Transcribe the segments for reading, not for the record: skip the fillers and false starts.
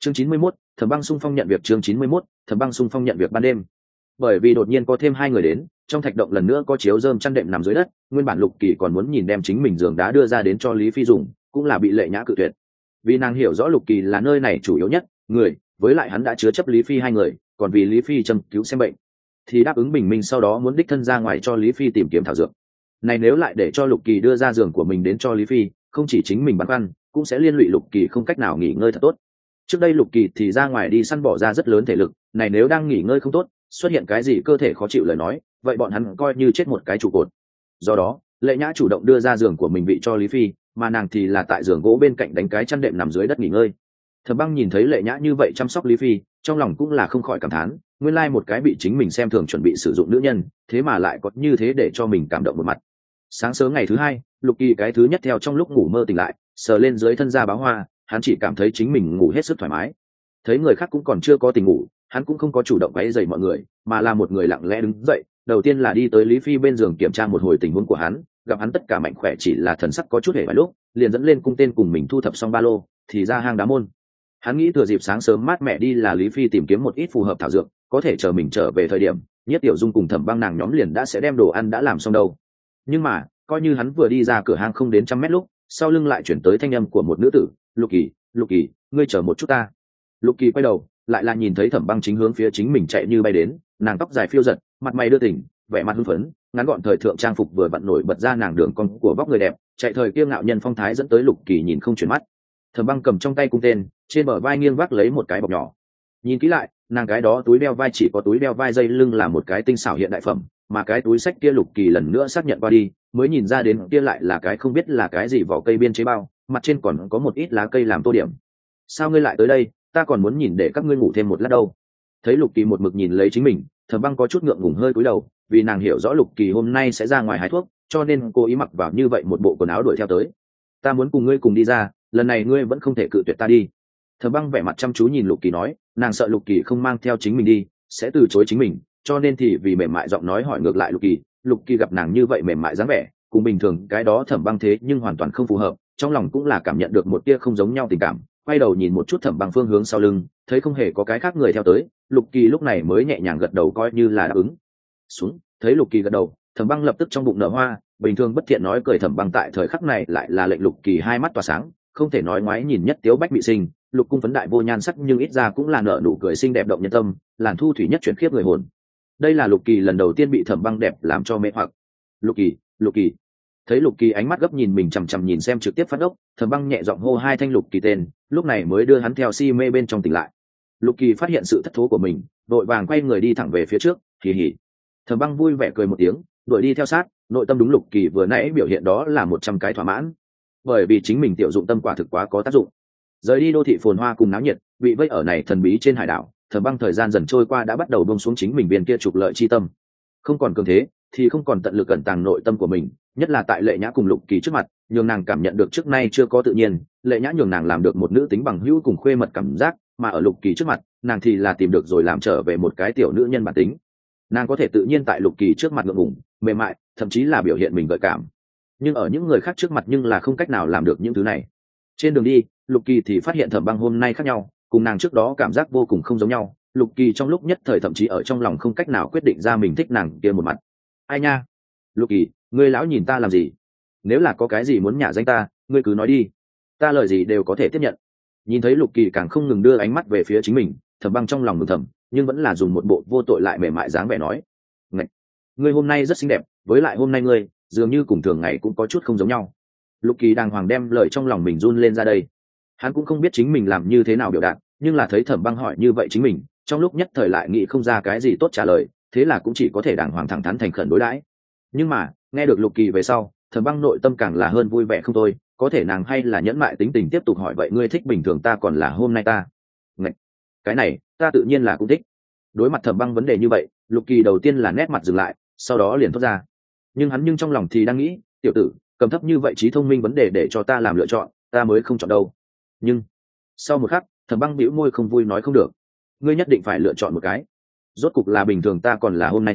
Chương 91, Thẩm Băng xung phong nhận việc. Chương 91, Thẩm Băng xung phong nhận việc. Ban đêm, bởi vì đột nhiên có thêm hai người đến, trong thạch động lần nữa có chiếu rơm chăn đệm nằm dưới đất. Nguyên bản Lục Kỳ còn muốn nhìn đem chính mình giường đá đưa ra đến cho Lý Phi dùng, cũng là bị Lệ Nhã cự tuyệt. Vì nàng hiểu rõ Lục Kỳ là nơi này chủ yếu nhất người, với lại hắn đã chứa chấp Lý Phi hai người, còn vì Lý Phi châm cứu xem bệnh, thì đáp ứng bình minh sau đó muốn đích thân ra ngoài cho Lý Phi tìm kiếm thảo dược. Này nếu lại để cho Lục Kỳ đưa ra giường của mình đến cho Lý Phi, không chỉ chính mình băn khoăn, cũng sẽ liên lụy Lục Kỳ không cách nào nghỉ ngơi thật tốt. Trước đây Lục Kỳ thì ra ngoài đi săn bỏ ra rất lớn thể lực, này nếu đang nghỉ ngơi không tốt, xuất hiện cái gì cơ thể khó chịu lời nói, vậy bọn hắn coi như chết một cái trụ cột. Do đó, Lệ Nhã chủ động đưa ra giường của mình vị cho Lý Phi, mà nàng thì là tại giường gỗ bên cạnh đánh cái chăn đệm nằm dưới đất nghỉ ngơi. Thẩm Băng nhìn thấy Lệ Nhã như vậy chăm sóc Lý Phi, trong lòng cũng là không khỏi cảm thán, nguyên lai một cái bị chính mình xem thường chuẩn bị sử dụng nữ nhân, thế mà lại có như thế để cho mình cảm động một mặt. Sáng sớm ngày thứ hai, Lục Kỳ cái thứ nhất theo trong lúc ngủ mơ tỉnh lại, sờ lên dưới thân da báo hoa, hắn chỉ cảm thấy chính mình ngủ hết sức thoải mái. Thấy người khác cũng còn chưa có tỉnh ngủ, hắn cũng không có chủ động quấy rầy mọi người, mà là một người lặng lẽ đứng dậy, đầu tiên là đi tới Lý Phi bên giường kiểm tra một hồi tình huống của hắn, gặp hắn tất cả mạnh khỏe, chỉ là thần sắc có chút hề vài lúc, liền dẫn lên cung tên cùng mình thu thập xong ba lô, thì ra hang đá môn. Hắn nghĩ thừa dịp sáng sớm mát mẻ đi là Lý Phi tìm kiếm một ít phù hợp thảo dược, có thể chờ mình trở về thời điểm, Nhất Tiểu Dung cùng Thẩm Băng nàng nhóm liền đã sẽ đem đồ ăn đã làm xong đâu. Nhưng mà, coi như hắn vừa đi ra cửa hang không đến 100 mét lúc, sau lưng lại chuyển tới thanh âm của một nữ tử, "Lục Kỳ, Lục Kỳ, ngươi chờ một chút ta." Lục Kỳ quay đầu, lại là nhìn thấy Thẩm Băng chính hướng phía chính mình chạy như bay đến, nàng tóc dài phiêu giật, mặt mày đưa tỉnh, vẻ mặt hưng phấn, ngắn gọn thời thượng trang phục vừa vặn nổi bật ra nàng đường cong của vóc người đẹp, chạy thời kiêu ngạo nhân phong thái dẫn tới Lục Kỳ nhìn không chuyển mắt. Thẩm Băng cầm trong tay cung tên, trên bờ vai nghiêng vác lấy một cái bọc nhỏ. Nhìn kỹ lại, nàng cái đó túi đeo vai chỉ có túi đeo vai dây lưng là một cái tinh xảo hiện đại phẩm, mà cái túi xách kia Lục Kỳ lần nữa xác nhận qua đi, mới nhìn ra đến kia lại là cái không biết là cái gì vỏ cây biên chế bao, mặt trên còn có một ít lá cây làm tô điểm. "Sao ngươi lại tới đây? Ta còn muốn nhìn để các ngươi ngủ thêm một lát đâu." Thấy Lục Kỳ một mực nhìn lấy chính mình, Thẩm Băng có chút ngượng ngùng hơi cúi đầu, vì nàng hiểu rõ Lục Kỳ hôm nay sẽ ra ngoài hái thuốc, cho nên cô ý mặc vào như vậy một bộ quần áo đuổi theo tới. "Ta muốn cùng ngươi cùng đi ra, lần này ngươi vẫn không thể cự tuyệt ta đi." Thẩm Băng vẻ mặt chăm chú nhìn Lục Kỳ nói, nàng sợ Lục Kỳ không mang theo chính mình đi sẽ từ chối chính mình, cho nên thì vì mềm mại giọng nói hỏi ngược lại Lục Kỳ. Lục Kỳ gặp nàng như vậy mềm mại dáng vẻ, cùng bình thường cái đó Thẩm Băng thế nhưng hoàn toàn không phù hợp, trong lòng cũng là cảm nhận được một tia không giống nhau tình cảm, quay đầu nhìn một chút Thẩm Băng phương hướng sau lưng, thấy không hề có cái khác người theo tới, Lục Kỳ lúc này mới nhẹ nhàng gật đầu coi như là đáp ứng. Xuống, thấy Lục Kỳ gật đầu, Thẩm Băng lập tức trong bụng nở hoa, bình thường bất thiện nói cười Thẩm Băng tại thời khắc này lại là lệnh Lục Kỳ hai mắt tỏa sáng, không thể nói ngoái nhìn nhất tiếu bách bị sinh, Lục cung phấn đại vô nhan sắc nhưng ít ra cũng là nở nụ cười xinh đẹp động nhân tâm, làn thu thủy nhất chuyển khiếp người hồn. Đây là Lục Kỳ lần đầu tiên bị Thẩm Băng đẹp làm cho mê hoặc. "Lục Kỳ, Lục Kỳ." Thấy Lục Kỳ ánh mắt gấp nhìn mình chằm chằm nhìn xem trực tiếp phát ốc, Thẩm Băng nhẹ giọng hô hai thanh Lục Kỳ tên, lúc này mới đưa hắn theo si mê bên trong tỉnh lại. Lục Kỳ phát hiện sự thất thố của mình, đội vàng quay người đi thẳng về phía trước, hì hì. Thẩm Băng vui vẻ cười một tiếng, đuổi đi theo sát, nội tâm đúng Lục Kỳ vừa nãy biểu hiện đó là 100 cái thỏa mãn, bởi vì chính mình tiểu dụng tâm quả thực quá có tác dụng. Rời đi đô thị phồn hoa cùng náo nhiệt, bị vây ở này thần bí trên hải đảo, Thẩm Băng thời gian dần trôi qua đã bắt đầu buông xuống chính mình viên kia trục lợi chi tâm. Không còn cường thế, thì không còn tận lực cẩn tàng nội tâm của mình, nhất là tại Lệ Nhã cùng Lục Kỳ trước mặt, nhường nàng cảm nhận được trước nay chưa có tự nhiên, Lệ Nhã nhường nàng làm được một nữ tính bằng hữu cùng khuê mật cảm giác, mà ở Lục Kỳ trước mặt, nàng thì là tìm được rồi làm trở về một cái tiểu nữ nhân bản tính. Nàng có thể tự nhiên tại Lục Kỳ trước mặt ngượng ngùng, mềm mại, thậm chí là biểu hiện mình gợi cảm. Nhưng ở những người khác trước mặt nhưng là không cách nào làm được những thứ này. Trên đường đi, Lục Kỳ thì phát hiện Thẩm Băng hôm nay khác nhau, cùng nàng trước đó cảm giác vô cùng không giống nhau. Lục Kỳ trong lúc nhất thời thậm chí ở trong lòng không cách nào quyết định ra mình thích nàng kia một mặt. "Ai nha, Lục Kỳ, ngươi lão nhìn ta làm gì? Nếu là có cái gì muốn nhả danh ta, ngươi cứ nói đi, ta lời gì đều có thể tiếp nhận." Nhìn thấy Lục Kỳ càng không ngừng đưa ánh mắt về phía chính mình, Thẩm Băng trong lòng mừng thầm, nhưng vẫn là dùng một bộ vô tội lại mềm mại dáng vẻ nói, "Ngạch, ngươi hôm nay rất xinh đẹp, với lại hôm nay ngươi dường như cùng thường ngày cũng có chút không giống nhau." Lục Kỳ đàng hoàng đem lời trong lòng mình run lên ra đây. Hắn cũng không biết chính mình làm như thế nào biểu đạt, nhưng là thấy Thẩm Băng hỏi như vậy chính mình, trong lúc nhất thời lại nghĩ không ra cái gì tốt trả lời, thế là cũng chỉ có thể đàng hoàng thẳng thắn thành khẩn đối đãi. Nhưng mà, nghe được Lục Kỳ về sau, Thẩm Băng nội tâm càng là hơn vui vẻ không thôi, có thể nàng hay là nhẫn mại tính tình tiếp tục hỏi, "Vậy ngươi thích bình thường ta còn là hôm nay ta?" Ngạch, cái này, ta tự nhiên là cũng thích. Đối mặt Thẩm Băng vấn đề như vậy, Lục Kỳ đầu tiên là nét mặt dừng lại, sau đó liền thốt ra. Nhưng trong lòng thì đang nghĩ, "Tiểu tử, cầm thấp như vậy trí thông minh vấn đề để cho ta làm lựa chọn, ta mới không chọn đâu." Nhưng sau một khắc, Thẩm Băng bĩu môi không vui nói, "Không được, ngươi nhất định phải lựa chọn một cái. Rốt cục là bình thường ta còn là hôm nay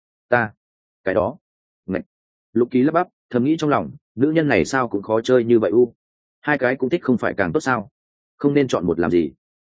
ta cái đó." Ngạch. Lục Kỳ lắp bắp, thầm nghĩ trong lòng, nữ nhân này sao cũng khó chơi như vậy u. Hai cái cũng thích không phải càng tốt sao? Không nên chọn một làm gì?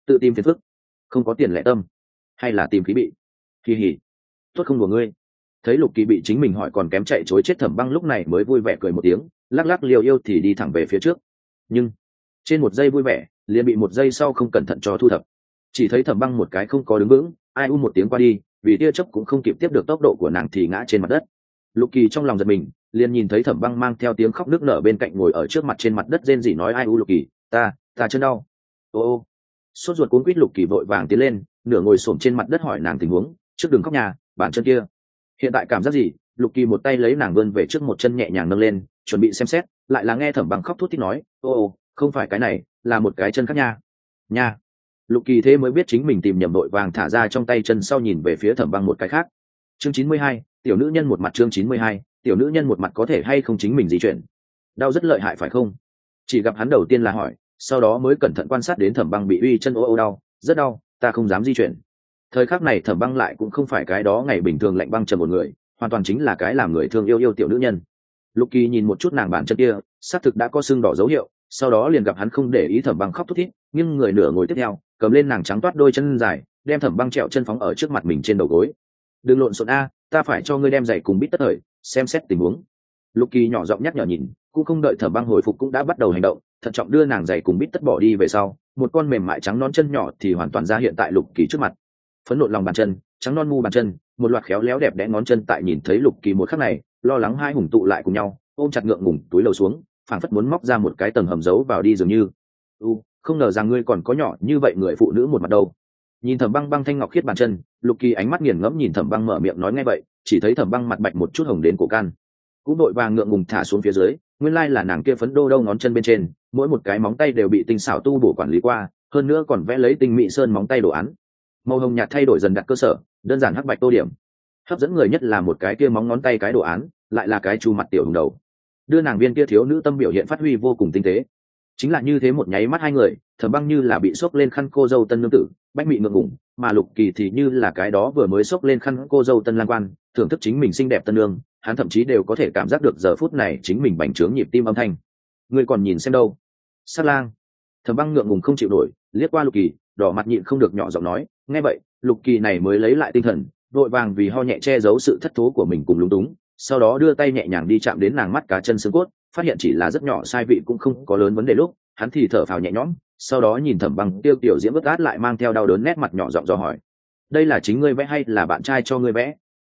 tự tìm phiền phức, không có tiền lẻ tâm, hay là tìm khí bị. Kỳ hỉ, tốt không của ngươi. Thấy Lục Kỳ bị chính mình hỏi còn kém chạy chối chết, Thẩm Băng lúc này mới vui vẻ cười một tiếng, lắc lắc liều yêu thì đi thẳng về phía trước. Nhưng trên một giây vui vẻ liền bị một giây sau không cẩn thận cho thu thập. Chỉ thấy Thẩm Băng một cái không có đứng vững, ai u một tiếng qua đi, vì tia chớp cũng không kịp tiếp được tốc độ của nàng thì ngã trên mặt đất. Lục Kỳ trong lòng giật mình, liền nhìn thấy Thẩm Băng mang theo tiếng khóc nức nở bên cạnh ngồi ở trước mặt trên mặt đất rên rỉ nói ai u Lục Kỳ, ta chân đau. Ô, sốt ruột cuốn quýt Lục Kỳ vội vàng tiến lên, nửa ngồi xổm trên mặt đất hỏi nàng tình huống, trước đừng khóc nhà, bàn chân kia hiện tại cảm giác gì. Lục Kỳ một tay lấy nàng vươn về trước, một chân nhẹ nhàng nâng lên chuẩn bị xem xét, lại là nghe Thẩm Băng khóc thút thít nói ô, không phải cái này, là một cái chân khác nha. Lục Kỳ thế mới biết chính mình tìm nhầm, đội vàng thả ra trong tay chân sau nhìn về phía Thẩm Băng một cái khác. Chương 92, tiểu nữ nhân một mặt. Chương 92, tiểu nữ nhân một mặt. Có thể hay không chính mình di chuyển, đau rất lợi hại phải không? Chỉ gặp hắn đầu tiên là hỏi, sau đó mới cẩn thận quan sát đến Thẩm Băng bị uy chân ô đau, rất đau, ta không dám di chuyển. Thời khắc này Thẩm Băng lại cũng không phải cái đó ngày bình thường lạnh băng trầm một người, hoàn toàn chính là cái làm người thương yêu tiểu nữ nhân. Lục Kỳ nhìn một chút nàng bàn chân kia, xác thực đã có sưng đỏ dấu hiệu, sau đó liền gặp hắn không để ý Thẩm Băng khóc thút thít, nhưng người nửa ngồi tiếp theo cầm lên nàng trắng toát đôi chân dài, đem Thẩm Băng trẹo chân phóng ở trước mặt mình trên đầu gối. Đừng lộn xộn a, ta phải cho ngươi đem giày cùng bít tất thời, xem xét tình huống. Lục Kỳ nhỏ giọng nhắc nhở nhìn, cũng không đợi Thẩm Băng hồi phục cũng đã bắt đầu hành động, thận trọng đưa nàng giày cùng bít tất bỏ đi về sau, một con mềm mại trắng non chân nhỏ thì hoàn toàn ra hiện tại Lục Kỳ trước mặt. Phấn nộn lòng bàn chân, trắng non mu bàn chân, một loạt khéo léo đẹp đẽ ngón chân, tại nhìn thấy Lục Kỳ một khắc này, lo lắng hai hùng tụ lại cùng nhau, ôm chặt ngượng ngùng túi lầu xuống, phảng phất muốn móc ra một cái tầng hầm giấu vào đi dường như. Không ngờ rằng ngươi còn có nhỏ như vậy người phụ nữ một mặt đâu. Nhìn Thẩm Băng băng thanh ngọc khiết bàn chân, Lục Kỳ ánh mắt nghiền ngẫm nhìn Thẩm Băng mở miệng nói nghe vậy, chỉ thấy Thẩm Băng mặt bạch một chút hồng đến cổ can, cũng đội vàng ngượng ngùng thả xuống phía dưới, nguyên lai là nàng kia phấn đô đâu ngón chân bên trên, mỗi một cái móng tay đều bị tinh xảo tu bổ quản lý qua, hơn nữa còn vẽ lấy tinh mỹ sơn móng tay đồ án. Màu hồng nhạt thay đổi dần đặt cơ sở, đơn giản hắc bạch tô điểm. Hấp dẫn người nhất là một cái kia móng ngón tay cái đồ án, lại là cái chu mặt tiểu hùng đầu, đưa nàng viên kia thiếu nữ tâm biểu hiện phát huy vô cùng tinh tế. Chính là như thế một nháy mắt hai người, Thẩm Băng như là bị xốc lên khăn cô dâu tân nương tử, bách mị ngượng ngùng, mà Lục Kỳ thì như là cái đó vừa mới xốc lên khăn cô dâu tân lang quan, thưởng thức chính mình xinh đẹp tân nương, hắn thậm chí đều có thể cảm giác được giờ phút này chính mình bành trướng nhịp tim âm thanh. Ngươi còn nhìn xem đâu? Sát lang. Thẩm Băng ngượng ngùng không chịu nổi, liếc qua Lục Kỳ, đỏ mặt nhịn không được nhỏ giọng nói, nghe vậy, Lục Kỳ này mới lấy lại tinh thần, vội vàng vì ho nhẹ che giấu sự thất thố của mình cùng lúng túng, sau đó đưa tay nhẹ nhàng đi chạm đến nàng mắt cá chân xương cốt, phát hiện chỉ là rất nhỏ sai vị cũng không có lớn vấn đề lúc, hắn thì thở phào nhẹ nhõm, sau đó nhìn Thẩm Băng tiêu tiểu diễm ướt át lại mang theo đau đớn nét mặt nhỏ giọng dò hỏi, đây là chính ngươi vẽ hay là bạn trai cho ngươi vẽ?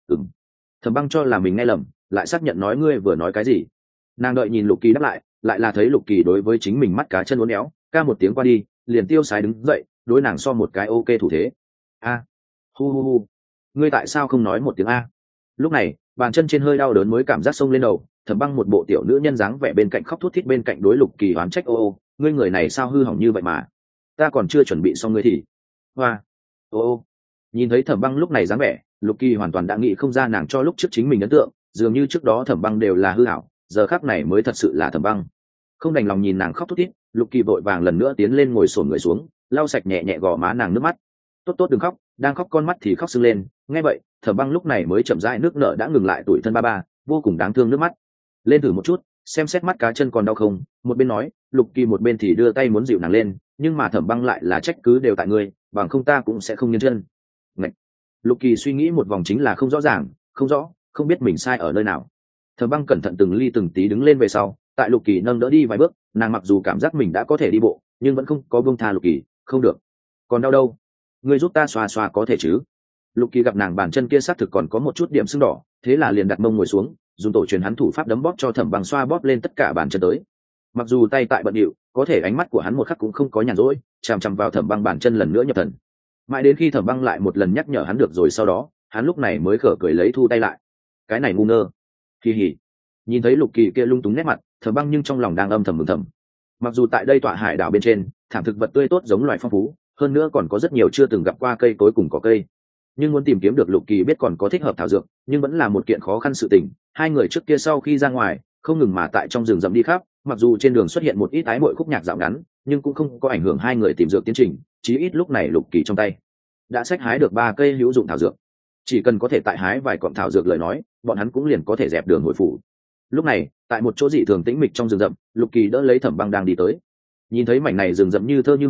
Thẩm Băng cho là mình nghe lầm, lại xác nhận nói ngươi vừa nói cái gì. Nàng đợi nhìn Lục Kỳ đáp lại, lại là thấy Lục Kỳ đối với chính mình mắt cá chân uốn éo, ca một tiếng qua đi, liền tiêu sái đứng dậy, đối nàng so một cái ok thủ thế. Hu, ngươi tại sao không nói một tiếng a? Lúc này, bàn chân trên hơi đau đớn mới cảm giác sông lên đầu, Thẩm Băng một bộ tiểu nữ nhân dáng vẻ bên cạnh khóc thút thít bên cạnh đối Lục Kỳ oán trách ô, ngươi người này sao hư hỏng như vậy mà, ta còn chưa chuẩn bị xong ngươi thì hoa ô. Nhìn thấy Thẩm Băng lúc này dáng vẻ, Lục Kỳ hoàn toàn đã nghĩ không ra nàng cho lúc trước chính mình ấn tượng, dường như trước đó Thẩm Băng đều là hư hảo, giờ khắc này mới thật sự là Thẩm Băng. Không đành lòng nhìn nàng khóc thút thít, Lục Kỳ vội vàng lần nữa tiến lên ngồi xổm người xuống, lau sạch nhẹ nhẹ gò má nàng nước mắt. Tốt đừng khóc, đang khóc con mắt thì khóc sưng lên. Nghe vậy, Thẩm Băng lúc này mới chậm rãi nước nở đã ngừng lại tủi thân ba, vô cùng đáng thương nước mắt. Lên thử một chút, xem xét mắt cá chân còn đau không? Một bên nói, Lục Kỳ một bên thì đưa tay muốn dịu nàng lên, nhưng mà Thẩm Băng lại là trách cứ đều tại ngươi, bằng không ta cũng sẽ không nhân chân. Ngậy. Lục Kỳ suy nghĩ một vòng chính là không rõ ràng, không rõ, không biết mình sai ở nơi nào. Thẩm Băng cẩn thận từng ly từng tí đứng lên về sau, tại Lục Kỳ nâng đỡ đi vài bước, nàng mặc dù cảm giác mình đã có thể đi bộ, nhưng vẫn không có buông tha Lục Kỳ, không được, còn đau đâu, ngươi giúp ta xoa xoa có thể chứ? Lục Kỳ gặp nàng bàn chân kia xác thực còn có một chút điểm sưng đỏ, thế là liền đặt mông ngồi xuống, dùng tổ truyền hắn thủ pháp đấm bóp cho Thẩm Băng xoa bóp lên tất cả bàn chân tới. Mặc dù tay tại bận điệu, có thể ánh mắt của hắn một khắc cũng không có nhàn rỗi, chằm chằm vào Thẩm Băng bàn chân lần nữa nhập thần. Mãi đến khi Thẩm Băng lại một lần nhắc nhở hắn được rồi sau đó, hắn lúc này mới khở cười lấy thu tay lại. Cái này ngu ngơ. Kỳ hỉ. Nhìn thấy Lục Kỳ kia lung túng nét mặt, Thẩm Băng nhưng trong lòng đang âm thầm mừng thầm. Mặc dù tại đây tọa hải đảo bên trên, thảm thực vật tươi tốt giống loài phong phú, hơn nữa còn có rất nhiều chưa từng gặp qua cây cối cùng cỏ cây, nhưng muốn tìm kiếm được Lục Kỳ biết còn có thích hợp thảo dược, nhưng vẫn là một kiện khó khăn sự tình. Hai người trước kia sau khi ra ngoài, không ngừng mà tại trong rừng rậm đi khắp, mặc dù trên đường xuất hiện một ít ái mội khúc nhạc dạo ngắn, nhưng cũng không có ảnh hưởng hai người tìm dược tiến trình. Chí ít lúc này Lục Kỳ trong tay đã xách hái được 3 cây hữu dụng thảo dược, chỉ cần có thể tại hái vài cọng thảo dược lời nói, bọn hắn cũng liền có thể dẹp đường hồi phủ. Lúc này, tại một chỗ dị thường tĩnh mịch trong rừng rậm, Lục Kỳ đỡ lấy Thẩm Băng đang đi tới. Nhìn thấy mảnh này rừng rậm như thơ như họa,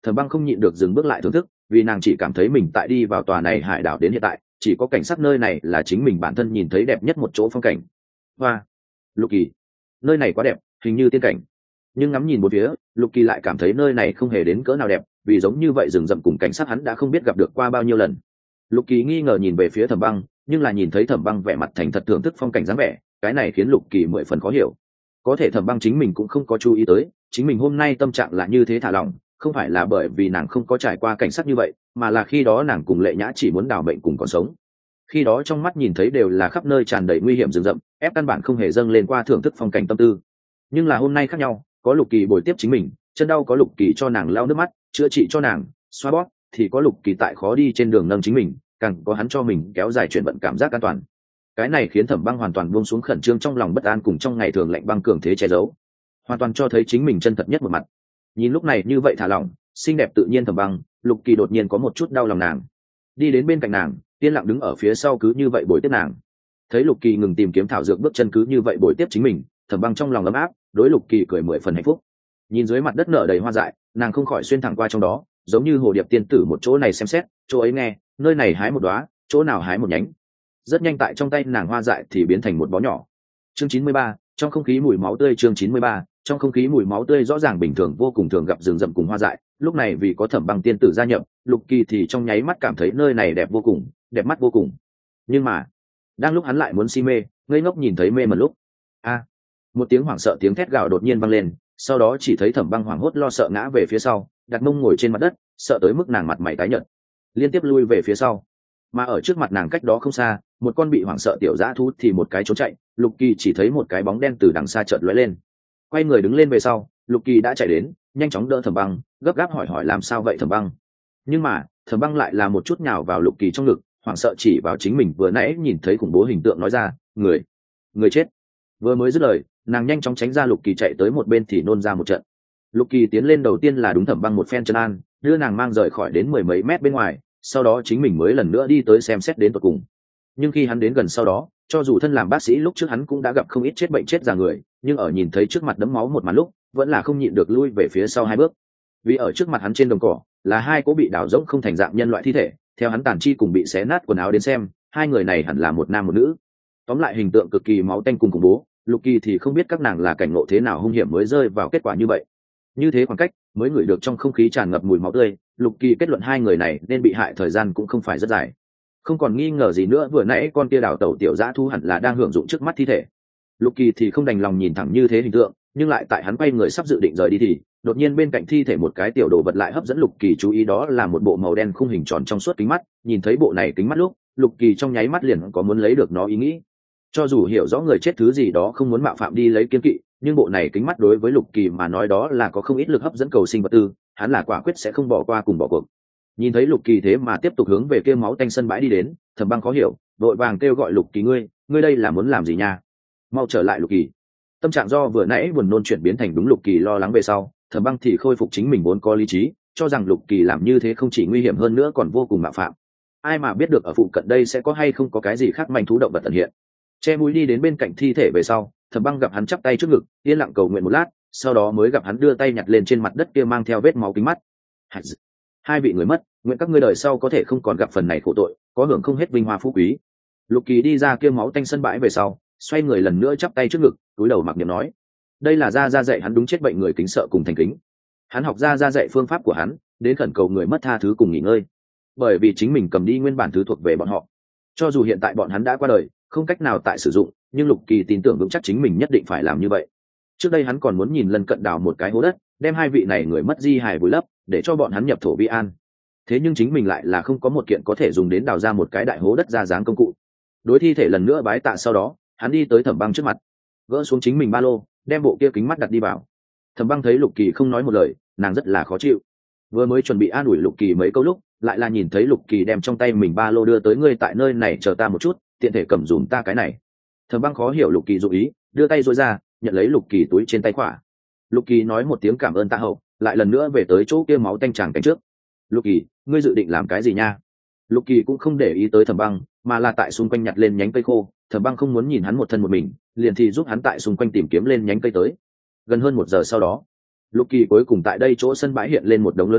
Thẩm Băng không nhịn được dừng bước lại thưởng thức, vì nàng chỉ cảm thấy mình tại đi vào tòa này hải đảo đến hiện tại chỉ có cảnh sắc nơi này là chính mình bản thân nhìn thấy đẹp nhất một chỗ phong cảnh. Hoa, Lục Kỳ, nơi này quá đẹp, hình như tiên cảnh. Nhưng ngắm nhìn một phía, Lục Kỳ lại cảm thấy nơi này không hề đến cỡ nào đẹp, vì giống như vậy rừng rậm cùng cảnh sắc hắn đã không biết gặp được qua bao nhiêu lần. Lục Kỳ nghi ngờ nhìn về phía Thẩm Băng, nhưng là nhìn thấy Thẩm Băng vẻ mặt thành thật thưởng thức phong cảnh dáng vẻ, cái này khiến Lục Kỳ 10 phần khó hiểu. Có thể Thẩm Băng chính mình cũng không có chú ý tới, chính mình hôm nay tâm trạng là như thế thả lỏng, không phải là bởi vì nàng không có trải qua cảnh sắc như vậy, mà là khi đó nàng cùng Lệ Nhã chỉ muốn đào mệnh cùng còn sống. Khi đó trong mắt nhìn thấy đều là khắp nơi tràn đầy nguy hiểm rừng rậm, ép căn bản không hề dâng lên qua thưởng thức phong cảnh tâm tư. Nhưng là hôm nay khác nhau, có Lục Kỳ bồi tiếp chính mình, chân đau có Lục Kỳ cho nàng lau nước mắt, chữa trị cho nàng, xoa bóp, thì có Lục Kỳ tại khó đi trên đường nâng chính mình, càng có hắn cho mình kéo dài chuyển vận cảm giác an toàn. Cái này khiến Thẩm Băng hoàn toàn buông xuống khẩn trương trong lòng bất an cùng trong ngày thường lạnh băng cường thế che giấu, hoàn toàn cho thấy chính mình chân thật nhất một mặt. Nhìn lúc này như vậy thả lỏng, xinh đẹp tự nhiên Thẩm Băng, Lục Kỳ đột nhiên có một chút đau lòng nàng. Đi đến bên cạnh nàng, yên lặng đứng ở phía sau cứ như vậy bồi tiếp nàng. Thấy Lục Kỳ ngừng tìm kiếm thảo dược bước chân cứ như vậy bồi tiếp chính mình, Thẩm Băng trong lòng ấm áp, đối Lục Kỳ cười 10 phần hạnh phúc. Nhìn dưới mặt đất nở đầy hoa dại, nàng không khỏi xuyên thẳng qua trong đó, giống như hồ điệp tiên tử một chỗ này xem xét, chỗ ấy nghe, nơi này hái một đóa, chỗ nào hái một nhánh. Rất nhanh tại trong tay nàng hoa dại thì biến thành một bó nhỏ. Chương 93, trong không khí mùi máu tươi. Chương 93, trong không khí mùi máu tươi rõ ràng bình thường vô cùng thường gặp rừng rậm cùng hoa dại, lúc này vì có Thẩm Băng tiên tử gia nhập, Lục Kỳ thì trong nháy mắt cảm thấy nơi này đẹp vô cùng, đẹp mắt vô cùng. Nhưng mà đang lúc hắn lại muốn si mê, ngây ngốc nhìn thấy mê mẩn lúc, một tiếng hoảng sợ tiếng thét gào đột nhiên vang lên, sau đó chỉ thấy Thẩm Băng hoảng hốt lo sợ ngã về phía sau, đặt mông ngồi trên mặt đất, sợ tới mức nàng mặt mày tái nhợt, liên tiếp lui về phía sau. Mà ở trước mặt nàng cách đó không xa, một con bị hoảng sợ tiểu dã thú thì một cái trốn chạy, Lục Kỳ chỉ thấy một cái bóng đen từ đằng xa chợt lóe lên. Quay người đứng lên về sau, Lục Kỳ đã chạy đến, nhanh chóng đỡ Thẩm Băng, gấp gáp hỏi làm sao vậy Thẩm Băng. Nhưng mà Thẩm Băng lại là một chút nhào vào Lục Kỳ trong ngực, hoảng sợ chỉ vào chính mình vừa nãy nhìn thấy khủng bố hình tượng nói ra, người chết. Vừa mới dứt lời, nàng nhanh chóng tránh ra, Lục Kỳ chạy tới một bên thì nôn ra một trận. Lục Kỳ tiến lên đầu tiên là đúng Thẩm Băng một phen trấn an, đưa nàng mang rời khỏi đến 10 mấy mét bên ngoài, sau đó chính mình mới lần nữa đi tới xem xét đến tận cùng. Nhưng khi hắn đến gần sau đó, cho dù thân làm bác sĩ lúc trước hắn cũng đã gặp không ít chết bệnh chết già người, nhưng ở nhìn thấy trước mặt đẫm máu một màn lúc, vẫn là không nhịn được lui về phía sau 2 bước. Vì ở trước mặt hắn trên đồng cỏ là 2 cố bị đào rỗng không thành dạng nhân loại thi thể, theo hắn tàn chi cùng bị xé nát quần áo đến xem, 2 người này hẳn là một nam một nữ. Tóm lại hình tượng cực kỳ máu tanh cùng khủng bố, Lục Kỳ thì không biết các nàng là cảnh ngộ thế nào hung hiểm mới rơi vào kết quả như vậy. Như thế khoảng cách mới ngửi được trong không khí tràn ngập mùi máu tươi, Lục Kỳ kết luận 2 người này nên bị hại thời gian cũng không phải rất dài. Không còn nghi ngờ gì nữa, vừa nãy con kia đào tẩu tiểu dã thú hẳn là đang hưởng dụng trước mắt thi thể. Lục Kỳ thì không đành lòng nhìn thẳng như thế hình tượng, nhưng lại tại hắn quay người sắp dự định rời đi thì đột nhiên bên cạnh thi thể một cái tiểu đồ vật lại hấp dẫn Lục Kỳ chú ý, đó là một bộ màu đen khung hình tròn trong suốt kính mắt. Nhìn thấy bộ này kính mắt lúc, Lục Kỳ trong nháy mắt liền có muốn lấy được nó ý nghĩ. Cho dù hiểu rõ người chết thứ gì đó không muốn mạo phạm đi lấy kiên kỵ, nhưng bộ này kính mắt đối với Lục Kỳ mà nói đó là có không ít lực hấp dẫn cầu sinh vật tư, hắn là quả quyết sẽ không bỏ qua cùng bỏ cuộc. Nhìn thấy Lục Kỳ thế mà tiếp tục hướng về kia máu tanh sân bãi đi đến, Thẩm Băng khó hiểu, vội vàng kêu gọi Lục Kỳ, ngươi đây là muốn làm gì nha? Mau trở lại Lục Kỳ. Tâm trạng do vừa nãy buồn nôn chuyển biến thành đúng Lục Kỳ lo lắng về sau, Thẩm Băng thì khôi phục chính mình vốn có lý trí, cho rằng Lục Kỳ làm như thế không chỉ nguy hiểm hơn nữa còn vô cùng mạo phạm. Ai mà biết được ở phụ cận đây sẽ có hay không có cái gì khác manh thú động vật ẩn hiện. Che mũi đi đến bên cạnh thi thể về sau, Thẩm Băng gặp hắn chắp tay trước ngực, yên lặng cầu nguyện một lát, sau đó mới gặp hắn đưa tay nhặt lên trên mặt đất kia mang theo vết máu kính mắt. 2 vị người mất, nguyện các ngươi đời sau có thể không còn gặp phần này khổ tội, có hưởng không hết vinh hoa phú quý. Lục Kỳ đi ra kia máu tanh sân bãi về sau, xoay người lần nữa chắp tay trước ngực, cúi đầu mặc niệm nói, đây là gia dạy hắn đúng chết bệnh người kính sợ cùng thành kính. Hắn học gia dạy phương pháp của hắn, đến khẩn cầu người mất tha thứ cùng nghỉ ngơi, bởi vì chính mình cầm đi nguyên bản thứ thuộc về bọn họ. Cho dù hiện tại bọn hắn đã qua đời, không cách nào tại sử dụng, nhưng Lục Kỳ tin tưởng vững chắc chính mình nhất định phải làm như vậy. Trước đây hắn còn muốn nhìn lân cận đào một cái hố đất, đem 2 vị này người mất di hài vùi lấp, để cho bọn hắn nhập thổ vi an. Thế nhưng chính mình lại là không có một kiện có thể dùng đến đào ra một cái đại hố đất ra dáng công cụ. Đối thi thể lần nữa bái tạ sau đó, hắn đi tới Thẩm Băng trước mặt, gỡ xuống chính mình ba lô, đem bộ kia kính mắt đặt đi vào. Thẩm Băng thấy Lục Kỳ không nói một lời, nàng rất là khó chịu. Vừa mới chuẩn bị an ủi Lục Kỳ mấy câu lúc, lại là nhìn thấy Lục Kỳ đem trong tay mình ba lô đưa tới, ngươi tại nơi này chờ ta một chút, tiện thể cầm dùm ta cái này. Thẩm Băng khó hiểu Lục Kỳ dụng ý, đưa tay duỗi ra, nhận lấy Lục Kỳ túi trên tay khỏa. Lục Kỳ nói một tiếng cảm ơn tạ hậu, lại lần nữa về tới chỗ kia máu tanh tràng cánh trước. Lục Kỳ, ngươi dự định làm cái gì nha? Lục Kỳ cũng không để ý tới Thẩm Băng, mà là tại xung quanh nhặt lên nhánh cây khô. Thẩm Băng không muốn nhìn hắn một thân một mình, liền thì giúp hắn tại xung quanh tìm kiếm lên nhánh cây tới. Gần hơn 1 giờ sau đó, Lục Kỳ cuối cùng tại đây chỗ sân bãi hiện lên một đống lớn hỏa,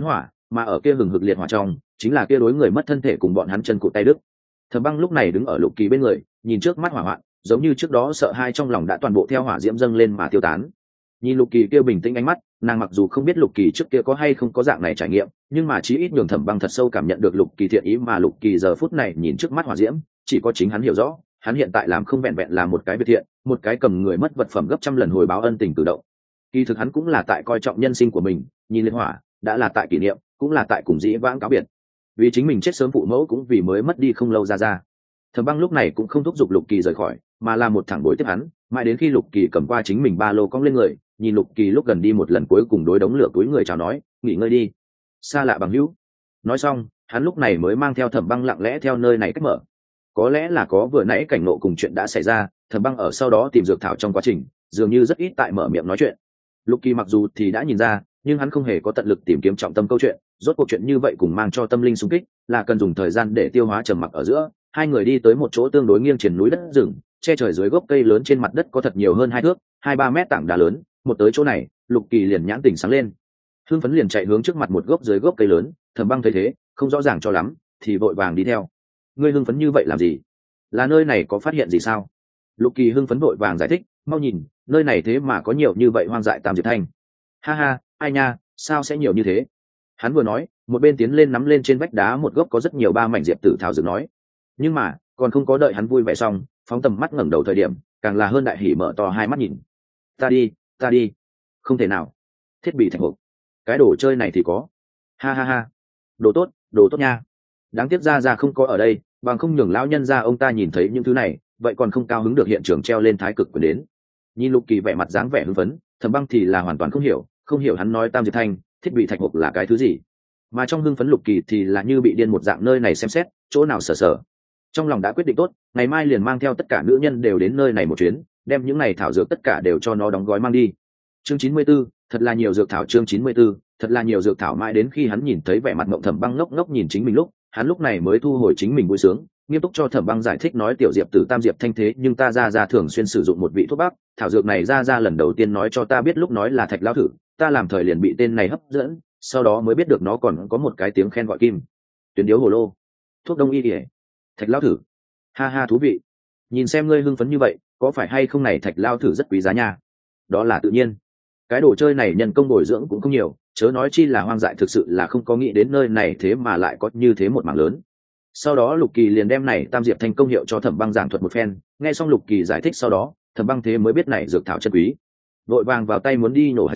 mà ở kia hừng hực liệt hỏa trong chính là kia đối người mất thân thể cùng bọn hắn chân cụt tay đứt. Thẩm Băng lúc này đứng ở Lục Kỳ bên người, nhìn trước mắt hỏa hoạn, giống như trước đó sợ hai trong lòng đã toàn bộ theo hỏa diễm dâng lên mà tiêu tán. Nhìn Lục Kỳ kia bình tĩnh ánh mắt, nàng mặc dù không biết Lục Kỳ trước kia có hay không có dạng này trải nghiệm, nhưng mà chí ít nhường Thẩm Băng thật sâu cảm nhận được Lục Kỳ thiện ý, mà Lục Kỳ giờ phút này nhìn trước mắt hỏa diễm, chỉ có chính hắn hiểu rõ, hắn hiện tại làm không vẹn vẹn là một cái việc thiện, một cái cầm người mất vật phẩm gấp trăm lần hồi báo ân tình cử động. Kỳ thực hắn cũng là tại coi trọng nhân sinh của mình, nhìn liệt hỏa, đã là tại kỷ niệm, cũng là tại cùng dĩ vãng cáo biệt. Vì chính mình chết sớm phụ mẫu cũng vì mới mất đi không lâu ra. Thẩm Băng lúc này cũng không thúc giục Lục Kỳ rời khỏi, mà là một thẳng đối tiếp hắn, mãi đến khi Lục Kỳ cầm qua chính mình ba lô cong lên người, nhìn Lục Kỳ lúc gần đi một lần cuối cùng đối đống lửa túi người chào nói, nghỉ ngơi đi, xa lạ bằng hữu. Nói xong, hắn lúc này mới mang theo Thẩm Băng lặng lẽ theo nơi này cách mở. Có lẽ là có vừa nãy cảnh nộ cùng chuyện đã xảy ra, Thẩm Băng ở sau đó tìm dược thảo trong quá trình, dường như rất ít tại mở miệng nói chuyện. Lục Kỳ mặc dù thì đã nhìn ra, nhưng hắn không hề có tận lực tìm kiếm trọng tâm câu chuyện, rốt cuộc chuyện như vậy cùng mang cho tâm linh xung kích, là cần dùng thời gian để tiêu hóa trầm mặc ở giữa. Hai người đi tới một chỗ tương đối nghiêng triển núi đất rừng, che trời dưới gốc cây lớn trên mặt đất có thật nhiều hơn 2 thước, 2-3 mét tảng đá lớn. Một tới chỗ này, Lục Kỳ liền nhãn tỉnh sáng lên, hưng phấn liền chạy hướng trước mặt một gốc dưới gốc cây lớn. Thẩm Băng thấy thế, không rõ ràng cho lắm, thì vội vàng đi theo. Ngươi hưng phấn như vậy làm gì? Là nơi này có phát hiện gì sao? Lục Kỳ hưng phấn vội vàng giải thích, mau nhìn, nơi này thế mà có nhiều như vậy hoang dại tam diệp thanh. Ha ha, ai nha, sao sẽ nhiều như thế? Hắn vừa nói, một bên tiến lên nắm lên trên vách đá một gốc có rất nhiều 3 mảnh diệp tử thảo dược nói. Nhưng mà còn không có đợi hắn vui vẻ xong, phóng tầm mắt ngẩng đầu thời điểm, càng là hơn đại hỉ mở to hai mắt nhìn. Ta đi, không thể nào, thiết bị thành hộp, cái đồ chơi này thì có. Ha ha ha, đồ tốt nha. Đáng tiếc ra không có ở đây, bằng không nhường lão nhân ra ông ta nhìn thấy những thứ này, vậy còn không cao hứng được hiện trường treo lên thái cực quyền đến. Nhìn Lục Kỳ vẻ mặt dáng vẻ hưng phấn, Thẩm Băng thì là hoàn toàn không hiểu hắn nói tam diệp thanh thiết bị thạch hộp là cái thứ gì, mà trong hưng phấn Lục Kỳ thì là như bị điên một dạng nơi này xem xét chỗ nào sở trong lòng đã quyết định tốt, ngày mai liền mang theo tất cả nữ nhân đều đến nơi này một chuyến, đem những này thảo dược tất cả đều cho nó đóng gói mang đi. Chương 94, thật là nhiều dược thảo. Chương 94, thật là nhiều dược thảo. Mãi đến khi hắn nhìn thấy vẻ mặt Mộng Thẩm Băng ngốc ngốc nhìn chính mình lúc, hắn lúc này mới thu hồi chính mình vui sướng, nghiêm túc cho Thẩm Băng giải thích nói, tiểu diệp tử tam diệp thanh thế nhưng ta ra thường xuyên sử dụng một vị thuốc bắc, thảo dược này ra lần đầu tiên nói cho ta biết lúc nói là thạch lao thử, ta làm thời liền bị tên này hấp dẫn, sau đó mới biết được nó còn có một cái tiếng khen gọi kim tuyến điếu hồ lô, thuốc đông y ỉa, thạch lao thử. Ha ha, thú vị. Nhìn xem ngươi hưng phấn như vậy, có phải hay không này thạch lao thử rất quý giá nha? Đó là tự nhiên, cái đồ chơi này nhân công bồi dưỡng cũng không nhiều, chớ nói chi là hoang dại, thực sự là không có nghĩ đến nơi này thế mà lại có như thế một mảng lớn. Sau đó Lục Kỳ liền đem này tam diệp thanh công hiệu cho Thẩm Băng giảng thuật một phen, nghe xong Lục Kỳ giải thích sau đó, Thẩm Băng thế mới biết này dược thảo chân quý, vội vàng vào tay muốn đi nổ.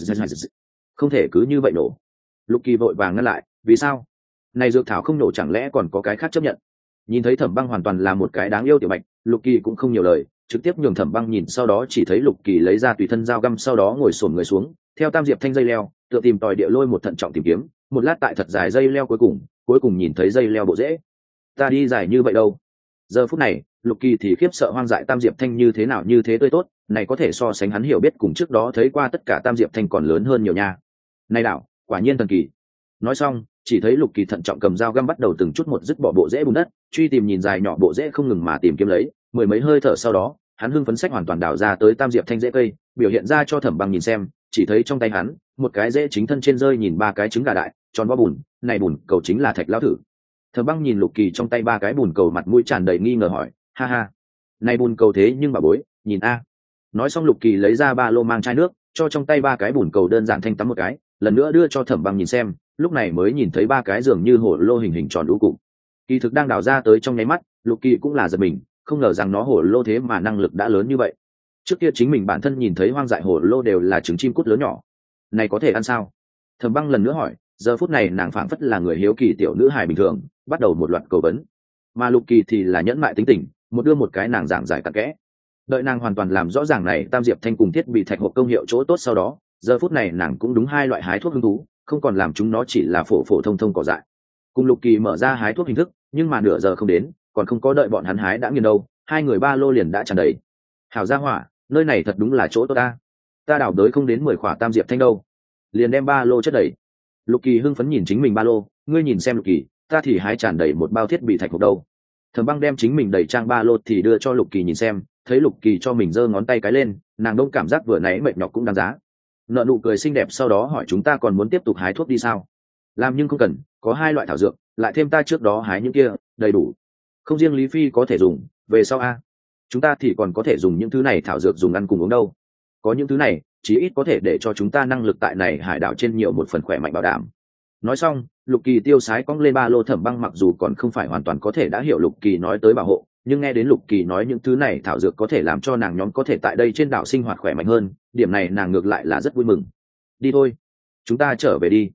Không thể cứ như vậy nổ. Lục Kỳ vội vàng ngăn lại, vì sao? Này dược thảo không nổ chẳng lẽ còn có cái khác chấp nhận? Nhìn thấy Thẩm Băng hoàn toàn là một cái đáng yêu tiểu bạch, Lục Kỳ cũng không nhiều lời, trực tiếp nhường Thẩm Băng nhìn, sau đó chỉ thấy Lục Kỳ lấy ra tùy thân dao găm, sau đó ngồi xổm người xuống, theo tam diệp thanh dây leo, tựa tìm tòi địa lôi một thận trọng tìm kiếm, một lát tại thật dài dây leo cuối cùng nhìn thấy dây leo bộ rễ. Ta đi dài như vậy đâu? Giờ phút này, Lục Kỳ thì khiếp sợ hoang dại tam diệp thanh như thế nào như thế tươi tốt, này có thể so sánh hắn hiểu biết cùng trước đó thấy qua tất cả tam diệp thanh còn lớn hơn nhiều nha. Này đảo, quả nhiên thần kỳ. Nói xong, chỉ thấy Lục Kỳ thận trọng cầm dao găm bắt đầu từng chút một dứt bỏ bộ rễ bùn đất, truy tìm nhìn dài nhỏ bộ rễ không ngừng mà tìm kiếm lấy, mười mấy hơi thở sau đó, hắn hưng phấn sách hoàn toàn đào ra tới tam diệp thanh rễ cây, biểu hiện ra cho Thẩm Băng nhìn xem, chỉ thấy trong tay hắn, một cái rễ chính thân trên rơi nhìn 3 cái trứng gà đại, tròn vo bùn, này bùn cầu chính là thạch lão thử. Thẩm Băng nhìn Lục Kỳ trong tay 3 cái bùn cầu, mặt mũi tràn đầy nghi ngờ hỏi, ha ha, này bùn cầu thế nhưng bà bối, nhìn a. Nói xong Lục Kỳ lấy ra ba lô mang chai nước, cho trong tay 3 cái bùn cầu đơn giản thanh tắm một cái, lần nữa đưa cho Thẩm Băng nhìn xem, lúc này mới nhìn thấy 3 cái dường như hồ lô hình tròn đũ cục. Kỳ thực đang đào ra tới trong nháy mắt, Lục Kỳ cũng là giật mình, không ngờ rằng nó hồ lô thế mà năng lực đã lớn như vậy. Trước kia chính mình bản thân nhìn thấy hoang dại hồ lô đều là trứng chim cút lớn nhỏ, này có thể ăn sao? Thẩm Băng lần nữa hỏi, giờ phút này nàng phảng phất là người hiếu kỳ tiểu nữ hài bình thường, bắt đầu một loạt cầu vấn, mà Lục Kỳ thì là nhẫn mại tính tình, một đưa một cái nàng giảng giải cặn kẽ. Đợi nàng hoàn toàn làm rõ ràng này tam diệp thanh cùng thiết bị thạch hộp công hiệu chỗ tốt sau đó, giờ phút này nàng cũng đúng 2 loại hái thuốc hứng thú, không còn làm chúng nó chỉ là phổ thông cỏ dại. Cùng Lục Kỳ mở ra hái thuốc hình thức, nhưng mà nửa giờ không đến, còn không có đợi bọn hắn hái đã nghiền đâu, 2 người ba lô liền đã tràn đầy. Hảo gia hỏa, nơi này thật đúng là chỗ tốt ta đào đới không đến 10 khỏa tam diệp thanh đâu, liền đem ba lô chất đầy. Lục Kỳ hưng phấn nhìn chính mình ba lô, ngươi nhìn xem Lục Kỳ, ta thì hái tràn đầy một bao thiết bị thạch hộp đâu. Thẩm Băng đem chính mình đầy trang ba lô thì đưa cho Lục Kỳ nhìn xem, thấy Lục Kỳ cho mình giơ ngón tay cái lên, nàng đông cảm giác vừa nãy mệt nhọc cũng đáng giá. Nợ nụ cười xinh đẹp, sau đó hỏi, chúng ta còn muốn tiếp tục hái thuốc đi sao? làm nhưng không cần, có 2 loại thảo dược, lại thêm ta trước đó hái những kia, đầy đủ. Không riêng Lý Phi có thể dùng, về sau a chúng ta thì còn có thể dùng những thứ này thảo dược dùng ăn cùng uống đâu. Có những thứ này chí ít có thể để cho chúng ta năng lực tại này hải đảo trên nhiều một phần khỏe mạnh bảo đảm. Nói xong Lục Kỳ tiêu sái cong lên ba lô. Thẩm Băng mặc dù còn không phải hoàn toàn có thể đã hiểu Lục Kỳ nói tới bảo hộ, nhưng nghe đến Lục Kỳ nói những thứ này thảo dược có thể làm cho nàng nhóm có thể tại đây trên đảo sinh hoạt khỏe mạnh hơn, điểm này nàng ngược lại là rất vui mừng. Đi thôi, chúng ta trở về đi.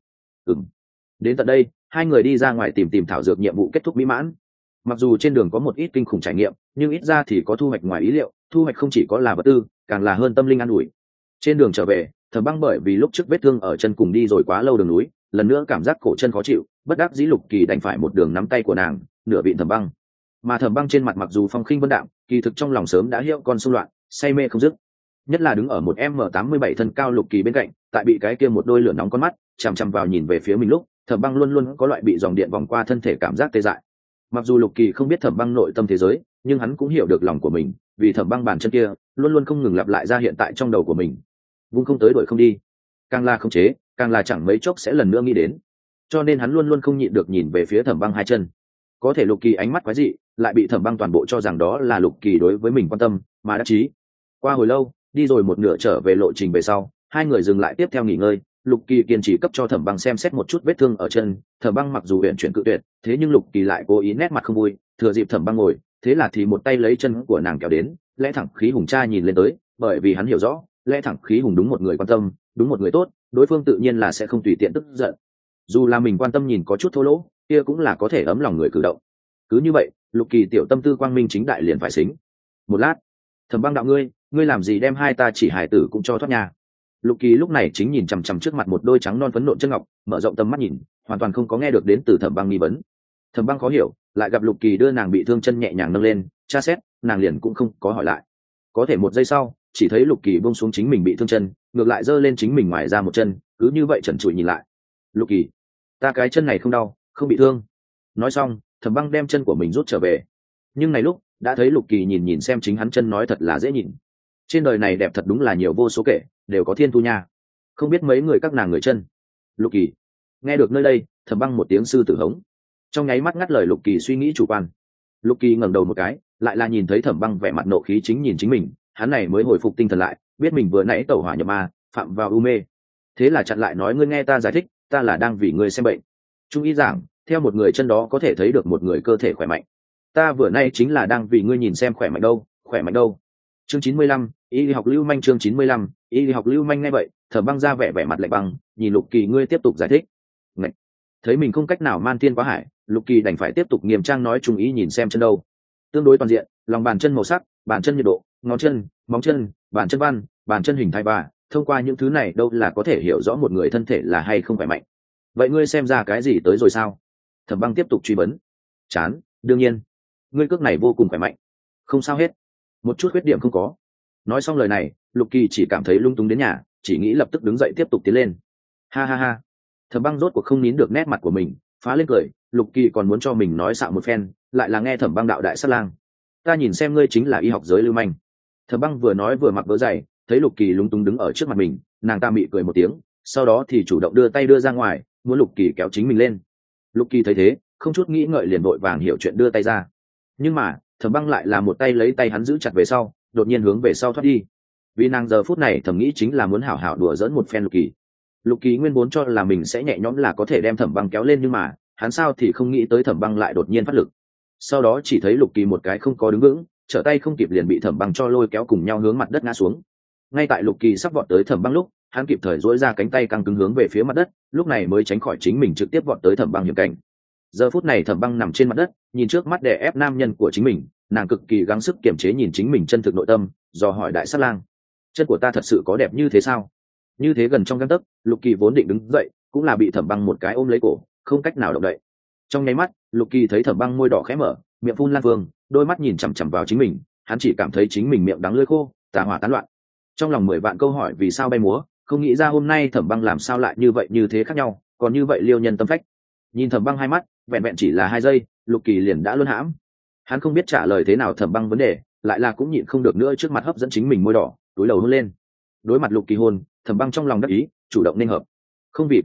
Đến tận đây 2 người đi ra ngoài tìm thảo dược, nhiệm vụ kết thúc mỹ mãn. Mặc dù trên đường có một ít kinh khủng trải nghiệm, nhưng ít ra thì có thu hoạch ngoài ý liệu. Thu hoạch không chỉ có là vật tư, càng là hơn tâm linh an ủi. Trên đường trở về, Thẩm Băng bởi vì lúc trước vết thương ở chân cùng đi rồi quá lâu đường núi, lần nữa cảm giác cổ chân khó chịu, bất đắc dĩ Lục Kỳ đành phải một đường nắm tay của nàng, nửa vịn Thẩm Băng. Mà Thẩm Băng trên mặt mặc dù phong khinh vân đạm, kỳ thực trong lòng sớm đã hiệu con xung loạn, say mê không dứt. Nhất là đứng ở một M87 thân cao Lục Kỳ bên cạnh, tại bị cái kia một đôi lửa nóng con mắt chằm chằm vào nhìn về phía mình lúc, Thẩm Băng luôn luôn có loại bị dòng điện vòng qua thân thể cảm giác tê dại. Mặc dù Lục Kỳ không biết Thẩm Băng nội tâm thế giới, nhưng hắn cũng hiểu được lòng của mình, vì Thẩm Băng bàn chân kia luôn luôn không ngừng lặp lại ra hiện tại trong đầu của mình. Vung không tới đuổi không đi, càng là khống chế, càng là chẳng mấy chốc sẽ lần nữa nghĩ đến. Cho nên hắn luôn luôn không nhịn được nhìn về phía Thẩm Băng 2 chân. Có thể Lục Kỳ ánh mắt quái dị, lại bị Thẩm Băng toàn bộ cho rằng đó là Lục Kỳ đối với mình quan tâm, mà đắc chí. Qua hồi lâu, đi rồi một nửa trở về lộ trình về sau, 2 người dừng lại tiếp theo nghỉ ngơi. Lục Kỳ kiên trì cấp cho Thẩm Băng xem xét một chút vết thương ở chân. Thẩm Băng mặc dù huyền chuyển cự tuyệt, thế nhưng Lục Kỳ lại cố ý nét mặt không vui, thừa dịp Thẩm Băng ngồi, thế là thì một tay lấy chân của nàng kéo đến. Lẽ thẳng khí hùng cha nhìn lên tới, bởi vì hắn hiểu rõ, lẽ thẳng khí hùng đúng một người quan tâm, đúng một người tốt, đối phương tự nhiên là sẽ không tùy tiện tức giận. Dù là mình quan tâm nhìn có chút thô lỗ, kia cũng là có thể ấm lòng người cử động. Cứ như vậy, Lục Kỳ tiểu tâm tư quang minh chính đại liền phải xính. Một lát, Thẩm Băng đạo ngươi làm gì đem 2 ta chỉ hài tử cũng cho thoát nhà. Lục Kỳ lúc này chính nhìn chằm chằm trước mặt một đôi trắng non phấn nộn chân ngọc, mở rộng tầm mắt nhìn, hoàn toàn không có nghe được đến từ Thẩm Băng nghi vấn. Thẩm Băng khó hiểu, lại gặp Lục Kỳ đưa nàng bị thương chân nhẹ nhàng nâng lên, tra xét, nàng liền cũng không có hỏi lại. Có thể một giây sau, chỉ thấy Lục Kỳ buông xuống chính mình bị thương chân, ngược lại giơ lên chính mình ngoài ra một chân, cứ như vậy trần trụi nhìn lại. Lục Kỳ, ta cái chân này không đau, không bị thương. Nói xong, Thẩm Băng đem chân của mình rút trở về. Nhưng này lúc đã thấy Lục Kỳ nhìn xem chính hắn chân nói thật là dễ nhìn. Trên đời này đẹp thật đúng là nhiều vô số kể, đều có thiên thu nha. Không biết mấy người các nàng người chân. Lục Kỳ nghe được nơi đây, Thẩm Băng một tiếng sư tử hống, trong nháy mắt ngắt lời Lục Kỳ suy nghĩ chủ quan. Lục Kỳ ngẩng đầu một cái, lại là nhìn thấy Thẩm Băng vẻ mặt nộ khí chính nhìn chính mình, hắn này mới hồi phục tinh thần lại, biết mình vừa nãy tẩu hỏa nhập ma, phạm vào u mê. Thế là chặn lại nói, ngươi nghe ta giải thích, ta là đang vì ngươi xem bệnh. Trung ý giảng, theo một người chân đó có thể thấy được một người cơ thể khỏe mạnh. Ta vừa nay chính là đang vì ngươi nhìn xem khỏe mạnh đâu, khỏe mạnh đâu. Chương 95, y học lưu manh. Chương 95, y học lưu manh. Nghe vậy, Thẩm Băng ra vẻ mặt lạnh băng, nhìn Lục Kỳ ngươi tiếp tục giải thích. Ngậy. Thấy mình không cách nào man tiên quá hải, Lục Kỳ đành phải tiếp tục nghiêm trang nói trung ý nhìn xem chân đâu. Tương đối toàn diện, lòng bàn chân màu sắc, bàn chân nhiệt độ, ngón chân, móng chân, bàn chân văn, bàn chân hình thái ba, thông qua những thứ này đâu là có thể hiểu rõ một người thân thể là hay không khỏe mạnh. Vậy ngươi xem ra cái gì tới rồi sao? Thẩm Băng tiếp tục truy vấn. Chán, đương nhiên. Ngươi cước này vô cùng khỏe mạnh. Không sao hết, một chút khuyết điểm không có. Nói xong lời này, Lục Kỳ chỉ cảm thấy lung túng đến nhà, chỉ nghĩ lập tức đứng dậy tiếp tục tiến lên. Ha ha ha. Thẩm Băng rốt cuộc không nín được nét mặt của mình, phá lên cười. Lục Kỳ còn muốn cho mình nói xạo một phen, lại là nghe Thẩm Băng đạo đại sát lang. Ta nhìn xem ngươi chính là y học giới lưu manh. Thẩm Băng vừa nói vừa mặc vớ giày, thấy Lục Kỳ lúng túng đứng ở trước mặt mình, nàng ta mị cười một tiếng, sau đó thì chủ động đưa tay đưa ra ngoài, muốn Lục Kỳ kéo chính mình lên. Lục Kỳ thấy thế, không chút nghĩ ngợi liền vội vàng hiểu chuyện đưa tay ra. Nhưng mà, Thẩm Băng lại là một tay lấy tay hắn giữ chặt về sau, đột nhiên hướng về sau thoát đi. Vì nàng giờ phút này thầm nghĩ chính là muốn hảo hảo đùa giỡn một phen Lục Kỳ. Lục Kỳ nguyên vốn cho là mình sẽ nhẹ nhõm là có thể đem Thẩm Băng kéo lên, nhưng mà hắn sao thì không nghĩ tới Thẩm Băng lại đột nhiên phát lực. Sau đó chỉ thấy Lục Kỳ một cái không có đứng vững, trở tay không kịp liền bị Thẩm Băng cho lôi kéo cùng nhau hướng mặt đất ngã xuống. Ngay tại Lục Kỳ sắp vọt tới Thẩm Băng lúc, hắn kịp thời duỗi ra cánh tay căng cứng hướng về phía mặt đất, lúc này mới tránh khỏi chính mình trực tiếp vọt tới Thẩm Băng hiểm cảnh. Giờ phút này Thẩm Băng nằm trên mặt đất, nhìn trước mắt đè ép nam nhân của chính mình, nàng cực kỳ gắng sức kiềm chế nhìn chính mình chân thực nội tâm, dò hỏi đại sát lang: chân của ta thật sự có đẹp như thế sao? Như thế gần trong gang tấc, Lục Kỳ vốn định đứng dậy, cũng là bị Thẩm Băng một cái ôm lấy cổ, không cách nào động đậy. Trong nháy mắt, Lục Kỳ thấy Thẩm Băng môi đỏ khẽ mở, miệng phun lan vương, đôi mắt nhìn chằm chằm vào chính mình, hắn chỉ cảm thấy chính mình miệng đắng lưỡi khô, tà hỏa tán loạn. Trong lòng 10 vạn câu hỏi vì sao bay múa, không nghĩ ra hôm nay Thẩm Băng làm sao lại như thế khác nhau, còn như vậy liêu nhân tâm phách. Nhìn Thẩm Băng hai mắt, vẹn vẹn chỉ là 2 giây, Lục Kỳ liền đã luân hãm. Hắn không biết trả lời thế nào Thẩm Băng vấn đề, lại là cũng nhịn không được nữa trước mặt hấp dẫn chính mình môi đỏ, túi đầu hôn lên. Đối mặt Lục Kỳ hôn, Thẩm Băng trong lòng đắc ý, chủ động nên hợp. Không vì cái khác,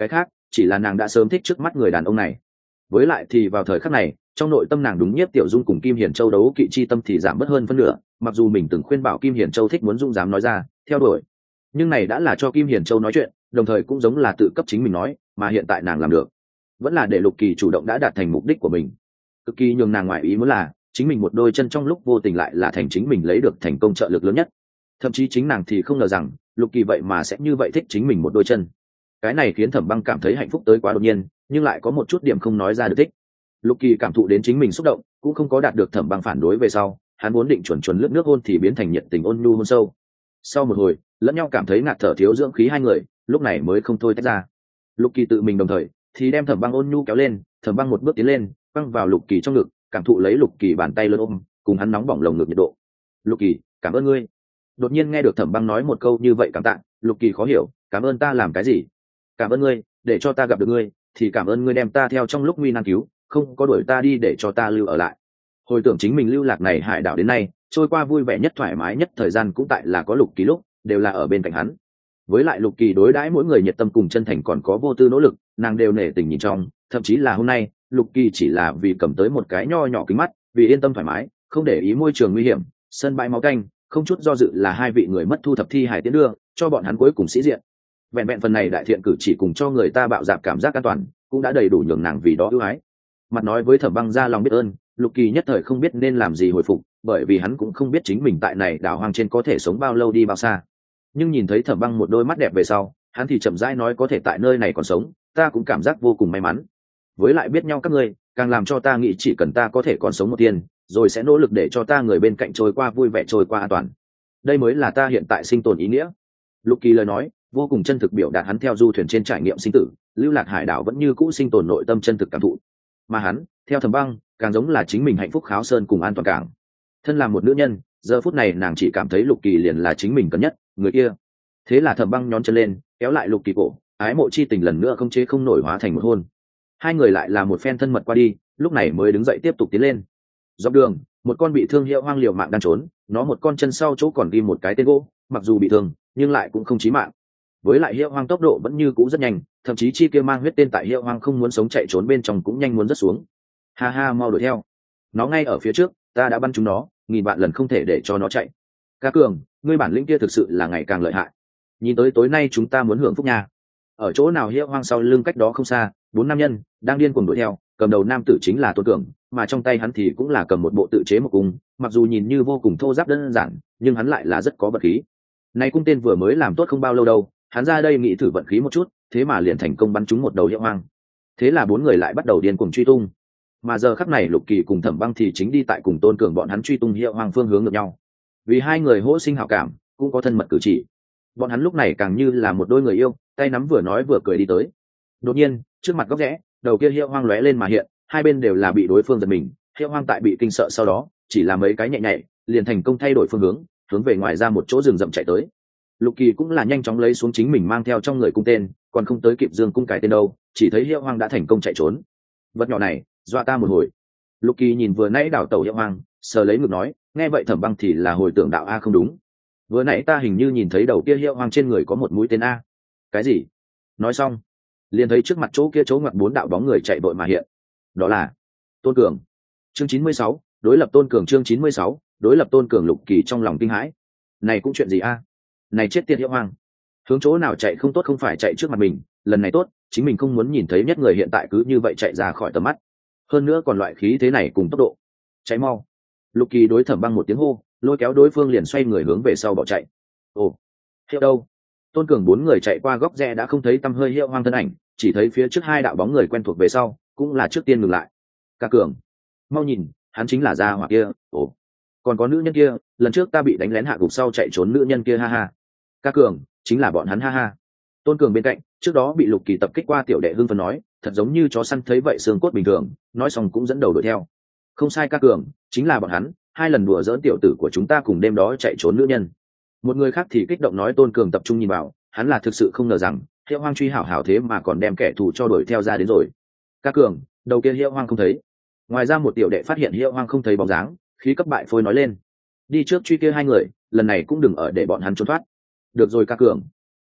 chỉ là nàng đã sớm thích trước mắt người đàn ông này. Với lại thì vào thời khắc này, trong nội tâm nàng đúng Nhiếp Tiểu Dung cùng Kim Hiển Châu đấu kỵ chi tâm thì giảm bớt hơn phân nửa, mặc dù mình từng khuyên bảo Kim Hiển Châu thích muốn Dung dám nói ra theo đuổi, nhưng này đã là cho Kim Hiển Châu nói chuyện, đồng thời cũng giống là tự cấp chính mình nói, mà hiện tại nàng làm được vẫn là để Lục Kỳ chủ động đã đạt thành mục đích của mình. Cực kỳ nhường nàng ngoại ý muốn là chính mình một đôi chân trong lúc vô tình lại là thành chính mình lấy được thành công trợ lực lớn nhất. Thậm chí chính nàng thì không ngờ rằng Lục Kỳ vậy mà sẽ như vậy thích chính mình một đôi chân. Cái này khiến Thẩm Băng cảm thấy hạnh phúc tới quá đột nhiên, nhưng lại có một chút điểm không nói ra được thích. Lục Kỳ cảm thụ đến chính mình xúc động, cũng không có đạt được Thẩm Băng phản đối về sau, hắn vốn định chuẩn lướt nước hôn thì biến thành nhiệt tình ôn nhu hôn sâu. Sau một hồi, lẫn nhau cảm thấy ngạt thở thiếu dưỡng khí hai người, lúc này mới không thôi tách ra. Lục Kỳ tự mình đồng thời thì đem Thẩm Băng ôn nhu kéo lên, Thẩm Băng một bước tiến lên, băng vào Lục Kỳ trong ngực, cảm thụ lấy Lục Kỳ bàn tay lớn ôm, cùng hắn nóng bỏng lồng ngực nhiệt độ. Lục Kỳ, cảm ơn ngươi. Đột nhiên nghe được Thẩm Băng nói một câu như vậy cảm tạ, Lục Kỳ khó hiểu, cảm ơn ta làm cái gì? Cảm ơn ngươi, để cho ta gặp được ngươi, thì cảm ơn ngươi đem ta theo trong lúc nguy nan cứu, không có đuổi ta đi để cho ta lưu ở lại. Hồi tưởng chính mình lưu lạc này hải đảo đến nay, trôi qua vui vẻ nhất thoải mái nhất thời gian cũng tại là có Lục Kỳ lúc, đều là ở bên cạnh hắn. Với lại Lục Kỳ đối đãi mỗi người nhiệt tâm cùng chân thành còn có vô tư nỗ lực, nàng đều nể tình nhìn trong, thậm chí là hôm nay, Lục Kỳ chỉ là vì cầm tới một cái nho nhỏ kính mắt, vì yên tâm thoải mái, không để ý môi trường nguy hiểm, sân bãi máu canh, không chút do dự là hai vị người mất thu thập thi hài tiến đưa, cho bọn hắn cuối cùng sĩ diện. Vẹn vẹn phần này đại thiện cử chỉ cùng cho người ta bạo dạn cảm giác an toàn, cũng đã đầy đủ nhường nàng vì đó ưu ái. Mặt nói với Thẩm Băng ra lòng biết ơn, Lục Kỳ nhất thời không biết nên làm gì hồi phục, bởi vì hắn cũng không biết chính mình tại này đảo hoang trên có thể sống bao lâu đi bao xa. Nhưng nhìn thấy Thẩm Băng một đôi mắt đẹp về sau, hắn thì chậm rãi nói có thể tại nơi này còn sống, ta cũng cảm giác vô cùng may mắn. Với lại biết nhau các ngươi, càng làm cho ta nghĩ chỉ cần ta có thể còn sống một tiên, rồi sẽ nỗ lực để cho ta người bên cạnh trôi qua vui vẻ trôi qua an toàn. Đây mới là ta hiện tại sinh tồn ý nghĩa. Lục Kỳ lời nói vô cùng chân thực biểu đạt hắn theo du thuyền trên trải nghiệm sinh tử, lưu lạc hải đảo vẫn như cũ sinh tồn nội tâm chân thực cảm thụ. Mà hắn, theo Thẩm Băng, càng giống là chính mình hạnh phúc kháo sơn cùng an toàn cảng. Thân làm một nữ nhân, giờ phút này nàng chỉ cảm thấy Lục Kỳ liền là chính mình cần nhất, người kia. Thế là Thẩm Băng nhón chân lên, kéo lại Lục Kỳ cổ, ái mộ chi tình lần nữa không chế không nổi hóa thành một hôn. Hai người lại là một phen thân mật qua đi, lúc này mới đứng dậy tiếp tục tiến lên. Dọc đường, một con bị thương hiệu hoang liều mạng đang trốn, nó một con chân sau chỗ còn ghi một cái tên gỗ, mặc dù bị thương, nhưng lại cũng không chí mạng. Với lại hiệu hoang tốc độ vẫn như cũ rất nhanh, thậm chí chi kia mang huyết tên tại hiệu hoang không muốn sống chạy trốn bên trong cũng nhanh muốn rớt xuống. Ha ha, mau đuổi theo, nó ngay ở phía trước, ta đã bắn chúng nó, nghìn vạn lần không thể để cho nó chạy. Ca Cường, ngươi bản lĩnh kia thực sự là ngày càng lợi hại. Nhìn tới tối nay chúng ta muốn hưởng phúc nha. Ở chỗ nào hiệu hoang sau lưng cách đó không xa, 4 nam nhân đang điên cuồng đuổi theo, cầm đầu nam tử chính là Tôn Cường, mà trong tay hắn thì cũng là cầm một bộ tự chế một cung, mặc dù nhìn như vô cùng thô ráp đơn giản, nhưng hắn lại là rất có vật khí. Này cung tên vừa mới làm tốt không bao lâu đâu, hắn ra đây nghĩ thử vận khí một chút, thế mà liền thành công bắn trúng một đầu hiệu hoang. Thế là 4 người lại bắt đầu điên cuồng truy tung. Mà giờ khắc này Lục Kỳ cùng Thẩm Băng thì chính đi tại cùng Tôn Cường bọn hắn truy tung hiệu hoang phương hướng ngược nhau. Vì hai người hỗ sinh hảo cảm, cũng có thân mật cử chỉ. Bọn hắn lúc này càng như là một đôi người yêu, tay nắm vừa nói vừa cười đi tới. Đột nhiên, trước mặt góc rẽ, đầu kia hiệu hoang lóe lên mà hiện, hai bên đều là bị đối phương giật mình. Hiệu hoang tại bị kinh sợ sau đó, chỉ là mấy cái nhẹ nhẹ, liền thành công thay đổi phương hướng về ngoài ra một chỗ rừng rậm chạy tới. Lục Kỳ cũng là nhanh chóng lấy xuống chính mình mang theo trong người cung tên, còn không tới kịp dương cung cài tên đâu, chỉ thấy hiệu hoang đã thành công chạy trốn. Vật nhỏ này, dọa ta một hồi. Lục Kỳ nhìn vừa nãy đảo tàu hiệu hoang, sờ lấy ngực nói, nghe vậy Thẩm Băng thì là hồi tưởng đạo a không đúng. Vừa nãy ta hình như nhìn thấy đầu kia hiệu hoang trên người có một mũi tên a. Cái gì? Nói xong, liền thấy trước mặt chỗ kia chỗ ngoặt 4 đạo bóng người chạy vội mà hiện. Đó là Tôn Cường. Chương 96, đối lập Tôn Cường. Chương 96, đối lập Tôn Cường. Lục Kỳ trong lòng kinh hãi. Này cũng chuyện gì a? Này chết tiệt hiệu hoang, hướng chỗ nào chạy không tốt không phải chạy trước mặt mình, lần này tốt, chính mình không muốn nhìn thấy nhất người hiện tại cứ như vậy chạy ra khỏi tầm mắt, hơn nữa còn loại khí thế này cùng tốc độ. Cháy mau. Lục Kỳ đối Thẩm Băng một tiếng hô, lôi kéo đối phương liền xoay người hướng về sau bỏ chạy. Ồ, hiệu đâu? Tôn Cường 4 người chạy qua góc rẽ đã không thấy tăm hơi hiệu hoang thân ảnh, chỉ thấy phía trước 2 đạo bóng người quen thuộc về sau, cũng là trước tiên ngừng lại. Ca Cường, mau nhìn, hắn chính là gia hỏa kia. Ồ, còn có nữ nhân kia, lần trước ta bị đánh lén hạ gục sau chạy trốn nữ nhân kia, ha ha. Ca Cường, chính là bọn hắn, ha ha. Tôn Cường bên cạnh, trước đó bị Lục Kỳ tập kích qua tiểu đệ hưng phấn nói, thật giống như chó săn thấy vậy xương cốt bình thường, nói xong cũng dẫn đầu đuổi theo. Không sai Ca Cường, chính là bọn hắn, 2 lần đùa giỡn tiểu tử của chúng ta cùng đêm đó chạy trốn nữ nhân. Một người khác thì kích động nói. Tôn Cường tập trung nhìn vào, hắn là thực sự không ngờ rằng hiệu hoang truy hảo hảo thế mà còn đem kẻ thù cho đuổi theo ra đến rồi. Ca Cường, đầu kia hiệu hoang không thấy. Ngoài ra một tiểu đệ phát hiện hiệu hoang không thấy bóng dáng, khí cấp bại phôi nói lên, đi trước truy kia 2 người, lần này cũng đừng ở để bọn hắn trốn thoát. Được rồi Ca Cường.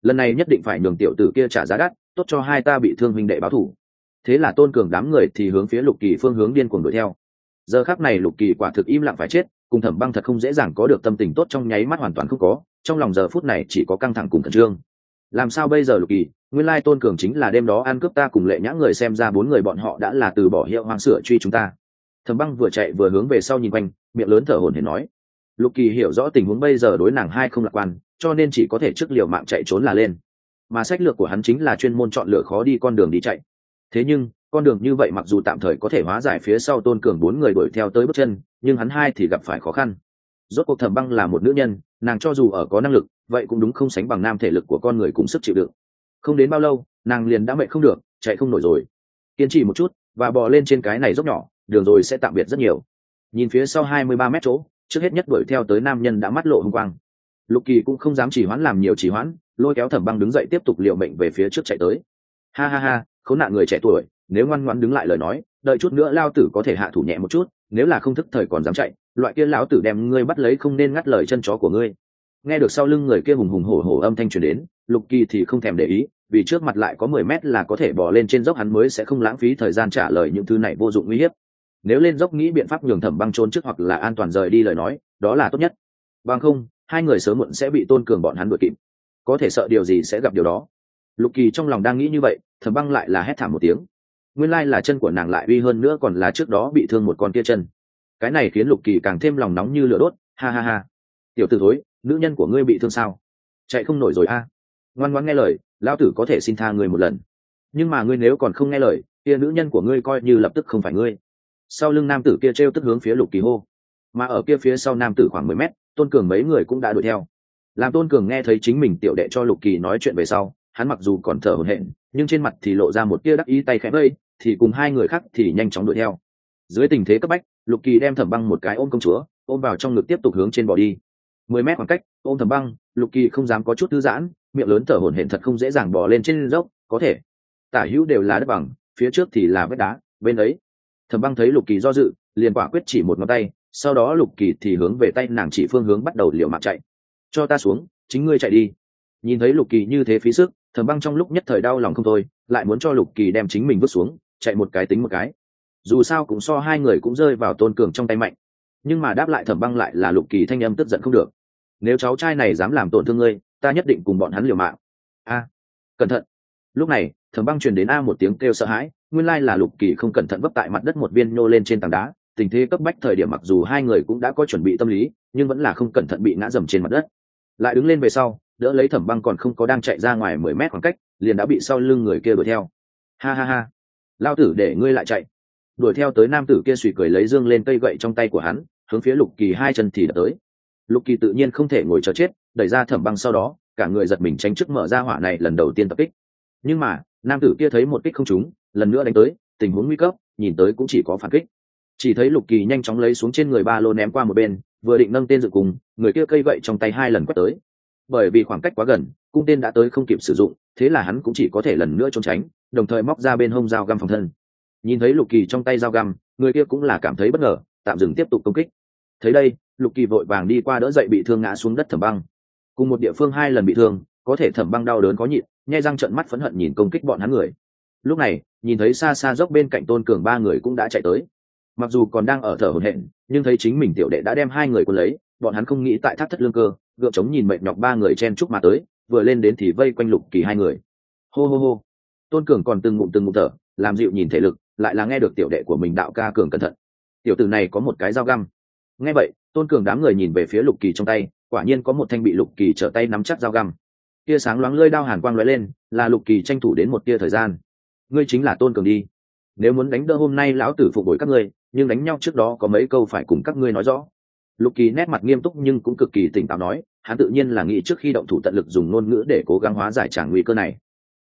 lần này nhất định phải nhường tiểu tử kia trả giá đắt, tốt cho hai ta bị thương huynh đệ báo thù. Thế là Tôn Cường đám người thì hướng phía Lục Kỳ phương hướng điên cuồng đuổi theo. Giờ khắc này Lục Kỳ quả thực im lặng phải chết, cùng Thẩm Băng thật không dễ dàng có được tâm tình tốt trong nháy mắt hoàn toàn không có, trong lòng giờ phút này chỉ có căng thẳng cùng khẩn trương. Làm sao bây giờ Lục Kỳ? Nguyên lai Tôn Cường chính là đêm đó ăn cướp ta cùng Lệ Nhã người, xem ra bốn người bọn họ đã là từ bỏ hiệu hoang sửa truy chúng ta. Thẩm Băng vừa chạy vừa hướng về sau nhìn quanh, miệng lớn thở hổn hển nói. Lục Kỳ hiểu rõ tình huống bây giờ đối nàng hai không lạc quan, cho nên chỉ có thể trước liều mạng chạy trốn là lên. Mà sách lược của hắn chính là chuyên môn chọn lựa khó đi con đường đi chạy. Thế nhưng con đường như vậy mặc dù tạm thời có thể hóa giải phía sau Tôn Cường bốn người đuổi theo tới bước chân, nhưng hắn hai thì gặp phải khó khăn. Rốt cuộc Thẩm Băng là một nữ nhân, nàng cho dù ở có năng lực, vậy cũng đúng không sánh bằng nam thể lực của con người cùng sức chịu đựng. Không đến bao lâu, nàng liền đã mệt không được, chạy không nổi rồi. Kiên trì một chút và bò lên trên cái này dốc nhỏ, đường rồi sẽ tạm biệt rất nhiều. Nhìn phía sau 23 mét chỗ, trước hết nhất đuổi theo tới nam nhân đã mắt lộ hung quang. Lục Kỳ cũng không dám trì hoãn làm nhiều trì hoãn, lôi kéo Thẩm Băng đứng dậy tiếp tục liều mệnh về phía trước chạy tới. Ha ha ha, khốn nạn người trẻ tuổi, nếu ngoan ngoãn đứng lại lời nói, đợi chút nữa lao tử có thể hạ thủ nhẹ một chút, nếu là không thức thời còn dám chạy, loại kia lão tử đem ngươi bắt lấy không nên ngắt lời chân chó của ngươi. Nghe được sau lưng người kia hùng hùng hổ hổ âm thanh truyền đến, Lục Kỳ thì không thèm để ý, vì trước mặt lại có 10 mét là có thể bò lên trên dốc, hắn mới sẽ không lãng phí thời gian trả lời những thứ này vô dụng uy hiếp. Nếu lên dốc nghĩ biện pháp nhường Thẩm Băng trốn trước hoặc là an toàn rời đi lời nói, đó là tốt nhất. Bằng không, hai người sớm muộn sẽ bị Tôn Cường bọn hắn đuổi kịp. Có thể sợ điều gì sẽ gặp điều đó. Lục Kỳ trong lòng đang nghĩ như vậy, Thẩm Băng lại là hét thảm một tiếng. Nguyên lai là chân của nàng lại uy hơn nữa còn là trước đó bị thương một con kia chân. Cái này khiến Lục Kỳ càng thêm lòng nóng như lửa đốt, ha ha ha. Tiểu tử thối, nữ nhân của ngươi bị thương sao? Chạy không nổi rồi a. Ngoan ngoãn nghe lời, lão tử có thể xin tha ngươi một lần. Nhưng mà ngươi nếu còn không nghe lời, kia nữ nhân của ngươi coi như lập tức không phải ngươi. Sau lưng nam tử kia trêu tức hướng phía Lục Kỳ hô. Mà ở kia phía sau nam tử khoảng 10 mét, Tôn Cường mấy người cũng đã đuổi theo. Làm Tôn Cường nghe thấy chính mình tiểu đệ cho Lục Kỳ nói chuyện về sau, hắn mặc dù còn thở hổn hển, nhưng trên mặt thì lộ ra một tia đắc ý, tay khẽ vẫy, thì cùng hai người khác thì nhanh chóng đuổi theo. Dưới tình thế cấp bách, Lục Kỳ đem Thẩm Băng một cái ôm công chúa, ôm vào trong ngực tiếp tục hướng trên bỏ đi. 10 mét khoảng cách, ôm Thẩm Băng, Lục Kỳ không dám có chút thư giãn, miệng lớn thở hổn hển, thật không dễ dàng bò lên trên dốc, có thể tả hữu đều là đất bằng, phía trước thì là vách đá, bên ấy. Thẩm Băng thấy Lục Kỳ do dự, liền quả quyết chỉ một ngón tay, sau đó Lục Kỳ thì hướng về tay nàng chỉ phương hướng bắt đầu liều mạng chạy. Cho ta xuống, chính ngươi chạy đi. Nhìn thấy Lục Kỳ như thế phí sức, Thẩm Băng trong lúc nhất thời đau lòng không thôi, lại muốn cho Lục Kỳ đem chính mình vứt xuống, chạy một cái tính một cái. Dù sao cũng so hai người cũng rơi vào Tôn Cường trong tay mạnh. Nhưng mà đáp lại Thẩm Băng lại là Lục Kỳ thanh âm tức giận không được. Nếu cháu trai này dám làm tổn thương ngươi, ta nhất định cùng bọn hắn liều mạng. A, cẩn thận. Lúc này, Thẩm Băng truyền đến a một tiếng kêu sợ hãi, nguyên lai là Lục Kỳ không cẩn thận vấp tại mặt đất một viên nhô lên trên tảng đá, tình thế cấp bách thời điểm mặc dù hai người cũng đã có chuẩn bị tâm lý, nhưng vẫn là không cẩn thận bị ngã dầm trên mặt đất. Lại đứng lên về sau, đỡ lấy Thẩm Băng còn không có đang chạy ra ngoài 10 mét khoảng cách, liền đã bị sau lưng người kia đuổi theo. Ha ha ha, lao tử để ngươi lại chạy. Đuổi theo tới nam tử kia suy cười lấy dương lên cây gậy trong tay của hắn, hướng phía Lục Kỳ hai chân thì đập tới. Lục Kỳ tự nhiên không thể ngồi chờ chết, đẩy ra Thẩm Băng, sau đó cả người giật mình tránh trước mở ra hỏa này lần đầu tiên tập kích. Nhưng mà nam tử kia thấy một kích không trúng, lần nữa đánh tới, tình huống nguy cấp, nhìn tới cũng chỉ có phản kích. Chỉ thấy Lục Kỳ nhanh chóng lấy xuống trên người ba lô ném qua một bên, vừa định nâng tên dự cùng, người kia cây gậy trong tay hai lần quét tới. Bởi vì khoảng cách quá gần, cung tên đã tới không kịp sử dụng, thế là hắn cũng chỉ có thể lần nữa trốn tránh, đồng thời móc ra bên hông dao găm phòng thân. Nhìn thấy Lục Kỳ trong tay dao găm, người kia cũng là cảm thấy bất ngờ, tạm dừng tiếp tục công kích. Thấy đây, Lục Kỳ vội vàng đi qua đỡ dậy bị thương ngã xuống đất Thẩm Băng. Cùng một địa phương hai lần bị thương, có thể Thẩm Băng đau đớn có nhịn, nhai răng trợn mắt phẫn hận nhìn công kích bọn hắn người. Lúc này, nhìn thấy xa xa dốc bên cạnh Tôn Cường ba người cũng đã chạy tới. Mặc dù còn đang ở thở hổn hển, nhưng thấy chính mình tiểu đệ đã đem hai người cuốn lấy, bọn hắn không nghĩ tại thác thất lương cơ, gượng chống nhìn mệt nhọc ba người chen chúc mà tới, vừa lên đến thì vây quanh Lục Kỳ hai người. Hô hô hô. Tôn Cường còn từng ngụm thở, làm dịu nhìn thể lực, lại là nghe được tiểu đệ của mình đạo ca cường cẩn thận. Tiểu tử này có một cái dao găm. Nghe vậy, Tôn Cường đám người nhìn về phía Lục Kỳ trong tay, quả nhiên có một thanh bị Lục Kỳ trở tay nắm chắc dao găm. Tia sáng loáng lơi đao hàn quang lóe lên, là Lục Kỳ tranh thủ đến một tia thời gian. Ngươi chính là Tôn Cường đi. Nếu muốn đánh đỡ hôm nay lão tử phục bồi các ngươi, nhưng đánh nhau trước đó có mấy câu phải cùng các ngươi nói rõ. Lục Kỳ nét mặt nghiêm túc nhưng cũng cực kỳ tỉnh táo nói, hắn tự nhiên là nghĩ trước khi động thủ tận lực dùng ngôn ngữ để cố gắng hóa giải tràng nguy cơ này.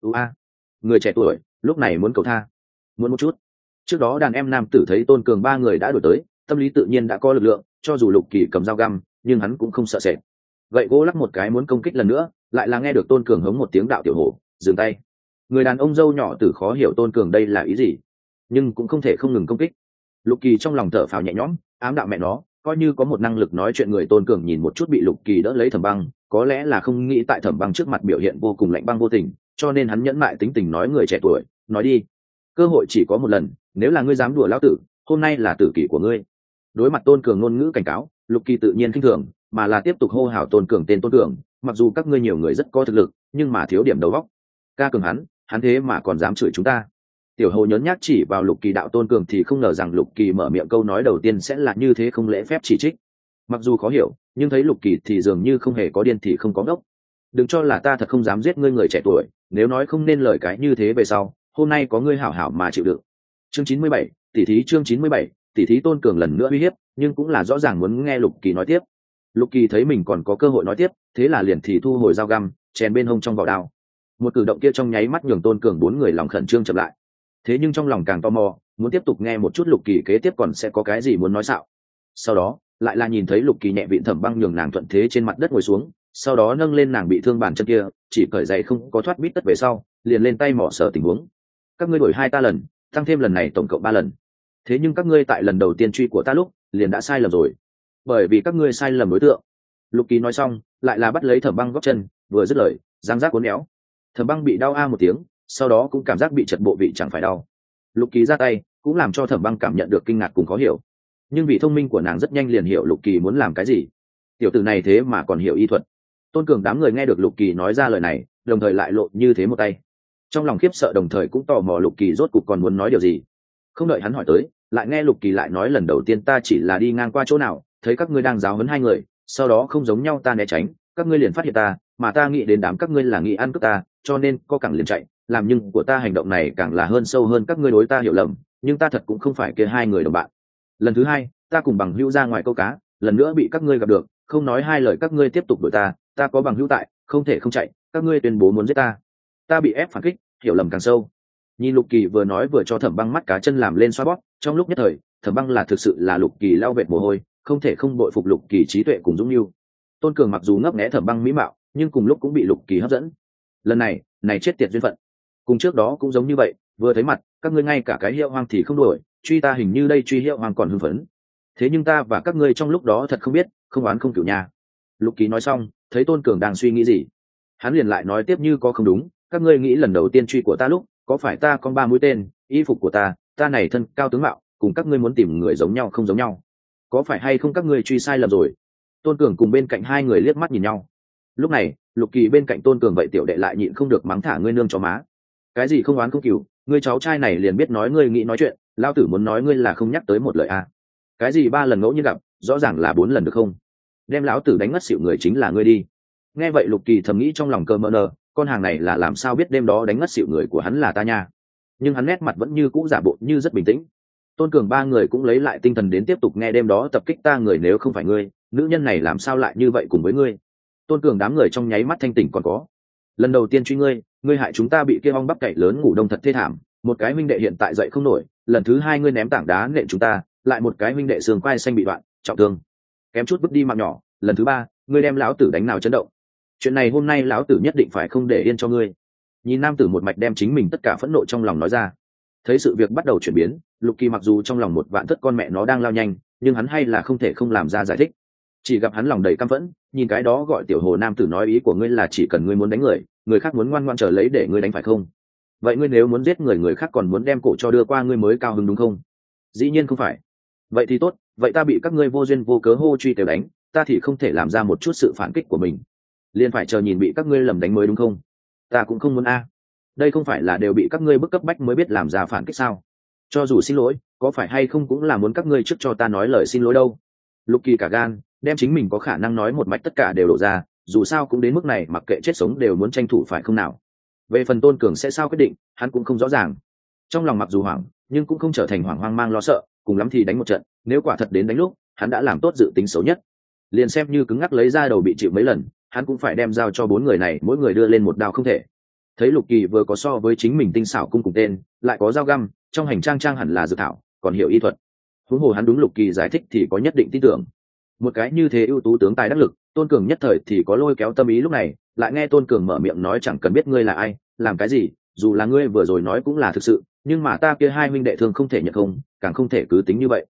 Người trẻ tuổi, lúc này muốn cầu tha. Muốn một chút. Trước đó đàn em nam tử thấy Tôn Cường ba người đã đuổi tới, tâm lý tự nhiên đã có lực lượng, cho dù Lục Kỳ cầm dao găm, nhưng hắn cũng không sợ sệt. Gậy gỗ lắc một cái muốn công kích lần nữa, lại là nghe được Tôn Cường hống một tiếng đạo tiểu hổ, dừng tay. Người đàn ông dâu nhỏ tử khó hiểu Tôn Cường đây là ý gì, nhưng cũng không thể không ngừng công kích. Lục Kỳ trong lòng thở phào nhẹ nhõm, ám đạo mẹ nó, coi như có một năng lực nói chuyện người, Tôn Cường nhìn một chút bị Lục Kỳ đỡ lấy Thẩm Băng, có lẽ là không nghĩ tại Thẩm Băng trước mặt biểu hiện vô cùng lạnh băng vô tình, cho nên hắn nhẫn mại tính tình nói, người trẻ tuổi, nói đi, cơ hội chỉ có một lần, nếu là ngươi dám đùa lão tử, hôm nay là tử kỷ của ngươi. Đối mặt Tôn Cường ngôn ngữ cảnh cáo, Lục Kỳ tự nhiên khinh thường, mà là tiếp tục hô hào Tôn Cường tên Tôn Cường, mặc dù các ngươi nhiều người rất có thực lực, nhưng mà thiếu điểm đầu óc. Ca Cường hắn thế mà còn dám chửi chúng ta. Tiểu Hồ nhớn nhác chỉ vào Lục Kỳ đạo Tôn Cường, thì không ngờ rằng Lục Kỳ mở miệng câu nói đầu tiên sẽ là như thế không lễ phép chỉ trích. Mặc dù khó hiểu, nhưng thấy Lục Kỳ thì dường như không hề có điên thì không có ngốc. Đừng cho là ta thật không dám giết ngươi, người trẻ tuổi, nếu nói không nên lời cái như thế về sau, hôm nay có ngươi hảo hảo mà chịu đựng. Chương 97, tỷ thí. Chương 97, tỷ thí. Tôn Cường lần nữa uy hiếp, nhưng cũng là rõ ràng muốn nghe Lục Kỳ nói tiếp. Lục Kỳ thấy mình còn có cơ hội nói tiếp, thế là liền thì thu hồi dao găm, chèn bên hông trong vỏ đao. Một cử động kia trong nháy mắt nhường Tôn Cường bốn người lòng khẩn trương chậm lại. Thế nhưng trong lòng càng tò mò, muốn tiếp tục nghe một chút Lục Kỳ kế tiếp còn sẽ có cái gì muốn nói xạo. Sau đó lại là nhìn thấy Lục Kỳ nhẹ vịn Thẩm Băng nhường nàng thuận thế trên mặt đất ngồi xuống, sau đó nâng lên nàng bị thương bàn chân kia, chỉ cởi giày không có thoát bít tất về sau, liền lên tay mỏ sở tình huống. Các ngươi đổi hai ta lần, tăng thêm lần này tổng cộng 3 lần. Thế nhưng các ngươi tại lần đầu tiên truy của ta lúc liền đã sai lầm rồi, bởi vì các ngươi sai lầm đối tượng. Lục Kỳ nói xong lại là bắt lấy Thẩm Băng gót chân, vừa dứt lời giang giác cuốn éo. Thẩm Băng bị đau a một tiếng, sau đó cũng cảm giác bị chật bộ vị chẳng phải đau. Lục Kỳ ra tay cũng làm cho Thẩm Băng cảm nhận được kinh ngạc cùng khó hiểu, nhưng vị thông minh của nàng rất nhanh liền hiểu Lục Kỳ muốn làm cái gì. Tiểu tử này thế mà còn hiểu y thuật. Tôn Cường đám người nghe được Lục Kỳ nói ra lời này, đồng thời lại lộ như thế một tay, trong lòng khiếp sợ đồng thời cũng tò mò Lục Kỳ rốt cục còn muốn nói điều gì. Không đợi hắn hỏi tới, lại nghe Lục Kỳ lại nói, lần đầu tiên ta chỉ là đi ngang qua chỗ nào, thấy các ngươi đang giáo huấn hai người, sau đó không giống nhau, ta né tránh, các ngươi liền phát hiện ta, mà ta nghĩ đến đám các ngươi là nghĩ ăn cướp ta, cho nên co cẳng liền chạy, làm nhưng của ta hành động này càng là hơn sâu hơn các ngươi đối ta hiểu lầm, nhưng ta thật cũng không phải kia hai người đồng bạn. Lần thứ hai ta cùng bằng hữu ra ngoài câu cá, lần nữa bị các ngươi gặp được, không nói hai lời các ngươi tiếp tục đuổi ta có bằng hữu tại, không thể không chạy, các ngươi tuyên bố muốn giết ta bị ép phản kích, hiểu lầm càng sâu. Nhìn Lục Kỳ vừa nói vừa cho Thẩm Băng mắt cá chân làm lên xoa bóp, trong lúc nhất thời Thẩm Băng là thực sự là Lục Kỳ lau vệt mồ hôi, không thể không bội phục Lục Kỳ trí tuệ cùng dũng mưu. Tôn Cường mặc dù ngấp nghé Thẩm Băng mỹ mạo, nhưng cùng lúc cũng bị Lục Kỳ hấp dẫn. Lần này chết tiệt duyên phận. Cùng trước đó cũng giống như vậy, vừa thấy mặt các ngươi ngay cả cái hiệu hoang thì không đuổi, truy ta hình như đây truy hiệu hoang còn hưng phấn. Thế nhưng ta và các ngươi trong lúc đó thật không biết, không oán không cửu nhà. Lục Kỳ nói xong, thấy Tôn Cường đang suy nghĩ gì, hắn liền lại nói tiếp như có không đúng, các ngươi nghĩ lần đầu tiên truy của ta lúc, có phải ta con 3 mũi tên, y phục của ta này thân cao tướng mạo, cùng các ngươi muốn tìm người giống nhau không giống nhau, có phải hay không các ngươi truy sai lầm rồi? Tôn Cường cùng bên cạnh hai người liếc mắt nhìn nhau. Lúc này Lục Kỳ bên cạnh Tôn Cường vậy tiểu đệ lại nhịn không được mắng thả ngươi nương cho má. Cái gì không oán không cửu, ngươi cháu trai này liền biết nói ngươi nghĩ nói chuyện, lao tử muốn nói ngươi là không nhắc tới một lời a. Cái gì 3 lần ngẫu nhiên gặp, rõ ràng là 4 lần được không? Đem lão tử đánh ngất xỉu người chính là ngươi đi. Nghe vậy Lục Kỳ thầm nghĩ trong lòng cơ mờ nờ, con hàng này là làm sao biết đêm đó đánh ngất xỉu người của hắn là ta nha. Nhưng hắn nét mặt vẫn như cũ giả bộ như rất bình tĩnh. Tôn Cường ba người cũng lấy lại tinh thần đến tiếp tục nghe, đêm đó tập kích ta người nếu không phải ngươi, nữ nhân này làm sao lại như vậy cùng với ngươi? Tôn Cường đám người trong nháy mắt thanh tỉnh còn có. Lần đầu tiên truy ngươi hại chúng ta bị kia ong bắp cậy lớn ngủ đông thật thê thảm, một cái huynh đệ hiện tại dậy không nổi, lần thứ hai ngươi ném tảng đá nện chúng ta, lại một cái huynh đệ xương quai xanh bị đoạn, trọng thương, kém chút vứt đi mạng nhỏ, lần thứ ba ngươi đem lão tử đánh nào chấn động. Chuyện này hôm nay lão tử nhất định phải không để yên cho ngươi. Nhìn nam tử một mạch đem chính mình tất cả phẫn nộ trong lòng nói ra. Thấy sự việc bắt đầu chuyển biến, Lục Kỳ mặc dù trong lòng một vạn thất con mẹ nó đang lao nhanh, nhưng hắn hay là không thể không làm ra giải thích. Chỉ gặp hắn lòng đầy căm phẫn, nhìn cái đó gọi tiểu hồ nam tử nói, ý của ngươi là chỉ cần ngươi muốn đánh người, người khác muốn ngoan ngoan chờ lấy để ngươi đánh phải không? Vậy ngươi nếu muốn giết người, người khác còn muốn đem cổ cho đưa qua ngươi mới cao hứng đúng không? Dĩ nhiên không phải. Vậy thì tốt, vậy ta bị các ngươi vô duyên vô cớ hô truy kêu đánh, ta thì không thể làm ra một chút sự phản kích của mình, liền phải chờ nhìn bị các ngươi lầm đánh mới đúng không? Ta cũng không muốn a. Đây không phải là đều bị các ngươi bức cấp bách mới biết làm ra phản kích sao? Cho dù xin lỗi, có phải hay không cũng là muốn các ngươi trước cho ta nói lời xin lỗi đâu. Lục Kỳ cả gan đem chính mình có khả năng nói một mạch tất cả đều đổ ra, dù sao cũng đến mức này, mặc kệ chết sống đều muốn tranh thủ phải không nào. Về phần Tôn Cường sẽ sao quyết định, hắn cũng không rõ ràng. Trong lòng mặc dù hoảng, nhưng cũng không trở thành hoảng hoang mang lo sợ, cùng lắm thì đánh một trận, nếu quả thật đến đánh lúc, hắn đã làm tốt dự tính xấu nhất. Liền xem như cứng ngắc lấy ra đầu bị chịu mấy lần, hắn cũng phải đem giao cho 4 người này, mỗi người đưa lên một đao không thể. Thấy Lục Kỳ vừa có so với chính mình tinh xảo cung cùng tên, lại có dao găm, trong hành trang hẳn là dược thảo, còn hiểu y thuật. Huống hồ hắn đúng Lục Kỳ giải thích thì có nhất định tin tưởng. Một cái như thế ưu tú tướng tài đắc lực, Tôn Cường nhất thời thì có lôi kéo tâm ý. Lúc này lại nghe Tôn Cường mở miệng nói, chẳng cần biết ngươi là ai, làm cái gì, dù là ngươi vừa rồi nói cũng là thực sự, nhưng mà ta kia hai huynh đệ thường không thể nhận không, càng không thể cứ tính như vậy.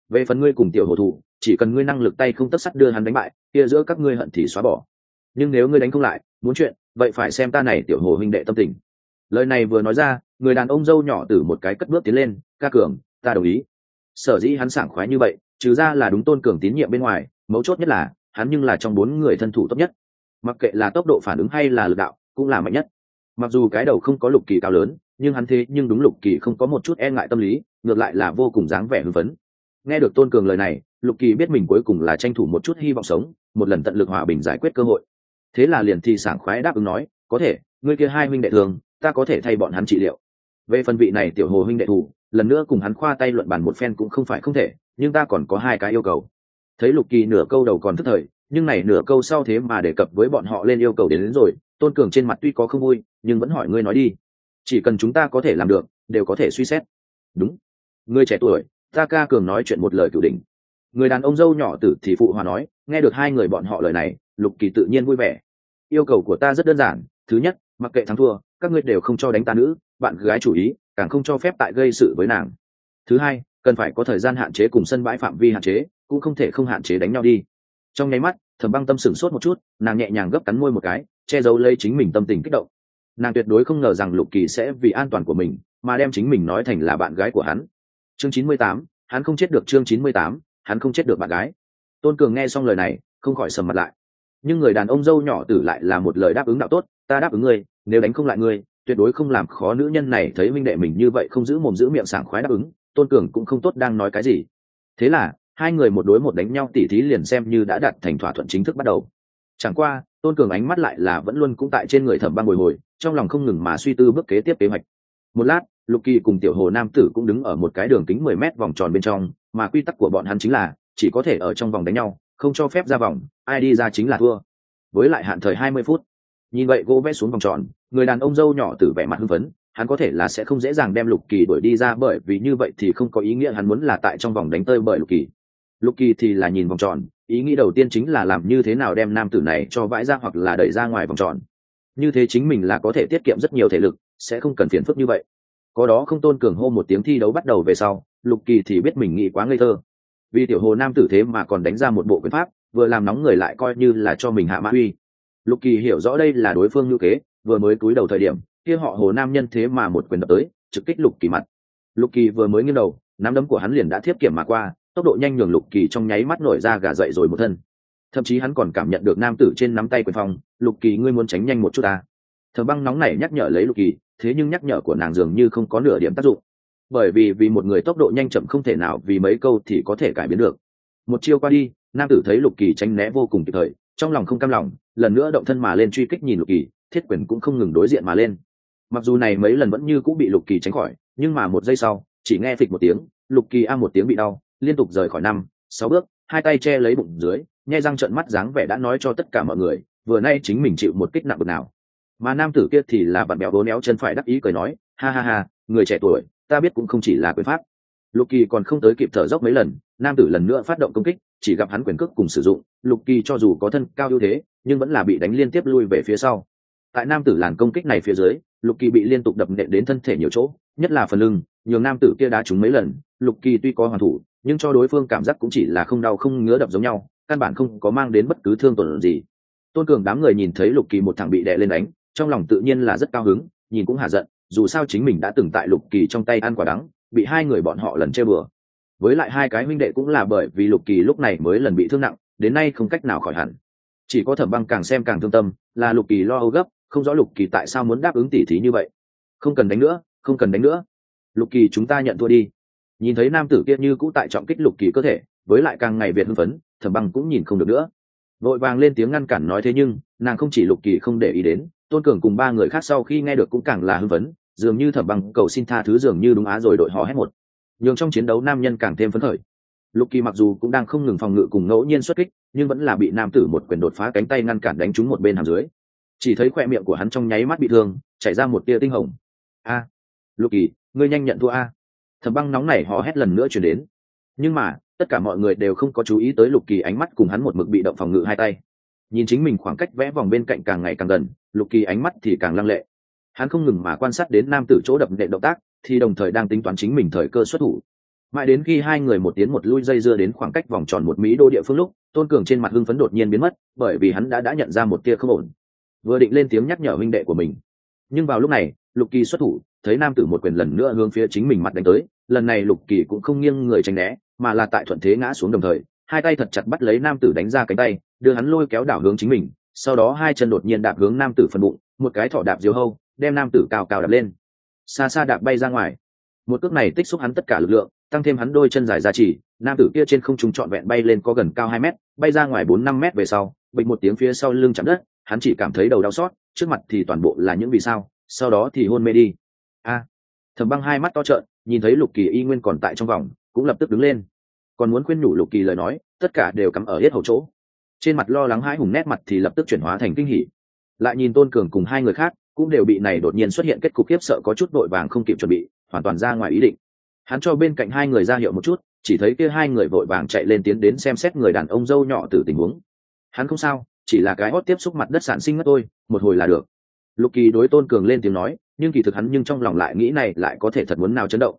về phần ngươi cùng tiểu hồ thủ, chỉ cần ngươi năng lực tay không tất sắt đưa hắn đánh bại, kia giữa các ngươi hận thì xóa bỏ. Nhưng nếu ngươi đánh không lại, muốn chuyện, vậy phải xem ta này tiểu hồ huynh đệ tâm tình. Lời này vừa nói ra, người đàn ông dâu nhỏ từ một cái cất bước tiến lên, ca cường, ta đồng ý. Sở dĩ hắn sảng khoái như vậy, trừ ra là đúng Tôn Cường tín nhiệm bên ngoài, mấu chốt nhất là hắn nhưng là trong 4 người thân thủ tốt nhất, mặc kệ là tốc độ phản ứng hay là lực đạo cũng là mạnh nhất. Mặc dù cái đầu không có Lục Kỳ cao lớn, nhưng hắn thế nhưng đúng Lục Kỳ không có một chút e ngại tâm lý, ngược lại là vô cùng dáng vẻ hưng phấn. Nghe được Tôn Cường lời này, Lục Kỳ biết mình cuối cùng là tranh thủ một chút hy vọng sống, một lần tận lực hòa bình giải quyết cơ hội. Thế là liền thì sảng khoái đáp ứng nói, có thể, ngươi kia 2 huynh đệ thường, ta có thể thay bọn hắn trị liệu. Về phần vị này tiểu hồ huynh đệ thủ, lần nữa cùng hắn khoa tay luận bàn một phen cũng không phải không thể, nhưng ta còn có 2 cái yêu cầu. Thấy Lục Kỳ nửa câu đầu còn thức thời, nhưng này nửa câu sau thế mà đề cập với bọn họ lên yêu cầu đến rồi, Tôn Cường trên mặt tuy có không vui, nhưng vẫn hỏi ngươi nói đi. Chỉ cần chúng ta có thể làm được, đều có thể suy xét. Đúng. Ngươi trẻ tuổi, ta ca cường nói chuyện một lời cửu đỉnh. Người đàn ông dâu nhỏ tử thì phụ hòa nói, nghe được 2 người bọn họ lời này, Lục Kỳ tự nhiên vui vẻ. Yêu cầu của ta rất đơn giản, thứ nhất, mặc kệ thắng thua, các ngươi đều không cho đánh ta nữ, bạn gái chủ ý, càng không cho phép tại gây sự với nàng. Thứ hai, cần phải có thời gian hạn chế cùng sân bãi phạm vi hạn chế, cũng không thể không hạn chế đánh nhau đi. Trong nháy mắt, Thẩm Băng Tâm sửng sốt một chút, nàng nhẹ nhàng gấp cắn môi một cái, che giấu lấy chính mình tâm tình kích động. Nàng tuyệt đối không ngờ rằng Lục Kỳ sẽ vì an toàn của mình mà đem chính mình nói thành là bạn gái của hắn. Chương 98, hắn không chết được. Chương 98, hắn không chết được bạn gái. Tôn Cường nghe xong lời này, không khỏi sầm mặt lại. Nhưng người đàn ông dâu nhỏ tử lại là một lời đáp ứng đạo tốt, ta đáp ứng ngươi, nếu đánh không lại ngươi, tuyệt đối không làm khó nữ nhân này. Thấy huynh đệ mình như vậy không giữ mồm giữ miệng sảng khoái đáp ứng, Tôn Cường cũng không tốt đang nói cái gì. Thế là 2 người một đối một đánh nhau tỉ thí liền xem như đã đạt thành thỏa thuận chính thức bắt đầu. Chẳng qua Tôn Cường ánh mắt lại là vẫn luôn cũng tại trên người Thẩm Băng bồi hồi, trong lòng không ngừng mà suy tư bước kế tiếp kế hoạch. Một lát, Lục Kỳ cùng tiểu hồ nam tử cũng đứng ở một cái đường kính 10 mét vòng tròn bên trong, mà quy tắc của bọn hắn chính là chỉ có thể ở trong vòng đánh nhau, không cho phép ra vòng, ai đi ra chính là thua. Với lại hạn thời 20 phút. Nhìn vậy gỗ vẽ xuống vòng tròn, người đàn ông dâu nhỏ tử vẻ mặt hưng phấn, hắn có thể là sẽ không dễ dàng đem Lục Kỳ đuổi đi ra, bởi vì như vậy thì không có ý nghĩa hắn muốn là tại trong vòng đánh tơi bởi Lục Kỳ. Lục Kỳ thì là nhìn vòng tròn, ý nghĩ đầu tiên chính là làm như thế nào đem nam tử này cho vãi ra hoặc là đẩy ra ngoài vòng tròn. Như thế chính mình là có thể tiết kiệm rất nhiều thể lực, sẽ không cần phiền phức như vậy. Có đó không. Tôn Cường hô một tiếng thi đấu bắt đầu về sau, Lục Kỳ thì biết mình nghĩ quá ngây thơ. Vì tiểu hồ nam tử thế mà còn đánh ra một bộ quyền pháp, vừa làm nóng người lại coi như là cho mình hạ mã uy. Lục Kỳ hiểu rõ đây là đối phương như kế, vừa mới cúi đầu thời điểm, kia họ hồ nam nhân thế mà một quyền đập tới, trực kích Lục Kỳ mặt. Lục Kỳ vừa mới nghiêng đầu, nắm đấm của hắn liền đã thiếp kiểm mà qua, tốc độ nhanh nhường Lục Kỳ trong nháy mắt nổi ra gà dậy rồi một thân. Thậm chí hắn còn cảm nhận được nam tử trên nắm tay quyền phong, Lục Kỳ ngươi muốn tránh nhanh một chút ta. Thẩm Băng nóng nảy nhắc nhở lấy Lục Kỳ, thế nhưng nhắc nhở của nàng dường như không có nửa điểm tác dụng, bởi vì một người tốc độ nhanh chậm không thể nào vì mấy câu thì có thể cải biến được. Một chiêu qua đi, nam tử thấy Lục Kỳ tránh né vô cùng kịp thời, trong lòng không cam lòng, lần nữa động thân mà lên truy kích nhìn Lục Kỳ, thiết quyền cũng không ngừng đối diện mà lên. Mặc dù này mấy lần vẫn như cũng bị Lục Kỳ tránh khỏi, nhưng mà một giây sau, chỉ nghe phịch một tiếng, Lục Kỳ a một tiếng bị đau, liên tục rời khỏi 5-6 bước, 2 tay che lấy bụng dưới, nhe răng trợn mắt dáng vẻ đã nói cho tất cả mọi người, vừa nay chính mình chịu một kích nặng bực nào. Mà nam tử kia thì là vặn bèo vốn éo chân phải đắc ý cười nói, ha ha ha, người trẻ tuổi, ta biết cũng không chỉ là quyền pháp. Lục Kỳ còn không tới kịp thở dốc mấy lần, nam tử lần nữa phát động công kích, chỉ gặp hắn quyền cước cùng sử dụng, Lục Kỳ cho dù có thân cao ưu thế, nhưng vẫn là bị đánh liên tiếp lui về phía sau. Tại nam tử làn công kích này phía dưới, Lục Kỳ bị liên tục đập nện đến thân thể nhiều chỗ, nhất là phần lưng, nhường nam tử kia đá trúng mấy lần. Lục Kỳ tuy có hoàn thủ, nhưng cho đối phương cảm giác cũng chỉ là không đau không ngứa đập giống nhau, căn bản không có mang đến bất cứ thương tổn gì. Tôn Cường đám người nhìn thấy Lục Kỳ một thằng bị đè lên đánh, trong lòng tự nhiên là rất cao hứng, nhìn cũng hả giận, dù sao chính mình đã từng tại Lục Kỳ trong tay ăn quả đắng, bị 2 người bọn họ lần chơi bừa. Với lại 2 cái huynh đệ cũng là bởi vì Lục Kỳ lúc này mới lần bị thương nặng, đến nay không cách nào khỏi hẳn. Chỉ có Thẩm Băng càng xem càng thương tâm, là Lục Kỳ lo âu gấp, không rõ Lục Kỳ tại sao muốn đáp ứng tỉ thí như vậy. Không cần đánh nữa, không cần đánh nữa. Lục Kỳ chúng ta nhận thua đi. Nhìn thấy nam tử kia như cũ tại trọng kích Lục Kỳ cơ thể, với lại càng ngày việt hưng phấn, Thẩm Băng cũng nhìn không được nữa, vội vàng lên tiếng ngăn cản nói, thế nhưng nàng không chỉ Lục Kỳ không để ý đến, Tôn Cường cùng 3 người khác sau khi nghe được cũng càng là hưng phấn, dường như Thẩm Băng cầu xin tha thứ dường như đúng á rồi đội họ hét một. Nhưng trong chiến đấu nam nhân càng thêm phấn khởi. Lục Kỳ mặc dù cũng đang không ngừng phòng ngự cùng ngẫu nhiên xuất kích, nhưng vẫn là bị nam tử một quyền đột phá cánh tay ngăn cản đánh trúng một bên hàm dưới. Chỉ thấy khóe miệng của hắn trong nháy mắt bị thương, chảy ra một tia tinh hồng. A, Lục Kỳ, ngươi nhanh nhận thua a! Thẩm Băng nóng nảy hò hét lần nữa truyền đến. Nhưng mà tất cả mọi người đều không có chú ý tới Lục Kỳ ánh mắt cùng hắn một mực bị động phòng ngự 2 tay. Nhìn chính mình khoảng cách vẽ vòng bên cạnh càng ngày càng gần, Lục Kỳ ánh mắt thì càng lăng lệ. Hắn không ngừng mà quan sát đến nam tử chỗ đập nện động tác, thì đồng thời đang tính toán chính mình thời cơ xuất thủ. mãi đến khi hai người một tiến một lui dây dưa đến khoảng cách vòng tròn 1 Mỹ đô địa phương lúc Tôn Cường trên mặt hưng phấn đột nhiên biến mất, bởi vì hắn đã nhận ra một tia không ổn, vừa định lên tiếng nhắc nhở huynh đệ của mình. Nhưng vào lúc này Lục Kỳ xuất thủ, thấy nam tử một quyền lần nữa hướng phía chính mình mặt đánh tới. Lần này Lục Kỳ cũng không nghiêng người tránh né, mà là tại thuận thế ngã xuống, đồng thời hai tay thật chặt bắt lấy nam tử đánh ra cánh tay, đưa hắn lôi kéo đảo hướng chính mình. Sau đó hai chân đột nhiên đạp hướng nam tử phần bụng, một cái thỏ đạp diều hâu, đem nam tử cao cao đạp lên, xa xa đạp bay ra ngoài. Một cước này tích xúc hắn tất cả lực lượng, tăng thêm hắn đôi chân dài ra chỉ, nam tử kia trên không trung trọn vẹn bay lên có gần cao 2 mét, bay ra ngoài 4-5 mét về sau, bịch một tiếng phía sau lưng chạm đất, hắn chỉ cảm thấy đầu đau xót, trước mặt thì toàn bộ là những vì sao, sau đó thì hôn mê đi. Thẩm Băng hai mắt to trợn, nhìn thấy Lục Kỳ y nguyên còn tại trong vòng, cũng lập tức đứng lên, còn muốn khuyên nhủ Lục Kỳ lời nói, tất cả đều cắm ở yết hầu chỗ. Trên mặt lo lắng hãi hùng nét mặt thì lập tức chuyển hóa thành kinh hỉ. Lại nhìn Tôn Cường cùng hai người khác, cũng đều bị này đột nhiên xuất hiện kết cục khiếp sợ có chút vội vàng không kịp chuẩn bị, hoàn toàn ra ngoài ý định. Hắn cho bên cạnh hai người ra hiệu một chút, chỉ thấy kia hai người vội vàng chạy lên tiến đến xem xét người đàn ông râu nhỏ tử tình huống. Hắn không sao, chỉ là cái hót tiếp xúc mặt đất sản sinh mất thôi, một hồi là được. Lục Kỳ đối Tôn Cường lên tiếng nói, nhưng kỳ thực hắn nhưng trong lòng lại nghĩ này lại có thể thật muốn nào chấn động.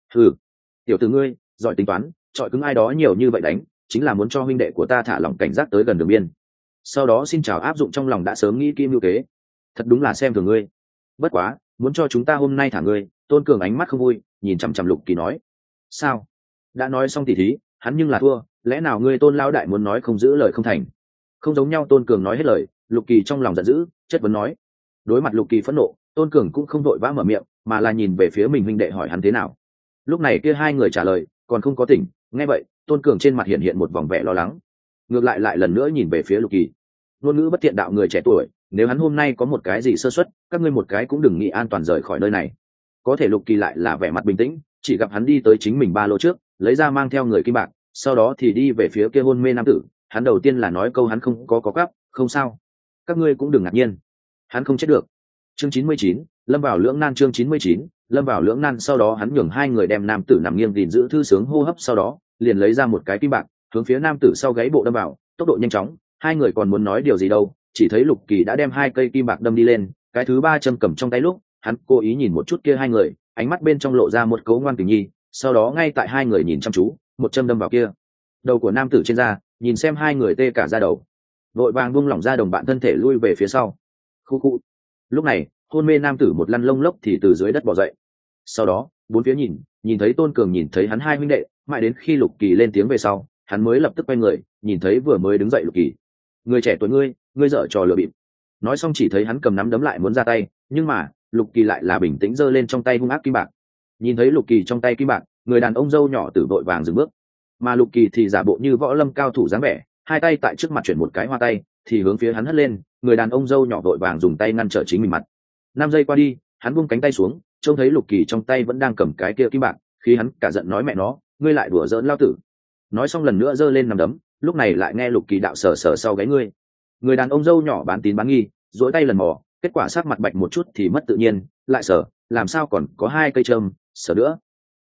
Tiểu tử ngươi giỏi tính toán, chọi cứng ai đó nhiều như vậy đánh, chính là muốn cho huynh đệ của ta thả lỏng cảnh giác tới gần đường biên, sau đó xin chào áp dụng trong lòng đã sớm nghĩ kim lưu kế. Thật đúng là xem thường ngươi. Bất quá muốn cho chúng ta hôm nay thả ngươi. Tôn Cường ánh mắt không vui, nhìn chằm chằm Lục Kỳ nói. Sao? Đã nói xong tỉ thí, hắn nhưng là thua, lẽ nào ngươi Tôn lão đại muốn nói không giữ lời không thành? Không giống nhau. Tôn Cường nói hết lời, Lục Kỳ trong lòng giận dữ, chất vấn nói. Đối mặt Lục Kỳ phẫn nộ, Tôn Cường cũng không vội vã mở miệng, mà là nhìn về phía mình huynh đệ hỏi hắn thế nào. Lúc này kia hai người trả lời còn không có tỉnh. Nghe vậy Tôn Cường trên mặt hiện một vòng vẻ lo lắng, ngược lại lần nữa nhìn về phía Lục Kỳ. Ngôn ngữ bất thiện đạo người trẻ tuổi, nếu hắn hôm nay có một cái gì sơ suất, các ngươi một cái cũng đừng nghĩ an toàn rời khỏi nơi này. Có thể Lục Kỳ lại là vẻ mặt bình tĩnh, chỉ gặp hắn đi tới chính mình ba lô trước, lấy ra mang theo người kim bạc, sau đó thì đi về phía kia hôn mê nam tử. Hắn đầu tiên là nói câu hắn không có cắp, không sao, các ngươi cũng đừng ngạc nhiên, hắn không chết được. Chương 99, lâm vào lưỡng nan. Chương 99, lâm vào lưỡng nan. Sau đó hắn nhường hai người đem nam tử nằm nghiêng gìn giữ thư sướng hô hấp, sau đó liền lấy ra một cái kim bạc, hướng phía nam tử sau gáy bộ đâm vào, tốc độ nhanh chóng. Hai người còn muốn nói điều gì đâu, chỉ thấy Lục Kỳ đã đem 2 cây kim bạc đâm đi lên, cái thứ 3 châm cầm trong tay lúc, hắn cố ý nhìn một chút kia hai người, ánh mắt bên trong lộ ra một cấu ngoan tình nhi. Sau đó ngay tại hai người nhìn chăm chú, một châm đâm vào kia đầu của nam tử trên da, nhìn xem hai người tê cả da đầu, vội vàng buông lỏng ra đồng bạn thân thể lui về phía sau. Khu. Lúc này hôn mê nam tử một lăn lông lốc thì từ dưới đất bò dậy, sau đó bốn phía nhìn thấy Tôn Cường, nhìn thấy hắn hai huynh đệ, mãi đến khi Lục Kỳ lên tiếng về sau, hắn mới lập tức quay người, nhìn thấy vừa mới đứng dậy Lục Kỳ. Người trẻ tuổi ngươi dở trò lừa bịp. Nói xong chỉ thấy hắn cầm nắm đấm lại muốn ra tay, nhưng mà Lục Kỳ lại là bình tĩnh giơ lên trong tay hung ác kim bạc. Nhìn thấy Lục Kỳ trong tay kim bạc, người đàn ông râu nhỏ tử vội vàng dừng bước, mà Lục Kỳ thì giả bộ như võ lâm cao thủ dáng vẻ, hai tay tại trước mặt chuyển một cái hoa tay, thì hướng phía hắn hất lên. Người đàn ông râu nhỏ vội vàng dùng tay ngăn trở chính mình mặt. 5 giây qua đi, hắn buông cánh tay xuống, trông thấy Lục Kỳ trong tay vẫn đang cầm cái kia kim bạc, khi hắn cả giận nói mẹ nó, ngươi lại đùa giỡn lao tử. Nói xong lần nữa giơ lên nắm đấm, lúc này lại nghe Lục Kỳ đạo sờ sau gáy ngươi. Người đàn ông râu nhỏ bán tín bán nghi, duỗi tay lần mò, kết quả sắc mặt bạch một chút thì mất tự nhiên, lại sờ, làm sao còn có 2 cây châm, sờ nữa.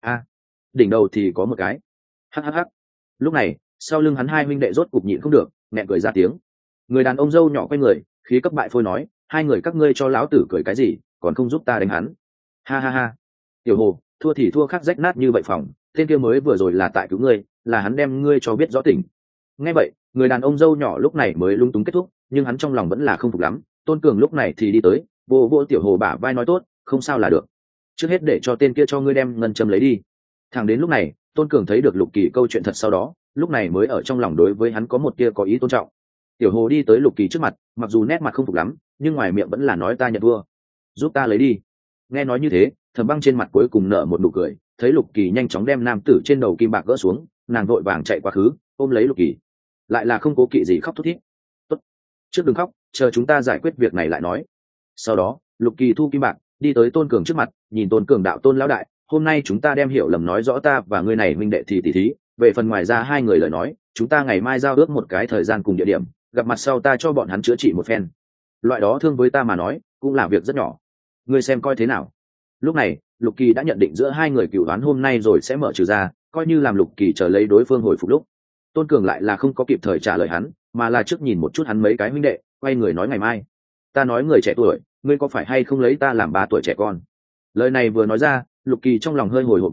Đỉnh đầu thì có một cái. Hắc. Lúc này sau lưng hắn hai huynh đệ rốt cục nhịn không được, nghẹn cười ra tiếng. Người đàn ông râu nhỏ quay người, khí cấp bại phôi nói, hai người các ngươi cho lão tử cười cái gì, còn không giúp ta đánh hắn. Ha. Tiểu Hồ, thua thì thua khắc rách nát như vậy phòng, tên kia mới vừa rồi là tại cứu ngươi, là hắn đem ngươi cho biết rõ tình. Nghe vậy người đàn ông râu nhỏ lúc này mới lung túng kết thúc, nhưng hắn trong lòng vẫn là không phục lắm. Tôn Cường lúc này thì đi tới, vô Tiểu Hồ bả vai nói tốt, không sao là được, trước hết để cho tên kia cho ngươi đem ngân châm lấy đi. Thẳng đến lúc này Tôn Cường thấy được Lục Kỳ câu chuyện thật, sau đó lúc này mới ở trong lòng đối với hắn có một tia có ý tôn trọng. Tiểu Hồ đi tới Lục Kỳ trước mặt, mặc dù nét mặt không phục lắm, nhưng ngoài miệng vẫn là nói ta nhận thua, giúp ta lấy đi. Nghe nói như thế, Thẩm Băng trên mặt cuối cùng nở một nụ cười, thấy Lục Kỳ nhanh chóng đem nam tử trên đầu kim bạc gỡ xuống, nàng vội vàng chạy qua khứ, ôm lấy Lục Kỳ, lại là không cố kỵ gì khóc thút thít. Tốt, trước đừng khóc, chờ chúng ta giải quyết việc này lại nói. Sau đó Lục Kỳ thu kim bạc, đi tới Tôn Cường trước mặt, nhìn Tôn Cường đạo, Tôn lão đại, hôm nay chúng ta đem hiểu lầm nói rõ ta và ngươi này huynh đệ thì tỉ thí, về phần ngoài ra hai người lời nói, chúng ta ngày mai giao ước một cái thời gian cùng địa điểm, gặp mặt sau ta cho bọn hắn chữa trị một phen. Loại đó thương với ta mà nói cũng là việc rất nhỏ, ngươi xem coi thế nào. Lúc này Lục Kỳ đã nhận định giữa hai người cửu đoán hôm nay rồi sẽ mở trừ ra, coi như làm Lục Kỳ chờ lấy đối phương hồi phục lúc. Tôn Cường lại là không có kịp thời trả lời hắn, mà là trước nhìn một chút hắn mấy cái huynh đệ, quay người nói ngày mai. Ta nói người trẻ tuổi, ngươi có phải hay không lấy ta làm 3 tuổi trẻ con? Lời này vừa nói ra, Lục Kỳ trong lòng hơi hồi hộp một chút,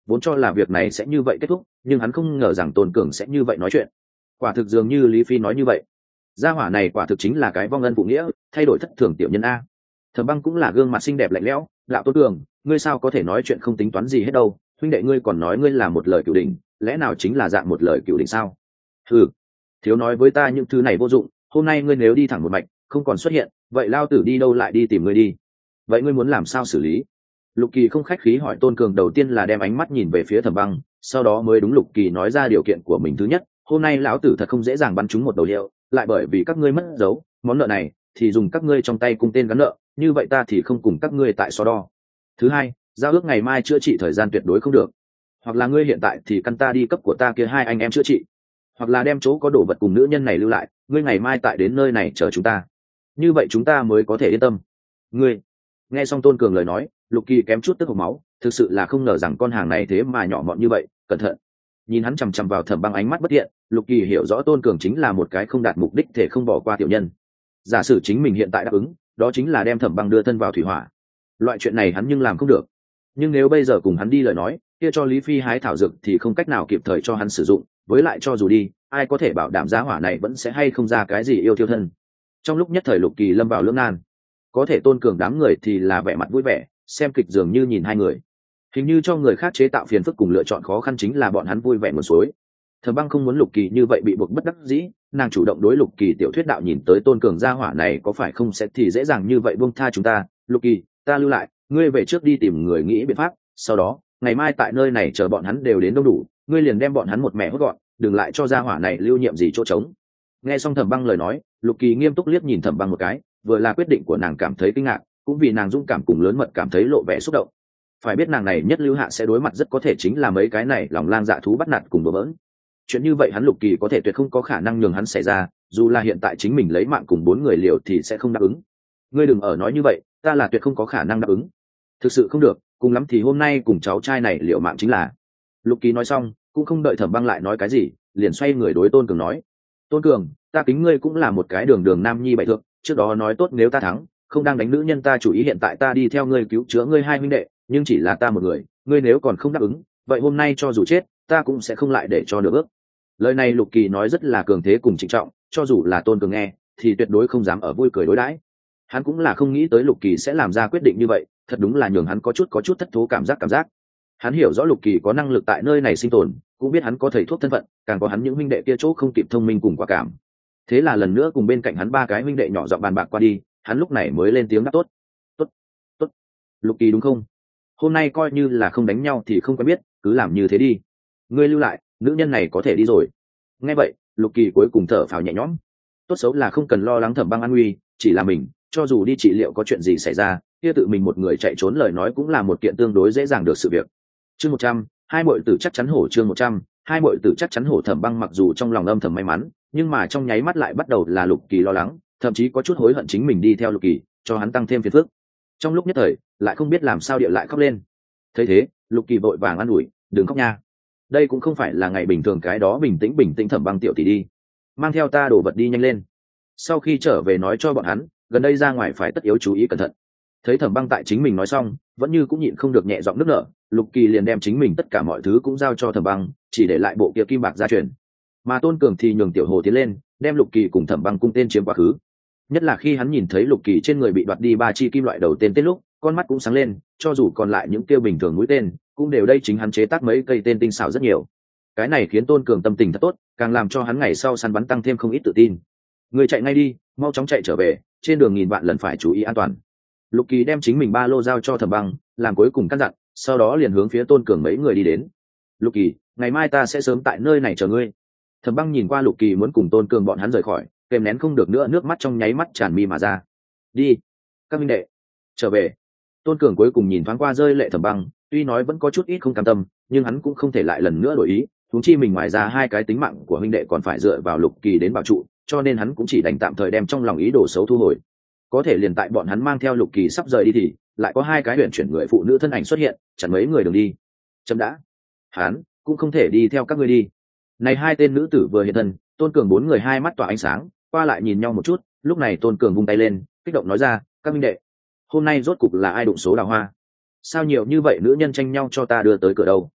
vốn cho là việc này sẽ như vậy kết thúc, nhưng hắn không ngờ rằng Tôn Cường sẽ như vậy nói chuyện. Quả thực dường như Lý Phi nói như vậy, gia hỏa này quả thực chính là cái vong ân phụ nghĩa, thay đổi thất thường tiểu nhân a. Thẩm Băng cũng là gương mặt xinh đẹp lạnh lẽo, "Lão Tôn Cường, ngươi sao có thể nói chuyện không tính toán gì hết đâu, huynh đệ ngươi còn nói ngươi là một lời cửu đỉnh, lẽ nào chính là dạng một lời cửu đỉnh sao?" "Ừ, thiếu nói với ta những thứ này vô dụng, hôm nay ngươi nếu đi thẳng một mạch, không còn xuất hiện, vậy lao tử đi đâu lại đi tìm ngươi đi. Vậy ngươi muốn làm sao xử lý?" Lục Kỳ không khách khí hỏi Tôn Cường, đầu tiên là đem ánh mắt nhìn về phía Thẩm Băng, sau đó mới đúng Lục Kỳ nói ra điều kiện của mình. Thứ nhất, hôm nay lão tử thật không dễ dàng bắn trúng một đầu hiệu, lại bởi vì các ngươi mất dấu món nợ này thì dùng các ngươi trong tay cung tên gắn nợ, như vậy ta thì không cùng các ngươi tại so đo. Thứ hai, giao ước ngày mai chữa trị thời gian tuyệt đối không được, hoặc là ngươi hiện tại thì căn ta đi cấp của ta kia hai anh em chữa trị, hoặc là đem chỗ có đồ vật cùng nữ nhân này lưu lại, ngươi ngày mai tại đến nơi này chờ chúng ta, như vậy chúng ta mới có thể yên tâm. Ngươi nghe xong Tôn Cường lời nói, Lục Kỳ kém chút tức hộc máu, thực sự là không ngờ rằng con hàng này thế mà nhỏ mọn như vậy. Cẩn thận, nhìn hắn chằm chằm vào Thẩm Băng ánh mắt bất thiện, Lục Kỳ hiểu rõ Tôn Cường chính là một cái không đạt mục đích thể không bỏ qua tiểu nhân. Giả sử chính mình hiện tại đáp ứng, đó chính là đem Thẩm Băng đưa thân vào thủy hỏa. Loại chuyện này hắn nhưng làm không được. Nhưng nếu bây giờ cùng hắn đi lời nói, kia cho Lý Phi hái thảo dược thì không cách nào kịp thời cho hắn sử dụng, với lại cho dù đi, ai có thể bảo đảm giá hỏa này vẫn sẽ hay không ra cái gì yêu thiêu thân. Trong lúc nhất thời Lục Kỳ lâm vào lưỡng nan. Có thể Tôn Cường đám người thì là vẻ mặt vui vẻ, xem kịch dường như nhìn hai người, hình như cho người khác chế tạo phiền phức cùng lựa chọn khó khăn chính là bọn hắn vui vẻ nguồn suối. Thẩm Băng không muốn Lục Kỳ như vậy bị buộc bất đắc dĩ, nàng chủ động đối Lục Kỳ tiểu thuyết đạo, nhìn tới Tôn Cường gia hỏa này có phải không sẽ thì dễ dàng như vậy buông tha chúng ta. Lục Kỳ, ta lưu lại, ngươi về trước đi tìm người nghĩ biện pháp, sau đó ngày mai tại nơi này chờ bọn hắn đều đến đông đủ, ngươi liền đem bọn hắn một mẹ hốt gọn, đừng lại cho gia hỏa này lưu nhiệm gì chỗ trống. Nghe xong Thẩm Băng lời nói, Lục Kỳ nghiêm túc liếc nhìn Thẩm Băng một cái, vừa là quyết định của nàng cảm thấy kinh ngạc, cũng vì nàng dũng cảm cùng lớn mật cảm thấy lộ vẻ xúc động. Phải biết nàng này nhất lưu hạ sẽ đối mặt rất có thể chính là mấy cái này lòng lang dạ thú bắt nạt cùng đùa bỡn. Chuyện như vậy hắn Lục Kỳ có thể tuyệt không có khả năng nhường hắn xảy ra, dù là hiện tại chính mình lấy mạng cùng 4 người liều thì sẽ không đáp ứng. Ngươi đừng ở nói như vậy, ta là tuyệt không có khả năng đáp ứng. Thực sự không được, cùng lắm thì hôm nay cùng cháu trai này liệu mạng chính là. Lục Kỳ nói xong, cũng không đợi Thẩm Băng lại nói cái gì, liền xoay người đối Tôn Cường nói: "Tôn Cường, ta kính ngươi cũng là một cái đường đường nam nhi bại thượng, trước đó nói tốt nếu ta thắng, không đang đánh nữ nhân ta chủ ý, hiện tại ta đi theo ngươi cứu chữa ngươi hai huynh đệ, nhưng chỉ là ta một người, ngươi nếu còn không đáp ứng, vậy hôm nay cho dù chết, ta cũng sẽ không lại để cho nửa bước." Lời này Lục Kỳ nói rất là cường thế cùng trịnh trọng, cho dù là Tôn Cường nghe thì tuyệt đối không dám ở vui cười đối đãi. Hắn cũng là không nghĩ tới Lục Kỳ sẽ làm ra quyết định như vậy, thật đúng là nhường hắn có chút thất thố cảm giác. Hắn hiểu rõ Lục Kỳ có năng lực tại nơi này sinh tồn, cũng biết hắn có thầy thuốc thân phận, càng có hắn những huynh đệ kia chỗ không kịp thông minh cùng quả cảm. Thế là lần nữa cùng bên cạnh hắn 3 cái huynh đệ nhỏ giọng bàn bạc qua đi, hắn lúc này mới lên tiếng đáp: "Tốt, tốt, tốt. Lục Kỳ đúng không? Hôm nay coi như là không đánh nhau thì không quen biết, cứ làm như thế đi. Ngươi lưu lại, nữ nhân này có thể đi rồi." Nghe vậy, Lục Kỳ cuối cùng thở phào nhẹ nhõm. Tốt xấu là không cần lo lắng Thẩm Băng an nguy, chỉ là mình, cho dù đi trị liệu có chuyện gì xảy ra, kia tự mình một người chạy trốn lời nói cũng là một kiện tương đối dễ dàng được sự việc. Chương 100, hai muội tử chắc chắn hổ. Chương 100, hai muội tử chắc chắn hổ. Thẩm Băng mặc dù trong lòng âm thầm may mắn, nhưng mà trong nháy mắt lại bắt đầu là Lục Kỳ lo lắng, thậm chí có chút hối hận chính mình đi theo Lục Kỳ, cho hắn tăng thêm phiền phức. Trong lúc nhất thời, lại không biết làm sao địa lại khóc lên. Thấy thế, Lục Kỳ vội vàng an ủi: "Đừng khóc nha. Đây cũng không phải là ngày bình thường, cái đó bình tĩnh Thẩm Băng tiểu tỷ đi. Mang theo ta đồ vật đi nhanh lên. Sau khi trở về nói cho bọn hắn, gần đây ra ngoài phải tất yếu chú ý cẩn thận." Thấy Thẩm Băng tại chính mình nói xong, vẫn như cũng nhịn không được nhẹ giọng nức nở, Lục Kỳ liền đem chính mình tất cả mọi thứ cũng giao cho Thẩm Băng, chỉ để lại bộ kia kim bạc gia truyền. Mà Tôn Cường thì nhường Tiểu Hồ tiến lên, đem Lục Kỳ cùng Thẩm Băng cung tên chiếm quá khứ. Nhất là khi hắn nhìn thấy Lục Kỳ trên người bị đoạt đi 3 chi kim loại đầu tên lúc, con mắt cũng sáng lên, cho dù còn lại những tiêu bình thường mũi tên, cũng đều đây chính hắn chế tác mấy cây tên tinh xảo rất nhiều. Cái này khiến Tôn Cường tâm tình thật tốt, càng làm cho hắn ngày sau săn bắn tăng thêm không ít tự tin. Người chạy ngay đi, mau chóng chạy trở về, trên đường nghìn vạn lần phải chú ý an toàn. Lục Kỳ đem chính mình ba lô giao cho Thẩm Băng, làm cuối cùng căn dặn, sau đó liền hướng phía Tôn Cường mấy người đi đến. "Lục Kỳ, ngày mai ta sẽ sớm tại nơi này chờ ngươi." Thẩm Băng nhìn qua Lục Kỳ muốn cùng Tôn Cường bọn hắn rời khỏi, kèm nén không được nữa, nước mắt trong nháy mắt tràn mi mà ra. "Đi, các minh đệ, trở về." Tôn Cường cuối cùng nhìn thoáng qua rơi lệ Thẩm Băng, tuy nói vẫn có chút ít không cam tâm, nhưng hắn cũng không thể lại lần nữa đổi ý, huống chi mình ngoài ra 2 cái tính mạng của huynh đệ còn phải dựa vào Lục Kỳ đến bảo trụ, cho nên hắn cũng chỉ đành tạm thời đem trong lòng ý đồ xấu thu hồi. Có thể liền tại bọn hắn mang theo Lục Kỳ sắp rời đi thì lại có 2 cái huyền chuyển người phụ nữ thân ảnh xuất hiện, chặn mấy người đường đi. Chấm đã, hắn cũng không thể đi theo các ngươi đi. Này 2 tên nữ tử vừa hiện thân, Tôn Cường 4 người hai mắt tỏa ánh sáng, qua lại nhìn nhau một chút, lúc này Tôn Cường vung tay lên, kích động nói ra: "Các minh đệ, hôm nay rốt cục là ai đụng số đào hoa? Sao nhiều như vậy nữ nhân tranh nhau cho ta đưa tới cửa đâu?"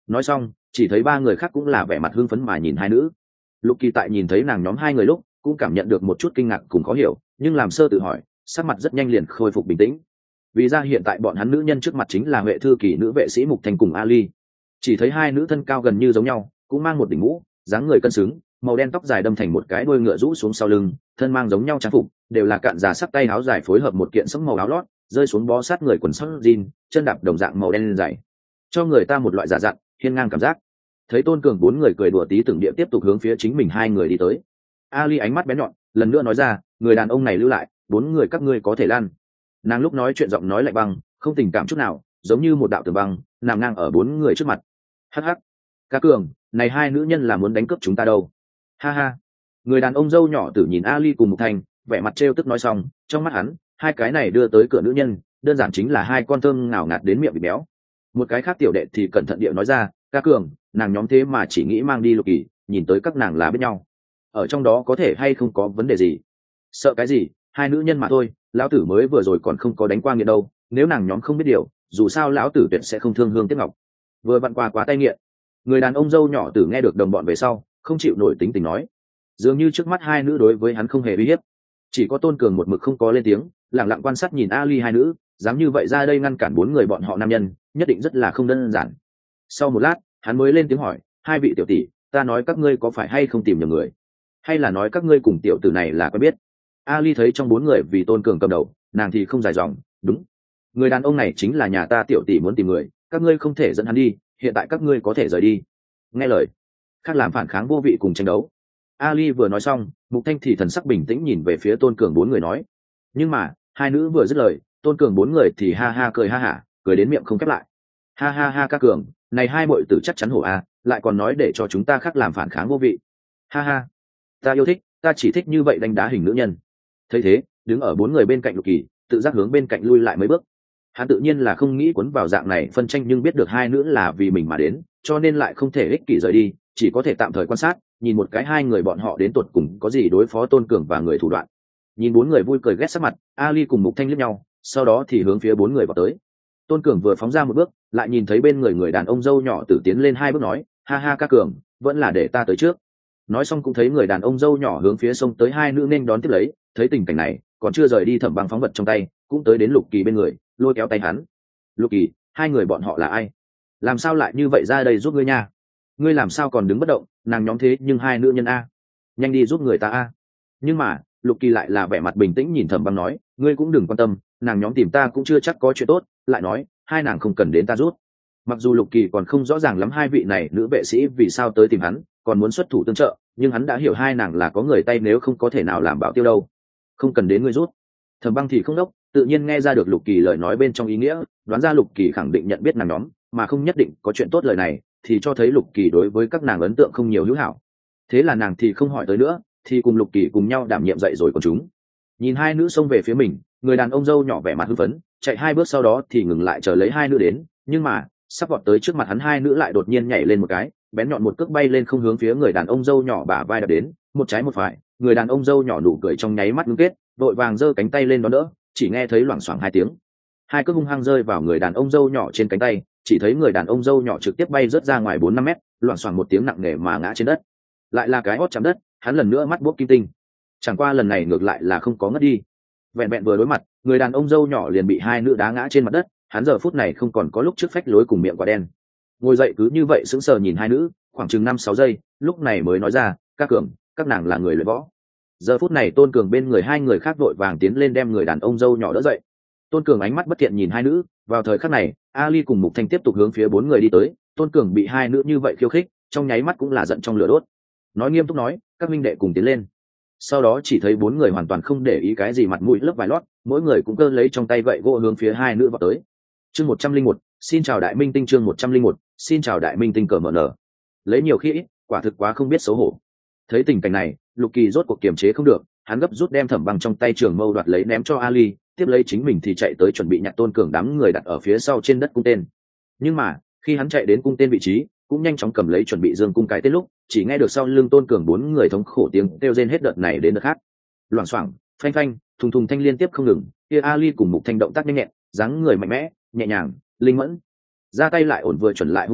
nói xong chỉ thấy ba người khác cũng là vẻ mặt hưng phấn mà nhìn hai nữ. Lục Kỳ tại nhìn thấy nàng nhóm hai người lúc cũng cảm nhận được một chút kinh ngạc cùng khó hiểu, nhưng làm sơ tự hỏi, sắc mặt rất nhanh liền khôi phục bình tĩnh. Vì ra hiện tại bọn hắn nữ nhân trước mặt chính là Huệ thư kỳ nữ vệ sĩ Mục Thanh cùng Ali. Chỉ thấy hai nữ thân cao gần như giống nhau, cũng mang một đỉnh mũ, dáng người cân xứng, màu đen tóc dài đâm thành một cái đuôi ngựa rũ xuống sau lưng, thân mang giống nhau trang phục, đều là cạn già sắc tay áo dài phối hợp một kiện sẫm màu áo lót, rơi xuống bó sát người quần sóc jean, chân đạp đồng dạng màu đen dày, cho người ta một loại giả dặn, hiên ngang cảm giác. Thấy Tôn Cường bốn người cười đùa tí từng địa tiếp tục hướng phía chính mình hai người đi tới. Ali ánh mắt bén nhọn, lần nữa nói ra, người đàn ông này lưu lại, bốn người các ngươi có thể lan. Nàng lúc nói chuyện giọng nói lạnh băng, không tình cảm chút nào, giống như một đạo tường băng nằm ngang ở bốn người trước mặt. Hắc hắc, Cá Cường, này hai nữ nhân là muốn đánh cướp chúng ta đâu? Ha ha. Người đàn ông dâu nhỏ tử nhìn Ali cùng Mục Thanh, vẻ mặt trêu tức nói xong, trong mắt hắn, hai cái này đưa tới cửa nữ nhân, đơn giản chính là hai con thơm ngào ngạt đến miệng bị béo. Một cái khác tiểu đệ thì cẩn thận điệu nói ra, Cá Cường, nàng nhóm thế mà chỉ nghĩ mang đi Lục Kỳ, nhìn tới các nàng là biết nhau. Ở trong đó có thể hay không có vấn đề gì? Sợ cái gì, hai nữ nhân mà thôi, lão tử mới vừa rồi còn không có đánh qua nghiện đâu, nếu nàng nhóm không biết điều, dù sao lão tử tuyệt sẽ không thương hương tiếc ngọc. Vừa vặn qua quá tay nghiện. Người đàn ông dâu nhỏ tử nghe được đồng bọn về sau, không chịu nổi tính tình nói, dường như trước mắt hai nữ đối với hắn không hề uy hiếp. Chỉ có Tôn Cường một mực không có lên tiếng, lặng lặng quan sát nhìn Ali hai nữ, dám như vậy ra đây ngăn cản bốn người bọn họ nam nhân, nhất định rất là không đơn giản. Sau một lát, hắn mới lên tiếng hỏi, hai vị tiểu tỷ, ta nói các ngươi có phải hay không tìm nhầm người, hay là nói các ngươi cùng tiểu tử này là quen biết? Ali thấy trong bốn người vì Tôn Cường cầm đầu, nàng thì không dài dòng, đúng, người đàn ông này chính là nhà ta tiểu tỷ muốn tìm người, các ngươi không thể dẫn hắn đi, hiện tại các ngươi có thể rời đi. Nghe lời, khác làm phản kháng vô vị cùng tranh đấu. Ali vừa nói xong, Mục Thanh thì thần sắc bình tĩnh nhìn về phía Tôn Cường bốn người nói, nhưng mà hai nữ vừa dứt lời, Tôn Cường bốn người thì ha ha cười ha hả, cười đến miệng không khép lại. Ha ha ha, Cá Cường, này hai muội tử chắc chắn hổ a, lại còn nói để cho chúng ta khác làm phản kháng vô vị. Ha ha, ta yêu thích, ta chỉ thích như vậy đánh đá hình nữ nhân. Thấy thế, đứng ở bốn người bên cạnh Lục Kỳ tự giác hướng bên cạnh lui lại mấy bước. Hắn tự nhiên là không nghĩ cuốn vào dạng này phân tranh, nhưng biết được hai nữ là vì mình mà đến, cho nên lại không thể ích kỷ rời đi, chỉ có thể tạm thời quan sát, nhìn một cái hai người bọn họ đến tuột cùng có gì đối phó Tôn Cường và người thủ đoạn. Nhìn bốn người vui cười ghét sắc mặt, Ali cùng Mục Thanh liếc nhau, sau đó thì hướng phía bốn người vào tới. Tôn Cường vừa phóng ra một bước, lại nhìn thấy bên người đàn ông dâu nhỏ tử tiến lên hai bước nói, ha ha, Cá Cường, vẫn là để ta tới trước. Nói xong cũng thấy người đàn ông dâu nhỏ hướng phía sông tới hai nữ nên đón tiếp lấy. Thấy tình cảnh này, còn chưa rời đi Thẩm Băng phóng vật trong tay, cũng tới đến Lục Kỳ bên người, lôi kéo tay hắn. Lục Kỳ, hai người bọn họ là ai? Làm sao lại như vậy ra đây giúp ngươi nha? Ngươi làm sao còn đứng bất động, nàng nhóm thế nhưng hai nữ nhân a, nhanh đi giúp người ta a. Nhưng mà Lục Kỳ lại là vẻ mặt bình tĩnh nhìn Thẩm Băng nói, ngươi cũng đừng quan tâm, nàng nhóm tìm ta cũng chưa chắc có chuyện tốt, lại nói hai nàng không cần đến ta giúp. Mặc dù Lục Kỳ còn không rõ ràng lắm hai vị này nữ vệ sĩ vì sao tới tìm hắn, còn muốn xuất thủ tương trợ, nhưng hắn đã hiểu hai nàng là có người tay, nếu không có thể nào làm bảo tiêu đâu. Không cần đến ngươi rút. Thẩm Băng thì không đốc, tự nhiên nghe ra được Lục Kỳ lời nói bên trong ý nghĩa, đoán ra Lục Kỳ khẳng định nhận biết nàng nhóm, mà không nhất định có chuyện tốt. Lời này thì cho thấy Lục Kỳ đối với các nàng ấn tượng không nhiều hữu hảo. Thế là nàng thì không hỏi tới nữa, thì cùng Lục Kỳ cùng nhau đảm nhiệm dậy rồi còn chúng. Nhìn hai nữ xông về phía mình, người đàn ông dâu nhỏ vẻ mặt hưng phấn, chạy hai bước sau đó thì ngừng lại chờ lấy hai nữ đến, nhưng mà sắp vọt tới trước mặt hắn, hai nữ lại đột nhiên nhảy lên một cái, bén nhọn một cước bay lên không hướng phía người đàn ông dâu nhỏ bả vai đập đến, một trái một phải. Người đàn ông dâu nhỏ nụ cười trong nháy mắt ngưng kết, vội vàng giơ cánh tay lên đón đỡ, chỉ nghe thấy loảng xoảng hai tiếng, hai cước hung hăng rơi vào người đàn ông dâu nhỏ trên cánh tay, chỉ thấy người đàn ông dâu nhỏ trực tiếp bay rớt ra ngoài 4-5 mét, loảng xoảng một tiếng nặng nề mà ngã trên đất. Lại là cái hót chạm đất, hắn lần nữa mắt buốc kim tinh. Chẳng qua lần này ngược lại là không có ngất đi, vẹn vẹn vừa đối mặt, người đàn ông dâu nhỏ liền bị hai nữ đá ngã trên mặt đất. Hắn giờ phút này không còn có lúc trước phách lối cùng miệng quả đen, ngồi dậy cứ như vậy sững sờ nhìn hai nữ khoảng chừng 5-6 giây, lúc này mới nói ra, Cá Cường, các nàng là người luyện võ. Giờ phút này Tôn Cường bên người hai người khác vội vàng tiến lên đem người đàn ông dâu nhỏ đỡ dậy. Tôn Cường ánh mắt bất thiện nhìn hai nữ. Vào thời khắc này, Ali cùng Mục Thanh tiếp tục hướng phía bốn người đi tới. Tôn Cường bị hai nữ như vậy khiêu khích, trong nháy mắt cũng là giận trong lửa đốt, nói nghiêm túc nói, các minh đệ cùng tiến lên. Sau đó chỉ thấy bốn người hoàn toàn không để ý cái gì mặt mũi lớp vải lót, mỗi người cũng cơ lấy trong tay gậy gỗ hướng phía hai nữ vào tới. Chương 101, xin chào đại minh tinh. Chương 101, xin chào đại minh tinh. Cờ mở nở, lấy nhiều khi ít, quả thực quá không biết xấu hổ. Thấy tình cảnh này, Lục Kỳ rốt cuộc kiềm chế không được, hắn gấp rút đem Thẩm Băng trong tay trường mâu đoạt lấy ném cho Ali, tiếp lấy chính mình thì chạy tới chuẩn bị nhặt Tôn Cường đám người đặt ở phía sau trên đất cung tên. Nhưng mà khi hắn chạy đến cung tên vị trí, cũng nhanh chóng cầm lấy chuẩn bị dương cung cái tên lúc, chỉ nghe được sau lưng Tôn Cường bốn người thống khổ tiếng kêu rên hết đợt này đến đợt khác. Loảng xoảng, phanh phanh, thùng thùng thanh liên tiếp không ngừng. Kia Ali cùng Mục Thanh động tác nhanh nhẹn, dáng người mạnh mẽ, nhẹ nhàng, linh mẫn, ra tay lại ổn vừa chuẩn lại hung ác.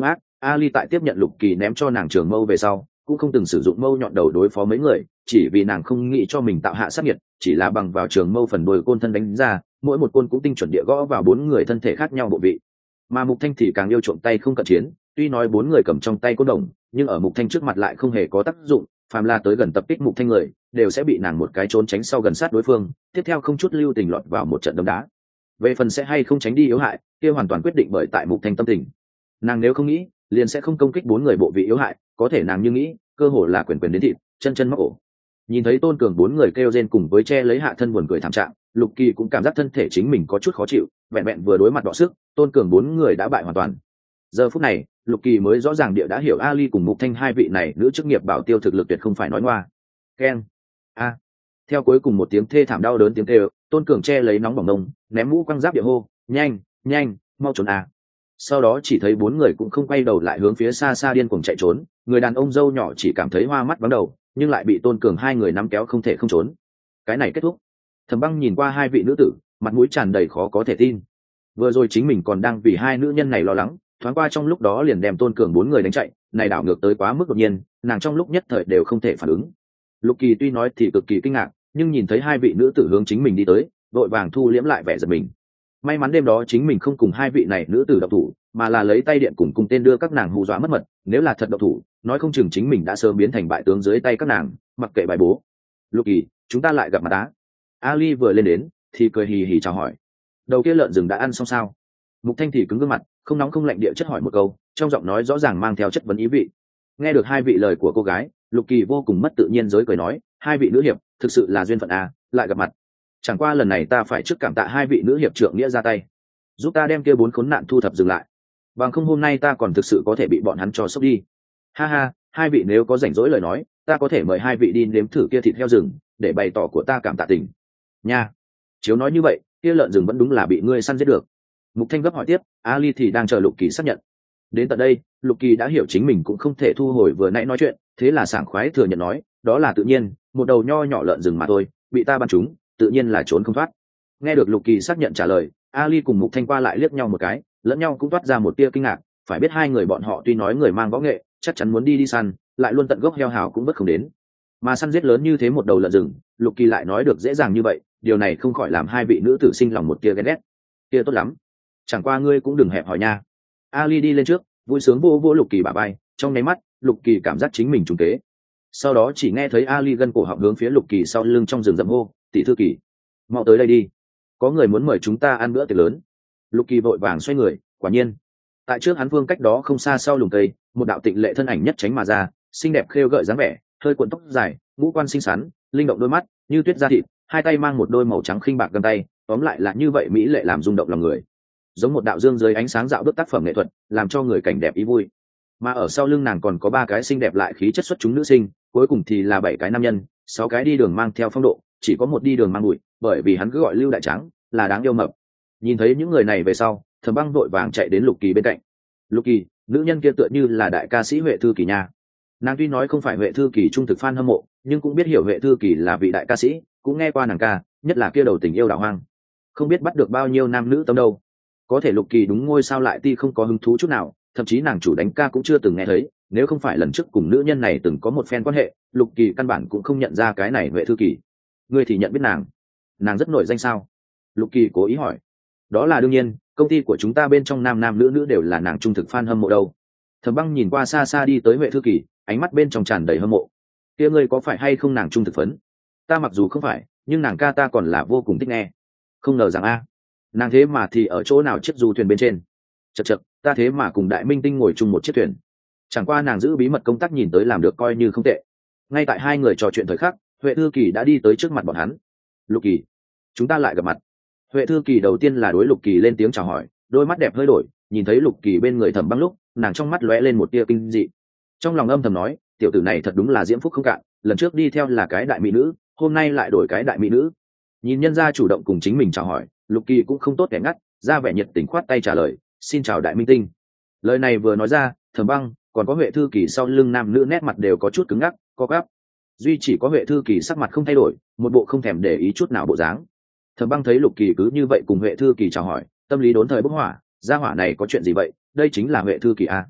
Ali tại tiếp nhận Lục Kỳ ném cho nàng trường mâu về sau cũng không từng sử dụng mâu nhọn đầu đối phó mấy người, chỉ vì nàng không nghĩ cho mình tạo hạ sát nhiệt, chỉ là bằng vào trường mâu phần đuôi côn thân đánh ra, mỗi một côn cũng tinh chuẩn địa gõ vào 4 người thân thể khác nhau bộ vị. Mà Mục Thanh thì càng yêu trộm tay không cận chiến, tuy nói 4 người cầm trong tay côn đồng, nhưng ở Mục Thanh trước mặt lại không hề có tác dụng, phàm là tới gần tập kích Mục Thanh người, đều sẽ bị nàng một cái trốn tránh sau gần sát đối phương, tiếp theo không chút lưu tình lọt vào một trận đấm đá. Về phần sẽ hay không tránh đi yếu hại, kia hoàn toàn quyết định bởi tại Mục Thanh tâm tình. Nàng nếu không nghĩ, liền sẽ không công kích 4 người bộ vị yếu hại, có thể nàng như nghĩ, cơ hồ là quyền quyền đến thịt, chân chân móc ổ. Nhìn thấy Tôn Cường 4 người kêu rên cùng với che lấy hạ thân buồn cười thảm trạng, Lục Kỳ cũng cảm giác thân thể chính mình có chút khó chịu, vẹn vẹn vừa đối mặt đọ sức, Tôn Cường 4 người đã bại hoàn toàn. Giờ phút này, Lục Kỳ mới rõ ràng địa đã hiểu Ali cùng Mục Thanh hai vị này nữ chức nghiệp bảo tiêu thực lực tuyệt không phải nói ngoa. Keng. A. Theo cuối cùng một tiếng thê thảm đau đớn tiếng kêu, Tôn Cường che lấy nóng bỏng nông, ném mũ quăng giáp địa hô, "Nhanh, nhanh, mau trốn a." Sau đó chỉ thấy 4 người cũng không quay đầu lại hướng phía xa xa điên cuồng chạy trốn, người đàn ông dâu nhỏ chỉ cảm thấy hoa mắt vắng đầu, nhưng lại bị Tôn Cường hai người nắm kéo không thể không trốn. Cái này kết thúc. Thẩm Băng nhìn qua hai vị nữ tử, mặt mũi tràn đầy khó có thể tin. Vừa rồi chính mình còn đang vì hai nữ nhân này lo lắng, thoáng qua trong lúc đó liền đem Tôn Cường 4 người đánh chạy, này đảo ngược tới quá mức đột nhiên, nàng trong lúc nhất thời đều không thể phản ứng. Lục Kỳ tuy nói thì cực kỳ kinh ngạc, nhưng nhìn thấy hai vị nữ tử hướng chính mình đi tới, vội vàng thu liễm lại vẻ giận mình. May mắn đêm đó chính mình không cùng hai vị này nữ tử độc thủ, mà là lấy tay điện cùng cung tên đưa các nàng hù dọa mất mật, nếu là thật độc thủ, nói không chừng chính mình đã sớm biến thành bại tướng dưới tay các nàng, mặc kệ bài bố. Lục Kỳ, chúng ta lại gặp mặt á. Ali vừa lên đến thì cười hì hì chào hỏi. Đầu kia lợn rừng đã ăn xong sao? Mục Thanh thì cứng gương mặt, không nóng không lạnh địa chất hỏi một câu, trong giọng nói rõ ràng mang theo chất vấn ý vị. Nghe được hai vị lời của cô gái, Lục Kỳ vô cùng mất tự nhiên giới cười nói, hai vị nữ hiệp, thực sự là duyên phận à, lại gặp mặt. Chẳng qua lần này ta phải trước cảm tạ hai vị nữ hiệp trưởng nghĩa ra tay, giúp ta đem kia 4 khốn nạn thu thập dừng lại, bằng không hôm nay ta còn thực sự có thể bị bọn hắn cho sốc đi. Ha ha, hai vị nếu có rảnh rỗi lời nói, ta có thể mời hai vị đi nếm thử kia thịt heo rừng, để bày tỏ của ta cảm tạ tình. Nha. Chiếu nói như vậy, kia lợn rừng vẫn đúng là bị ngươi săn giết được. Mục Thanh gấp hỏi tiếp, Ali thì đang chờ Lục Kỳ xác nhận. Đến tận đây, Lục Kỳ đã hiểu chính mình cũng không thể thu hồi vừa nãy nói chuyện, thế là sảng khoái thừa nhận nói, đó là tự nhiên, một đầu nho nhỏ lợn rừng mà thôi, bị ta bắn trúng, tự nhiên là trốn không thoát. Nghe được Lục Kỳ xác nhận trả lời, Ali cùng Mục Thanh qua lại liếc nhau một cái, lẫn nhau cũng toát ra một tia kinh ngạc, phải biết hai người bọn họ tuy nói người mang võ nghệ, chắc chắn muốn đi săn, lại luôn tận gốc heo hào cũng bất không đến. Mà săn giết lớn như thế một đầu lợn rừng, Lục Kỳ lại nói được dễ dàng như vậy, điều này không khỏi làm hai vị nữ tử sinh lòng một tia ghen ghét. Tia tốt lắm, chẳng qua ngươi cũng đừng hẹp hòi nha. Ali đi lên trước, vui sướng vô vô Lục Kỳ bả vai, trong nháy mắt, Lục Kỳ cảm giác chính mình trúng kế. Sau đó chỉ nghe thấy Ali gân cổ họng hướng phía Lục Kỳ sau lưng trong rừng rậm hô, "Tỷ thư Kỳ, mau tới đây đi, có người muốn mời chúng ta ăn bữa tiệc lớn." Lục Kỳ vội vàng xoay người, quả nhiên, tại trước hắn phương cách đó không xa sau lùm cây, một đạo tịnh lệ thân ảnh nhất tránh mà ra, xinh đẹp khêu gợi dáng vẻ, hơi cuộn tóc dài, ngũ quan xinh xắn, linh động đôi mắt như tuyết da thịt, hai tay mang một đôi màu trắng khinh bạc găng tay, tóm lại là như vậy mỹ lệ làm rung động lòng người, giống một đạo dương dưới ánh sáng dạo bước tác phẩm nghệ thuật, làm cho người cảnh đẹp ý vui. Mà ở sau lưng nàng còn có 3 cái xinh đẹp lại khí chất xuất chúng nữ sinh, cuối cùng thì là 7 cái nam nhân, 6 cái đi đường mang theo phong độ, chỉ có một đi đường mang bụi, bởi vì hắn cứ gọi Lưu Đại Trắng, là đáng yêu mập. Nhìn thấy những người này về sau, Thẩm Băng vội vàng chạy đến Lục Kỳ bên cạnh. Lục Kỳ, nữ nhân kia tựa như là đại ca sĩ Huệ Thư Kỳ nha. Nàng tuy nói không phải Huệ Thư Kỳ trung thực fan hâm mộ, nhưng cũng biết hiểu Huệ Thư Kỳ là vị đại ca sĩ, cũng nghe qua nàng ca, nhất là kia đầu tình yêu đảo hoang, không biết bắt được bao nhiêu nam nữ tâm đâu. Có thể Lục Kỳ đúng ngôi sao lại ti không có hứng thú chút nào, thậm chí nàng chủ đánh ca cũng chưa từng nghe thấy, nếu không phải lần trước cùng nữ nhân này từng có một phen quan hệ, Lục Kỳ căn bản cũng không nhận ra cái này Huệ Thư Kỳ. Ngươi thì nhận biết nàng rất nổi danh sao? Lục Kỳ cố ý hỏi. Đó là đương nhiên, công ty của chúng ta bên trong nam nam nữ nữ đều là nàng trung thực fan hâm mộ đâu. Thẩm Băng nhìn qua xa xa đi tới Huệ Thư Kỳ, ánh mắt bên trong tràn đầy hâm mộ. Kia ngươi có phải hay không nàng trung thực phấn? Ta mặc dù không phải, nhưng nàng ca ta còn là vô cùng thích nghe. Không ngờ rằng nàng thế mà thì ở chỗ nào chiếc du thuyền bên trên. Chậc chậc, ta thế mà cùng đại minh tinh ngồi chung một chiếc thuyền. Chẳng qua nàng giữ bí mật công tác nhìn tới làm được coi như không tệ. Ngay tại hai người trò chuyện thời khắc, Huệ Thư Kỳ đã đi tới trước mặt bọn hắn. Lục Kỳ, chúng ta lại gặp mặt. Huệ Thư Kỳ đầu tiên là đối Lục Kỳ lên tiếng chào hỏi, đôi mắt đẹp hơi đổi, nhìn thấy Lục Kỳ bên người Thẩm Băng lúc, nàng trong mắt lóe lên một tia kinh dị. Trong lòng âm thầm nói, tiểu tử này thật đúng là diễm phúc không cạn, lần trước đi theo là cái đại mỹ nữ, hôm nay lại đổi cái đại mỹ nữ. Nhìn nhân gia chủ động cùng chính mình chào hỏi, Lục Kỳ cũng không tốt kẻ ngắt, ra vẻ nhiệt tình khoát tay trả lời, "Xin chào đại minh tinh." Lời này vừa nói ra, Thẩm Băng còn có Huệ Thư Kỳ sau lưng nam nữ nét mặt đều có chút cứng ngắc, co quắp. Duy chỉ có Huệ Thư Kỳ sắc mặt không thay đổi, một bộ không thèm để ý chút nào bộ dáng. Thẩm Băng thấy Lục Kỳ cứ như vậy cùng Huệ Thư Kỳ chào hỏi, tâm lý đốn thời bốc hỏa, gia hỏa này có chuyện gì vậy? Đây chính là Huệ Thư Kỳ à?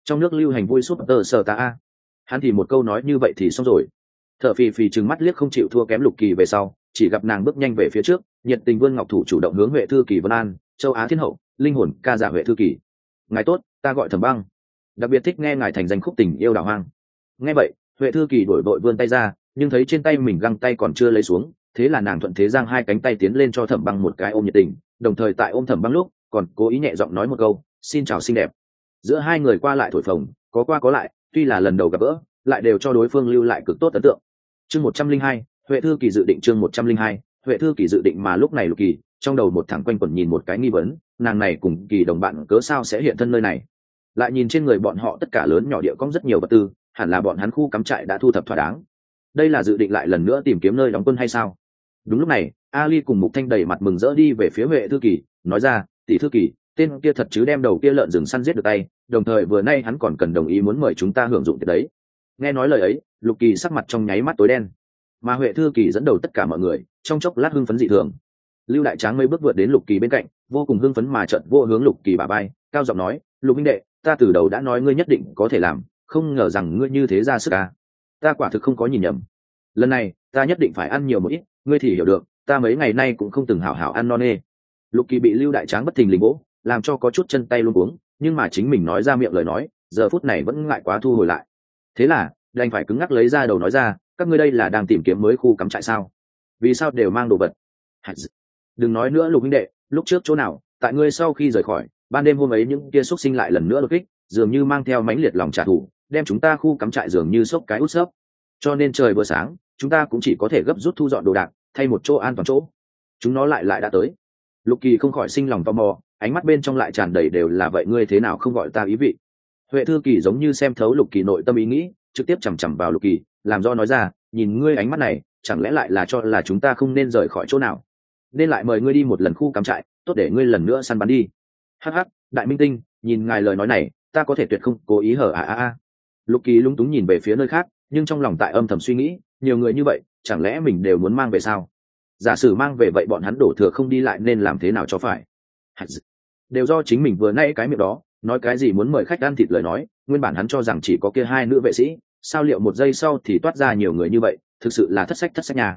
trong nước lưu hành vui súp tờ sờ ta a. Hắn thì một câu nói như vậy thì xong rồi. Thở phì phì trừng mắt liếc không chịu thua kém Lục Kỳ về sau, chỉ gặp nàng bước nhanh về phía trước, nhiệt tình vươn ngọc thủ chủ động hướng Huệ Thư Kỳ vân an, châu Á thiên hậu, linh hồn ca giả Huệ Thư Kỳ. Ngài tốt, ta gọi Thẩm Băng, đặc biệt thích nghe ngài thành danh khúc tình yêu đào hoang. Nghe vậy, Huệ Thư Kỳ đổi vội vươn tay ra, nhưng thấy trên tay mình găng tay còn chưa lấy xuống, thế là nàng thuận thế giang hai cánh tay tiến lên cho Thẩm Băng một cái ôm nhiệt tình, đồng thời tại ôm Thẩm Băng lúc, còn cố ý nhẹ giọng nói một câu, xin chào xinh đẹp. Giữa hai người qua lại thổi phồng, có qua có lại, tuy là lần đầu gặp gỡ, lại đều cho đối phương lưu lại cực tốt ấn tượng. Chương 102, Huệ Thư Kỳ dự định chương 102, Huệ Thư Kỳ dự định mà lúc này Lục Kỳ, trong đầu một thẳng quanh quẩn nhìn một cái nghi vấn, nàng này cùng Kỳ đồng bạn cớ sao sẽ hiện thân nơi này? Lại nhìn trên người bọn họ tất cả lớn nhỏ địa cong rất nhiều vật tư, hẳn là bọn hắn khu cắm trại đã thu thập thỏa đáng. Đây là dự định lại lần nữa tìm kiếm nơi đóng quân hay sao? Đúng lúc này, Ali cùng Mục Thanh đầy mặt mừng rỡ đi về phía Huệ Thư Kỳ, nói ra, tỷ Thư Kỳ, tên kia thật chứ đem đầu kia lợn rừng săn giết được tay, đồng thời vừa nay hắn còn cần đồng ý muốn mời chúng ta hưởng dụng cái đấy. Nghe nói lời ấy, Lục Kỳ sắc mặt trong nháy mắt tối đen, mà Huệ Thư Kỳ dẫn đầu tất cả mọi người, trong chốc lát hưng phấn dị thường. Lưu Đại Tráng mấy bước vượt đến Lục Kỳ bên cạnh, vô cùng hưng phấn mà chợt vô hướng Lục Kỳ bả vai, cao giọng nói, Lục huynh đệ, ta từ đầu đã nói ngươi nhất định có thể làm, không ngờ rằng ngươi như thế ra sức à. Ta quả thực không có nhìn nhầm. Lần này, ta nhất định phải ăn nhiều một ít, ngươi thì hiểu được, ta mấy ngày nay cũng không từng hảo hảo ăn no nê. Lục Kỳ bị Lưu Đại Tráng bất thình lình vỗ, làm cho có chút chân tay luống cuống, nhưng mà chính mình nói ra miệng lời nói, giờ phút này vẫn ngại quá thu hồi lại. Thế là, đành phải cứng ngắc lấy ra đầu nói ra, các ngươi đây là đang tìm kiếm mới khu cắm trại sao? Vì sao đều mang đồ vật? Đừng nói nữa Lục huynh đệ, lúc trước chỗ nào, tại ngươi sau khi rời khỏi, ban đêm hôm ấy những kia xúc sinh lại lần nữa đột kích, dường như mang theo mãnh liệt lòng trả thù, đem chúng ta khu cắm trại dường như sốc cái út sấp. Cho nên trời vừa sáng, chúng ta cũng chỉ có thể gấp rút thu dọn đồ đạc, thay một chỗ an toàn chỗ. Chúng nó lại đã tới. Lục Kỳ không khỏi sinh lòng tò mò, ánh mắt bên trong lại tràn đầy đều là vậy ngươi thế nào không gọi ta ý vị. Huệ Thư Kỳ giống như xem thấu Lục Kỳ nội tâm ý nghĩ, trực tiếp chằm chằm vào Lục Kỳ, làm do nói ra, nhìn ngươi ánh mắt này, chẳng lẽ lại là cho là chúng ta không nên rời khỏi chỗ nào, nên lại mời ngươi đi một lần khu cắm trại, tốt để ngươi lần nữa săn bắn đi. Hắc hắc, đại minh tinh, nhìn ngài lời nói này, ta có thể tuyệt không cố ý hở Lục Kỳ lúng túng nhìn về phía nơi khác, nhưng trong lòng tại âm thầm suy nghĩ, nhiều người như vậy, chẳng lẽ mình đều muốn mang về sao? Giả sử mang về vậy bọn hắn đổ thừa không đi lại nên làm thế nào cho phải? Đều do chính mình vừa nãy cái miệng đó, nói cái gì muốn mời khách ăn thịt lời nói, nguyên bản hắn cho rằng chỉ có kia hai nữ vệ sĩ, sao liệu một giây sau thì toát ra nhiều người như vậy, thực sự là thất sách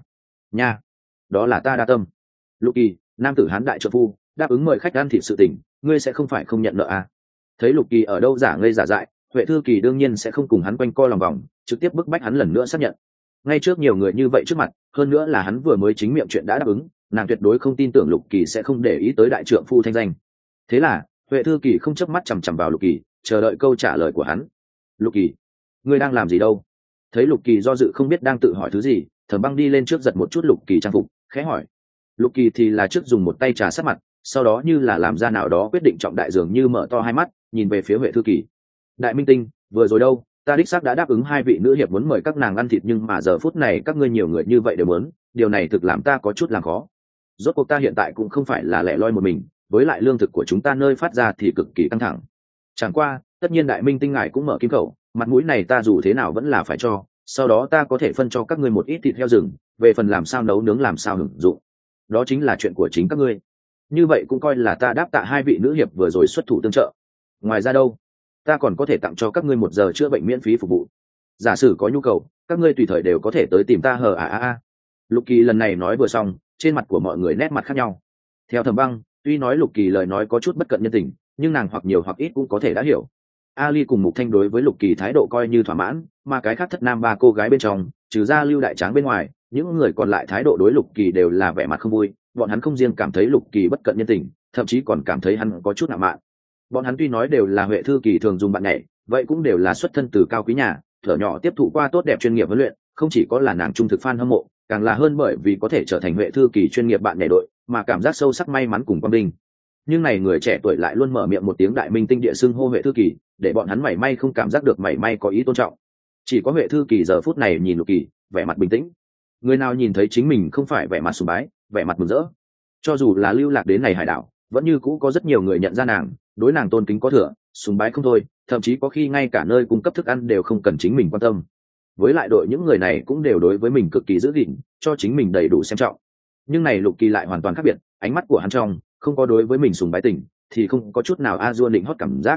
nha. Đó là ta đa tâm. Lục Kỳ, nam tử hán đại trợ phu, đáp ứng mời khách ăn thịt sự tình, ngươi sẽ không phải không nhận nợ à? Thấy Lục Kỳ ở đâu giả ngây giả dại, Huệ Thư Kỳ đương nhiên sẽ không cùng hắn quanh co lòng vòng, trực tiếp bức bách hắn lần nữa xác nhận. Ngay trước nhiều người như vậy trước mặt, hơn nữa là hắn vừa mới chính miệng chuyện đã đáp ứng, nàng tuyệt đối không tin tưởng Lục Kỳ sẽ không để ý tới đại trượng phu thanh danh. Thế là, Huệ Thư Kỳ không chớp mắt chằm chằm vào Lục Kỳ, chờ đợi câu trả lời của hắn. Lục Kỳ, ngươi đang làm gì đâu? Thấy Lục Kỳ do dự không biết đang tự hỏi thứ gì, Thẩm Băng đi lên trước giật một chút Lục Kỳ trang phục, khẽ hỏi. Lục Kỳ thì là trước dùng một tay trà sát mặt, sau đó như là làm ra nào đó quyết định trọng đại, dường như mở to hai mắt, nhìn về phía Huệ Thư Kỳ. Đại minh tinh, vừa rồi đâu, ta đích xác đã đáp ứng hai vị nữ hiệp muốn mời các nàng ăn thịt, nhưng mà giờ phút này các ngươi nhiều người như vậy đều muốn, điều này thực làm ta có chút làm khó. Rốt cuộc ta hiện tại cũng không phải là lẻ loi một mình, với lại lương thực của chúng ta nơi phát ra thì cực kỳ căng thẳng. Chẳng qua, tất nhiên đại minh tinh ngài cũng mở kim khẩu, mặt mũi này ta dù thế nào vẫn là phải cho, sau đó ta có thể phân cho các ngươi một ít thịt heo rừng, về phần làm sao nấu nướng làm sao hưởng dụng, đó chính là chuyện của chính các ngươi. Như vậy cũng coi là ta đáp tạ hai vị nữ hiệp vừa rồi xuất thủ tương trợ. Ngoài ra đâu, ta còn có thể tặng cho các ngươi 1 giờ chữa bệnh miễn phí phục vụ. Giả sử có nhu cầu, các ngươi tùy thời đều có thể tới tìm ta hờ. Lục Kỳ lần này nói vừa xong, trên mặt của mọi người nét mặt khác nhau. Theo Thẩm Băng, tuy nói Lục Kỳ lời nói có chút bất cận nhân tình, nhưng nàng hoặc nhiều hoặc ít cũng có thể đã hiểu. Ali cùng Mục Thanh đối với Lục Kỳ thái độ coi như thỏa mãn, mà cái khác thất nam 3 cô gái bên trong, trừ ra Lưu Đại Tráng bên ngoài, những người còn lại thái độ đối Lục Kỳ đều là vẻ mặt không vui. Bọn hắn không riêng cảm thấy Lục Kỳ bất cận nhân tình, thậm chí còn cảm thấy hắn có chút ngạo mạn. Bọn hắn tuy nói đều là Huệ Thư Kỳ thường dùng bạn nhảy, vậy cũng đều là xuất thân từ cao quý nhà, thở nhỏ tiếp thụ qua tốt đẹp chuyên nghiệp huấn luyện, không chỉ có là nàng trung thực fan hâm mộ, càng là hơn bởi vì có thể trở thành Huệ Thư Kỳ chuyên nghiệp bạn nhảy đội, mà cảm giác sâu sắc may mắn cùng quang vinh. Nhưng này người trẻ tuổi lại luôn mở miệng một tiếng đại minh tinh địa xưng hô Huệ Thư Kỳ, để bọn hắn mảy may không cảm giác được mảy may có ý tôn trọng. Chỉ có Huệ Thư Kỳ giờ phút này nhìn Lục Kỳ, vẻ mặt bình tĩnh. Người nào nhìn thấy chính mình không phải vẻ mặt sùng bái, vẻ mặt mừng rỡ. Cho dù là lưu lạc đến này hải đảo, vẫn như cũ có rất nhiều người nhận ra nàng, đối nàng tôn kính có thừa, sùng bái không thôi, thậm chí có khi ngay cả nơi cung cấp thức ăn đều không cần chính mình quan tâm. Với lại đội những người này cũng đều đối với mình cực kỳ giữ gìn, cho chính mình đầy đủ xem trọng. Nhưng này Lục Kỳ lại hoàn toàn khác biệt, ánh mắt của hắn trong không có đối với mình sùng bái tình, thì không có chút nào a dua định hót cảm giác.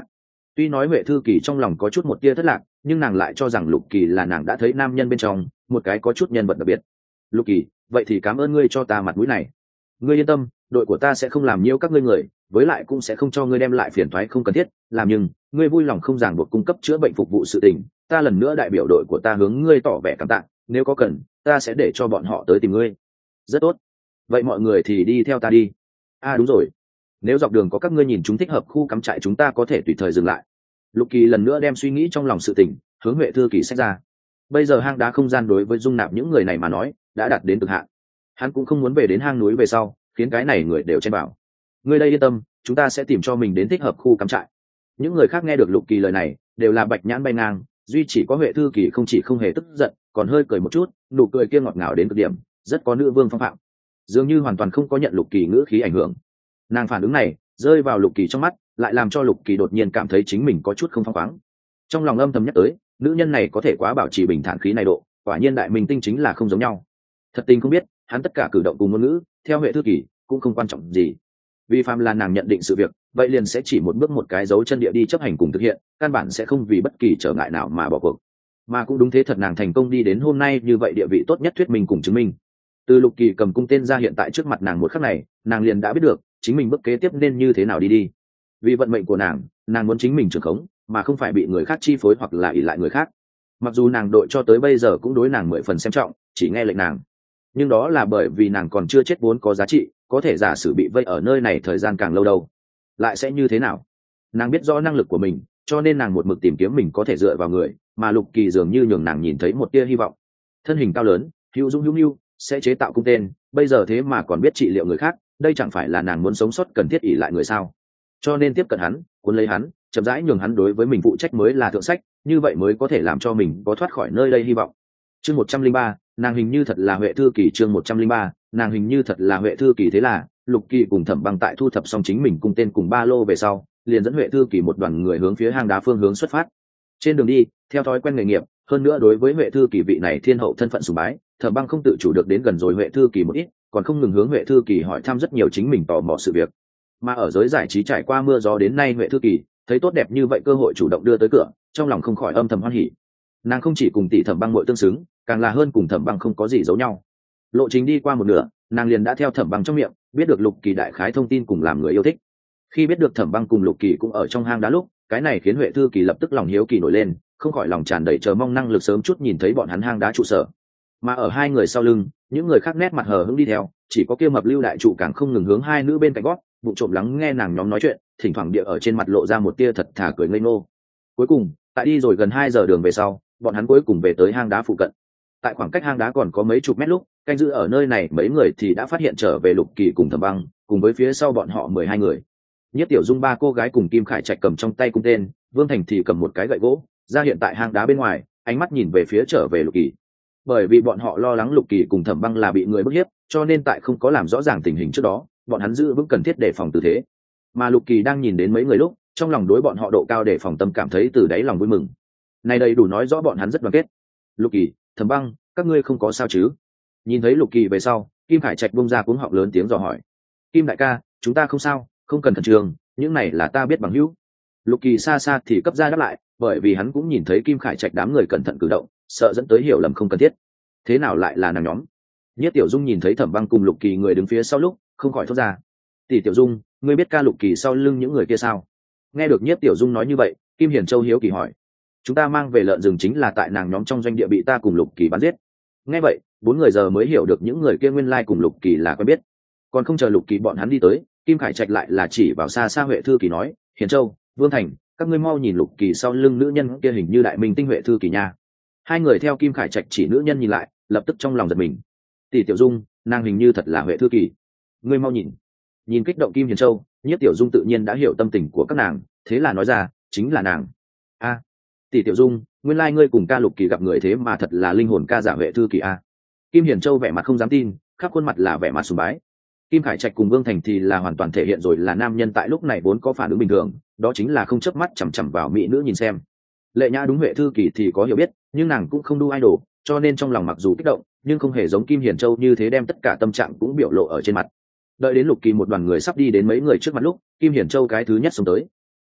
Tuy nói Huệ thư kỳ trong lòng có chút một tia thất lạc, nhưng nàng lại cho rằng Lục Kỳ là nàng đã thấy nam nhân bên trong một cái có chút nhân vật đặc biệt. Lục Kỳ, vậy thì cảm ơn ngươi cho ta mặt mũi này. Ngươi yên tâm, đội của ta sẽ không làm nhiễu các ngươi người, với lại cũng sẽ không cho ngươi đem lại phiền toái không cần thiết. Làm nhưng ngươi vui lòng không ràng buộc cung cấp chữa bệnh phục vụ sự tình, ta lần nữa đại biểu đội của ta hướng ngươi tỏ vẻ cảm tạ. Nếu có cần, ta sẽ để cho bọn họ tới tìm ngươi. Rất tốt. Vậy mọi người thì đi theo ta đi. Đúng rồi, nếu dọc đường có các ngươi nhìn chúng thích hợp khu cắm trại, chúng ta có thể tùy thời dừng lại. Lục Kỳ lần nữa đem suy nghĩ trong lòng sự tình hướng Huệ thư kỳ sách ra. Bây giờ hang đá không gian đối với dung nạp những người này mà nói đã đạt đến cực hạn. Hắn cũng không muốn về đến hang núi về sau khiến cái này người đều chen vào. Ngươi đây yên tâm, chúng ta sẽ tìm cho mình đến thích hợp khu cắm trại. Những người khác nghe được Lục Kỳ lời này đều là bạch nhãn bay ngang, duy chỉ có Huệ thư kỳ không chỉ không hề tức giận, còn hơi cười một chút, nụ cười kia ngọt ngào đến cực điểm, rất có nữ vương phong phạm, dường như hoàn toàn không có nhận Lục Kỳ ngữ khí ảnh hưởng. Nàng phản ứng này rơi vào Lục Kỳ trong mắt, lại làm cho Lục Kỳ đột nhiên cảm thấy chính mình có chút không phăng khoáng. Trong lòng âm thầm nhắc tới, nữ nhân này có thể quá bảo trì bình thản khí này độ, quả nhiên đại minh tinh chính là không giống nhau. Thật tình không biết, hắn tất cả cử động cùng ngôn ngữ, theo Huệ thư kỳ cũng không quan trọng gì. Vì phàm là nàng nhận định sự việc, vậy liền sẽ chỉ một bước một cái dấu chân địa đi chấp hành cùng thực hiện, căn bản sẽ không vì bất kỳ trở ngại nào mà bỏ cuộc. Mà cũng đúng thế thật, nàng thành công đi đến hôm nay như vậy, địa vị tốt nhất thuyết minh cùng chứng minh. Từ Lục Kỳ cầm cung tên ra hiện tại trước mặt nàng một khắc này, nàng liền đã biết được chính mình bước kế tiếp nên như thế nào đi. Vì vận mệnh của nàng muốn chính mình trưởng khống, mà không phải bị người khác chi phối hoặc là ỷ lại người khác. Mặc dù nàng đội cho tới bây giờ cũng đối nàng 10 phần xem trọng, chỉ nghe lệnh nàng, nhưng đó là bởi vì nàng còn chưa chết vốn có giá trị. Có thể giả sử bị vây ở nơi này thời gian càng lâu đâu, lại sẽ như thế nào? Nàng biết rõ năng lực của mình, cho nên nàng một mực tìm kiếm mình có thể dựa vào người, mà Lục Kỳ dường như nhường nàng nhìn thấy một tia hy vọng. Thân hình cao lớn, hữu dũng hữu nhu, sẽ chế tạo cung tên, bây giờ thế mà còn biết trị liệu người khác, đây chẳng phải là nàng muốn sống sót cần thiết ỷ lại người sao? Cho nên tiếp cận hắn, cuốn lấy hắn, chậm rãi nhường hắn đối với mình phụ trách mới là thượng sách, như vậy mới có thể làm cho mình có thoát khỏi nơi đây hy vọng. Chương 103, nàng hình như thật là Huệ thư kỳ. Chương 103, nàng hình như thật là Huệ thư kỳ. Thế là Lục Kỳ cùng Thẩm Băng tại thu thập xong chính mình cung tên cùng ba lô về sau, liền dẫn Huệ thư kỳ một đoàn người hướng phía hang đá phương hướng xuất phát. Trên đường đi, theo thói quen nghề nghiệp, hơn nữa đối với Huệ thư kỳ vị này thiên hậu thân phận sùng bái, Thẩm Băng không tự chủ được đến gần rồi Huệ thư kỳ một ít, còn không ngừng hướng Huệ thư kỳ hỏi thăm rất nhiều chính mình tò mò sự việc. Mà ở giới giải trí trải qua mưa gió đến nay, Huệ thư kỳ thấy tốt đẹp như vậy cơ hội chủ động đưa tới cửa, trong lòng không khỏi âm thầm hoan hỉ. Nàng không chỉ cùng tỷ Thẩm Băng muội tương xứng, càng là hơn cùng Thẩm Băng không có gì giấu nhau. Lộ trình đi qua một nửa, nàng liền đã theo Thẩm Băng trong miệng biết được Lục Kỳ đại khái thông tin cùng làm người yêu thích. Khi biết được Thẩm Băng cùng Lục Kỳ cũng ở trong hang đá lúc, cái này khiến Huệ thư kỳ lập tức lòng hiếu kỳ nổi lên, không khỏi lòng tràn đầy chờ mong năng lực sớm chút nhìn thấy bọn hắn hang đá trụ sở. Mà ở hai người sau lưng, những người khác nét mặt hờ hững đi theo, chỉ có kia Mập Lưu đại trụ càng không ngừng hướng hai nữ bên cạnh gót, bụng trộm lắng nghe nàng nhóm nói chuyện, thỉnh thoảng địa ở trên mặt lộ ra một tia thật thà cười ngây ngô. Cuối cùng, tại đi rồi gần 2 giờ đường về sau, bọn hắn cuối cùng về tới hang đá phụ cận. Tại khoảng cách hang đá còn có mấy chục mét lúc, canh giữ ở nơi này mấy người thì đã phát hiện trở về Lục Kỳ cùng Thẩm Băng, cùng với phía sau bọn họ 12 người. Nhất Tiểu Dung 3 cô gái cùng Kim Khải Trạch cầm trong tay cung tên, Vương Thành thì cầm một cái gậy gỗ, ra hiện tại hang đá bên ngoài, ánh mắt nhìn về phía trở về Lục Kỳ. Bởi vì bọn họ lo lắng Lục Kỳ cùng Thẩm Băng là bị người bức hiếp, cho nên tại không có làm rõ ràng tình hình trước đó, bọn hắn giữ vững cần thiết đề phòng tư thế. Mà Lục Kỳ đang nhìn đến mấy người lúc, trong lòng đối bọn họ độ cao đề phòng tâm cảm thấy từ đáy lòng vui mừng. Này đầy đủ nói rõ bọn hắn rất đoàn kết. Lục Kỳ, Thẩm Băng, các ngươi không có sao chứ? Nhìn thấy Lục Kỳ về sau, Kim Khải Trạch bung ra cuống họng lớn tiếng dò hỏi. Kim đại ca, chúng ta không sao, không cần khẩn trương, những này là ta biết bằng hữu. Lục Kỳ xa xa thì cấp ra đáp lại, bởi vì hắn cũng nhìn thấy Kim Khải Trạch đám người cẩn thận cử động, sợ dẫn tới hiểu lầm không cần thiết. Thế nào lại là nàng nhóm? Nhất Tiểu Dung nhìn thấy Thẩm Băng cùng Lục Kỳ người đứng phía sau lúc, không khỏi thốt ra. Tỷ Tiểu Dung, ngươi biết ca Lục Kỳ sau lưng những người kia sao? Nghe được Nhất Tiểu Dung nói như vậy, Kim Hiển Châu hiếu kỳ hỏi. Chúng ta mang về lợn rừng chính là tại nàng nhóm trong doanh địa bị ta cùng Lục Kỳ bắn giết. Nghe vậy, 4 người giờ mới hiểu được những người kia nguyên lai cùng Lục Kỳ là quen biết. Còn không chờ Lục Kỳ bọn hắn đi tới, Kim Khải Trạch lại là chỉ vào xa xa Huệ thư kỳ nói, Hiển Châu, Vương Thành, các ngươi mau nhìn Lục Kỳ sau lưng nữ nhân kia hình như đại minh tinh Huệ thư kỳ nha. Hai người theo Kim Khải Trạch chỉ nữ nhân nhìn lại, lập tức trong lòng giật mình. Tỷ Tiểu Dung, nàng hình như thật là Huệ thư kỳ. Ngươi mau nhìn. Nhìn kích động Kim Hiền Châu, Nhiếp Tiểu Dung tự nhiên đã hiểu tâm tình của các nàng, thế là nói ra, chính là nàng. A, tỷ Tiểu Dung, nguyên lai ngươi cùng ca Lục Kỳ gặp người thế mà thật là linh hồn ca giả Huệ thư kỳ a. Kim Hiền Châu vẻ mặt không dám tin, khắp khuôn mặt là vẻ mặt sùng bái. Kim Khải Trạch cùng Vương Thành thì là hoàn toàn thể hiện rồi là nam nhân tại lúc này vốn có phản ứng bình thường, đó chính là không chớp mắt chằm chằm vào mỹ nữ nhìn xem. Lệ Nhã đúng Huệ thư kỳ thì có hiểu biết, nhưng nàng cũng không đu idol, cho nên trong lòng mặc dù kích động, nhưng không hề giống Kim Hiền Châu như thế đem tất cả tâm trạng cũng biểu lộ ở trên mặt. Đợi đến Lục Kỳ một đoàn người sắp đi đến mấy người trước mặt lúc, Kim Hiền Châu cái thứ nhất xông tới.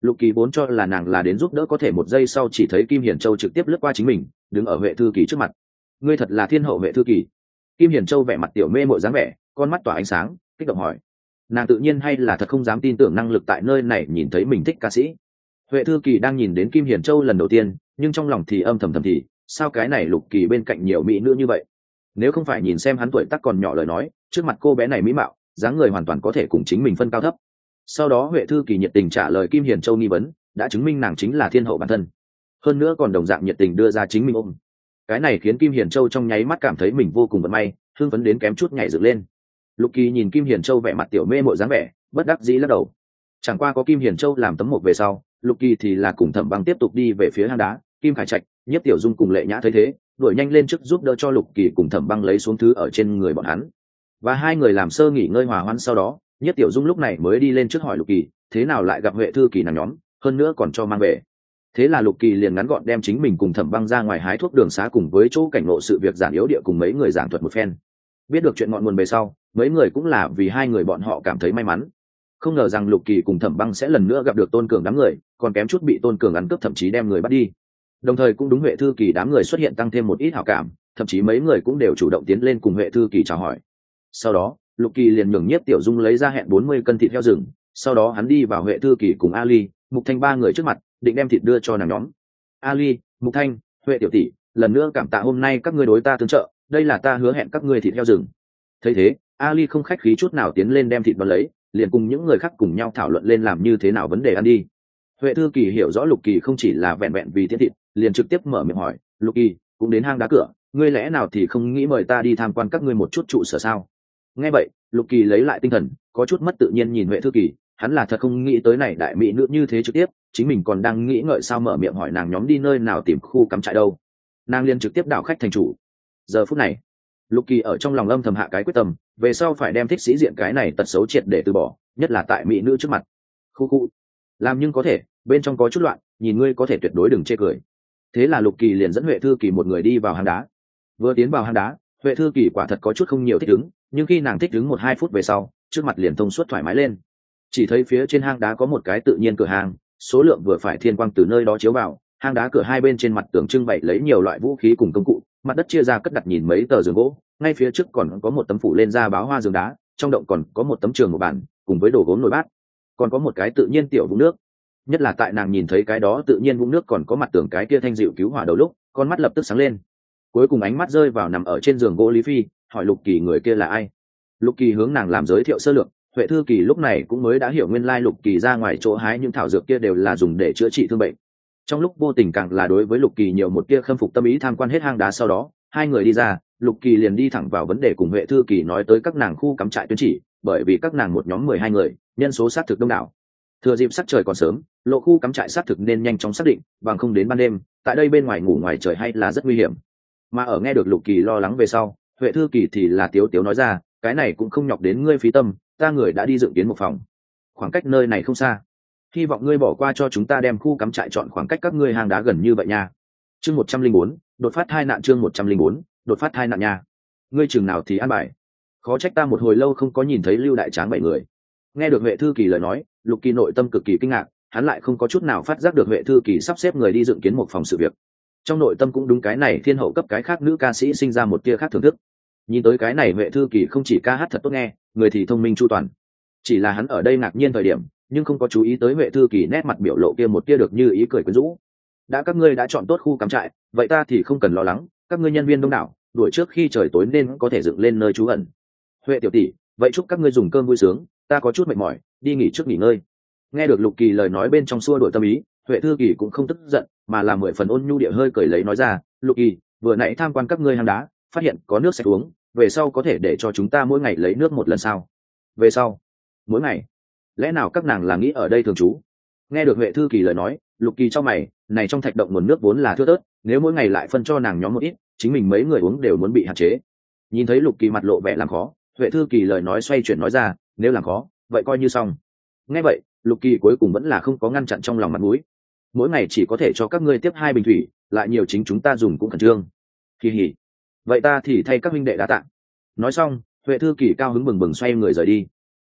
Lục Kỳ vốn cho là nàng là đến giúp đỡ, có thể một giây sau chỉ thấy Kim Hiển Châu trực tiếp lướt qua chính mình, đứng ở Huệ Thư Kỳ trước mặt. Ngươi thật là thiên hậu Huệ Thư Kỳ. Kim Hiển Châu vẻ mặt tiểu mê mội dáng vẻ, con mắt tỏa ánh sáng, kích động hỏi. Nàng tự nhiên hay là thật không dám tin tưởng năng lực tại nơi này nhìn thấy mình thích ca sĩ. Huệ Thư Kỳ đang nhìn đến Kim Hiển Châu lần đầu tiên, nhưng trong lòng thì âm thầm thì, sao cái này Lục Kỳ bên cạnh nhiều mỹ nữ như vậy? Nếu không phải nhìn xem hắn tuổi tác còn nhỏ lời nói, trước mặt cô bé này mỹ mạo, dáng người hoàn toàn có thể cùng chính mình phân cao thấp. Sau đó Huệ Thư Kỳ nhiệt tình trả lời Kim Hiển Châu nghi vấn, đã chứng minh nàng chính là thiên hậu bản thân, hơn nữa còn đồng dạng nhiệt tình đưa ra chính mình ôm. Cái này khiến Kim Hiển Châu trong nháy mắt cảm thấy mình vô cùng vận may, hưng phấn đến kém chút nhảy dựng lên. Lục Kỳ nhìn Kim Hiển Châu vẻ mặt tiểu mê mội dáng vẻ, bất đắc dĩ lắc đầu. Chẳng qua có Kim Hiển Châu làm tấm mộc về sau, Lục Kỳ thì là cùng Thẩm Băng tiếp tục đi về phía hang đá. Kim Khải Trạch, Nhiếp Tiểu Dung cùng Lệ Nhã thấy thế, đuổi nhanh lên trước giúp đỡ cho Lục Kỳ cùng Thẩm Băng lấy xuống thứ ở trên người bọn hắn. Và hai người làm sơ nghỉ ngơi hòa hoãn, sau đó Nhiếp Tiểu Dung lúc này mới đi lên trước hỏi Lục Kỳ, thế nào lại gặp Huệ Thư Kỳ nàng nhóm, hơn nữa còn cho mang về. Thế là Lục Kỳ liền ngắn gọn đem chính mình cùng Thẩm Băng ra ngoài hái thuốc đường xá cùng với chỗ cảnh ngộ sự việc giản yếu địa cùng mấy người giảng thuật một phen. Biết được chuyện ngọn nguồn về sau, mấy người cũng là vì hai người bọn họ cảm thấy may mắn. Không ngờ rằng Lục Kỳ cùng Thẩm Băng sẽ lần nữa gặp được Tôn Cường đám người, còn kém chút bị Tôn Cường ăn cướp, thậm chí đem người bắt đi. Đồng thời cũng đúng Huệ Thư Kỳ đám người xuất hiện tăng thêm một ít hảo cảm, thậm chí mấy người cũng đều chủ động tiến lên cùng Huệ Thư Kỳ chào hỏi. Sau đó Lục Kỳ liền nhường Nhiếp Tiểu Dung lấy ra hẹn 40 cân thịt heo rừng, sau đó hắn đi vào Huệ Thư Kỳ cùng Ali, Mục Thanh ba người trước mặt, định đem thịt đưa cho nàng nhóm. Ali, Mục Thanh, Huệ tiểu tỷ, lần nữa cảm tạ hôm nay các ngươi đối ta tương trợ, đây là ta hứa hẹn các ngươi thịt heo rừng. Thấy thế, Ali không khách khí chút nào tiến lên đem thịt đón lấy, liền cùng những người khác cùng nhau thảo luận lên làm như thế nào vấn đề ăn đi. Huệ Thư Kỳ hiểu rõ Lục Kỳ không chỉ là vẹn vẹn vì tiễn thịt, liền trực tiếp mở miệng hỏi, Lục Kỳ, cũng đến hang đá cửa, ngươi lẽ nào thì không nghĩ mời ta đi tham quan các ngươi một chút trụ sở sao? Nghe vậy, Lục Kỳ lấy lại tinh thần, có chút mất tự nhiên nhìn Huệ Thư Kỳ, hắn là thật không nghĩ tới này đại mỹ nữ như thế trực tiếp, chính mình còn đang nghĩ ngợi sao mở miệng hỏi nàng nhóm đi nơi nào tìm khu cắm trại đâu. Nàng liền trực tiếp đảo khách thành chủ. Giờ phút này, Lục Kỳ ở trong lòng âm thầm hạ cái quyết tâm, về sau phải đem thích sĩ diện cái này tật xấu triệt để từ bỏ, nhất là tại mỹ nữ trước mặt. Khu làm nhưng có thể, bên trong có chút loạn, nhìn ngươi có thể tuyệt đối đừng chê cười. Thế là Lục Kỳ liền dẫn Huệ Thư Kỳ một người đi vào hang đá. Vừa tiến vào hang đá, Huệ Thư Kỳ quả thật có chút không nhiều thích ứng, nhưng khi nàng thích ứng 1-2 phút về sau, trước mặt liền thông suốt thoải mái lên. Chỉ thấy phía trên hang đá có một cái tự nhiên cửa hàng, số lượng vừa phải thiên quang từ nơi đó chiếu vào, hang đá cửa hai bên trên mặt tường trưng bày lấy nhiều loại vũ khí cùng công cụ, mặt đất chia ra cất đặt nhìn mấy tờ giường gỗ, ngay phía trước còn có một tấm phủ lên da báo hoa giường đá, trong động còn có một tấm trường một bàn, cùng với đồ gốm nồi bát, còn có một cái tự nhiên tiểu vũng nước. Nhất là tại nàng nhìn thấy cái đó tự nhiên vũng nước còn có mặt tường cái kia thanh dịu cứu hỏa đầu lúc, con mắt lập tức sáng lên. Cuối cùng ánh mắt rơi vào nằm ở trên giường gỗ Lý Phi, hỏi Lục Kỳ người kia là ai. Lục Kỳ hướng nàng làm giới thiệu sơ lược. Huệ Thư Kỳ lúc này cũng mới đã hiểu nguyên lai Lục Kỳ ra ngoài chỗ hái những thảo dược kia đều là dùng để chữa trị thương bệnh. Trong lúc vô tình càng là đối với Lục Kỳ nhiều một tia khâm phục tâm ý, tham quan hết hang đá sau đó, hai người đi ra, Lục Kỳ liền đi thẳng vào vấn đề cùng Huệ Thư Kỳ nói tới các nàng khu cắm trại tuyến chỉ, bởi vì các nàng một nhóm 12 người, nhân số xác thực đông đảo. Thừa dịp sắc trời còn sớm, lộ khu cắm trại xác thực nên nhanh chóng xác định, bằng không đến ban đêm, tại đây bên ngoài ngủ ngoài trời hay là rất nguy hiểm. Mà ở nghe được Lục Kỳ lo lắng về sau, Huệ Thư Kỳ thì là tiếu tiếu nói ra, cái này cũng không nhọc đến ngươi phí tâm, ta người đã đi dựng kiến một phòng, khoảng cách nơi này không xa, hy vọng ngươi bỏ qua cho chúng ta đem khu cắm trại chọn khoảng cách các ngươi hang đá gần như vậy nha. Chương 104, đột phát tai nạn. Chương 104, đột phát tai nạn nha. Ngươi chừng nào thì an bài, khó trách ta một hồi lâu không có nhìn thấy Lưu Đại Tráng 7 người. Nghe được Huệ Thư Kỳ lời nói, Lục Kỳ nội tâm cực kỳ kinh ngạc, hắn lại không có chút nào phát giác được Huệ Thư Kỳ sắp xếp người đi dựng kiến một phòng sự việc. Trong nội tâm cũng đúng cái này thiên hậu cấp cái khác nữ ca sĩ sinh ra một tia khác thưởng thức. Nhìn tới cái này Huệ Thư Kỳ không chỉ ca hát thật tốt nghe, người thì thông minh chu toàn. Chỉ là hắn ở đây ngạc nhiên thời điểm, nhưng không có chú ý tới Huệ Thư Kỳ nét mặt biểu lộ kia một tia được như ý cười quyến rũ. Đã các ngươi đã chọn tốt khu cắm trại, vậy ta thì không cần lo lắng, các ngươi nhân viên đông đảo, đuổi trước khi trời tối nên có thể dựng lên nơi trú ẩn. Huệ tiểu tỷ, vậy chúc các ngươi dùng cơm vui sướng, ta có chút mệt mỏi, đi nghỉ trước nghỉ ngơi. Nghe được Lục Kỳ lời nói bên trong xua đuổi tâm ý, Huệ Thư Kỳ cũng không tức giận, mà là 10 phần ôn nhu địa hơi cười lấy nói ra, Lục Kỳ, vừa nãy tham quan các ngươi hang đá, phát hiện có nước sạch uống, về sau có thể để cho chúng ta mỗi ngày lấy nước một lần sao? Về sau, mỗi ngày, lẽ nào các nàng là nghĩ ở đây thường trú? Nghe được Huệ Thư Kỳ lời nói, Lục Kỳ cho mày, này trong thạch động nguồn nước vốn là thưa thớt, nếu mỗi ngày lại phân cho nàng nhóm một ít, chính mình mấy người uống đều muốn bị hạn chế. Nhìn thấy Lục Kỳ mặt lộ vẻ làm khó, Huệ Thư Kỳ lời nói xoay chuyển nói ra, nếu làm khó, vậy coi như xong. Nghe vậy, Lục Kỳ cuối cùng vẫn là không có ngăn chặn trong lòng mặt mũi. Mỗi ngày chỉ có thể cho các ngươi tiếp 2 bình thủy, lại nhiều chính chúng ta dùng cũng khẩn trương. Kỳ hỉ, vậy ta thì thay các huynh đệ đá tạ. Nói xong, Huệ Thư Kỳ cao hứng bừng bừng xoay người rời đi.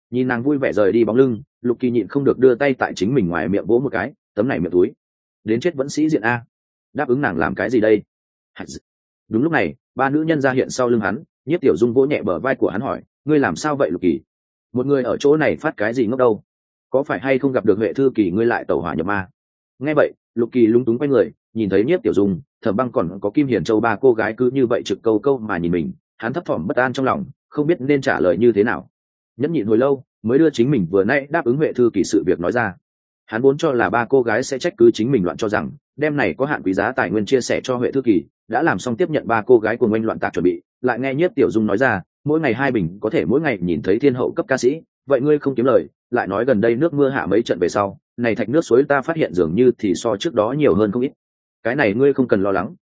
Nhìn nàng vui vẻ rời đi bóng lưng, Lục Kỳ nhịn không được đưa tay tại chính mình ngoài miệng vỗ một cái, tấm này miệng túi đến chết vẫn sĩ diện a. Đáp ứng nàng làm cái gì đây? Đúng lúc này, ba nữ nhân ra hiện sau lưng hắn, Nhiếp Tiểu Dung vỗ nhẹ bờ vai của hắn hỏi, ngươi làm sao vậy Lục Kỳ? Một người ở chỗ này phát cái gì ngốc đâu? Có phải hay không gặp được Huệ Thư Kỳ ngươi lại tẩu hỏa nhập ma? Nghe vậy, Lục Kỳ lúng túng quay người, nhìn thấy Nhiếp Tiểu Dung, Thẩm Băng còn có Kim Hiền Châu ba cô gái cứ như vậy trực câu câu mà nhìn mình, hắn thấp thỏm bất an trong lòng, không biết nên trả lời như thế nào. Nhẫn nhịn hồi lâu, mới đưa chính mình vừa nãy đáp ứng Huệ Thư Kỳ sự việc nói ra. Hắn vốn cho là ba cô gái sẽ trách cứ chính mình loạn cho rằng đem này có hạn quý giá tài nguyên chia sẻ cho Huệ Thư Kỳ, đã làm xong tiếp nhận ba cô gái của ngoanh loạn tạc chuẩn bị, lại nghe Nhiếp Tiểu Dung nói ra, mỗi ngày hai bình có thể mỗi ngày nhìn thấy thiên hậu cấp ca sĩ, vậy ngươi không kiếm lời, lại nói gần đây nước mưa hạ mấy trận về sau, này thạch nước suối ta phát hiện dường như thì so trước đó nhiều hơn không ít. Cái này ngươi không cần lo lắng.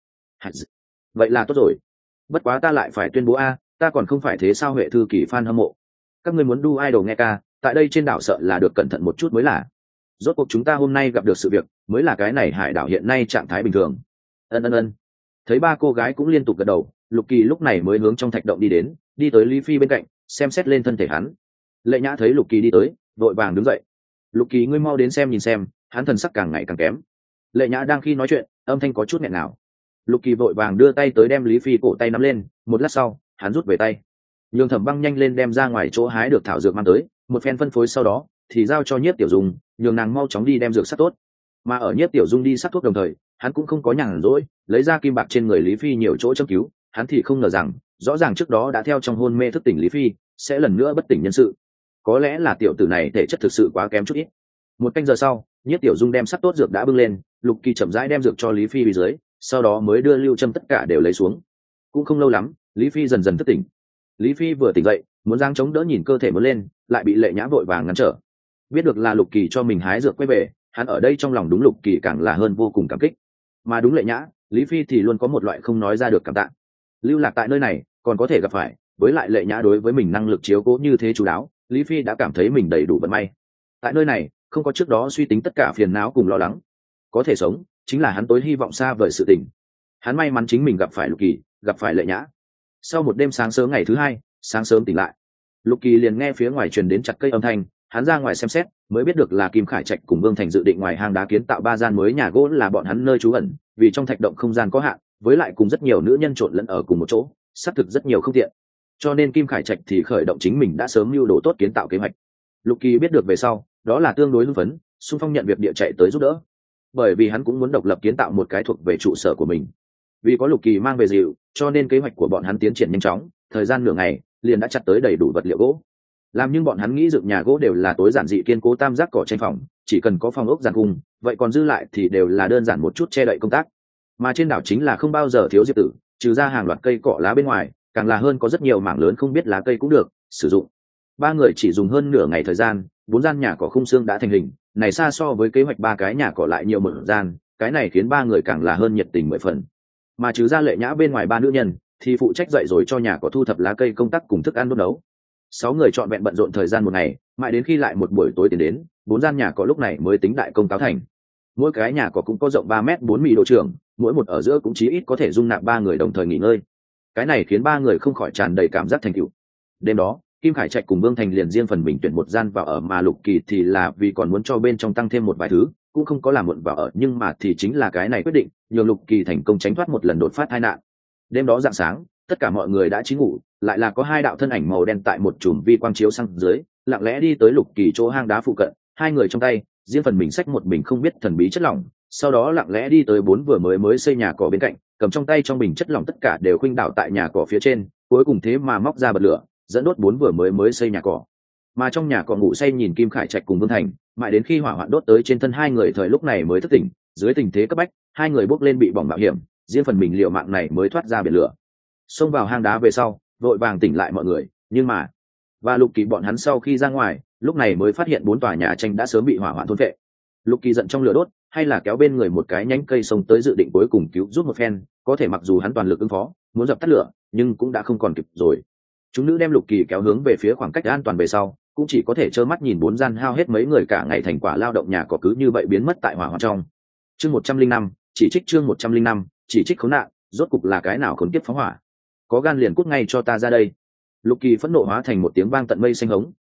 Vậy là tốt rồi. Bất quá ta lại phải tuyên bố a, ta còn không phải thế sao Huệ Thư Kỳ fan hâm mộ. Các ngươi muốn đu idol nghe ca, tại đây trên đảo sợ là được cẩn thận một chút mới là. Rốt cuộc chúng ta hôm nay gặp được sự việc, mới là cái này hải đảo hiện nay trạng thái bình thường. Ân. Thấy ba cô gái cũng liên tục gật đầu, Lục Kỳ lúc này mới hướng trong thạch động đi đến, đi tới Lý Phi bên cạnh, xem xét lên thân thể hắn. Lệ Nhã thấy Lục Kỳ đi tới, vội vàng đứng dậy. Lục Kỳ ngươi mau đến xem nhìn xem, hắn thần sắc càng ngày càng kém. Lệ Nhã đang khi nói chuyện, âm thanh có chút nghẹn ngào. Lục Kỳ vội vàng đưa tay tới đem Lý Phi cổ tay nắm lên, một lát sau, hắn rút về tay. Nhường Thẩm Băng nhanh lên đem ra ngoài chỗ hái được thảo dược mang tới, một phen phân phối sau đó, thì giao cho Nhiếp Tiểu Dung, nhường nàng mau chóng đi đem dược sắc tốt. Mà ở Nhiếp Tiểu Dung đi sắc thuốc đồng thời, hắn cũng không có nhàn rỗi, lấy ra kim bạc trên người Lý Phi nhiều chỗ châm cứu, hắn thì không ngờ rằng, rõ ràng trước đó đã theo trong hôn mê thức tỉnh Lý Phi, sẽ lần nữa bất tỉnh nhân sự. Có lẽ là tiểu tử này thể chất thực sự quá kém chút ít. Một canh giờ sau, Nhiếp Tiểu Dung đem sắc tốt dược đã bưng lên, Lục Kỳ chậm rãi đem dược cho Lý Phi bên dưới, sau đó mới đưa lưu châm tất cả đều lấy xuống. Cũng không lâu lắm, Lý Phi dần dần thức tỉnh. Lý Phi vừa tỉnh dậy, muốn giang chống đỡ nhìn cơ thể muốn lên, lại bị Lệ Nhã vội vàng ngăn trở. Biết được là Lục Kỳ cho mình hái dược quay về, hắn ở đây trong lòng đúng Lục Kỳ càng là hơn vô cùng cảm kích. Mà đúng Lệ Nhã, Lý Phi thì luôn có một loại không nói ra được cảm tạ. Lưu lạc tại nơi này, còn có thể gặp phải, với lại Lệ Nhã đối với mình năng lực chiếu cố như thế chú đáo, Lý Phi đã cảm thấy mình đầy đủ vận may. Tại nơi này, không có trước đó suy tính tất cả phiền não cùng lo lắng. Có thể sống, chính là hắn tối hy vọng xa vời sự tình. Hắn may mắn chính mình gặp phải Lục Kỳ, gặp phải Lệ Nhã. Sau một đêm sáng sớm ngày thứ hai, sáng sớm tỉnh lại, Lục Kỳ liền nghe phía ngoài truyền đến chặt cây âm thanh, hắn ra ngoài xem xét, mới biết được là Kim Khải Trạch cùng Vương Thành dự định ngoài hang đá kiến tạo ba gian mới nhà gỗ là bọn hắn nơi trú ẩn, vì trong thạch động không gian có hạn, với lại cùng rất nhiều nữ nhân trộn lẫn ở cùng một chỗ, xác thực rất nhiều không tiện. Cho nên Kim Khải Trạch thì khởi động chính mình đã sớm mưu đồ tốt kiến tạo kế hoạch. Lục Kỳ biết được về sau, đó là tương đối hưng phấn, xung phong nhận việc địa chạy tới giúp đỡ, bởi vì hắn cũng muốn độc lập kiến tạo một cái thuộc về trụ sở của mình. Vì có Lục Kỳ mang về dịu, cho nên kế hoạch của bọn hắn tiến triển nhanh chóng, thời gian nửa ngày liền đã chặt tới đầy đủ vật liệu gỗ. Làm nhưng bọn hắn nghĩ dựng nhà gỗ đều là tối giản dị kiên cố tam giác cỏ tranh phòng, chỉ cần có phòng ốc giàn cung, vậy còn dư lại thì đều là đơn giản một chút che đậy công tác. Mà trên đảo chính là không bao giờ thiếu diệp tử, trừ ra hàng loạt cây cỏ lá bên ngoài, càng là hơn có rất nhiều mảng lớn không biết lá cây cũng được sử dụng. Ba người chỉ dùng hơn nửa ngày thời gian, 4 gian nhà cỏ khung xương đã thành hình, này xa so với kế hoạch 3 cái nhà cỏ lại nhiều một gian, cái này khiến ba người càng là hơn nhiệt tình 10 phần. Mà trừ ra Lệ Nhã bên ngoài ba nữ nhân, thì phụ trách dậy rồi cho nhà cỏ thu thập lá cây công tác cùng thức ăn đốt nấu. 6 người trọn vẹn bận rộn thời gian một ngày, mãi đến khi lại một buổi tối tiến đến, 4 gian nhà cỏ lúc này mới tính đại công cáo thành. Mỗi cái nhà cỏ cũng có rộng 3m4 mì độ trưởng, mỗi một ở giữa cũng chí ít có thể dung nạp 3 người đồng thời nghỉ ngơi. Cái này khiến 3 người không khỏi tràn đầy cảm giác thành tựu. Đêm đó, Kim Khải Trạch cùng Vương Thành liền riêng phần mình tuyển một gian vào ở, mà Lục Kỳ thì là vì còn muốn cho bên trong tăng thêm một vài thứ, cũng không có làm muộn vào ở, nhưng mà thì chính là cái này quyết định, nhường Lục Kỳ thành công tránh thoát một lần đột phát tai nạn. Đêm đó rạng sáng, tất cả mọi người đã chín ngủ, lại là có 2 đạo thân ảnh màu đen tại một chùm vi quang chiếu sang dưới, lặng lẽ đi tới Lục Kỳ chỗ hang đá phụ cận, 2 người trong tay riêng phần mình xách một bình không biết thần bí chất lỏng, sau đó lặng lẽ đi tới 4 vừa mới xây nhà cỏ bên cạnh, cầm trong tay trong bình chất lỏng tất cả đều khuynh đảo tại nhà cỏ phía trên, cuối cùng thế mà móc ra bật lửa, dẫn đốt 4 vừa mới xây nhà cỏ. Mà trong nhà cỏ ngủ say nhìn Kim Khải Trạch cùng Vương Thành, mãi đến khi hỏa hoạn đốt tới trên thân 2 người thời lúc này mới thức tỉnh, dưới tình thế cấp bách, 2 người bốc lên bị bỏng mạo hiểm, riêng phần mình liều mạng này mới thoát ra biển lửa. Xông vào hang đá về sau, vội vàng tỉnh lại mọi người, nhưng mà và Lục Kỳ bọn hắn sau khi ra ngoài, lúc này mới phát hiện 4 tòa nhà tranh đã sớm bị hỏa hoạn thôn phệ. Lục Kỳ giận trong lửa đốt, hay là kéo bên người một cái nhánh cây xông tới dự định cuối cùng cứu giúp một phen, có thể mặc dù hắn toàn lực ứng phó, muốn dập tắt lửa, nhưng cũng đã không còn kịp rồi. Chúng nữ đem Lục Kỳ kéo hướng về phía khoảng cách an toàn về sau, cũng chỉ có thể trơ mắt nhìn 4 gian hao hết mấy người cả ngày thành quả lao động nhà cỏ cứ như vậy biến mất tại hỏa hoạn trong. Chương 105, chỉ trích chương 105, chỉ trích khốn nạn, rốt cục là cái nào khốn kiếp phóng hỏa. Có gan liền cút ngay cho ta ra đây. Lục Kỳ phẫn nộ hóa thành một tiếng vang tận mây xanh hống,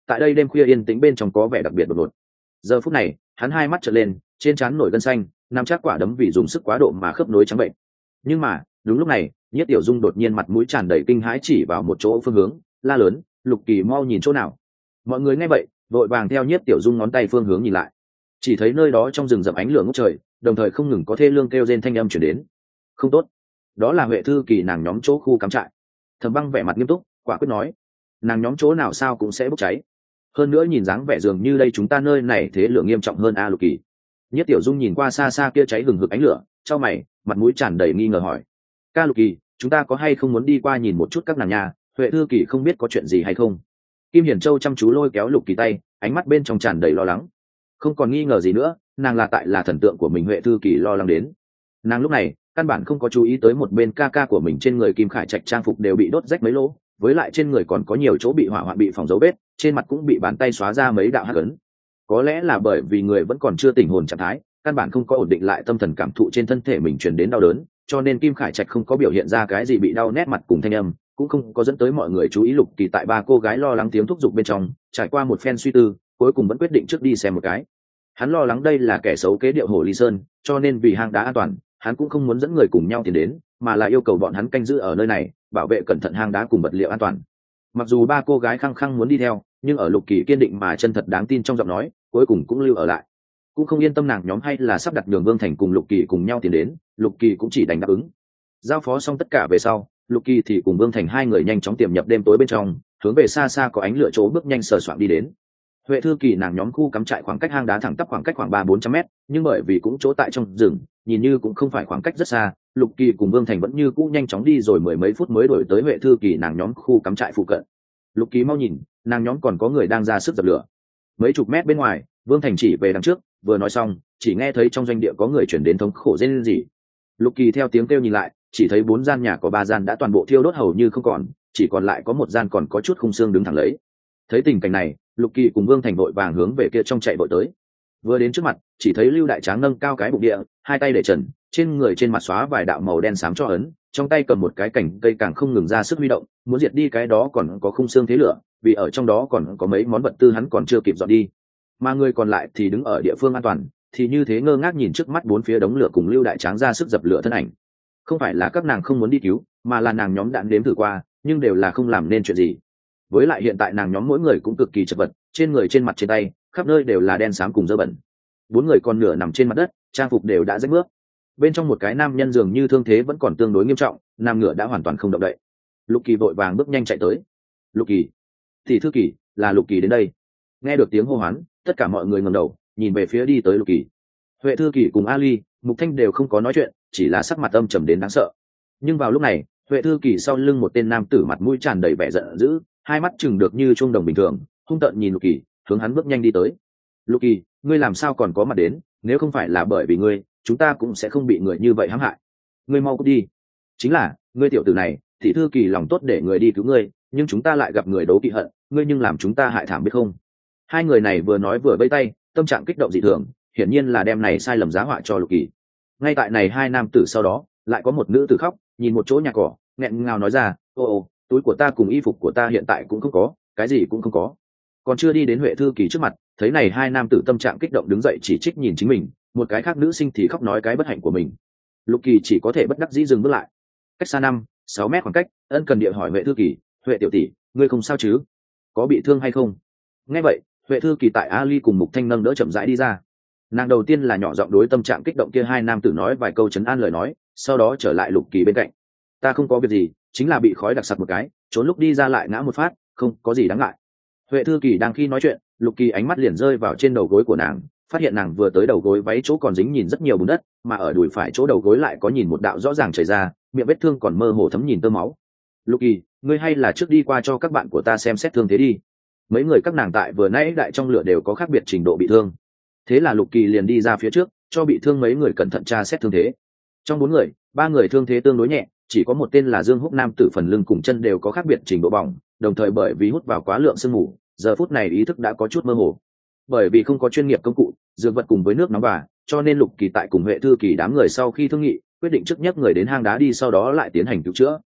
tại đây đêm khuya yên tĩnh bên trong có vẻ đặc biệt đột ngột. Giờ phút này hắn hai mắt trợn lên, trên trán nổi gân xanh, nắm chắc quả đấm vì dùng sức quá độ mà khớp nối trắng bệnh. Nhưng mà đúng lúc này, Nhiếp Tiểu Dung đột nhiên mặt mũi tràn đầy kinh hãi chỉ vào một chỗ phương hướng, la lớn: Lục Kỳ, mau nhìn chỗ nào! Mọi người nghe vậy vội vàng theo Nhiếp Tiểu Dung ngón tay phương hướng nhìn lại, chỉ thấy nơi đó trong rừng rậm ánh lửa ngút trời, đồng thời không ngừng có thê lương kêu rên thanh âm chuyển đến. Không tốt, đó là Huệ Thư Kỳ nàng nhóm chỗ khu cắm trại. Thẩm Băng vẻ mặt nghiêm túc quả quyết nói: nàng nhóm chỗ nào sao cũng sẽ bốc cháy, hơn nữa nhìn dáng vẻ dường như đây chúng ta nơi này thế lửa nghiêm trọng hơn a. Lục Kỳ. Nhất Tiểu Dung nhìn qua xa xa kia cháy hừng hực ánh lửa, chau mày, mặt mũi tràn đầy nghi ngờ hỏi: ca Lục Kỳ, chúng ta có hay không muốn đi qua nhìn một chút các nàng nhà, Huệ Thư Kỳ không biết có chuyện gì hay không? Kim Hiển Châu chăm chú lôi kéo Lục Kỳ tay, ánh mắt bên trong tràn đầy lo lắng. Không còn nghi ngờ gì nữa, nàng là tại là thần tượng của mình Huệ Thư Kỳ lo lắng đến. Nàng lúc này căn bản không có chú ý tới một bên ca ca của mình trên người Kim Khải Trạch trang phục đều bị đốt rách mấy lỗ, với lại trên người còn có nhiều chỗ bị hỏa hoạn bị phỏng dấu vết, trên mặt cũng bị bàn tay xóa ra mấy đạo hắc ấn. Có lẽ là bởi vì người vẫn còn chưa tỉnh hồn trạng thái, căn bản không có ổn định lại tâm thần cảm thụ trên thân thể mình truyền đến đau đớn, cho nên Kim Khải Trạch không có biểu hiện ra cái gì bị đau nét mặt cùng thanh âm, cũng không có dẫn tới mọi người chú ý. Lục Kỳ tại ba cô gái lo lắng tiếng thúc giục bên trong, trải qua một phen suy tư, cuối cùng vẫn quyết định trước đi xem một cái. Hắn lo lắng đây là kẻ xấu kế điệu Hồ Ly Sơn, cho nên vì hang đá an toàn, hắn cũng không muốn dẫn người cùng nhau tiến đến, mà là yêu cầu bọn hắn canh giữ ở nơi này, bảo vệ cẩn thận hang đá cùng vật liệu an toàn. Mặc dù ba cô gái khăng khăng muốn đi theo, nhưng ở Lục Kỳ kiên định mà chân thật đáng tin trong giọng nói, cuối cùng cũng lưu ở lại. Cũng không yên tâm nàng nhóm hay là sắp đặt nhường Vương Thành cùng Lục Kỳ cùng nhau tiến đến, Lục Kỳ cũng chỉ đành đáp ứng. Giao phó xong tất cả về sau, Lục Kỳ thì cùng Vương Thành hai người nhanh chóng tiềm nhập đêm tối bên trong, hướng về xa xa có ánh lửa chỗ bước nhanh sờ soạng đi đến. Huệ Thư Kỳ nàng nhóm khu cắm trại khoảng cách hang đá thẳng tắp khoảng cách khoảng 300-400 mét, nhưng bởi vì cũng chỗ tại trong rừng, nhìn như cũng không phải khoảng cách rất xa, Lục Kỳ cùng Vương Thành vẫn như cũ nhanh chóng đi rồi mười mấy phút mới đuổi tới Huệ Thư Kỳ nàng nhóm khu cắm trại phụ cận. Lục Kỳ mau nhìn, nàng nhóm còn có người đang ra sức dập lửa. Mấy chục mét bên ngoài, Vương Thành chỉ về đằng trước, vừa nói xong, chỉ nghe thấy trong doanh địa có người chuyển đến thống khổ rên rỉ. Lục Kỳ theo tiếng kêu nhìn lại, chỉ thấy 4 gian nhà có 3 gian đã toàn bộ thiêu đốt hầu như không còn, chỉ còn lại có một gian còn có chút khung xương đứng thẳng lấy. Thấy tình cảnh này, Lục Kỳ cùng Vương Thành vội vàng hướng về kia trong chạy vội tới. Vừa đến trước mặt, chỉ thấy Lưu Đại Tráng nâng cao cái bụng địa, hai tay để trần, trên người trên mặt xóa vài đạo màu đen xám cho ấn, trong tay cầm một cái cành cây càng không ngừng ra sức huy động, muốn diệt đi cái đó còn có khung xương thế lửa, vì ở trong đó còn có mấy món vật tư hắn còn chưa kịp dọn đi. Mà người còn lại thì đứng ở địa phương an toàn, thì như thế ngơ ngác nhìn trước mắt 4 phía đống lửa cùng Lưu Đại Tráng ra sức dập lửa thân ảnh. Không phải là các nàng không muốn đi cứu, mà là nàng nhóm đã nếm thử qua, nhưng đều là không làm nên chuyện gì. Với lại hiện tại nàng nhóm mỗi người cũng cực kỳ chật vật, trên người trên mặt trên tay khắp nơi đều là đen xám cùng dơ bẩn. 4 người còn nửa nằm trên mặt đất, trang phục đều đã rách bước. Bên trong một cái nam nhân dường như thương thế vẫn còn tương đối nghiêm trọng, nam ngựa đã hoàn toàn không động đậy. Lục Kỳ vội vàng bước nhanh chạy tới. Lục Kỳ, thì Thư Kỳ, là Lục Kỳ đến đây. Nghe được tiếng hô hoán, tất cả mọi người ngẩng đầu nhìn về phía đi tới Lục Kỳ. Huệ Thư Kỳ cùng Ali, Mục Thanh đều không có nói chuyện, chỉ là sắc mặt âm trầm đến đáng sợ. Nhưng vào lúc này, Huệ Thư Kỳ sau lưng một tên nam tử mặt mũi tràn đầy vẻ giận dữ, hai mắt chừng được như chuông đồng bình thường, hung tợn nhìn Lục Kỳ, hướng hắn bước nhanh đi tới. Lục Kỳ, ngươi làm sao còn có mặt đến, nếu không phải là bởi vì ngươi, chúng ta cũng sẽ không bị người như vậy hãm hại. Ngươi mau cút đi. Chính là, ngươi tiểu tử này, Thị Thư Kỳ lòng tốt để người đi cứu ngươi, nhưng chúng ta lại gặp người đấu kỵ hận, ngươi nhưng làm chúng ta hại thảm biết không? Hai người này vừa nói vừa vẫy tay, tâm trạng kích động dị thường, hiển nhiên là đem này sai lầm giá họa cho Lục Kỳ. Ngay tại này hai nam tử sau đó, lại có một nữ tử khóc, nhìn một chỗ nhà cỏ, nghẹn ngào nói ra, ô, túi của ta cùng y phục của ta hiện tại cũng không có, cái gì cũng không có. Còn chưa đi đến Huệ Thư Kỳ trước mặt, thấy này hai nam tử tâm trạng kích động đứng dậy chỉ trích nhìn chính mình, một cái khác nữ sinh thì khóc nói cái bất hạnh của mình. Lục Kỳ chỉ có thể bất đắc dĩ dừng bước lại. Cách xa 5-6 mét khoảng cách, ân cần địa hỏi Huệ Thư Kỳ, Huệ tiểu tỷ, ngươi không sao chứ? Có bị thương hay không? Nghe vậy, Huệ Thư Kỳ tại Ali cùng Mục Thanh nâng đỡ chậm rãi đi ra. Nàng đầu tiên là nhỏ giọng đối tâm trạng kích động kia hai nam tử nói vài câu trấn an lời nói, sau đó trở lại Lục Kỳ bên cạnh. Ta không có việc gì, chính là bị khói đặc sặc một cái, trốn lúc đi ra lại ngã một phát, không có gì đáng ngại. Huệ Thư Kỳ đang khi nói chuyện, Lục Kỳ ánh mắt liền rơi vào trên đầu gối của nàng, phát hiện nàng vừa tới đầu gối váy chỗ còn dính nhìn rất nhiều bùn đất, mà ở đùi phải chỗ đầu gối lại có nhìn một đạo rõ ràng chảy ra, miệng vết thương còn mơ hồ thấm nhìn tơ máu. Lục Kỳ, ngươi hay là trước đi qua cho các bạn của ta xem xét thương thế đi. Mấy người các nàng tại vừa nãy đại trong lửa đều có khác biệt trình độ bị thương. Thế là Lục Kỳ liền đi ra phía trước, cho bị thương mấy người cẩn thận tra xét thương thế. Trong 4 người, 3 người thương thế tương đối nhẹ, chỉ có một tên là Dương Húc nam tử phần lưng cùng chân đều có khác biệt trình độ bỏng, đồng thời bởi vì hút vào quá lượng sương mù, giờ phút này ý thức đã có chút mơ hồ. Bởi vì không có chuyên nghiệp công cụ, dược vật cùng với nước nóng bà, cho nên Lục Kỳ tại cùng Huệ Thư Kỳ đám người sau khi thương nghị, quyết định trước nhất người đến hang đá đi sau đó lại tiến hành cứu chữa.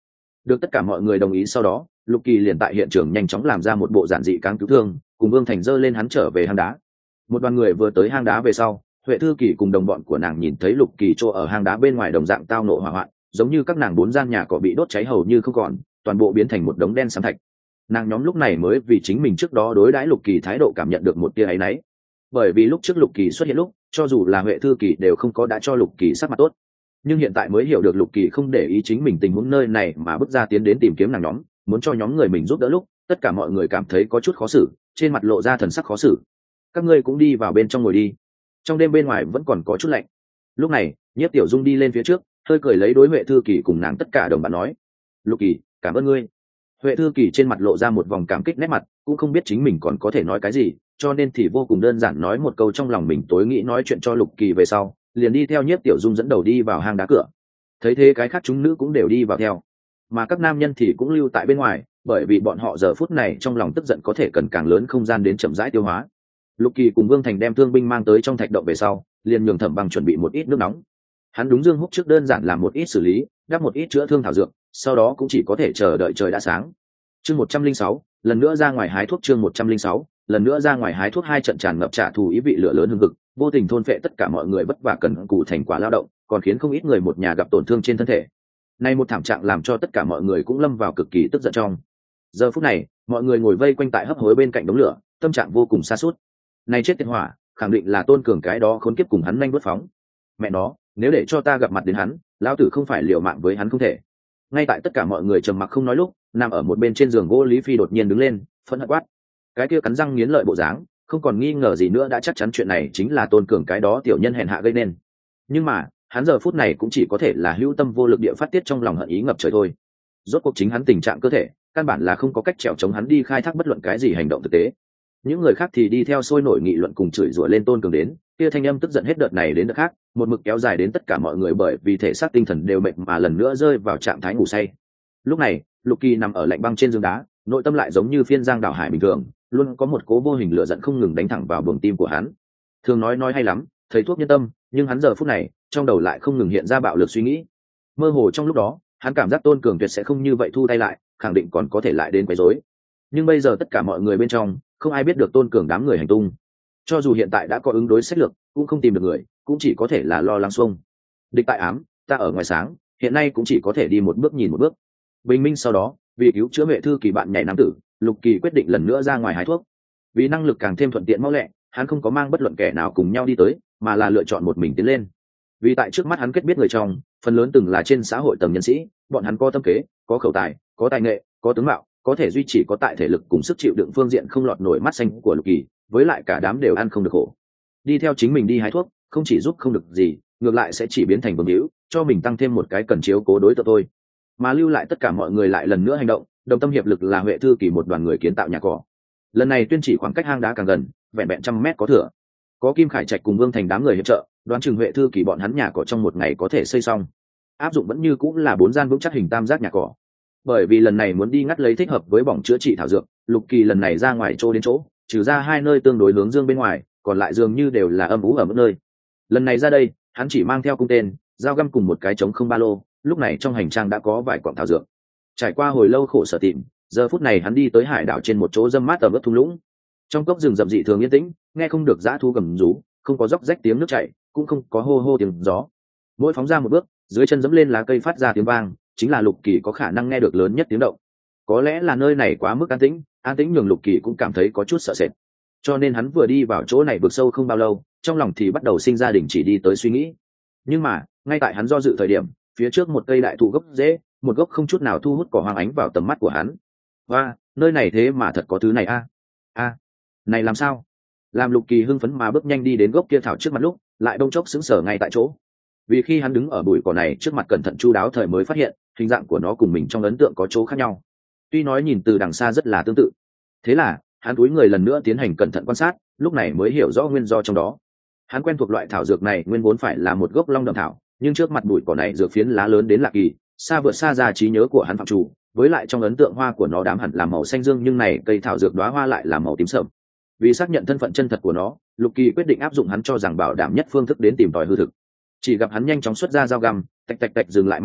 Được tất cả mọi người đồng ý sau đó, Lục Kỳ liền tại hiện trường nhanh chóng làm ra một bộ giản dị cáng cứu thương, cùng Vương Thành dơ lên hắn trở về hang đá. Một đoàn người vừa tới hang đá về sau, Huệ Thư Kỳ cùng đồng bọn của nàng nhìn thấy Lục Kỳ chỗ ở hang đá bên ngoài đồng dạng tao nộ hỏa hoạn, giống như các nàng 4 gian nhà cỏ bị đốt cháy hầu như không còn, toàn bộ biến thành một đống đen xám thạch. Nàng nhóm lúc này mới vì chính mình trước đó đối đãi Lục Kỳ thái độ cảm nhận được một tia áy náy. Bởi vì lúc trước Lục Kỳ xuất hiện lúc, cho dù là Huệ Thư Kỳ đều không có đã cho Lục Kỳ sắc mặt tốt. Nhưng hiện tại mới hiểu được Lục Kỳ không để ý chính mình tình huống nơi này mà bước ra tiến đến tìm kiếm nàng nhóm, muốn cho nhóm người mình giúp đỡ lúc, tất cả mọi người cảm thấy có chút khó xử, trên mặt lộ ra thần sắc khó xử. Các ngươi cũng đi vào bên trong ngồi đi. Trong đêm bên ngoài vẫn còn có chút lạnh. Lúc này, Nhiếp Tiểu Dung đi lên phía trước, hơi cười lấy đối Huệ Thư Kỳ cùng nàng tất cả đồng bạn nói: "Lục Kỳ, cảm ơn ngươi." Huệ Thư Kỳ trên mặt lộ ra một vòng cảm kích nét mặt, cũng không biết chính mình còn có thể nói cái gì, cho nên thì vô cùng đơn giản nói một câu trong lòng mình tối nghĩ nói chuyện cho Lục Kỳ về sau, liền đi theo Nhiếp Tiểu Dung dẫn đầu đi vào hang đá cửa. Thấy thế cái khác chúng nữ cũng đều đi vào theo, mà các nam nhân thì cũng lưu tại bên ngoài, bởi vì bọn họ giờ phút này trong lòng tức giận có thể cần càng lớn không gian đến chậm rãi tiêu hóa. Lục Kỳ cùng Vương Thành đem thương binh mang tới trong thạch động về sau, liền nhường Thẩm Băng chuẩn bị một ít nước nóng. Hắn đúng Dương Húc trước đơn giản làm một ít xử lý, đắp một ít chữa thương thảo dược, sau đó cũng chỉ có thể chờ đợi trời đã sáng. Chương 106, lần nữa ra ngoài hái thuốc. Chương 106, lần nữa ra ngoài hái thuốc. Hai trận tràn ngập trả thù ý vị lửa lớn hừng hực, vô tình thôn phệ tất cả mọi người vất vả cần cù thành quả lao động, còn khiến không ít người một nhà gặp tổn thương trên thân thể. Nay một thảm trạng làm cho tất cả mọi người cũng lâm vào cực kỳ tức giận trong. Giờ phút này, mọi người ngồi vây quanh tại hấp hối bên cạnh đống lửa, tâm trạng vô cùng sa sút. Này chết tiệt hỏa, khẳng định là Tôn Cường cái đó khốn kiếp cùng hắn nhanh đốt phóng. Mẹ nó, nếu để cho ta gặp mặt đến hắn, lão tử không phải liều mạng với hắn không thể. Ngay tại tất cả mọi người trầm mặc không nói lúc, nằm ở một bên trên giường gỗ Lý Phi đột nhiên đứng lên, phẫn hận quát. Cái kia cắn răng nghiến lợi bộ dáng, không còn nghi ngờ gì nữa đã chắc chắn chuyện này chính là Tôn Cường cái đó tiểu nhân hèn hạ gây nên. Nhưng mà, hắn giờ phút này cũng chỉ có thể là hữu tâm vô lực địa phát tiết trong lòng hận ý ngập trời thôi. Rốt cuộc chính hắn tình trạng cơ thể, căn bản là không có cách trèo chống hắn đi khai thác bất luận cái gì hành động thực tế. Những người khác thì đi theo sôi nổi nghị luận cùng chửi rủa lên Tôn Cường đến, kia thanh âm tức giận hết đợt này đến đợt khác, một mực kéo dài đến tất cả mọi người bởi vì thể xác tinh thần đều mệt mà lần nữa rơi vào trạng thái ngủ say. Lúc này, Lục Kỳ nằm ở lạnh băng trên giường đá, nội tâm lại giống như phiên giang đảo hải bình thường, luôn có một cố vô hình lửa giận không ngừng đánh thẳng vào buồng tim của hắn. Thường nói hay lắm, thầy thuốc nhân tâm, nhưng hắn giờ phút này, trong đầu lại không ngừng hiện ra bạo lực suy nghĩ. Mơ hồ trong lúc đó, hắn cảm giác Tôn Cường tuyệt sẽ không như vậy thu tay lại, khẳng định còn có thể lại đến quấy rối. Nhưng bây giờ tất cả mọi người bên trong, không ai biết được Tôn Cường đám người hành tung. Cho dù hiện tại đã có ứng đối sách lược, cũng không tìm được người, cũng chỉ có thể là lo lắng xuông. Địch tại ám, ta ở ngoài sáng, hiện nay cũng chỉ có thể đi một bước nhìn một bước. Bình minh sau đó, vì cứu chữa Huệ Thư Kỳ bạn nhảy nam tử, Lục Kỳ quyết định lần nữa ra ngoài hái thuốc. Vì năng lực càng thêm thuận tiện mau lẹ, hắn không có mang bất luận kẻ nào cùng nhau đi tới, mà là lựa chọn một mình tiến lên. Vì tại trước mắt hắn kết biết người trong, phần lớn từng là trên xã hội tầng nhân sĩ, bọn hắn có tâm kế, có khẩu tài, có tài nghệ, có tướng mạo, có thể duy trì có tại thể lực cùng sức chịu đựng phương diện không lọt nổi mắt xanh của Lục Kỳ, với lại cả đám đều ăn không được khổ. Đi theo chính mình đi hái thuốc, không chỉ giúp không được gì, ngược lại sẽ chỉ biến thành vương hữu, cho mình tăng thêm một cái cần chiếu cố đối tượng thôi. Mà lưu lại tất cả mọi người lại lần nữa hành động, đồng tâm hiệp lực là Huệ Thư Kỳ một đoàn người kiến tạo nhà cỏ. Lần này tuyên chỉ khoảng cách hang đá càng gần, vẹn vẹn 100 mét có thừa. Có Kim Khải Trạch cùng Vương Thành đám người hiệp trợ, đoán chừng Huệ Thư Kỳ bọn hắn nhà cỏ trong một ngày có thể xây xong. Áp dụng vẫn như cũng là 4 gian vững chắc hình tam giác nhà cỏ. Bởi vì lần này muốn đi ngắt lấy thích hợp với bỏng chữa trị thảo dược, Lục Kỳ lần này ra ngoài chỗ đến chỗ, trừ ra 2 nơi tương đối hướng dương bên ngoài, còn lại dường như đều là âm ú ở mỗi nơi. Lần này ra đây, hắn chỉ mang theo cung tên, dao găm cùng một cái trống không ba lô, lúc này trong hành trang đã có vài quặng thảo dược. Trải qua hồi lâu khổ sở tìm, giờ phút này hắn đi tới hải đảo trên một chỗ râm mát ở ướt thung lũng. Trong cốc rừng rậm dị thường yên tĩnh, nghe không được dã thú gầm rú, không có róc rách tiếng nước chảy, cũng không có hô hô tiếng gió. Mỗi phóng ra một bước, dưới chân dẫm lên lá cây phát ra tiếng vang, chính là Lục Kỳ có khả năng nghe được lớn nhất tiếng động. Có lẽ là nơi này quá mức an tĩnh nhường Lục Kỳ cũng cảm thấy có chút sợ sệt. Cho nên hắn vừa đi vào chỗ này vực sâu không bao lâu, trong lòng thì bắt đầu sinh ra đình chỉ đi tới suy nghĩ. Nhưng mà, ngay tại hắn do dự thời điểm, phía trước một cây đại thụ gốc rễ, một gốc không chút nào thu hút cỏ hoang ánh vào tầm mắt của hắn. Và, nơi này thế mà thật có thứ này a. Này làm sao? Làm Lục Kỳ hưng phấn mà bước nhanh đi đến gốc kia thảo trước mặt lúc, lại đông chốc sững sờ ngay tại chỗ. Vì khi hắn đứng ở bụi cỏ này trước mặt cẩn thận chu đáo thời mới phát hiện, hình dạng của nó cùng mình trong ấn tượng có chỗ khác nhau. Tuy nói nhìn từ đằng xa rất là tương tự. Thế là, hắn cúi người lần nữa tiến hành cẩn thận quan sát, lúc này mới hiểu rõ nguyên do trong đó. Hắn quen thuộc loại thảo dược này nguyên vốn phải là một gốc long đậm thảo, nhưng trước mặt bụi cỏ này dược phiến lá lớn đến lạ kỳ, xa vượt xa ra trí nhớ của hắn phạm chủ, với lại trong ấn tượng hoa của nó đám hẳn là màu xanh dương, nhưng này cây thảo dược đóa hoa lại là màu tím sậm. Vì xác nhận thân phận chân thật của nó, Lục Kỳ quyết định áp dụng hắn cho rằng bảo đảm nhất phương thức đến tìm tòi hư thực. Chỉ gặp hắn nhanh chóng xuất ra dao găm, tạch tạch tạch dừng lại mánh đảo,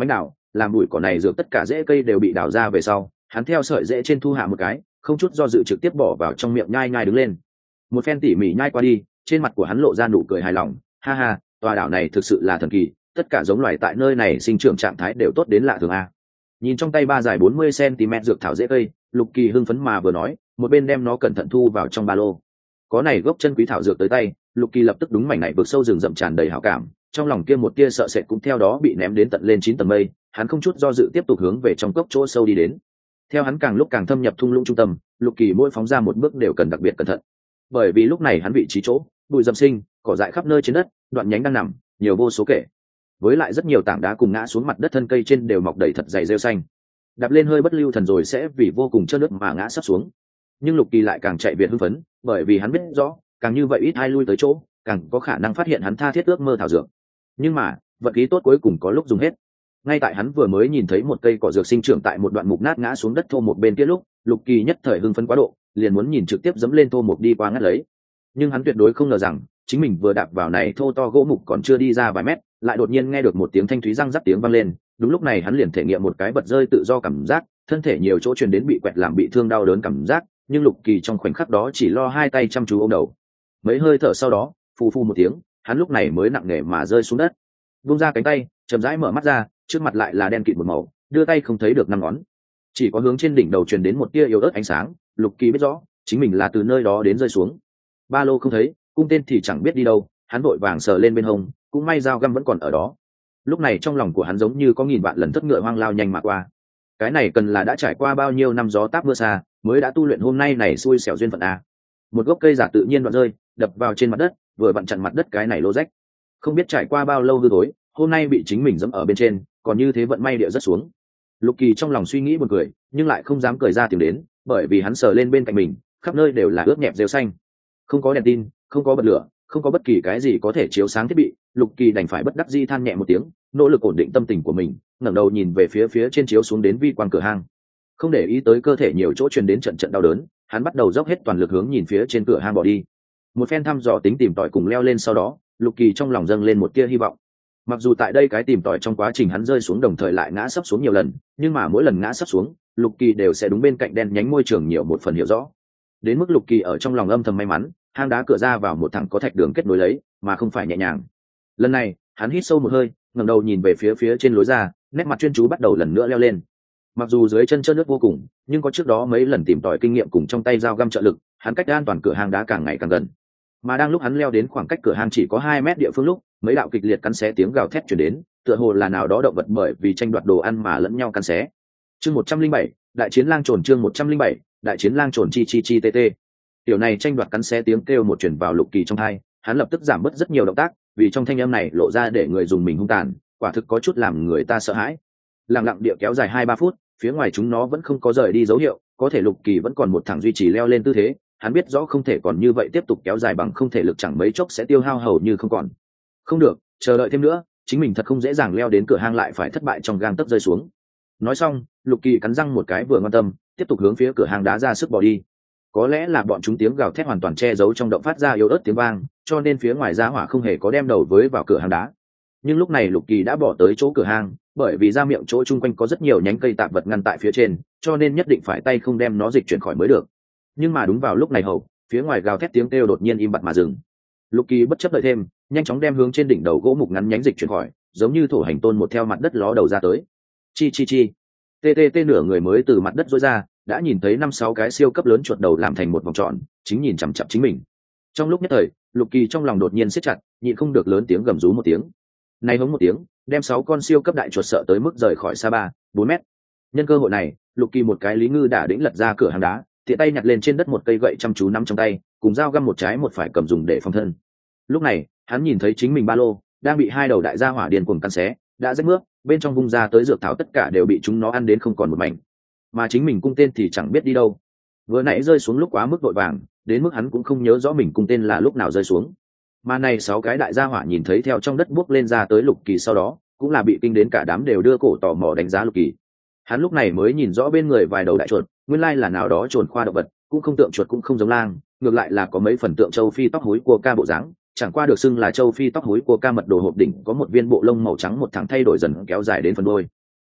làm bụi cỏ này dược tất cả rễ cây đều bị đào ra về sau, hắn theo sợi rễ trên thu hạ một cái, không chút do dự trực tiếp bỏ vào trong miệng nhai nhai đứng lên. Một phen tỉ mỉ nhai qua đi, trên mặt của hắn lộ ra nụ cười hài lòng, ha ha, tòa đảo này thực sự là thần kỳ, tất cả giống loài tại nơi này sinh trưởng trạng thái đều tốt đến lạ thường a. Nhìn trong tay ba dài 40 cm dược thảo rễ cây, Lục Kỳ hưng phấn mà vừa nói, một bên đem nó cẩn thận thu vào trong ba lô. Có này gốc chân quý thảo dược tới tay, Lục Kỳ lập tức đúng mảnh này vực sâu rừng rậm tràn đầy hảo cảm, trong lòng kia một tia sợ sệt cũng theo đó bị ném đến tận lên 9 tầng mây, hắn không chút do dự tiếp tục hướng về trong cốc chỗ sâu đi đến. Theo hắn càng lúc càng thâm nhập thung lũng trung tâm, Lục Kỳ mỗi phóng ra một bước đều cần đặc biệt cẩn thận, bởi vì lúc này hắn vị trí chỗ, bụi rậm sinh, cỏ dại khắp nơi trên đất, đoạn nhánh đang nằm, nhiều vô số kể. Với lại rất nhiều tảng đá cùng ngã xuống mặt đất, thân cây trên đều mọc đầy thật dày rêu xanh. Đạp lên hơi bất lưu thần rồi sẽ vì vô cùng trơn nước mà ngã sắp xuống. Nhưng Lục Kỳ lại càng chạy việt hưng phấn, bởi vì hắn biết rõ, càng như vậy ít ai lui tới chỗ, càng có khả năng phát hiện hắn tha thiết ước mơ thảo dược. Nhưng mà, vận khí tốt cuối cùng có lúc dùng hết. Ngay tại hắn vừa mới nhìn thấy một cây cỏ dược sinh trưởng tại một đoạn mục nát ngã xuống đất thô một bên kia lúc, Lục Kỳ nhất thời hưng phấn quá độ, liền muốn nhìn trực tiếp dẫm lên thô mục đi qua ngắt lấy. Nhưng hắn tuyệt đối không ngờ rằng, chính mình vừa đạp vào này thô to gỗ mục còn chưa đi ra vài mét, lại đột nhiên nghe được một tiếng thanh thúy răng rắc tiếng vang lên. Đúng lúc này hắn liền thể nghiệm một cái bật rơi tự do cảm giác, thân thể nhiều chỗ truyền đến bị quẹt làm bị thương đau đớn cảm giác, nhưng Lục Kỳ trong khoảnh khắc đó chỉ lo hai tay chăm chú ôm đầu. Mấy hơi thở sau đó, phù phù một tiếng, hắn lúc này mới nặng nề mà rơi xuống đất. Vung ra cánh tay, chậm rãi mở mắt ra, trước mặt lại là đen kịt một màu, đưa tay không thấy được năm ngón, chỉ có hướng trên đỉnh đầu truyền đến một tia yếu ớt ánh sáng. Lục Kỳ biết rõ, chính mình là từ nơi đó đến rơi xuống. Ba lô không thấy, cung tên thì chẳng biết đi đâu, hắn vội vàng sờ lên bên hông, cũng may dao găm vẫn còn ở đó. Lúc này trong lòng của hắn giống như có nghìn vạn lần thất ngựa hoang lao nhanh mà qua. Cái này cần là đã trải qua bao nhiêu năm gió táp mưa xa, mới đã tu luyện hôm nay này xui xẻo duyên phận a. Một gốc cây giả tự nhiên đoạn rơi, đập vào trên mặt đất, vừa vặn chặn mặt đất cái này lô rách. Không biết trải qua bao lâu hư thối, hôm nay bị chính mình dẫm ở bên trên, còn như thế vận may địa rất xuống. Lục Kỳ trong lòng suy nghĩ buồn cười, nhưng lại không dám cười ra tiếng đến, bởi vì hắn sờ lên bên cạnh mình, khắp nơi đều là ướt nhẹp rêu xanh. Không có đèn tin, không có bật lửa, không có bất kỳ cái gì có thể chiếu sáng thiết bị, Lục Kỳ đành phải bất đắc dĩ than nhẹ một tiếng, nỗ lực ổn định tâm tình của mình, ngẩng đầu nhìn về phía trên chiếu xuống đến vi quang cửa hang. Không để ý tới cơ thể nhiều chỗ truyền đến trận trận đau đớn, hắn bắt đầu dốc hết toàn lực hướng nhìn phía trên cửa hang bỏ đi. Một phen thăm dò tính tìm tòi cùng leo lên sau đó, Lục Kỳ trong lòng dâng lên một tia hy vọng. Mặc dù tại đây cái tìm tòi trong quá trình hắn rơi xuống đồng thời lại ngã sấp xuống nhiều lần, nhưng mà mỗi lần ngã sấp xuống, Lục Kỳ đều sẽ đúng bên cạnh đen nhánh môi trường nhiều một phần hiểu rõ. Đến mức Lục Kỳ ở trong lòng âm thầm may mắn, hang đá cửa ra vào một thẳng có thạch đường kết nối lấy, mà không phải nhẹ nhàng. Lần này, hắn hít sâu một hơi, ngẩng đầu nhìn về phía trên lối ra, nét mặt chuyên chú bắt đầu lần nữa leo lên. Mặc dù dưới chân trơn nước vô cùng, nhưng có trước đó mấy lần tìm tòi kinh nghiệm cùng trong tay dao găm trợ lực, hắn cách an toàn cửa hang đá càng ngày càng gần. Mà đang lúc hắn leo đến khoảng cách cửa hang chỉ có 2 mét địa phương lúc, mấy đạo kịch liệt cắn xé tiếng gào thét truyền đến, tựa hồ là nào đó động vật bởi vì tranh đoạt đồ ăn mà lẫn nhau cắn xé. Chương 107, đại chiến lang trồn. Chương 107, đại chiến lang trồn chi tt. Tiểu này tranh đoạt cắn xé tiếng kêu một truyền vào Lục Kỳ trong tai, hắn lập tức giảm bớt rất nhiều động tác, vì trong thanh âm này lộ ra để người dùng mình hung tàn, quả thực có chút làm người ta sợ hãi. Lặng lặng địa kéo dài 2-3 phút, phía ngoài chúng nó vẫn không có rời đi dấu hiệu, có thể Lục Kỳ vẫn còn một thẳng duy trì leo lên tư thế, hắn biết rõ không thể còn như vậy tiếp tục kéo dài bằng không thể lực chẳng mấy chốc sẽ tiêu hao hầu như không còn. Không được, chờ đợi thêm nữa, chính mình thật không dễ dàng leo đến cửa hang lại phải thất bại trong gang tấc rơi xuống. Nói xong, Lục Kỳ cắn răng một cái vừa ngoan tâm, tiếp tục hướng phía cửa hang đá ra sức bỏ đi. Có lẽ là bọn chúng tiếng gào thét hoàn toàn che giấu trong động phát ra yếu ớt tiếng vang, cho nên phía ngoài ra hỏa không hề có đem đầu với vào cửa hang đá. Nhưng lúc này Lục Kỳ đã bỏ tới chỗ cửa hang, bởi vì ra miệng chỗ chung quanh có rất nhiều nhánh cây tạp vật ngăn tại phía trên, cho nên nhất định phải tay không đem nó dịch chuyển khỏi mới được. Nhưng mà đúng vào lúc này hậu, phía ngoài gào thét tiếng kêu đột nhiên im bặt mà dừng. Lục Kỳ bất chấp đợi thêm, nhanh chóng đem hướng trên đỉnh đầu gỗ mục ngắn nhánh dịch chuyển khỏi, giống như thổ hành tôn một theo mặt đất ló đầu ra tới. Chi ttt nửa người mới từ mặt đất rối ra, đã nhìn thấy 5-6 cái siêu cấp lớn chuột đầu làm thành một vòng tròn, chính nhìn chằm chằm chính mình. Trong lúc nhất thời, Lục Kỳ trong lòng đột nhiên siết chặt, nhịn không được lớn tiếng gầm rú một tiếng. Này hống một tiếng, đem 6 con siêu cấp đại chuột sợ tới mức rời khỏi xa 3-4 mét. Nhân cơ hội này, Lục Kỳ một cái lý ngư đả đĩnh lật ra cửa hang đá, tiện tay nhặt lên trên đất một cây gậy chăm chú nắm trong tay, cùng dao găm một trái một phải cầm dùng để phòng thân. Lúc này, hắn nhìn thấy chính mình ba lô đang bị 2 đầu đại gia hỏa điên cuồng cắn xé, đã rách mướp, bên trong vung ra tới dược thảo tất cả đều bị chúng nó ăn đến không còn một mảnh. Mà chính mình cung tên thì chẳng biết đi đâu. Vừa nãy rơi xuống lúc quá mức vội vàng, đến mức hắn cũng không nhớ rõ mình cung tên là lúc nào rơi xuống. Mà này 6 cái đại gia hỏa nhìn thấy theo trong đất buốc lên ra tới Lục Kỳ sau đó, cũng là bị kinh đến cả đám đều đưa cổ tò mò đánh giá Lục Kỳ. Hắn lúc này mới nhìn rõ bên người vài đầu đại chuột, nguyên lai là nào đó trồn khoa động vật, cũng không tượng chuột cũng không giống lang, ngược lại là có mấy phần tượng châu phi tóc húi của ca bộ dáng, chẳng qua được xưng là châu phi tóc húi của ca mật đồ hộp đỉnh có một viên bộ lông màu trắng một thẳng thay đổi dần kéo dài đến phần đôi.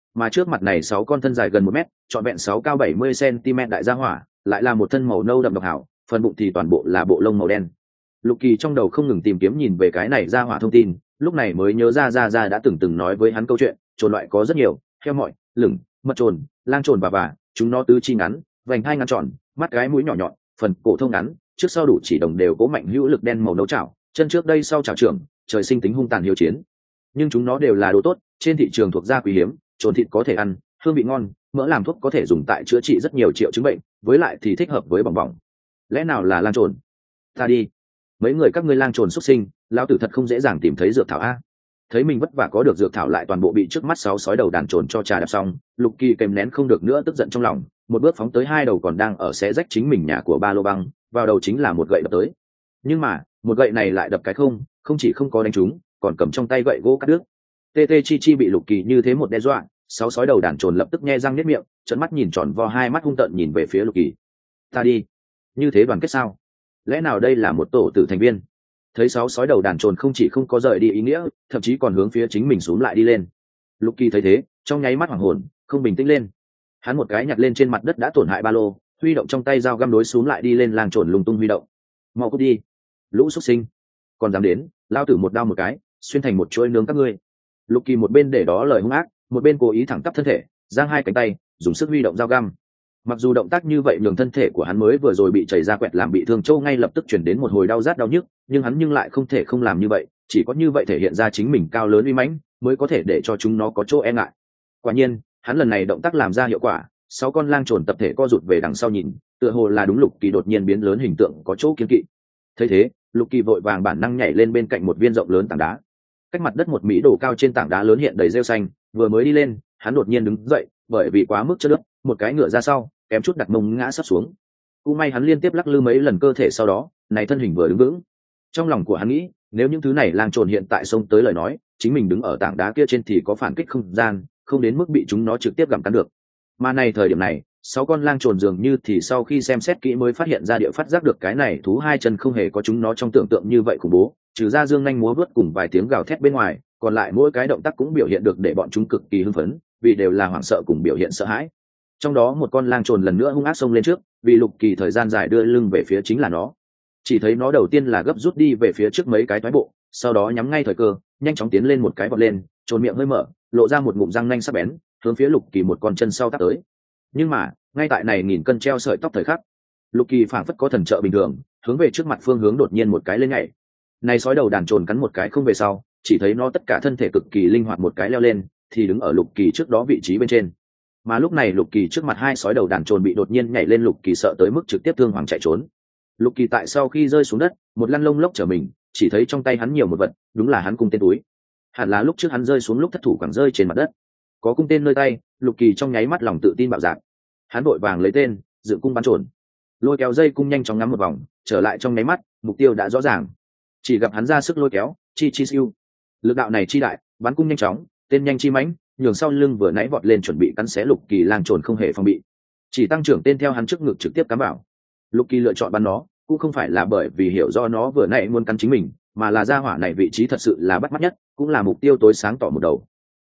mà trước mặt này 6 con thân dài gần 1 mét, trọn vẹn 6 cao 70 cm đại gia hỏa, lại là một thân màu nâu đậm độc hảo, phần bụng thì toàn bộ là bộ lông màu đen. Lục Kỳ trong đầu không ngừng tìm kiếm nhìn về cái này gia hỏa thông tin, lúc này mới nhớ ra đã từng nói với hắn câu chuyện, trồn loại có rất nhiều, heo mọi, lửng, mật trồn, lang trồn và chúng nó tứ chi ngắn, vành hai ngắn tròn, mắt cái mũi nhỏ nhọn, phần cổ thông ngắn, trước sau đủ chỉ đồng đều cố mạnh hữu lực đen màu nâu chảo, chân trước đây sau chảo trưởng, trời sinh tính hung tàn hiếu chiến. Nhưng chúng nó đều là đồ tốt, trên thị trường thuộc gia quý hiếm, trồn thịt có thể ăn, hương vị ngon, mỡ làm thuốc có thể dùng tại chữa trị rất nhiều triệu chứng bệnh, với lại thì thích hợp với bỏng bỏng. Lẽ nào là lang trồn? Ta đi, mấy người các ngươi lang trồn xuất sinh, lão tử thật không dễ dàng tìm thấy dược thảo a. Thấy mình vất vả có được dược thảo lại toàn bộ bị trước mắt 6 sói đầu đàn trồn cho trà đạp xong, Lục Kỳ kèm nén không được nữa tức giận trong lòng, một bước phóng tới 2 đầu còn đang ở xé rách chính mình nhà của ba lô băng, vào đầu chính là một gậy đập tới. Nhưng mà một gậy này lại đập cái không chỉ không có đánh trúng, còn cầm trong tay gậy gỗ cắt đứt. Tê chi chi bị Lục Kỳ như thế một đe dọa, 6 sói đầu đàn trồn lập tức nhe răng niết miệng, trợn mắt nhìn tròn vo hai mắt hung tợn nhìn về phía Lục Kỳ. Ta đi, như thế đoàn kết sao? Lẽ nào đây là một tổ tử thành viên? Thấy 6 sói đầu đàn trồn không chỉ không có rời đi ý nghĩa, thậm chí còn hướng phía chính mình xuống lại đi lên. Lục Kỳ thấy thế, trong nháy mắt hoảng hồn, không bình tĩnh lên. Hắn một cái nhặt lên trên mặt đất đã tổn hại ba lô, huy động trong tay dao găm đối xuống lại đi lên lang trồn lung tung huy động. Mau cút đi, lũ xuất sinh, còn dám đến, lao tử một đao một cái, xuyên thành một chuỗi nướng các ngươi. Lục Kỳ một bên để đó lời hung ác, một bên cố ý thẳng tắp thân thể, giang hai cánh tay, dùng sức huy động dao găm. Mặc dù động tác như vậy nhường thân thể của hắn mới vừa rồi bị chảy ra quẹt làm bị thương châu ngay lập tức chuyển đến một hồi đau rát đau nhức, nhưng hắn lại không thể không làm như vậy, chỉ có như vậy thể hiện ra chính mình cao lớn uy mãnh, mới có thể để cho chúng nó có chỗ e ngại. Quả nhiên, hắn lần này động tác làm ra hiệu quả, 6 con lang trồn tập thể co rụt về đằng sau nhìn, tựa hồ là đúng Lục Kỳ đột nhiên biến lớn hình tượng có chỗ kiêng kỵ. Thấy thế, Lục Kỳ vội vàng bản năng nhảy lên bên cạnh một viên rộng lớn tảng đá. Cách mặt đất 1 mỹ độ cao trên tảng đá lớn hiện đầy rêu xanh, vừa mới đi lên, hắn đột nhiên đứng dậy, bởi vì quá mức chất nước, một cái ngựa ra sau, kém chút đặt mông ngã sắp xuống. Cũng may hắn liên tiếp lắc lư mấy lần cơ thể sau đó, này thân hình vừa đứng vững. Trong lòng của hắn nghĩ, nếu những thứ này lang trồn hiện tại xông tới lời nói, chính mình đứng ở tảng đá kia trên thì có phản kích không gian, không đến mức bị chúng nó trực tiếp gặm cắn được. Mà này thời điểm này, 6 con lang trồn dường như thì sau khi xem xét kỹ mới phát hiện ra địa phát giác được cái này thú 2 chân không hề có chúng nó trong tưởng tượng như vậy khủng bố, trừ ra dương nhanh múa vuốt cùng vài tiếng gào thét bên ngoài, còn lại mỗi cái động tác cũng biểu hiện được để bọn chúng cực kỳ hưng phấn, vì đều là hoảng sợ cùng biểu hiện sợ hãi. Trong đó một con lang trồn lần nữa hung ác xông lên trước, vì Lục Kỳ thời gian dài đưa lưng về phía chính là nó. Chỉ thấy nó đầu tiên là gấp rút đi về phía trước mấy cái thoái bộ, sau đó nhắm ngay thời cơ, nhanh chóng tiến lên một cái vọt lên, trồn miệng hơi mở, lộ ra một ngụm răng nanh sắc bén, hướng phía Lục Kỳ một con chân sau tát tới. Nhưng mà ngay tại này nghìn cân treo sợi tóc thời khắc, Lục Kỳ phảng phất có thần trợ bình thường, hướng về trước mặt phương hướng đột nhiên một cái lên nhảy. Này sói đầu đàn trồn cắn một cái không về sau, chỉ thấy nó tất cả thân thể cực kỳ linh hoạt một cái leo lên, thì đứng ở Lục Kỳ trước đó vị trí bên trên. Mà lúc này Lục Kỳ trước mặt 2 sói đầu đàn trồn bị đột nhiên nhảy lên, Lục Kỳ sợ tới mức trực tiếp thương hoàng chạy trốn. Lục Kỳ tại sau khi rơi xuống đất, một lăn lông lốc trở mình, chỉ thấy trong tay hắn nhiều một vật, đúng là hắn cung tên túi. Hẳn là lúc trước hắn rơi xuống lúc thất thủ quẳng rơi trên mặt đất. Có cung tên nơi tay, Lục Kỳ trong nháy mắt lòng tự tin bạo dạn. Hắn vội vàng lấy tên, dựng cung bắn trồn. Lôi kéo dây cung nhanh chóng ngắm một vòng, trở lại trong nháy mắt, mục tiêu đã rõ ràng. Chỉ gặp hắn ra sức lôi kéo, chi chi siêu. Lực đạo này chi đại, bắn cung nhanh chóng, tên nhanh chi mãnh, nhường sau lưng vừa nãy vọt lên chuẩn bị cắn xé Lục Kỳ lang trồn không hề phòng bị, chỉ tăng trưởng tên theo hắn trước ngực trực tiếp cắm vào. Lục Kỳ lựa chọn bắn nó, cũng không phải là bởi vì hiểu do nó vừa nãy muốn cắn chính mình, mà là gia hỏa này vị trí thật sự là bắt mắt nhất, cũng là mục tiêu tối sáng tỏ một đầu.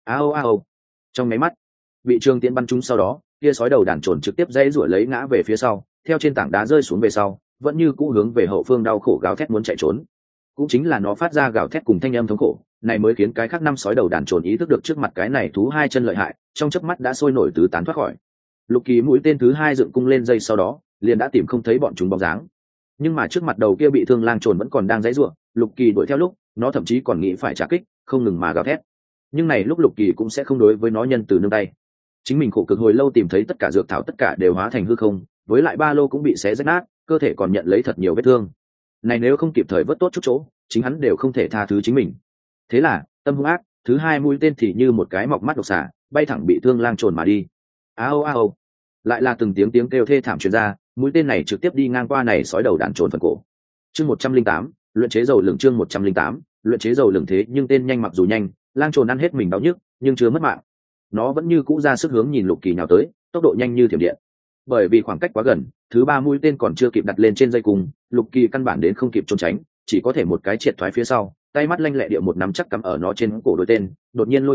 Ao. Trong máy mắt, bị trường tiễn bắn trúng sau đó, kia sói đầu đàn trồn trực tiếp dãy rủa lấy ngã về phía sau, theo trên tảng đá rơi xuống về sau, vẫn như cũ hướng về hậu phương đau khổ gào thét muốn chạy trốn. Cũng chính là nó phát ra gào thét cùng thanh âm thống khổ, này mới khiến cái khác 5 sói đầu đàn trồn ý thức được trước mặt cái này thú 2 chân lợi hại, trong chớp mắt đã sôi nổi tứ tán thoát khỏi. Lục Kỳ mũi tên thứ 2 dựng cung lên dây sau đó, liền đã tìm không thấy bọn chúng bóng dáng. Nhưng mà trước mặt đầu kia bị thương lang trồn vẫn còn đang giãy giụa, Lục Kỳ đuổi theo lúc, nó thậm chí còn nghĩ phải trả kích, không ngừng mà gào thét. Nhưng này lúc Lục Kỳ cũng sẽ không đối với nó nhân từ nương tay. Chính mình khổ cực hồi lâu tìm thấy tất cả dược thảo tất cả đều hóa thành hư không, với lại ba lô cũng bị xé rách nát, cơ thể còn nhận lấy thật nhiều vết thương. Này nếu không kịp thời vớt tốt chút chỗ, chính hắn đều không thể tha thứ chính mình. Thế là, tâm hung ác, thứ 2 mũi tên thì như một cái mọc mắt độc xà, bay thẳng bị thương lang trồn mà đi. Ao. Lại là từng tiếng kêu thê thảm truyền ra, mũi tên này trực tiếp đi ngang qua này sói đầu đàn trồn phần cổ. Chương 108, luyện chế dầu lửng. Chương 108, luyện chế dầu lửng. Thế nhưng tên nhanh mặc dù nhanh, lang trồn ăn hết mình đau nhức, nhưng chưa mất mạng. Nó vẫn như cũ ra sức hướng nhìn Lục Kỳ nhào tới, tốc độ nhanh như thiểm điện. Bởi vì khoảng cách quá gần, thứ 3 mũi tên còn chưa kịp đặt lên trên dây cung, Lục Kỳ căn bản đến không kịp trốn tránh, chỉ có thể một cái triệt thoái phía sau, tay mắt lanh lẹ địa một nắm chắc cắm ở nó trên cổ đôi tên, đột nhiên lôi kéo,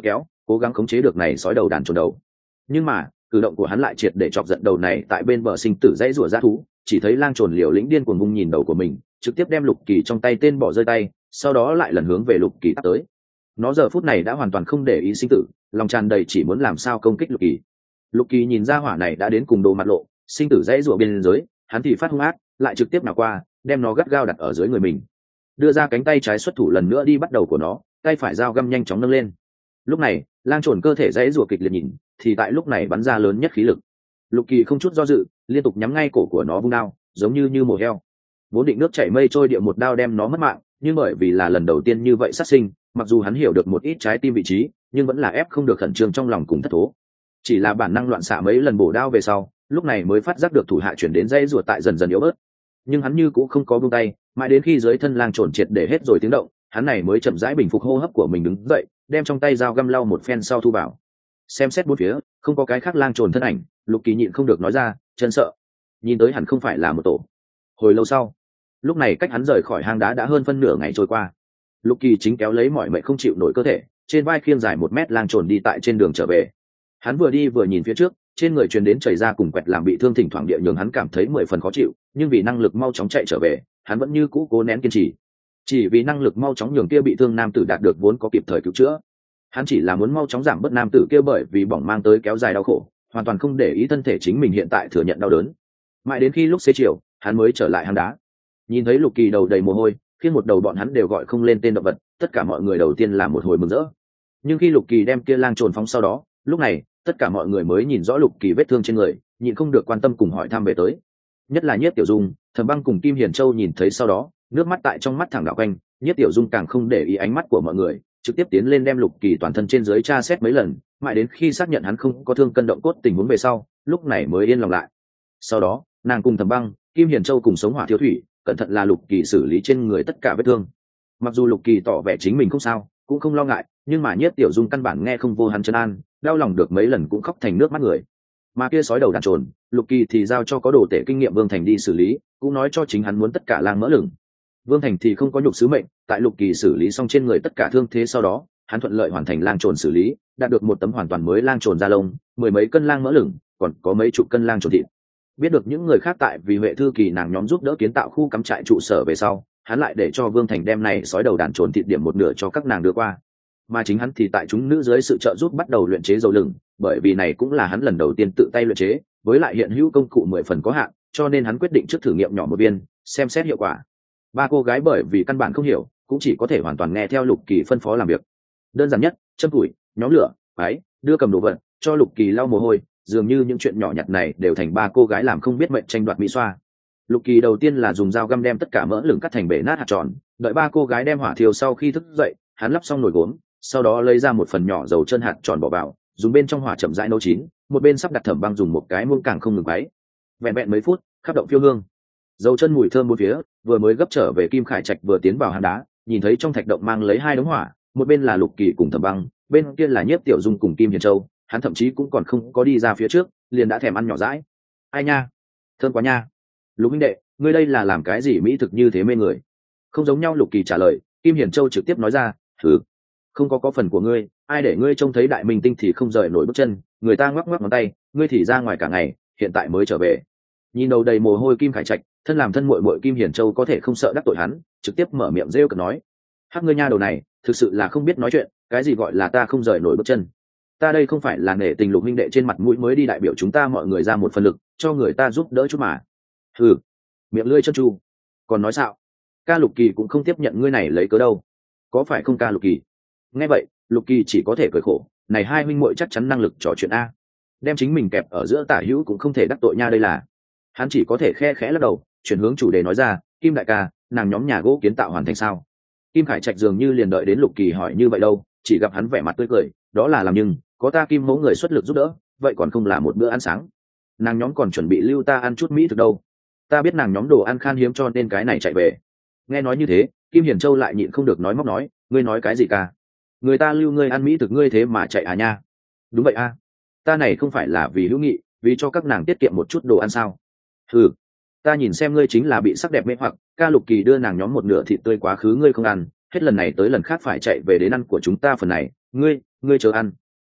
cố gắng khống chế được này sói đầu đàn trồn đầu. Nhưng mà cử động của hắn lại triệt để chọc giận đầu này tại bên bờ sinh tử dãy rủa dã thú. Chỉ thấy lang trồn liều lĩnh điên cuồng vung nhìn đầu của mình, trực tiếp đem Lục Kỳ trong tay tên bỏ rơi tay, sau đó lại lần hướng về Lục Kỳ tắt tới. Nó giờ phút này đã hoàn toàn không để ý sinh tử, lòng tràn đầy chỉ muốn làm sao công kích Lục Kỳ. Lục Kỳ nhìn ra hỏa này đã đến cùng đồ mặt lộ, sinh tử dãy rủa biên giới, hắn thì phát hung ác, lại trực tiếp nào qua, đem nó gắt gao đặt ở dưới người mình. Đưa ra cánh tay trái xuất thủ lần nữa đi bắt đầu của nó, tay phải dao găm nhanh chóng nâng lên. Lúc này, lang trồn cơ thể dãy rủa kịch liệt nhìn, thì tại lúc này bắn ra lớn nhất khí lực. Lục Kỳ không chút do dự, liên tục nhắm ngay cổ của nó vung đao, giống như mổ heo. Vốn định nước chảy mây trôi địa một đao đem nó mất mạng, nhưng bởi vì là lần đầu tiên như vậy sát sinh, mặc dù hắn hiểu được một ít trái tim vị trí, nhưng vẫn là ép không được khẩn trương trong lòng cùng thất thố. Chỉ là bản năng loạn xạ mấy lần bổ đao về sau, lúc này mới phát giác được thủ hạ chuyển đến dây ruột tại dần dần yếu bớt. Nhưng hắn như cũng không có buông tay, mãi đến khi dưới thân lang trồn triệt để hết rồi tiếng động, hắn này mới chậm rãi bình phục hô hấp của mình đứng dậy, đem trong tay dao găm lau một phen sau thu vào. Xem xét bốn phía, không có cái khác lang trồn thân ảnh, Lục Kỳ nhịn không được nói ra, chân sợ. Nhìn tới hẳn không phải là một tổ. Hồi lâu sau, lúc này cách hắn rời khỏi hang đá đã hơn phân nửa ngày trôi qua. Lục Kỳ chính kéo lấy mọi mệnh không chịu nổi cơ thể, trên vai khiêng dài 1 mét lang trồn đi tại trên đường trở về. Hắn vừa đi vừa nhìn phía trước, trên người truyền đến chảy ra cùng quẹt làm bị thương thỉnh thoảng địa nhường hắn cảm thấy 10 phần khó chịu, nhưng vì năng lực mau chóng chạy trở về, hắn vẫn như cũ cố nén kiên trì. Chỉ vì năng lực mau chóng nhường kia bị thương nam tử đạt được vốn có kịp thời cứu chữa. Hắn chỉ là muốn mau chóng giảm bớt nam tử kia bởi vì bỏng mang tới kéo dài đau khổ, hoàn toàn không để ý thân thể chính mình hiện tại thừa nhận đau đớn. Mãi đến khi lúc xế chiều, hắn mới trở lại hang đá. Nhìn thấy Lục Kỳ đầu đầy mồ hôi, khiến một đầu bọn hắn đều gọi không lên tên động vật, tất cả mọi người đầu tiên là một hồi mừng rỡ. Nhưng khi Lục Kỳ đem kia lang trồn phóng sau đó, lúc này, tất cả mọi người mới nhìn rõ Lục Kỳ vết thương trên người, nhịn không được quan tâm cùng hỏi thăm về tới. Nhất là Nhiếp Tiểu Dung, Thẩm Băng cùng Kim Hiền Châu nhìn thấy sau đó, nước mắt tại trong mắt thẳng đảo quanh, Nhiếp Tiểu Dung càng không để ý ánh mắt của mọi người, trực tiếp tiến lên đem Lục Kỳ toàn thân trên dưới tra xét mấy lần, mãi đến khi xác nhận hắn không có thương cân động cốt tình huống về sau, lúc này mới yên lòng lại. Sau đó, nàng cùng Thẩm Băng, Kim Hiền Châu cùng Sống Hỏa Thiếu Thủy, cẩn thận là Lục Kỳ xử lý trên người tất cả vết thương. Mặc dù Lục Kỳ tỏ vẻ chính mình không sao, cũng không lo ngại, nhưng mà Nhiếp Tiểu Dung căn bản nghe không vô hắn trấn an, đau lòng được mấy lần cũng khóc thành nước mắt người. Mà kia sói đầu đàn trồn, Lục Kỳ thì giao cho có đồ tể kinh nghiệm Vương Thành đi xử lý, cũng nói cho chính hắn muốn tất cả lang mỡ lửng. Vương Thành thì không có nhục sứ mệnh, tại Lục Kỳ xử lý xong trên người tất cả thương thế sau đó, hắn thuận lợi hoàn thành lang trồn xử lý, đạt được một tấm hoàn toàn mới lang trồn da lông, 10 mấy cân lang mỡ lửng, còn có mấy chục cân lang trồn thịt. Biết được những người khác tại vì Huệ thư kỳ nàng nhóm giúp đỡ kiến tạo khu cắm trại trụ sở về sau, hắn lại để cho Vương Thành đem này sói đầu đàn trồn thịt điểm một nửa cho các nàng đưa qua. Mà chính hắn thì tại chúng nữ dưới sự trợ giúp bắt đầu luyện chế dầu lửng, bởi vì này cũng là hắn lần đầu tiên tự tay luyện chế, với lại hiện hữu công cụ 10 phần có hạn, cho nên hắn quyết định trước thử nghiệm nhỏ một viên, xem xét hiệu quả. Ba cô gái bởi vì căn bản không hiểu, cũng chỉ có thể hoàn toàn nghe theo Lục Kỳ phân phó làm việc. Đơn giản nhất, châm củi, nhóm lửa, bái, đưa cầm đồ vật, cho Lục Kỳ lau mồ hôi, dường như những chuyện nhỏ nhặt này đều thành ba cô gái làm không biết mệnh tranh đoạt mỹ xoa. Lục Kỳ đầu tiên là dùng dao găm đem tất cả mỡ lửng cắt thành bể nát hạt tròn, đợi ba cô gái đem hỏa thiêu sau khi thức dậy, hắn lắp xong nồi gốm, sau đó lấy ra một phần nhỏ dầu chân hạt tròn bỏ vào, dùng bên trong hỏa chậm rãi nấu chín, một bên sắp đặt Thẩm Băng dùng một cái muỗng càng không ngừng quấy. Vẹn vẹn mấy phút, khắp động phiêu hương. Dầu chân mùi thơm bốn phía, vừa mới gấp trở về Kim Khải Trạch vừa tiến vào hang đá, nhìn thấy trong thạch động mang lấy 2 đống hỏa, một bên là Lục Kỳ cùng Thẩm Băng, bên kia là Nhiếp Tiểu Dung cùng Kim Hiền Châu, hắn thậm chí cũng còn không có đi ra phía trước, liền đã thèm ăn nhỏ dãi. Ai nha, thơm quá nha. Lục huynh đệ, ngươi đây là làm cái gì mỹ thực như thế mê người? Không giống nhau Lục Kỳ trả lời, Kim Hiền Châu trực tiếp nói ra, thử. Không có phần của ngươi, ai để ngươi trông thấy đại minh tinh thì không rời nổi bước chân, người ta ngoắc ngoắc ngón tay, ngươi thì ra ngoài cả ngày, hiện tại mới trở về. Nhìn đầu đầy mồ hôi Kim Khải Trạch, thân làm thân muội muội Kim Hiền Châu có thể không sợ đắc tội hắn, trực tiếp mở miệng rêu cợt nói: "Hắc ngươi nha đầu này, thực sự là không biết nói chuyện, cái gì gọi là ta không rời nổi bước chân? Ta đây không phải là nể tình Lục huynh đệ trên mặt mũi mới đi đại biểu chúng ta mọi người ra một phần lực, cho người ta giúp đỡ chút mà." Hừ, miệng lưỡi chân tru. Còn nói xạo. Ca Lục Kỳ cũng không tiếp nhận ngươi này lấy cớ đâu. Có phải không ca Lục Kỳ? Nghe vậy, Lục Kỳ chỉ có thể cười khổ, này hai huynh muội chắc chắn năng lực trò chuyện a. Đem chính mình kẹp ở giữa tả hữu cũng không thể đắc tội nha đây là. Hắn chỉ có thể khe khẽ lắc đầu, chuyển hướng chủ đề nói ra, Kim đại ca, nàng nhóm nhà gỗ kiến tạo hoàn thành sao? Kim Khải Trạch dường như liền đợi đến Lục Kỳ hỏi như vậy đâu, chỉ gặp hắn vẻ mặt tươi cười, đó là làm nhưng, có ta Kim mẫu người xuất lực giúp đỡ, vậy còn không là một bữa ăn sáng. Nàng nhóm còn chuẩn bị lưu ta ăn chút mỹ thực đâu. Ta biết nàng nhóm đồ ăn khan hiếm cho nên cái này chạy về. Nghe nói như thế, Kim Hiền Châu lại nhịn không được nói móc nói, ngươi nói cái gì ca? Người ta lưu ngươi ăn mỹ thực ngươi thế mà chạy à nha? Đúng vậy a, ta này không phải là vì hữu nghị, vì cho các nàng tiết kiệm một chút đồ ăn sao? Ừ, ta nhìn xem ngươi chính là bị sắc đẹp mê hoặc, ca Lục Kỳ đưa nàng nhóm một nửa thịt tươi quá khứ ngươi không ăn, hết lần này tới lần khác phải chạy về đến ăn của chúng ta phần này, ngươi chớ ăn.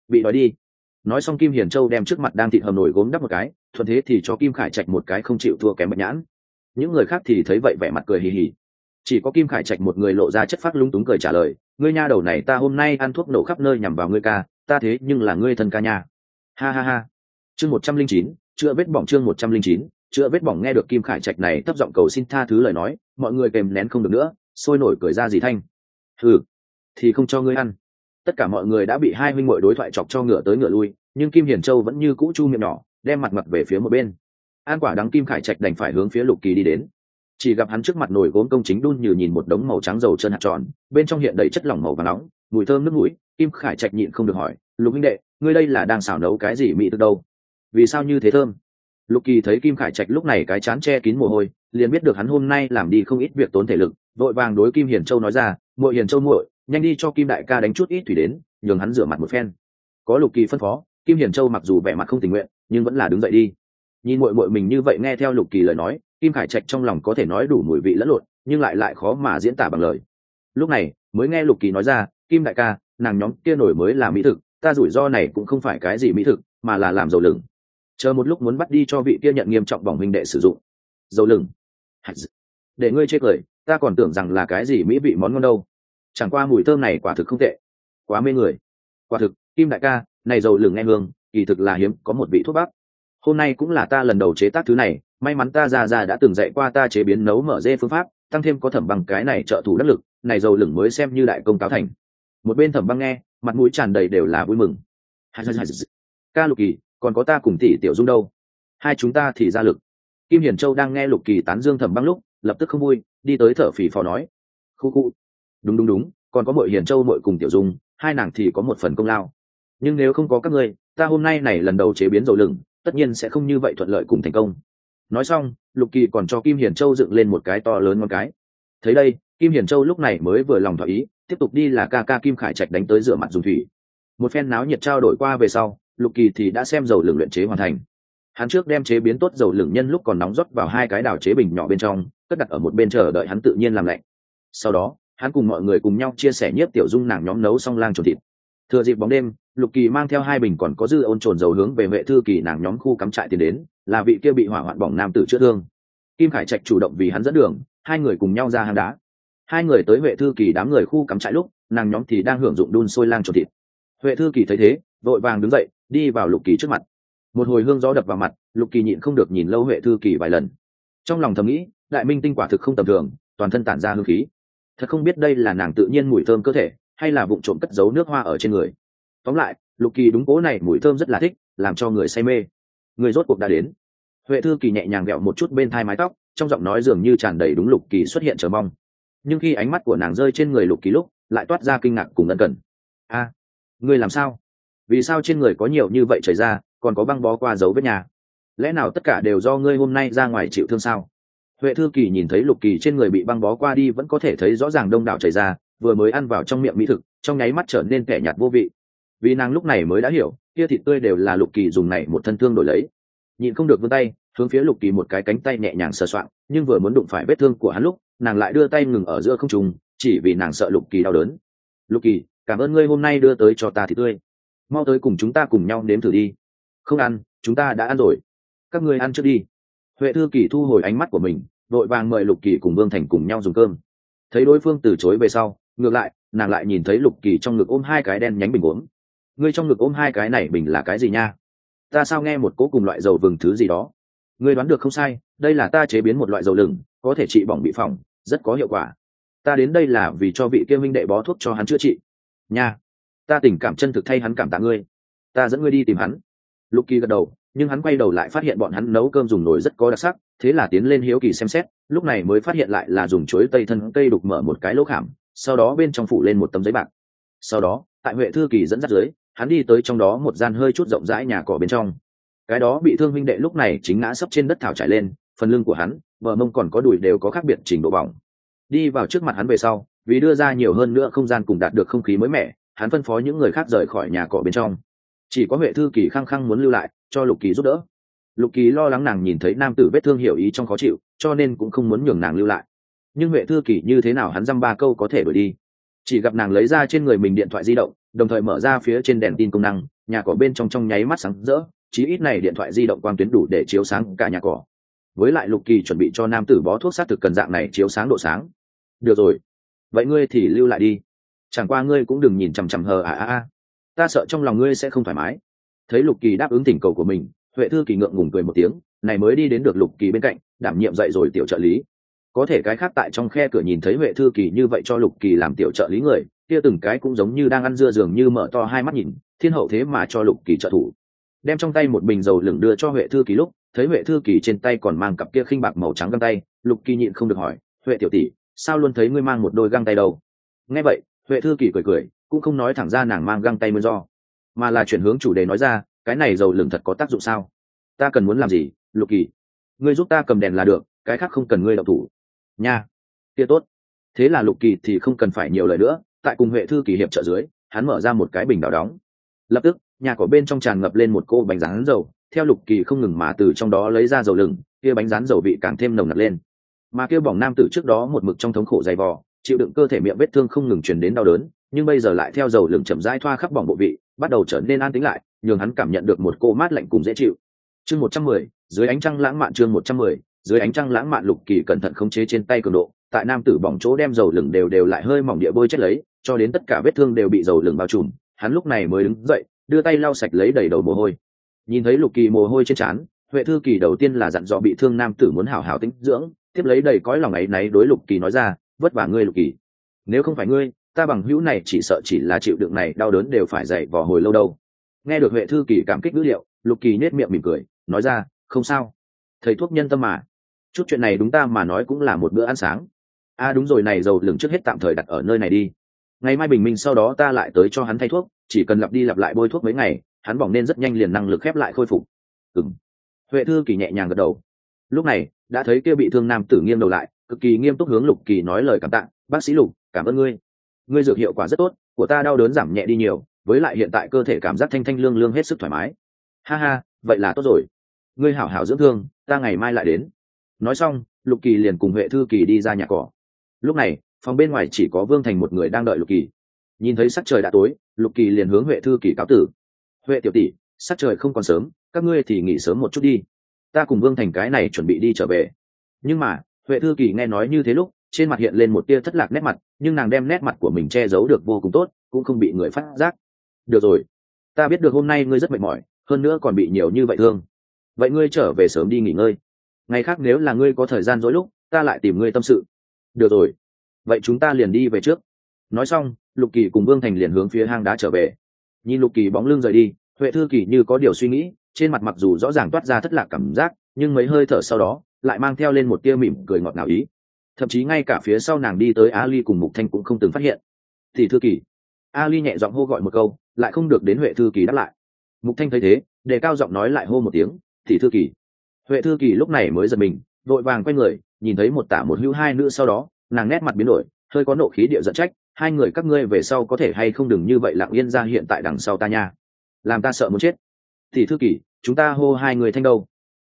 bị đói đi. Nói xong Kim Hiền Châu đem trước mặt đang thịt hầm nổi gốm đắp một cái, thuận thế thì cho Kim Khải Trạch một cái không chịu thua kém Bạch Nhãn. Những người khác thì thấy vậy vẻ mặt cười hì hì, chỉ có Kim Khải Trạch một người lộ ra chất phác lung túng cười trả lời, ngươi nha đầu này ta hôm nay ăn thuốc nổ khắp nơi nhằm vào ngươi ca, ta thế nhưng là ngươi thân ca nha. Ha ha ha. Chương 109, chữa vết bỏng. Chương 109, chữa vết bỏng. Nghe được Kim Khải Trạch này thấp giọng cầu xin tha thứ lời nói, mọi người kèm nén không được nữa, sôi nổi cười ra gì thanh. Hừ, thì không cho ngươi ăn. Tất cả mọi người đã bị hai huynh muội đối thoại chọc cho ngựa tới ngựa lui, nhưng Kim Hiền Châu vẫn như cũ chu miệng nhỏ, đem mặt về phía một bên. An quả đắng Kim Khải Trạch đành phải hướng phía Lục Kỳ đi đến. Chỉ gặp hắn trước mặt nồi gốm công chính đun như nhìn một đống màu trắng dầu chân hạt tròn, bên trong hiện đầy chất lỏng màu vàng nóng, mùi thơm nước mũi. Kim Khải Trạch nhịn không được hỏi, Lục huynh đệ, ngươi đây là đang xào nấu cái gì mỹ thực đâu? Vì sao như thế thơm? Lục Kỳ thấy Kim Khải Trạch lúc này cái trán che kín mồ hôi, liền biết được hắn hôm nay làm đi không ít việc tốn thể lực, vội vàng đối Kim Hiền Châu nói ra, muội Hiền Châu muội, nhanh đi cho Kim đại ca đánh chút ít thủy đến, nhường hắn rửa mặt một phen. Có Lục Kỳ phân phó, Kim Hiền Châu mặc dù vẻ mặt không tình nguyện, nhưng vẫn là đứng dậy đi. Nhìn muội muội mình như vậy nghe theo Lục Kỳ lời nói, Kim Khải Trạch trong lòng có thể nói đủ mùi vị lẫn lộn, nhưng lại khó mà diễn tả bằng lời. Lúc này mới nghe Lục Kỳ nói ra, Kim đại ca, nàng nhóm kia nổi mới là mỹ thực, ta rủi ro này cũng không phải cái gì mỹ thực, mà là làm dầu lửng. Chờ một lúc muốn bắt đi cho vị kia nhận nghiêm trọng bỏng huynh đệ sử dụng. Dầu lửng? Để ngươi chê cười, ta còn tưởng rằng là cái gì mỹ vị món ngon đâu. Chẳng qua mùi thơm này quả thực không tệ, quá mê người. Quả thực, Kim đại ca, này dầu lửng nghe hương, kỳ thực là hiếm có một vị thuốc bắc. Hôm nay cũng là ta lần đầu chế tác thứ này, may mắn ta già đã từng dạy qua ta chế biến nấu mở dê phương pháp, tăng thêm có Thẩm Băng cái này trợ thủ đắc lực, này dầu lửng mới xem như đại công cáo thành. Một bên Thẩm Băng nghe, mặt mũi tràn đầy đều là vui mừng. Ca Lục Kỳ, còn có ta cùng tỷ Tiểu Dung đâu? Hai chúng ta thì ra lực. Kim Hiền Châu đang nghe Lục Kỳ tán dương Thẩm Băng lúc, lập tức không vui, đi tới thở phì phò nói, khu, đúng, còn có muội Hiền Châu muội cùng Tiểu Dung, hai nàng thì có một phần công lao. Nhưng nếu không có các ngươi, ta hôm nay này lần đầu chế biến dầu lửng, tất nhiên sẽ không như vậy thuận lợi cùng thành công. Nói xong, Lục Kỳ còn cho Kim Hiền Châu dựng lên một cái to lớn ngón cái. Thấy đây, Kim Hiền Châu lúc này mới vừa lòng thỏa ý, tiếp tục đi là ca ca Kim Khải Trạch đánh tới rửa mặt dùng thủy. Một phen náo nhiệt trao đổi qua về sau, Lục Kỳ thì đã xem dầu lửng luyện chế hoàn thành. Hắn trước đem chế biến tốt dầu lửng nhân lúc còn nóng rót vào hai cái đảo chế bình nhỏ bên trong, cất đặt ở một bên chờ đợi hắn tự nhiên làm lạnh. Sau đó, hắn cùng mọi người cùng nhau chia sẻ Nhiếp Tiểu Dung nàng nhóm nấu xong lang trồn thịt. Thừa dịp bóng đêm, Lục Kỳ mang theo hai bình còn có dư ôn trồn dầu hướng về Huệ Thư Kỳ nàng nhóm khu cắm trại tiến đến, là vị kia bị hỏa hoạn bỏng nam tử chữa thương. Kim Khải Trạch chủ động vì hắn dẫn đường, hai người cùng nhau ra hang đá. Hai người tới Huệ Thư Kỳ đám người khu cắm trại lúc, nàng nhóm thì đang hưởng dụng đun sôi lang trồn thịt. Huệ Thư Kỳ thấy thế, vội vàng đứng dậy, đi vào Lục Kỳ trước mặt. Một hồi hương gió đập vào mặt, Lục Kỳ nhịn không được nhìn lâu Huệ Thư Kỳ vài lần. Trong lòng thầm nghĩ, đại minh tinh quả thực không tầm thường, toàn thân tản ra hương khí. Thật không biết đây là nàng tự nhiên mùi thơm cơ thể, hay là vụng trộm cất giấu nước hoa ở trên người. Tóm lại, Lục Kỳ đúng cố này mùi thơm rất là thích, làm cho người say mê. Người rốt cuộc đã đến. Huệ Thư Kỳ nhẹ nhàng gẹo một chút bên thai mái tóc, trong giọng nói dường như tràn đầy đúng Lục Kỳ xuất hiện chờ mong. Nhưng khi ánh mắt của nàng rơi trên người Lục Kỳ lúc, lại toát ra kinh ngạc cùng ân cần. A, ngươi làm sao? Vì sao trên người có nhiều như vậy chảy ra, còn có băng bó qua dấu vết nhà? Lẽ nào tất cả đều do ngươi hôm nay ra ngoài chịu thương sao? Huệ Thư Kỳ nhìn thấy Lục Kỳ trên người bị băng bó qua đi vẫn có thể thấy rõ ràng đông đảo chảy ra, vừa mới ăn vào trong miệng mỹ thực, trong nháy mắt trở nên kẻ nhạt vô vị. Vì nàng lúc này mới đã hiểu, kia thịt tươi đều là Lục Kỳ dùng này một thân thương đổi lấy. Nhịn không được vươn tay, hướng phía Lục Kỳ một cái cánh tay nhẹ nhàng sờ soạng, nhưng vừa muốn đụng phải vết thương của hắn lúc, nàng lại đưa tay ngừng ở giữa không trung, chỉ vì nàng sợ Lục Kỳ đau đớn. Lục Kỳ, cảm ơn ngươi hôm nay đưa tới cho ta thịt tươi. Mau tới cùng chúng ta cùng nhau nếm thử đi. Không ăn, chúng ta đã ăn rồi. Các ngươi ăn trước đi. Huệ Thư Kỳ thu hồi ánh mắt của mình, vội vàng mời Lục Kỳ cùng Vương Thành cùng nhau dùng cơm. Thấy đối phương từ chối về sau, ngược lại, nàng lại nhìn thấy Lục Kỳ trong ngực ôm hai cái đen nhánh bình uống. Ngươi trong ngực ôm hai cái này bình là cái gì nha? Ta sao nghe một cỗ cùng loại dầu vừng thứ gì đó? Ngươi đoán được không sai, đây là ta chế biến một loại dầu lửng, có thể trị bỏng bị phỏng, rất có hiệu quả. Ta đến đây là vì cho vị kia huynh đệ bó thuốc cho hắn chữa trị. Nha, ta tình cảm chân thực thay hắn cảm tạ ngươi. Ta dẫn ngươi đi tìm hắn. Lục Kỳ gật đầu, nhưng hắn quay đầu lại phát hiện bọn hắn nấu cơm dùng nồi rất có đặc sắc, thế là tiến lên hiếu kỳ xem xét, lúc này mới phát hiện lại là dùng chuối tây thân cây đục mở một cái lỗ khảm, sau đó bên trong phủ lên một tấm giấy bạc. Sau đó, tại Huệ Thư Kỳ dẫn dắt dưới, hắn đi tới trong đó một gian hơi chút rộng rãi nhà cỏ bên trong. Cái đó bị thương huynh đệ lúc này chính ngã sấp trên đất thảo trải lên, phần lưng của hắn, bờ mông còn có đùi đều có khác biệt trình độ bỏng. Đi vào trước mặt hắn về sau, vì đưa ra nhiều hơn nữa không gian cùng đạt được không khí mới mẻ, hắn phân phó những người khác rời khỏi nhà cỏ bên trong. Chỉ có Huệ Thư Kỳ khăng khăng muốn lưu lại, cho Lục Kỳ giúp đỡ. Lục Kỳ lo lắng nàng nhìn thấy nam tử vết thương hiểu ý trong khó chịu, cho nên cũng không muốn nhường nàng lưu lại. Nhưng Huệ Thư Kỳ như thế nào hắn dăm ba câu có thể đuổi đi. Chỉ gặp nàng lấy ra trên người mình điện thoại di động, đồng thời mở ra phía trên đèn tin công năng, nhà cỏ bên trong nháy mắt sáng rỡ, chí ít này điện thoại di động quang tuyến đủ để chiếu sáng cả nhà cỏ. Với lại Lục Kỳ chuẩn bị cho nam tử bó thuốc sát thực cần dạng này chiếu sáng độ sáng. Được rồi, vậy ngươi thì lưu lại đi, chẳng qua ngươi cũng đừng nhìn chằm chằm hờ ta sợ trong lòng ngươi sẽ không thoải mái. Thấy Lục Kỳ đáp ứng thỉnh cầu của mình, Huệ Thư Kỳ ngượng ngùng cười một tiếng, này mới đi đến được Lục Kỳ bên cạnh, đảm nhiệm dậy rồi tiểu trợ lý. Có thể cái khác tại trong khe cửa nhìn thấy Huệ Thư Kỳ như vậy cho Lục Kỳ làm tiểu trợ lý người, kia từng cái cũng giống như đang ăn dưa dường như mở to hai mắt nhìn, thiên hậu thế mà cho Lục Kỳ trợ thủ. Đem trong tay một bình dầu lửng đưa cho Huệ Thư Kỳ lúc, thấy Huệ Thư Kỳ trên tay còn mang cặp kia khinh bạc màu trắng găng tay, Lục Kỳ nhịn không được hỏi, Huệ tiểu tỷ, sao luôn thấy ngươi mang một đôi găng tay đâu? Nghe vậy, Huệ Thư Kỳ cười cười, cũng không nói thẳng ra nàng mang găng tay nguyên do, mà là chuyển hướng chủ đề nói ra, cái này dầu lửng thật có tác dụng sao? Ta cần muốn làm gì, Lục Kỳ? Ngươi giúp ta cầm đèn là được, cái khác không cần ngươi động thủ. Nha, kia tốt. Thế là Lục Kỳ thì không cần phải nhiều lời nữa, tại cùng Huệ Thư Kỳ hiệp trợ dưới, hắn mở ra một cái bình đảo đóng. Lập tức, nhà cỏ bên trong tràn ngập lên một cô bánh rán dầu, theo Lục Kỳ không ngừng mà từ trong đó lấy ra dầu lửng, kia bánh rán dầu vị càng thêm nồng nặc lên. Mà kia bỏng nam tử trước đó một mực trong thống khổ dày vò, chịu đựng cơ thể miệng vết thương không ngừng truyền đến đau đớn, nhưng bây giờ lại theo dầu lửng chậm rãi thoa khắp bỏng bộ vị, bắt đầu trở nên an tĩnh lại, nhường hắn cảm nhận được một cô mát lạnh cùng dễ chịu. Chương 110, dưới ánh trăng lãng mạn. Chương 110, dưới ánh trăng lãng mạn. Lục Kỳ cẩn thận khống chế trên tay cường độ, tại nam tử bỏng chỗ đem dầu lửng đều lại hơi mỏng địa bôi chết lấy, cho đến tất cả vết thương đều bị dầu lửng bao trùm, hắn lúc này mới đứng dậy, đưa tay lau sạch lấy đầy đầu mồ hôi. Nhìn thấy Lục Kỳ mồ hôi trên trán, Huệ Thư Kỳ đầu tiên là dặn dò bị thương nam tử muốn hảo hảo tĩnh dưỡng, tiếp lấy đầy cõi lòng ấy náy đối Lục Kỳ nói ra, vất vả ngươi Lục Kỳ, nếu không phải ngươi, ta bằng hữu này chỉ sợ chỉ là chịu đựng này đau đớn đều phải dậy vò hồi lâu đâu. Nghe được Huệ Thư Kỳ cảm kích ngữ liệu, Lục Kỳ nết miệng mỉm cười, nói ra, không sao, thầy thuốc nhân tâm mà, chút chuyện này đúng ta mà nói cũng là một bữa ăn sáng. Đúng rồi, này dầu lửng trước hết tạm thời đặt ở nơi này đi, ngày mai bình minh sau đó ta lại tới cho hắn thay thuốc, chỉ cần lặp đi lặp lại bôi thuốc mấy ngày, hắn bỏng nên rất nhanh liền năng lực khép lại khôi phục. Huệ Thư Kỳ nhẹ nhàng gật đầu. Lúc này đã thấy kia bị thương nam tử nghiêng đầu lại, cực kỳ nghiêm túc hướng Lục Kỳ nói lời cảm tạ, bác sĩ Lục, cảm ơn ngươi, ngươi dược hiệu quả rất tốt, của ta đau đớn giảm nhẹ đi nhiều, với lại hiện tại cơ thể cảm giác thanh thanh lương lương hết sức thoải mái. Ha ha, vậy là tốt rồi, ngươi hảo hảo dưỡng thương, ta ngày mai lại đến. Nói xong, Lục Kỳ liền cùng Huệ Thư Kỳ đi ra nhà cỏ. Lúc này phòng bên ngoài chỉ có Vương Thành một người đang đợi Lục Kỳ. Nhìn thấy sắc trời đã tối, Lục Kỳ liền hướng Huệ Thư Kỳ cáo tử. Huệ tiểu tỷ, sắc trời không còn sớm, các ngươi thì nghỉ sớm một chút đi, ta cùng Vương Thành cái này chuẩn bị đi trở về. Nhưng mà Huệ Thư Kỳ nghe nói như thế lúc, trên mặt hiện lên một tia thất lạc nét mặt, nhưng nàng đem nét mặt của mình che giấu được vô cùng tốt, cũng không bị người phát giác. Được rồi, ta biết được hôm nay ngươi rất mệt mỏi, hơn nữa còn bị nhiều như vậy thương, vậy ngươi trở về sớm đi nghỉ ngơi, ngày khác nếu là ngươi có thời gian rỗi lúc, ta lại tìm ngươi tâm sự. Được rồi, vậy chúng ta liền đi về trước. Nói xong, Lục Kỳ cùng Vương Thành liền hướng phía hang đá trở về. Nhìn Lục Kỳ bóng lưng rời đi, Huệ Thư Kỳ như có điều suy nghĩ, trên mặt mặc dù rõ ràng toát ra thất lạc cảm giác, nhưng mấy hơi thở sau đó lại mang theo lên một tia mỉm cười ngọt ngào ý. Thậm chí ngay cả phía sau nàng đi tới Ali cùng Mục Thanh cũng không từng phát hiện. Thì Thư Kỳ, Ali nhẹ giọng hô gọi một câu, lại không được đến Huệ Thư Kỳ đáp lại. Mục Thanh thấy thế, đề cao giọng nói lại hô một tiếng, thì Thư Kỳ. Huệ Thư Kỳ lúc này mới giật mình, vội vàng quay người, nhìn thấy một tả một hữu hai nữ, sau đó nàng nét mặt biến đổi, hơi có nộ khí điệu giận trách, hai người các ngươi về sau có thể hay không đừng như vậy lặng yên ra hiện tại đằng sau ta nha, làm ta sợ muốn chết. Thì Thư Kỳ, chúng ta hô hai người thanh đâu?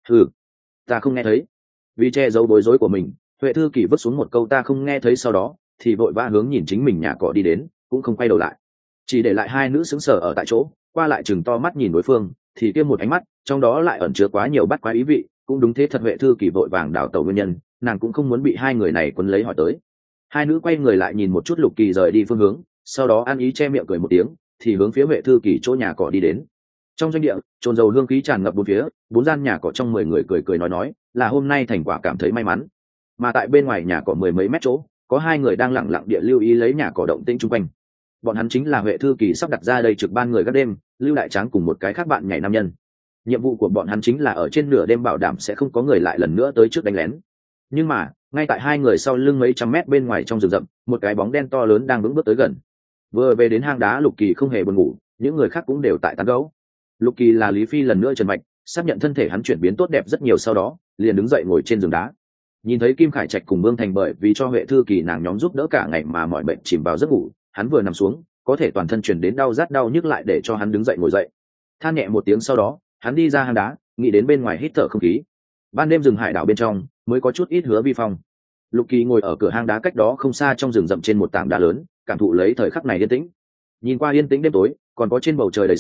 Ta không nghe thấy. Vì che giấu bối rối của mình, Huệ Thư Kỳ vứt xuống một câu ta không nghe thấy, sau đó thì vội vã hướng nhìn chính mình nhà cỏ đi đến, cũng không quay đầu lại, chỉ để lại hai nữ sững sờ ở tại chỗ, qua lại chừng to mắt nhìn đối phương, thì kia một ánh mắt trong đó lại ẩn chứa quá nhiều bắt quái ý vị. Cũng đúng thế thật, Huệ Thư Kỳ vội vàng đảo tàu nguyên nhân, nàng cũng không muốn bị hai người này quấn lấy hỏi tới. Hai nữ quay người lại nhìn một chút Lục Kỳ rời đi phương hướng, sau đó ăn ý che miệng cười một tiếng, thì hướng phía Huệ Thư Kỳ chỗ nhà cỏ đi đến. Trong doanh địa, trồn dầu hương khí tràn ngập bốn phía, bốn gian nhà cỏ trong 10 người cười cười nói là hôm nay thành quả cảm thấy may mắn. Mà tại bên ngoài nhà cỏ 10 mấy mét chỗ, có hai người đang lặng lặng địa lưu ý lấy nhà cỏ động tĩnh chung quanh. Bọn hắn chính là Huệ Thư Kỳ sắp đặt ra đây trực ban người gác đêm, Lưu Đại Tráng cùng một cái khác bạn nhảy nam nhân. Nhiệm vụ của bọn hắn chính là ở trên nửa đêm bảo đảm sẽ không có người lại lần nữa tới trước đánh lén. Nhưng mà ngay tại hai người sau lưng mấy trăm mét bên ngoài trong rừng rậm, một cái bóng đen to lớn đang vững bước tới gần. Vừa về đến hang đá, Lục Kỳ không hề buồn ngủ, những người khác cũng đều tại tán gẫu. Lục Kỳ là Lý Phi lần nữa trần mạch, xác nhận thân thể hắn chuyển biến tốt đẹp rất nhiều, sau đó liền đứng dậy ngồi trên giường đá. Nhìn thấy Kim Khải Trạch cùng Vương Thành bởi vì cho Huệ Thư Kỳ nàng nhóm giúp đỡ cả ngày mà mọi bệnh chìm vào giấc ngủ, hắn vừa nằm xuống, có thể toàn thân chuyển đến đau rát đau nhức lại để cho hắn đứng dậy ngồi dậy. Than nhẹ một tiếng sau đó, hắn đi ra hang đá, nghĩ đến bên ngoài hít thở không khí. Ban đêm rừng hải đảo bên trong mới có chút ít hứa vi phong. Lục Kỳ ngồi ở cửa hang đá cách đó không xa trong rừng rậm trên một tảng đá lớn, cảm thụ lấy thời khắc này yên tĩnh. Nhìn qua yên tĩnh đêm tối, còn có trên bầu trời đầy sao,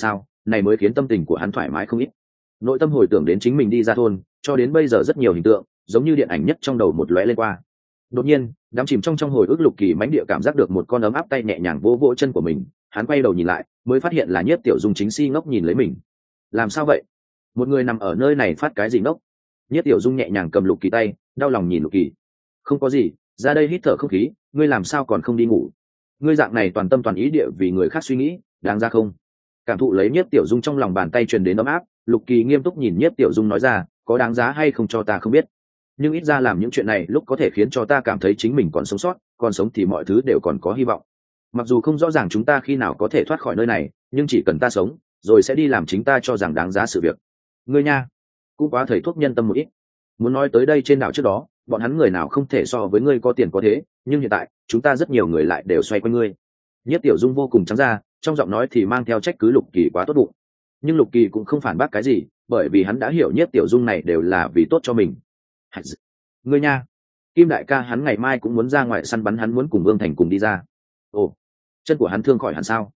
này mới khiến tâm tình của hắn thoải mái không ít. Nội tâm hồi tưởng đến chính mình đi ra thôn, cho đến bây giờ rất nhiều hình tượng giống như điện ảnh nhất trong đầu một lóe lên qua. Đột nhiên đắm chìm trong hồi ức, Lục Kỳ mãnh địa cảm giác được một con ấm áp tay nhẹ nhàng vỗ vỗ chân của mình. Hắn quay đầu nhìn lại mới phát hiện là Nhiếp Tiểu Dung chính si ngốc nhìn lấy mình. Làm sao vậy? Một người nằm ở nơi này phát cái gì ngốc? Nhiếp Tiểu Dung nhẹ nhàng cầm Lục Kỳ tay, đau lòng nhìn Lục Kỳ. Không có gì, ra đây hít thở không khí, ngươi làm sao còn không đi ngủ? Ngươi dạng này toàn tâm toàn ý địa vì người khác suy nghĩ, đáng ra không? Cảm thụ lấy Nhiếp Tiểu Dung trong lòng bàn tay truyền đến ấm áp, Lục Kỳ nghiêm túc nhìn Nhiếp Tiểu Dung nói ra, có đáng giá hay không cho ta không biết, nhưng ít ra làm những chuyện này lúc có thể khiến cho ta cảm thấy chính mình còn sống sót, còn sống thì mọi thứ đều còn có hy vọng. Mặc dù không rõ ràng chúng ta khi nào có thể thoát khỏi nơi này, nhưng chỉ cần ta sống rồi sẽ đi làm chính ta cho rằng đáng giá sự việc. Ngươi nha, cũng quá thầy thuốc nhân tâm một ít. Muốn nói tới đây, trên đảo trước đó bọn hắn người nào không thể so với ngươi có tiền có thế, nhưng hiện tại chúng ta rất nhiều người lại đều xoay quanh ngươi. Nhiếp Tiểu Dung vô cùng trắng ra, trong giọng nói thì mang theo trách cứ Lục Kỳ quá tốt bụng. Nhưng Lục Kỳ cũng không phản bác cái gì, bởi vì hắn đã hiểu Nhiếp Tiểu Dung này đều là vì tốt cho mình. Ngươi nha, Kim đại ca hắn ngày mai cũng muốn ra ngoài săn bắn, hắn muốn cùng Vương Thành cùng đi ra. Ồ, chân của hắn thương khỏi hẳn sao?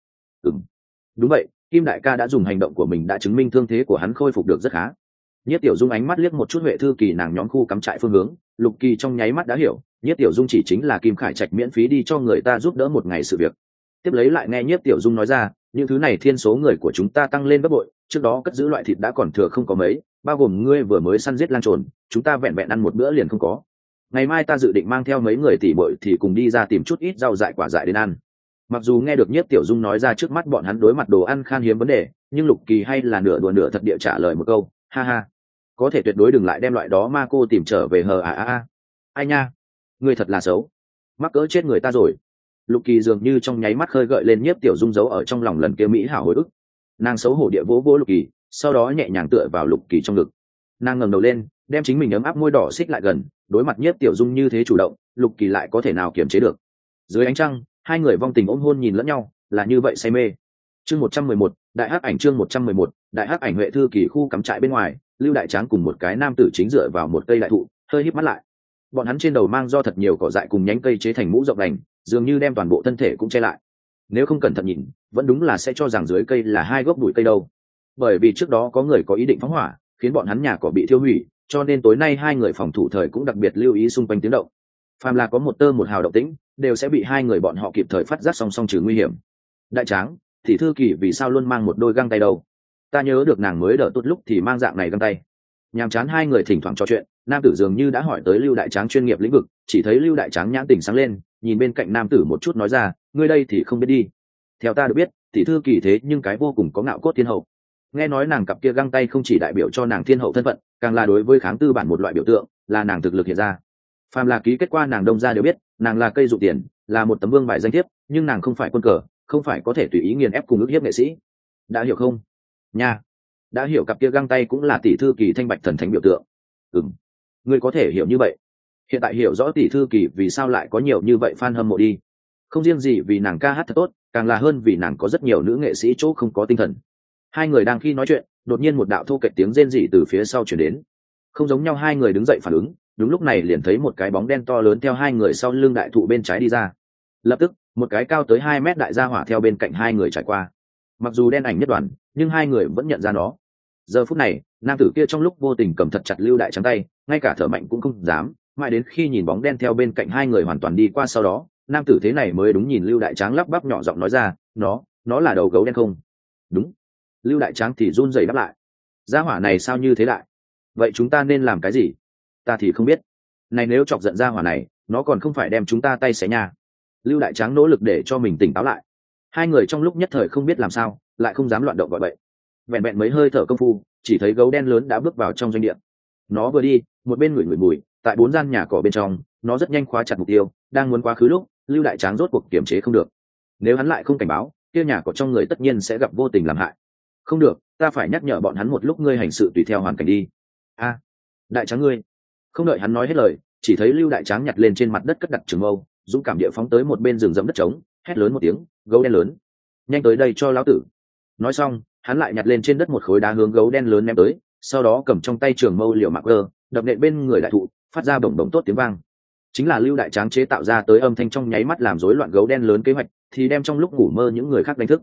Đúng vậy, Kim đại ca đã dùng hành động của mình đã chứng minh thương thế của hắn khôi phục được rất khá. Nhiếp Tiểu Dung ánh mắt liếc một chút Huệ Thư Kỳ nàng nhóm khu cắm trại phương hướng, Lục Kỳ trong nháy mắt đã hiểu, Nhiếp Tiểu Dung chỉ chính là Kim Khải Trạch miễn phí đi cho người ta giúp đỡ một ngày sự việc. Tiếp lấy lại nghe Nhiếp Tiểu Dung nói ra, những thứ này thiên số người của chúng ta tăng lên gấp bội, trước đó cất giữ loại thịt đã còn thừa không có mấy, bao gồm ngươi vừa mới săn giết lang trồn, chúng ta vẹn vẹn ăn một bữa liền không có. Ngày mai ta dự định mang theo mấy người tỉ muội thì cùng đi ra tìm chút ít rau dại quả dại đến ăn. Mặc dù nghe được Nhiếp Tiểu Dung nói ra trước mắt bọn hắn đối mặt đồ ăn khan hiếm vấn đề, nhưng Lục Kỳ hay là nửa đùa nửa thật địa trả lời một câu, ha ha, có thể tuyệt đối đừng lại đem loại đó ma cô tìm trở về hờ ai nha, ngươi thật là xấu, mắc cỡ chết người ta rồi. Lục Kỳ dường như trong nháy mắt khơi gợi lên Nhiếp Tiểu Dung giấu ở trong lòng lần kia mỹ hảo hồi ức. Nàng xấu hổ địa vỗ vỗ Lục Kỳ, sau đó nhẹ nhàng tựa vào Lục Kỳ trong ngực. Nàng ngẩng đầu lên, đem chính mình ấm áp môi đỏ xích lại gần, đối mặt Nhiếp Tiểu Dung như thế chủ động, Lục Kỳ lại có thể nào kiềm chế được. Dưới ánh trăng, hai người vong tình ôm hôn nhìn lẫn nhau, là như vậy say mê. Chương 111, đại hắc ảnh. Chương 111, đại hắc ảnh. Huệ Thư Kỳ khu cắm trại bên ngoài, Lưu Đại Tráng cùng một cái nam tử chính dựa vào một cây đại thụ, hơi híp mắt lại. Bọn hắn trên đầu mang do thật nhiều cỏ dại cùng nhánh cây chế thành mũ rộng đành, dường như đem toàn bộ thân thể cũng che lại. Nếu không cẩn thận nhìn, vẫn đúng là sẽ cho rằng dưới cây là hai gốc bụi cây đâu. Bởi vì trước đó có người có ý định phóng hỏa, khiến bọn hắn nhà cỏ bị thiêu hủy, cho nên tối nay hai người phòng thủ thời cũng đặc biệt lưu ý xung quanh tiếng động. Phàm là có một tơ một hào động tĩnh, đều sẽ bị hai người bọn họ kịp thời phát giác, song song trừ nguy hiểm. Đại Tráng, thì Thư Kỳ vì sao luôn mang một đôi găng tay đâu? Ta nhớ được nàng mới đỡ tốt lúc thì mang dạng này găng tay. Nhàm chán hai người thỉnh thoảng trò chuyện, nam tử dường như đã hỏi tới Lưu Đại Tráng chuyên nghiệp lĩnh vực, chỉ thấy Lưu Đại Tráng nhãn tỉnh sáng lên, nhìn bên cạnh nam tử một chút nói ra, ngươi đây thì không biết đi. Theo ta được biết, thì Thư Kỳ thế nhưng cái vô cùng có ngạo cốt thiên hậu. Nghe nói nàng cặp kia găng tay không chỉ đại biểu cho nàng thiên hậu thân phận, càng là đối với kháng tư bản một loại biểu tượng, là nàng thực lực hiện ra. Phàm là ký kết qua nàng đông ra đều biết, nàng là cây dụ tiền, là một tấm vương bài danh thiếp, nhưng nàng không phải quân cờ, không phải có thể tùy ý nghiền ép cùng ức hiếp nghệ sĩ. Đã hiểu không? Nha, đã hiểu, cặp kia găng tay cũng là tỷ Thư Kỳ thanh bạch thần thánh biểu tượng. Ngươi có thể hiểu như vậy. Hiện tại hiểu rõ tỷ Thư Kỳ vì sao lại có nhiều như vậy fan hâm mộ đi. Không riêng gì vì nàng ca hát thật tốt, càng là hơn vì nàng có rất nhiều nữ nghệ sĩ chỗ không có tinh thần. Hai người đang khi nói chuyện, đột nhiên một đạo thô kệch tiếng rên rỉ từ phía sau chuyển đến. Không giống nhau, hai người đứng dậy phản ứng, đúng lúc này liền thấy một cái bóng đen to lớn theo hai người sau lưng đại thụ bên trái đi ra. Lập tức, một cái cao tới 2 mét đại gia hỏa theo bên cạnh hai người trải qua. Mặc dù đen ảnh nhất đoàn, nhưng hai người vẫn nhận ra nó. Giờ phút này, nam tử kia trong lúc vô tình cầm thật chặt Lưu Đại Tráng tay, ngay cả thở mạnh cũng không dám, mãi đến khi nhìn bóng đen theo bên cạnh hai người hoàn toàn đi qua sau đó, nam tử thế này mới đúng nhìn Lưu Đại Tráng lắp bắp nhỏ giọng nói ra, nó là đầu gấu đen không? Đúng. Lưu Đại Tráng thì run rẩy đáp lại. Gia hỏa này sao như thế đại? Vậy chúng ta nên làm cái gì? Ta thì không biết. Này nếu chọc giận gia hỏa này, nó còn không phải đem chúng ta tay xé nha. Lưu Đại Tráng nỗ lực để cho mình tỉnh táo lại. Hai người trong lúc nhất thời không biết làm sao, lại không dám loạn động gọi bậy. Vẹn vẹn mấy hơi thở công phu, chỉ thấy gấu đen lớn đã bước vào trong doanh địa. Nó vừa đi, một bên ngửi mùi, tại 4 gian nhà cỏ bên trong, nó rất nhanh khóa chặt mục tiêu, đang muốn quá khứ lúc, Lưu Đại Tráng rốt cuộc kiềm chế không được. Nếu hắn lại không cảnh báo, kia nhà cỏ trong người tất nhiên sẽ gặp vô tình làm hại. Không được, ta phải nhắc nhở bọn hắn một lúc, ngươi hành sự tùy theo hoàn cảnh đi. Đại Tráng ngươi. Không đợi hắn nói hết lời, chỉ thấy Lưu Đại Tráng nhặt lên trên mặt đất cất đặt trường mâu, dũng cảm địa phóng tới một bên rừng rậm đất trống, hét lớn một tiếng, gấu đen lớn, nhanh tới đây cho lão tử. Nói xong, hắn lại nhặt lên trên đất một khối đá hướng gấu đen lớn ném tới, sau đó cầm trong tay trường mâu liều mạng cơ, đập nện bên người đại thụ, phát ra bổng bổng tốt tiếng vang. Chính là Lưu Đại Tráng chế tạo ra tới âm thanh, trong nháy mắt làm rối loạn gấu đen lớn kế hoạch, thì đem trong lúc ngủ mơ những người khác đánh thức.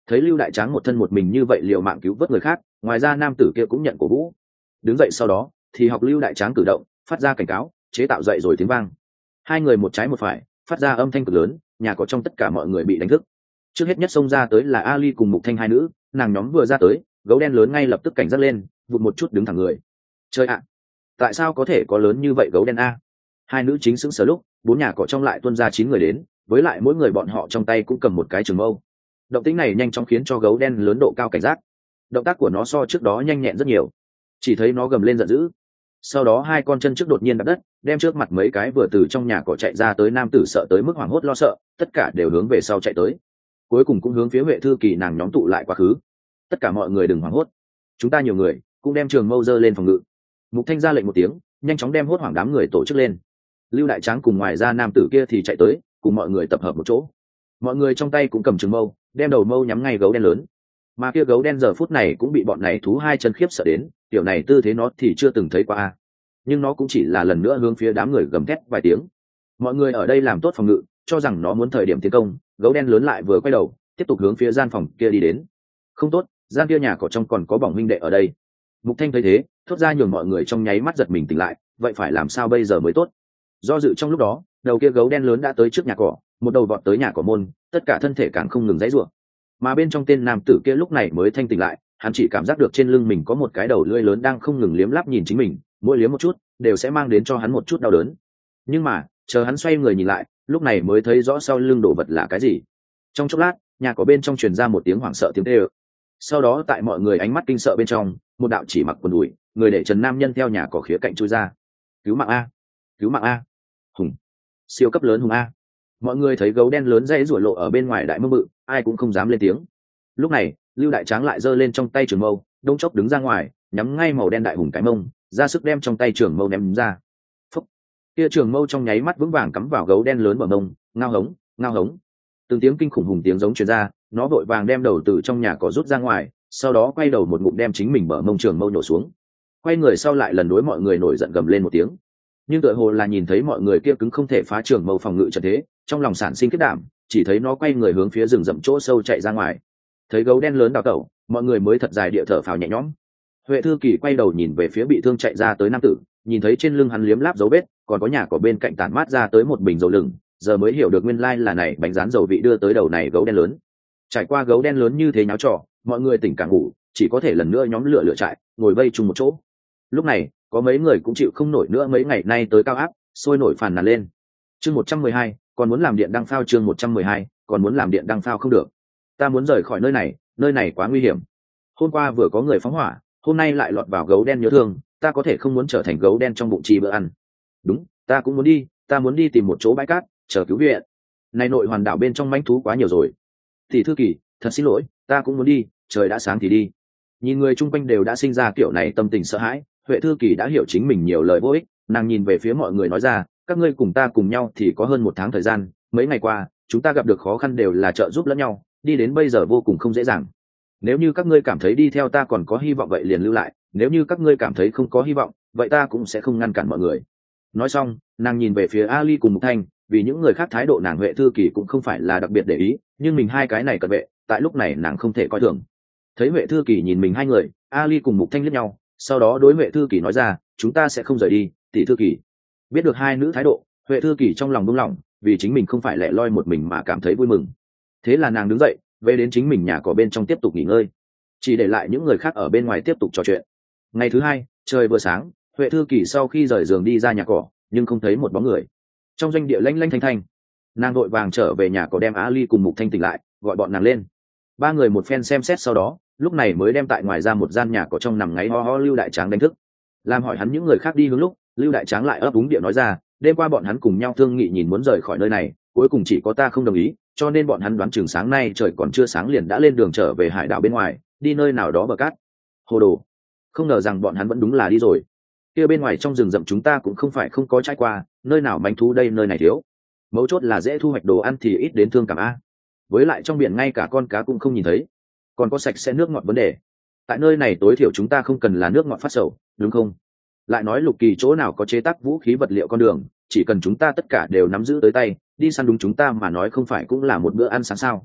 Thấy Lưu Đại Tráng một thân một mình như vậy liều mạng cứu vớt người khác, ngoài ra nam tử kia cũng nhận cổ vũ. Đứng dậy sau đó thì học Lưu Đại Tráng cử động, phát ra cảnh cáo, chế tạo dậy rồi tiếng vang. Hai người một trái một phải, phát ra âm thanh cực lớn, nhà có trong tất cả mọi người bị đánh thức. Trước hết nhất xông ra tới là Ali cùng Mục Thanh hai nữ, nàng nhóm vừa ra tới, gấu đen lớn ngay lập tức cảnh giác lên, vụt một chút đứng thẳng người. Chơi ạ, tại sao có thể có lớn như vậy gấu đen a? Hai nữ chính sững sờ lúc, bốn nhà cỏ trong lại tuôn ra 9 người đến, với lại mỗi người bọn họ trong tay cũng cầm một cái trường mâu. Động tĩnh này nhanh chóng khiến cho gấu đen lớn độ cao cảnh giác. Động tác của nó so trước đó nhanh nhẹn rất nhiều. Chỉ thấy nó gầm lên giận dữ. Sau đó hai con chân trước đột nhiên đập đất, đem trước mặt mấy cái vừa từ trong nhà cỏ chạy ra tới nam tử sợ tới mức hoảng hốt lo sợ, tất cả đều hướng về sau chạy tới. Cuối cùng cũng hướng phía Huệ Thư Kỳ nàng nhóm tụ lại quá khứ. Tất cả mọi người đừng hoảng hốt, chúng ta nhiều người, cũng đem trường mâu giơ lên phòng ngự. Mục Thanh ra lệnh một tiếng, nhanh chóng đem hốt hoảng đám người tổ chức lên. Lưu Đại Tráng cùng ngoài ra nam tử kia thì chạy tới, cùng mọi người tập hợp một chỗ. Mọi người trong tay cũng cầm trường mâu, đem đầu mâu nhắm ngay gấu đen lớn. Mà kia gấu đen giờ phút này cũng bị bọn này thú hai chân khiếp sợ đến, tiểu này tư thế nó thì chưa từng thấy qua, nhưng nó cũng chỉ là lần nữa hướng phía đám người gầm thét vài tiếng. Mọi người ở đây làm tốt phòng ngự, cho rằng nó muốn thời điểm tiến công. Gấu đen lớn lại vừa quay đầu, tiếp tục hướng phía gian phòng kia đi đến. Không tốt, gian kia nhà cỏ trong còn có bỏng huynh đệ ở đây. Mục Thanh thấy thế, thốt ra nhường mọi người trong nháy mắt giật mình tỉnh lại, vậy phải làm sao bây giờ mới tốt? Do dự trong lúc đó, đầu kia gấu đen lớn đã tới trước nhà cỏ, một đầu vọt tới nhà cỏ môn, tất cả thân thể càng không ngừng giãy giụa. Mà bên trong tên nam tử kia lúc này mới thanh tỉnh lại, hắn chỉ cảm giác được trên lưng mình có một cái đầu lưỡi lớn đang không ngừng liếm láp nhìn chính mình, mỗi liếm một chút đều sẽ mang đến cho hắn một chút đau đớn. Nhưng mà chờ hắn xoay người nhìn lại, lúc này mới thấy rõ sau lưng đồ vật là cái gì. Trong chốc lát, nhà cỏ bên trong truyền ra một tiếng hoảng sợ tiếng kêu. Sau đó tại mọi người ánh mắt kinh sợ bên trong, một đạo chỉ mặc quần đùi, người để trần nam nhân theo nhà cỏ khía cạnh chui ra. Cứu mạng a, cứu mạng a, hùng, siêu cấp lớn hùng a. Mọi người thấy gấu đen lớn dãy rủa lộ ở bên ngoài đại mông bự, ai cũng không dám lên tiếng. Lúc này Lưu Đại Tráng lại giơ lên trong tay trường mâu, đông chốc đứng ra ngoài, nhắm ngay màu đen đại hùng cái mông, ra sức đem trong tay trường mâu ném ra. Phúc, kia trường mâu trong nháy mắt vững vàng cắm vào gấu đen lớn bờ mông, ngao hống, ngao hống. Từng tiếng kinh khủng hùng tiếng giống truyền ra, nó vội vàng đem đầu từ trong nhà cỏ rút ra ngoài, sau đó quay đầu một ngụm đem chính mình bờ mông trường mâu nổ xuống. Quay người sau lại lần đối mọi người nổi giận gầm lên một tiếng. Nhưng tựa hồ là nhìn thấy mọi người kia cứng không thể phá trường mâu phòng ngự trận thế, trong lòng sản sinh kết đảm, chỉ thấy nó quay người hướng phía rừng rậm chỗ sâu chạy ra ngoài. Thấy gấu đen lớn đào tẩu, mọi người mới thật dài địa thở phào nhẹ nhõm. Huệ Thư Kỳ quay đầu nhìn về phía bị thương chạy ra tới nam tử, nhìn thấy trên lưng hắn liếm láp dấu vết, còn có nhà cỏ bên cạnh tản mát ra tới một bình dầu lửng, giờ mới hiểu được nguyên lai là này bánh rán dầu vị đưa tới đầu này gấu đen lớn. Trải qua gấu đen lớn như thế nháo trò, mọi người tỉnh cả ngủ, chỉ có thể lần nữa nhóm lửa lửa trại, ngồi vây chung một chỗ. Lúc này có mấy người cũng chịu không nổi nữa, mấy ngày nay tới cao áp, sôi nổi phàn nàn lên. Chương 112, còn muốn làm điện đăng phao. Chương 112, còn muốn làm điện đăng phao không được. Ta muốn rời khỏi nơi này quá nguy hiểm. Hôm qua vừa có người phóng hỏa, hôm nay lại lọt vào gấu đen nhớ thương, ta có thể không muốn trở thành gấu đen trong bụng trì bữa ăn. Đúng, ta cũng muốn đi tìm một chỗ bãi cát, chờ cứu viện. Này nội hoàn đảo bên trong manh thú quá nhiều rồi. Thì Thư Kỳ, thật xin lỗi, ta cũng muốn đi, trời đã sáng thì đi. Nhìn người chung quanh đều đã sinh ra kiểu này tâm tình sợ hãi, Huệ Thư Kỳ đã hiểu chính mình nhiều lời vô ích, nàng nhìn về phía mọi người nói ra, các ngươi cùng ta cùng nhau thì có hơn 1 tháng thời gian, mấy ngày qua chúng ta gặp được khó khăn đều là trợ giúp lẫn nhau, đi đến bây giờ vô cùng không dễ dàng. Nếu như các ngươi cảm thấy đi theo ta còn có hy vọng vậy liền lưu lại, nếu như các ngươi cảm thấy không có hy vọng vậy ta cũng sẽ không ngăn cản mọi người. Nói xong nàng nhìn về phía Ali cùng Mục Thanh, vì những người khác thái độ nàng Huệ Thư Kỳ cũng không phải là đặc biệt để ý, nhưng mình hai cái này cận vệ tại lúc này nàng không thể coi thường. Thấy Huệ Thư Kỳ nhìn mình hai người, Ali cùng Mục Thanh liếc nhau, sau đó đối Huệ Thư Kỳ nói ra, chúng ta sẽ không rời đi, tỷ Thư Kỳ. Biết được hai nữ thái độ, Huệ Thư Kỳ trong lòng buông lỏng, vì chính mình không phải lẻ loi một mình mà cảm thấy vui mừng. Thế là nàng đứng dậy về đến chính mình nhà cỏ bên trong tiếp tục nghỉ ngơi, chỉ để lại những người khác ở bên ngoài tiếp tục trò chuyện. Ngày thứ hai trời vừa sáng, Huệ Thư Kỳ sau khi rời giường đi ra nhà cỏ nhưng không thấy một bóng người. Trong doanh địa lanh lanh thanh thanh, nàng vội vàng trở về nhà cỏ đem Ali cùng Mục Thanh tỉnh lại, gọi bọn nàng lên. Ba người một phen xem xét sau đó lúc này mới đem tại ngoài ra một gian nhà cỏ trong nằm ngáy ho ho Lưu Đại Tráng đánh thức. Làm hỏi hắn những người khác đi hướng lúc, Lưu Đại Tráng lại ấp úng địa nói ra, đêm qua bọn hắn cùng nhau thương nghị nhìn muốn rời khỏi nơi này, cuối cùng chỉ có ta không đồng ý, cho nên bọn hắn đoán chừng sáng nay trời còn chưa sáng liền đã lên đường trở về hải đảo bên ngoài, đi nơi nào đó bờ cát. Hồ đồ, không ngờ rằng bọn hắn vẫn đúng là đi rồi. Kia bên ngoài trong rừng rậm chúng ta cũng không phải không có trải qua, nơi nào manh thú đây nơi này thiếu, mấu chốt là dễ thu hoạch đồ ăn thì ít đến thương cảm a. Với lại trong biển ngay cả con cá cũng không nhìn thấy, còn có sạch sẽ nước ngọt vấn đề. Tại nơi này tối thiểu chúng ta không cần là nước ngọt phát sầu, đúng không? Lại nói Lục Kỳ chỗ nào có chế tác vũ khí vật liệu con đường, chỉ cần chúng ta tất cả đều nắm giữ tới tay, đi săn đúng chúng ta mà nói không phải cũng là một bữa ăn sáng sao?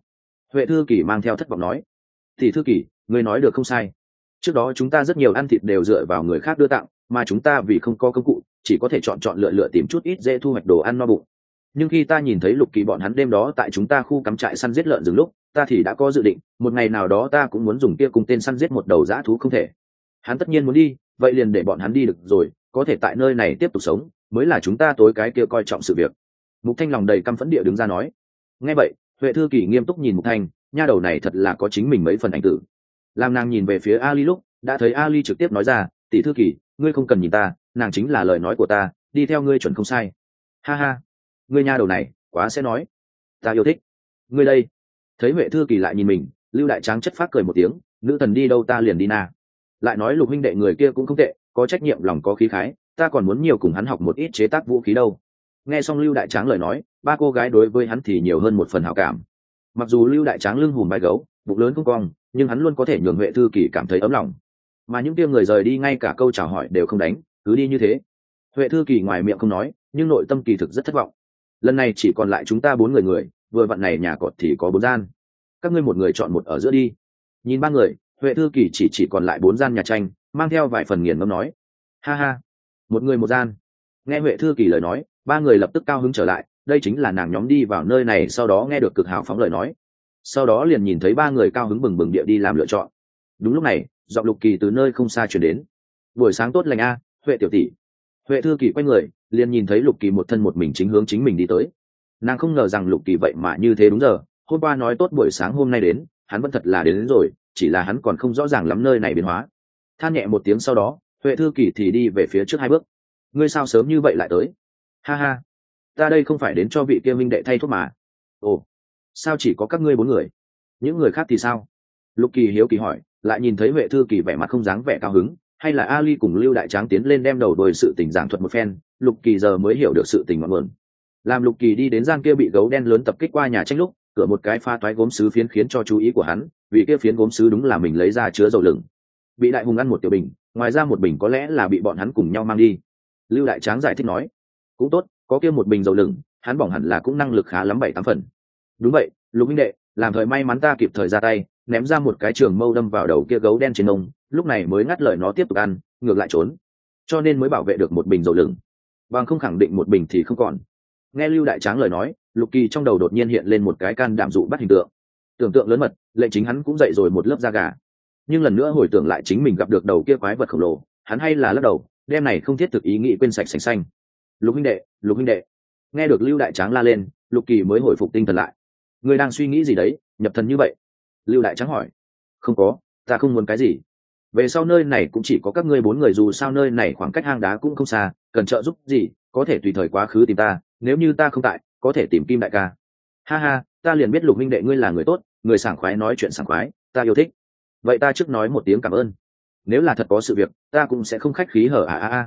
Huệ thư kỳ mang theo thất vọng nói. Thì thư kỳ, ngươi nói được không sai. Trước đó chúng ta rất nhiều ăn thịt đều dựa vào người khác đưa tặng, mà chúng ta vì không có công cụ chỉ có thể chọn lựa lựa tìm chút ít dễ thu hoạch đồ ăn no bụng. Nhưng khi ta nhìn thấy Lục Kỳ bọn hắn đêm đó tại chúng ta khu cắm trại săn giết lợn rừng lúc, ta thì đã có dự định một ngày nào đó ta cũng muốn dùng kia cùng tên săn giết một đầu dã thú không thể. Hắn tất nhiên muốn đi, vậy liền để bọn hắn đi được rồi, có thể tại nơi này tiếp tục sống mới là chúng ta tối cái kia coi trọng sự việc. Mục Thanh lòng đầy căm phẫn địa đứng ra nói. Nghe vậy, Huệ thư kỳ nghiêm túc nhìn Mục Thanh, nha đầu này thật là có chính mình mấy phần ảnh tử. Làm nàng nhìn về phía Ali lúc, đã thấy Ali trực tiếp nói ra, tỷ thư kỳ, ngươi không cần nhìn ta, nàng chính là lời nói của ta, đi theo ngươi chuẩn không sai. Ha ha, ngươi nha đầu này quá sẽ nói, ta yêu thích ngươi đây. Thấy Huệ thư kỳ lại nhìn mình, Lưu Đại Tráng chất phác cười một tiếng, nữ thần đi đâu ta liền đi na. Lại nói Lục huynh đệ người kia cũng không tệ, có trách nhiệm lòng có khí khái, ta còn muốn nhiều cùng hắn học một ít chế tác vũ khí đâu. Nghe xong Lưu Đại Tráng lời nói, ba cô gái đối với hắn thì nhiều hơn một phần hảo cảm. Mặc dù Lưu Đại Tráng lưng hùm vai gấu, bụng lớn không cong, nhưng hắn luôn có thể nhường Huệ thư kỳ cảm thấy ấm lòng. Mà những kia người rời đi ngay cả câu chào hỏi đều không đánh, cứ đi như thế. Huệ thư kỳ ngoài miệng không nói, nhưng nội tâm kỳ thực rất thất vọng. Lần này chỉ còn lại chúng ta 4 người, vừa vặn này nhà cọt thì có 4 gian, các ngươi một người chọn một ở giữa đi. Nhìn 3 người, Huệ thư kỳ chỉ còn lại 4 gian nhà tranh, mang theo vài phần nghiền ngẫm nói. Ha ha, một người một gian. Nghe Huệ thư kỳ lời nói, 3 người lập tức cao hứng trở lại, đây chính là nàng nhóm đi vào nơi này sau đó nghe được cực hào phóng lời nói. Sau đó liền nhìn thấy 3 người cao hứng bừng bừng địa đi làm lựa chọn. Đúng lúc này, giọng Lục Kỳ từ nơi không xa truyền đến. Buổi sáng tốt lành a, Huệ tiểu tỷ. Huệ thư kỳ quay người, liền nhìn thấy Lục Kỳ một thân một mình chính hướng chính mình đi tới. Nàng không ngờ rằng Lục Kỳ vậy mà như thế đúng giờ, hôm qua nói tốt buổi sáng hôm nay đến, hắn vẫn thật là đến rồi, chỉ là hắn còn không rõ ràng lắm nơi này biến hóa. Than nhẹ một tiếng sau đó, Huệ thư kỳ thì đi về phía trước 2 bước. Ngươi sao sớm như vậy lại tới? Ha ha, ta đây không phải đến cho vị kia minh đệ thay thuốc mà. Ồ, sao chỉ có các ngươi 4 người? Những người khác thì sao? Lục Kỳ hiếu kỳ hỏi, lại nhìn thấy Huệ thư kỳ vẻ mặt không dáng vẻ cao hứng, hay là Ali cùng Lưu Đại Tráng tiến lên đem đầu đuôi sự tình giảng thuật một phen, Lục Kỳ giờ mới hiểu được sự tình ngọn nguồn. Làm Lục Kỳ đi đến gian kia bị gấu đen lớn tập kích qua nhà tranh lúc, cửa một cái pha toái gốm sứ phiến khiến cho chú ý của hắn, vì kia phiến gốm sứ đúng là mình lấy ra chứa dầu lửng. Bị đại hùng ăn một tiểu bình, ngoài ra một bình có lẽ là bị bọn hắn cùng nhau mang đi. Lưu Đại Tráng giải thích nói, cũng tốt, có kia một bình dầu lửng, hắn bỏng hẳn là cũng năng lực khá lắm 7-8 phần. Đúng vậy, Lục huynh đệ, làm thời may mắn ta kịp thời ra tay, ném ra một cái trường mâu đâm vào đầu kia gấu đen trên ông, lúc này mới ngắt lời nó tiếp tục ăn, ngược lại trốn, cho nên mới bảo vệ được một bình dầu lửng, bằng không khẳng định một bình thì không còn. Nghe Lưu Đại Tráng lời nói, Lục Kỳ trong đầu đột nhiên hiện lên một cái can đảm dụ bắt hình tượng, tưởng tượng lớn mật, lệnh chính hắn cũng dậy rồi một lớp da gà. Nhưng lần nữa hồi tưởng lại chính mình gặp được đầu kia quái vật khổng lồ, hắn hay là lắc đầu, đêm này không thiết thực ý nghĩ quên sạch sành xanh. Lục huynh đệ, Lục huynh đệ. Nghe được Lưu Đại Tráng la lên, Lục Kỳ mới hồi phục tinh thần lại. Ngươi đang suy nghĩ gì đấy, nhập thần như vậy? Lưu Đại Tráng hỏi. Không có, ta không muốn cái gì. Về sau nơi này cũng chỉ có các ngươi 4 người, dù sao nơi này khoảng cách hang đá cũng không xa, cần trợ giúp gì có thể tùy thời quá khứ tìm ta, nếu như ta không tại có thể tìm Kim đại ca. Ha ha, ta liền biết Lục huynh đệ ngươi là người tốt, người sảng khoái nói chuyện sảng khoái, ta yêu thích. Vậy ta trước nói một tiếng cảm ơn, nếu là thật có sự việc ta cũng sẽ không khách khí hở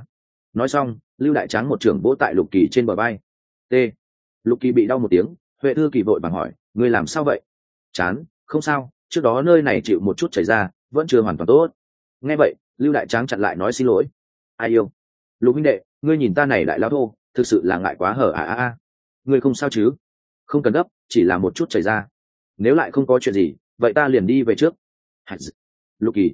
Nói xong, Lưu Đại Tráng một trưởng vỗ tại Lục Kỳ trên bờ vai. T. Lục Kỳ bị đau một tiếng, Huệ thư kỳ vội vàng hỏi, ngươi làm sao vậy? Chán, không sao, trước đó nơi này chịu một chút chảy ra, vẫn chưa hoàn toàn tốt. Nghe vậy, Lưu Đại Tráng chặn lại nói xin lỗi. Ai yêu? Lục huynh đệ, ngươi nhìn ta này đại lao thô, thực sự là ngại quá hở Ngươi không sao chứ? Không cần gấp, chỉ là một chút chảy ra. Nếu lại không có chuyện gì, vậy ta liền đi về trước. Lục Kỳ,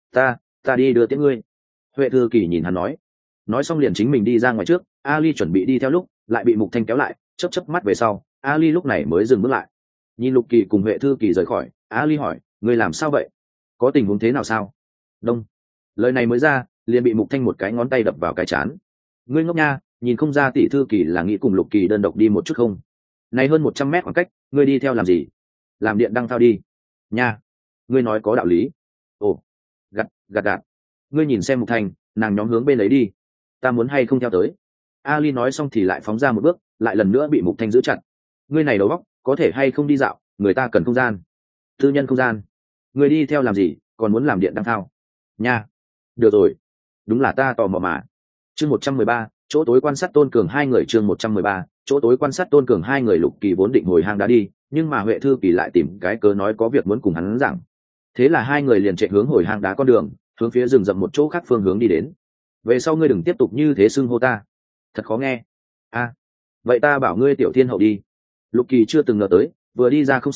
ta đi đưa tiễn ngươi. Huệ thư kỳ nhìn hắn nói xong liền chính mình đi ra ngoài trước. Ali chuẩn bị đi theo lúc lại bị Mục Thanh kéo lại, chớp mắt về sau, Ali lúc này mới dừng bước lại. Nhìn Lục Kỳ cùng Huệ thư kỳ rời khỏi, Ali hỏi, ngươi làm sao vậy? Có tình huống thế nào sao? Đông. Lời này mới ra, liền bị Mục Thanh một cái ngón tay đập vào cái chán. Ngươi ngốc nha, nhìn không ra tỷ thư kỳ là nghĩ cùng Lục Kỳ đơn độc đi một chút không? Này hơn 100 mét khoảng cách, ngươi đi theo làm gì? Làm điện đăng thao đi. Nha, ngươi nói có đạo lý. Ồ, gạt. Ngươi nhìn xem Mục Thanh, nàng nhóm hướng bên ấy đi. Ta muốn hay không theo tới? Ali nói xong thì lại phóng ra một bước, lại lần nữa bị Mục Thanh giữ chặt. Ngươi này đầu óc, có thể hay không đi dạo, người ta cần không gian. Tư nhân không gian. Ngươi đi theo làm gì, còn muốn làm điện đăng thao? Nha. Được rồi, đúng là ta tò mò mà. Chương 113, chỗ tối quan sát Tôn Cường hai người. Chương 113, chỗ tối quan sát Tôn Cường hai người. Lục Kỳ vốn định hồi hang đá đi, nhưng mà Huệ thư kỳ lại tìm cái cớ nói có việc muốn cùng hắn giảng. Thế là 2 người liền chạy hướng hồi hang đá con đường, hướng phía rừng rậm một chỗ khác phương hướng đi đến. Về sau ngươi đừng tiếp tục như thế xưng hô ta, thật khó nghe. Vậy ta bảo ngươi Tiểu Thiên Hậu đi. Lục Kỳ chưa từng ngờ tới, vừa đi ra không xa,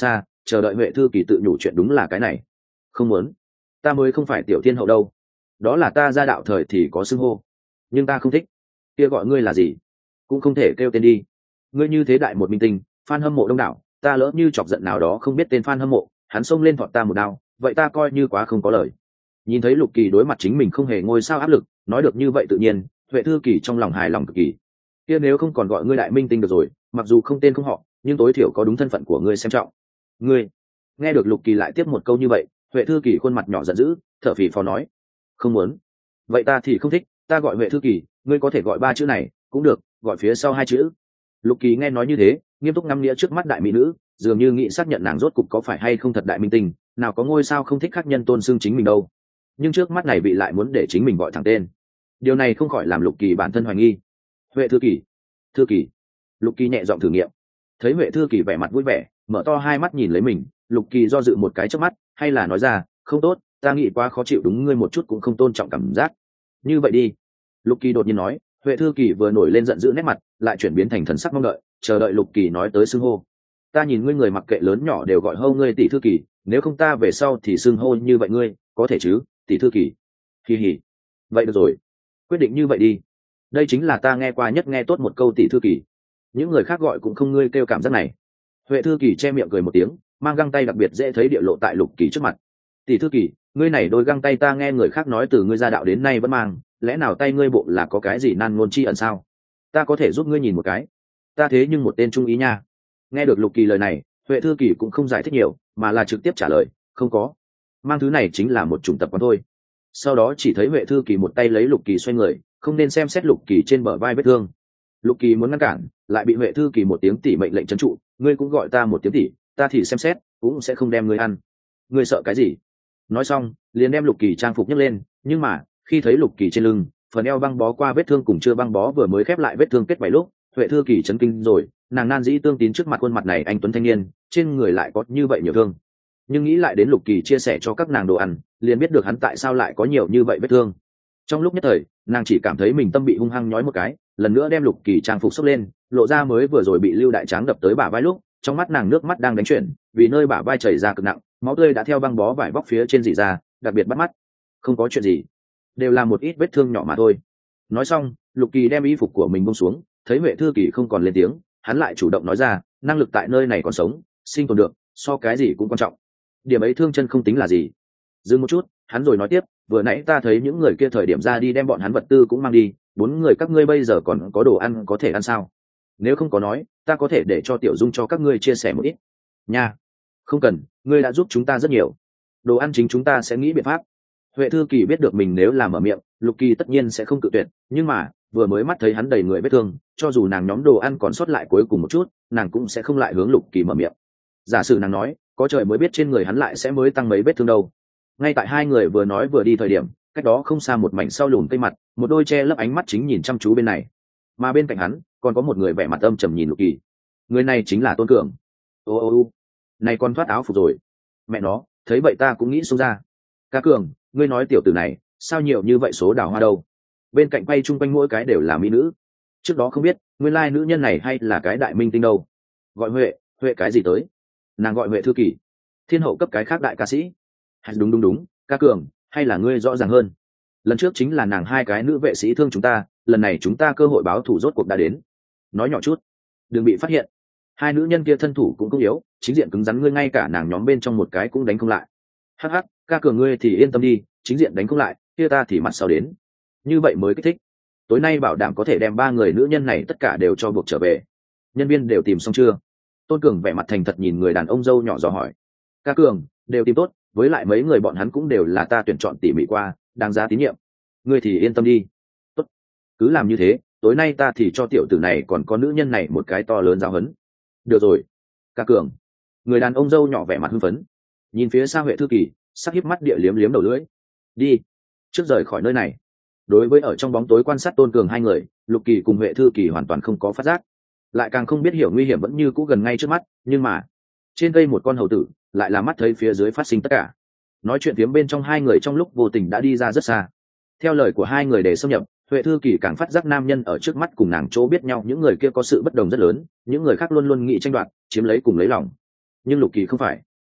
chờ đợi huệ thư kỳ tự nhủ chuyện đúng là cái này. Không muốn, ta mới không phải tiểu thiên hậu đâu, đó là ta ra đạo thời thì có xưng hô, nhưng ta không thích. Kia gọi ngươi là gì? Cũng không thể kêu tên đi, ngươi như thế đại một minh tinh, fan hâm mộ đông đảo, ta lỡ như chọc giận nào đó không biết tên fan hâm mộ, hắn xông lên thọt ta một đao, vậy ta coi như quá không có lời. Nhìn thấy Lục Kỳ đối mặt chính mình không hề ngôi sao áp lực, nói được như vậy tự nhiên, huệ thư kỳ trong lòng hài lòng cực kỳ. Kia nếu không còn gọi ngươi đại minh tinh được rồi, mặc dù không tên không họ, nhưng tối thiểu có đúng thân phận của ngươi xem trọng. Ngươi. Nghe được Lục Kỳ lại tiếp một câu như vậy, huệ thư kỳ khuôn mặt nhỏ giận dữ, thở phì phò nói: không muốn. Vậy ta thì không thích, ta gọi huệ thư kỳ, ngươi có thể gọi ba chữ này cũng được, gọi phía sau hai chữ. Lục Kỳ nghe nói như thế, nghiêm túc ngắm nghĩa trước mắt đại mỹ nữ, dường như nghĩ xác nhận nàng rốt cục có phải hay không thật đại minh tinh, nào có ngôi sao không thích khác nhân tôn xưng chính mình đâu. Nhưng trước mắt này vị lại muốn để chính mình gọi thẳng tên, điều này không khỏi làm Lục Kỳ bản thân hoài nghi. Huệ thư kỳ, thư kỳ. Lục Kỳ nhẹ giọng thử nghiệm. Thấy huệ thư kỳ vẻ mặt vui vẻ, mở to hai mắt nhìn lấy mình, Lục Kỳ do dự một cái trước mắt, hay là nói ra: không tốt, ta nghĩ quá khó chịu, đúng ngươi một chút cũng không tôn trọng cảm giác. Như vậy đi. Lục Kỳ đột nhiên nói. Huệ thư kỳ vừa nổi lên giận dữ, nét mặt lại chuyển biến thành thần sắc mong đợi, chờ đợi Lục Kỳ nói tới xưng hô. Ta nhìn ngươi người mặc kệ lớn nhỏ đều gọi hô ngươi tỷ thư kỳ, nếu không ta về sau thì xưng hô như vậy ngươi, có thể chứ, tỷ thư kỳ? Kỳ hỉ. Vậy được rồi, quyết định như vậy đi. Đây chính là ta nghe qua nhất nghe tốt một câu tỷ thư kỳ, những người khác gọi cũng không ngươi kêu cảm giác này. Huệ thư kỳ che miệng cười một tiếng, mang găng tay đặc biệt dễ thấy địa lộ tại Lục Kỳ trước mặt. Tỷ thư kỳ, ngươi này đôi găng tay ta nghe người khác nói từ ngươi ra đạo đến nay vẫn mang, lẽ nào tay ngươi bộ là có cái gì nan ngôn chi ẩn sao? Ta có thể giúp ngươi nhìn một cái. Ta thế nhưng một tên trung ý nha. Nghe được Lục Kỳ lời này, huệ thư kỳ cũng không giải thích nhiều, mà là trực tiếp trả lời: không có, mang thứ này chính là một chủng tập quán thôi. Sau đó chỉ thấy huệ thư kỳ một tay lấy Lục Kỳ xoay người, không nên xem xét Lục Kỳ trên bờ vai vết thương. Lục Kỳ muốn ngăn cản, lại bị huệ thư kỳ một tiếng tỷ mệnh lệnh trấn trụ: ngươi cũng gọi ta một tiếng tỷ, ta thì xem xét cũng sẽ không đem ngươi ăn. Ngươi sợ cái gì? Nói xong liền đem Lục Kỳ trang phục nhấc lên, nhưng mà khi thấy Lục Kỳ trên lưng phần eo băng bó qua vết thương cùng chưa băng bó vừa mới khép lại vết thương kết vài lúc, huệ thư kỳ chấn kinh rồi, nàng nan dĩ tương tín trước mặt khuôn mặt này anh tuấn thanh niên, trên người lại có như vậy nhiều thương. Nhưng nghĩ lại đến Lục Kỳ chia sẻ cho các nàng đồ ăn, liền biết được hắn tại sao lại có nhiều như vậy vết thương. Trong lúc nhất thời nàng chỉ cảm thấy mình tâm bị hung hăng nhói một cái, lần nữa đem Lục Kỳ trang phục xốc lên, lộ ra mới vừa rồi bị Lưu Đại Tráng đập tới bả vai lúc, trong mắt nàng nước mắt đang đánh chuyển, vì nơi bả vai chảy ra cực nặng, máu tươi đã theo băng bó vải bóc phía trên rỉ ra, đặc biệt bắt mắt. Không có chuyện gì, đều là một ít vết thương nhỏ mà thôi. Nói xong Lục Kỳ đem y phục của mình buông xuống, thấy huệ thư kỳ không còn lên tiếng, hắn lại chủ động nói ra: năng lực tại nơi này còn sống, sinh tồn được, so cái gì cũng quan trọng. Điểm ấy thương chân không tính là gì. Dừng một chút hắn rồi nói tiếp: vừa nãy ta thấy những người kia thời điểm ra đi đem bọn hắn vật tư cũng mang đi, 4 người các ngươi bây giờ còn có đồ ăn có thể ăn sao? Nếu không có nói, ta có thể để cho Tiểu Dung cho các ngươi chia sẻ một ít nha. Không cần, ngươi đã giúp chúng ta rất nhiều, đồ ăn chính chúng ta sẽ nghĩ biện pháp. Huệ thư kỳ biết được mình nếu làm mở miệng, Lục Kỳ tất nhiên sẽ không cự tuyệt, nhưng mà vừa mới mắt thấy hắn đầy người vết thương, cho dù nàng nhóm đồ ăn còn sót lại cuối cùng một chút, nàng cũng sẽ không lại hướng Lục Kỳ mở miệng. Giả sử nàng nói, có trời mới biết trên người hắn lại sẽ mới tăng mấy vết thương đâu. Ngay tại hai người vừa nói vừa đi thời điểm, cách đó không xa một mảnh sau lùm cây mặt, một đôi che lấp ánh mắt chính nhìn chăm chú bên này, mà bên cạnh hắn còn có một người vẻ mặt âm trầm nhìn Lục Kỳ. Người này chính là Tôn Cường. Ô, này con thoát áo phục rồi. Mẹ nó, thấy vậy ta cũng nghĩ xông ra. Ca Cường, ngươi nói tiểu tử này sao nhiều như vậy số đào hoa đâu? Bên cạnh quay chung quanh mỗi cái đều là mỹ nữ, trước đó không biết nguyên lai nữ nhân này hay là cái đại minh tinh đâu. Gọi Huệ cái gì tới? Nàng gọi Huệ thư kỳ, thiên hậu cấp cái khác đại ca sĩ. Đúng, Ca Cường, hay là ngươi rõ ràng hơn. Lần trước chính là nàng hai cái nữ vệ sĩ thương chúng ta, lần này chúng ta cơ hội báo thù rốt cuộc đã đến. Nói nhỏ chút, đừng bị phát hiện. Hai nữ nhân kia thân thủ cũng không yếu, chính diện cứng rắn, ngươi ngay cả nàng nhóm bên trong một cái cũng đánh không lại. Hắc, Ca Cường ngươi thì yên tâm đi, chính diện đánh không lại, kia ta thì mặt sau đến. Như vậy mới kích thích. Tối nay bảo đảm có thể đem 3 người nữ nhân này tất cả đều cho buộc trở về. Nhân viên đều tìm xong chưa? Tôn Cường vẻ mặt thành thật nhìn người đàn ông dâu nhỏ dò hỏi. Ca Cường, đều tìm tốt, với lại mấy người bọn hắn cũng đều là ta tuyển chọn tỉ mỉ qua, đáng giá tín nhiệm. Ngươi thì yên tâm đi. Tốt, cứ làm như thế, tối nay ta thì cho tiểu tử này còn có nữ nhân này một cái to lớn giáo huấn. Được rồi, Ca Cường. Người đàn ông dâu nhỏ vẻ mặt hưng phấn, nhìn phía xa Huệ thư kỳ, sắc híp mắt địa liếm liếm đầu lưỡi. Đi, trước rời khỏi nơi này. Đối với ở trong bóng tối quan sát Tôn Cường hai người, Lục Kỳ cùng Huệ thư kỳ hoàn toàn không có phát giác, lại càng không biết hiểu nguy hiểm vẫn như cũ gần ngay trước mắt. Nhưng mà trên cây một con hầu tử lại là mắt thấy phía dưới phát sinh tất cả. Nói chuyện phía bên trong hai người trong lúc vô tình đã đi ra rất xa. Theo lời của hai người để xâm nhập, Huệ thư kỳ càng phát giác nam nhân ở trước mắt cùng nàng chỗ biết nhau, những người kia có sự bất đồng rất lớn, những người khác luôn luôn nghĩ tranh đoạt chiếm lấy cùng lấy lòng, nhưng Lục Kỳ không phải.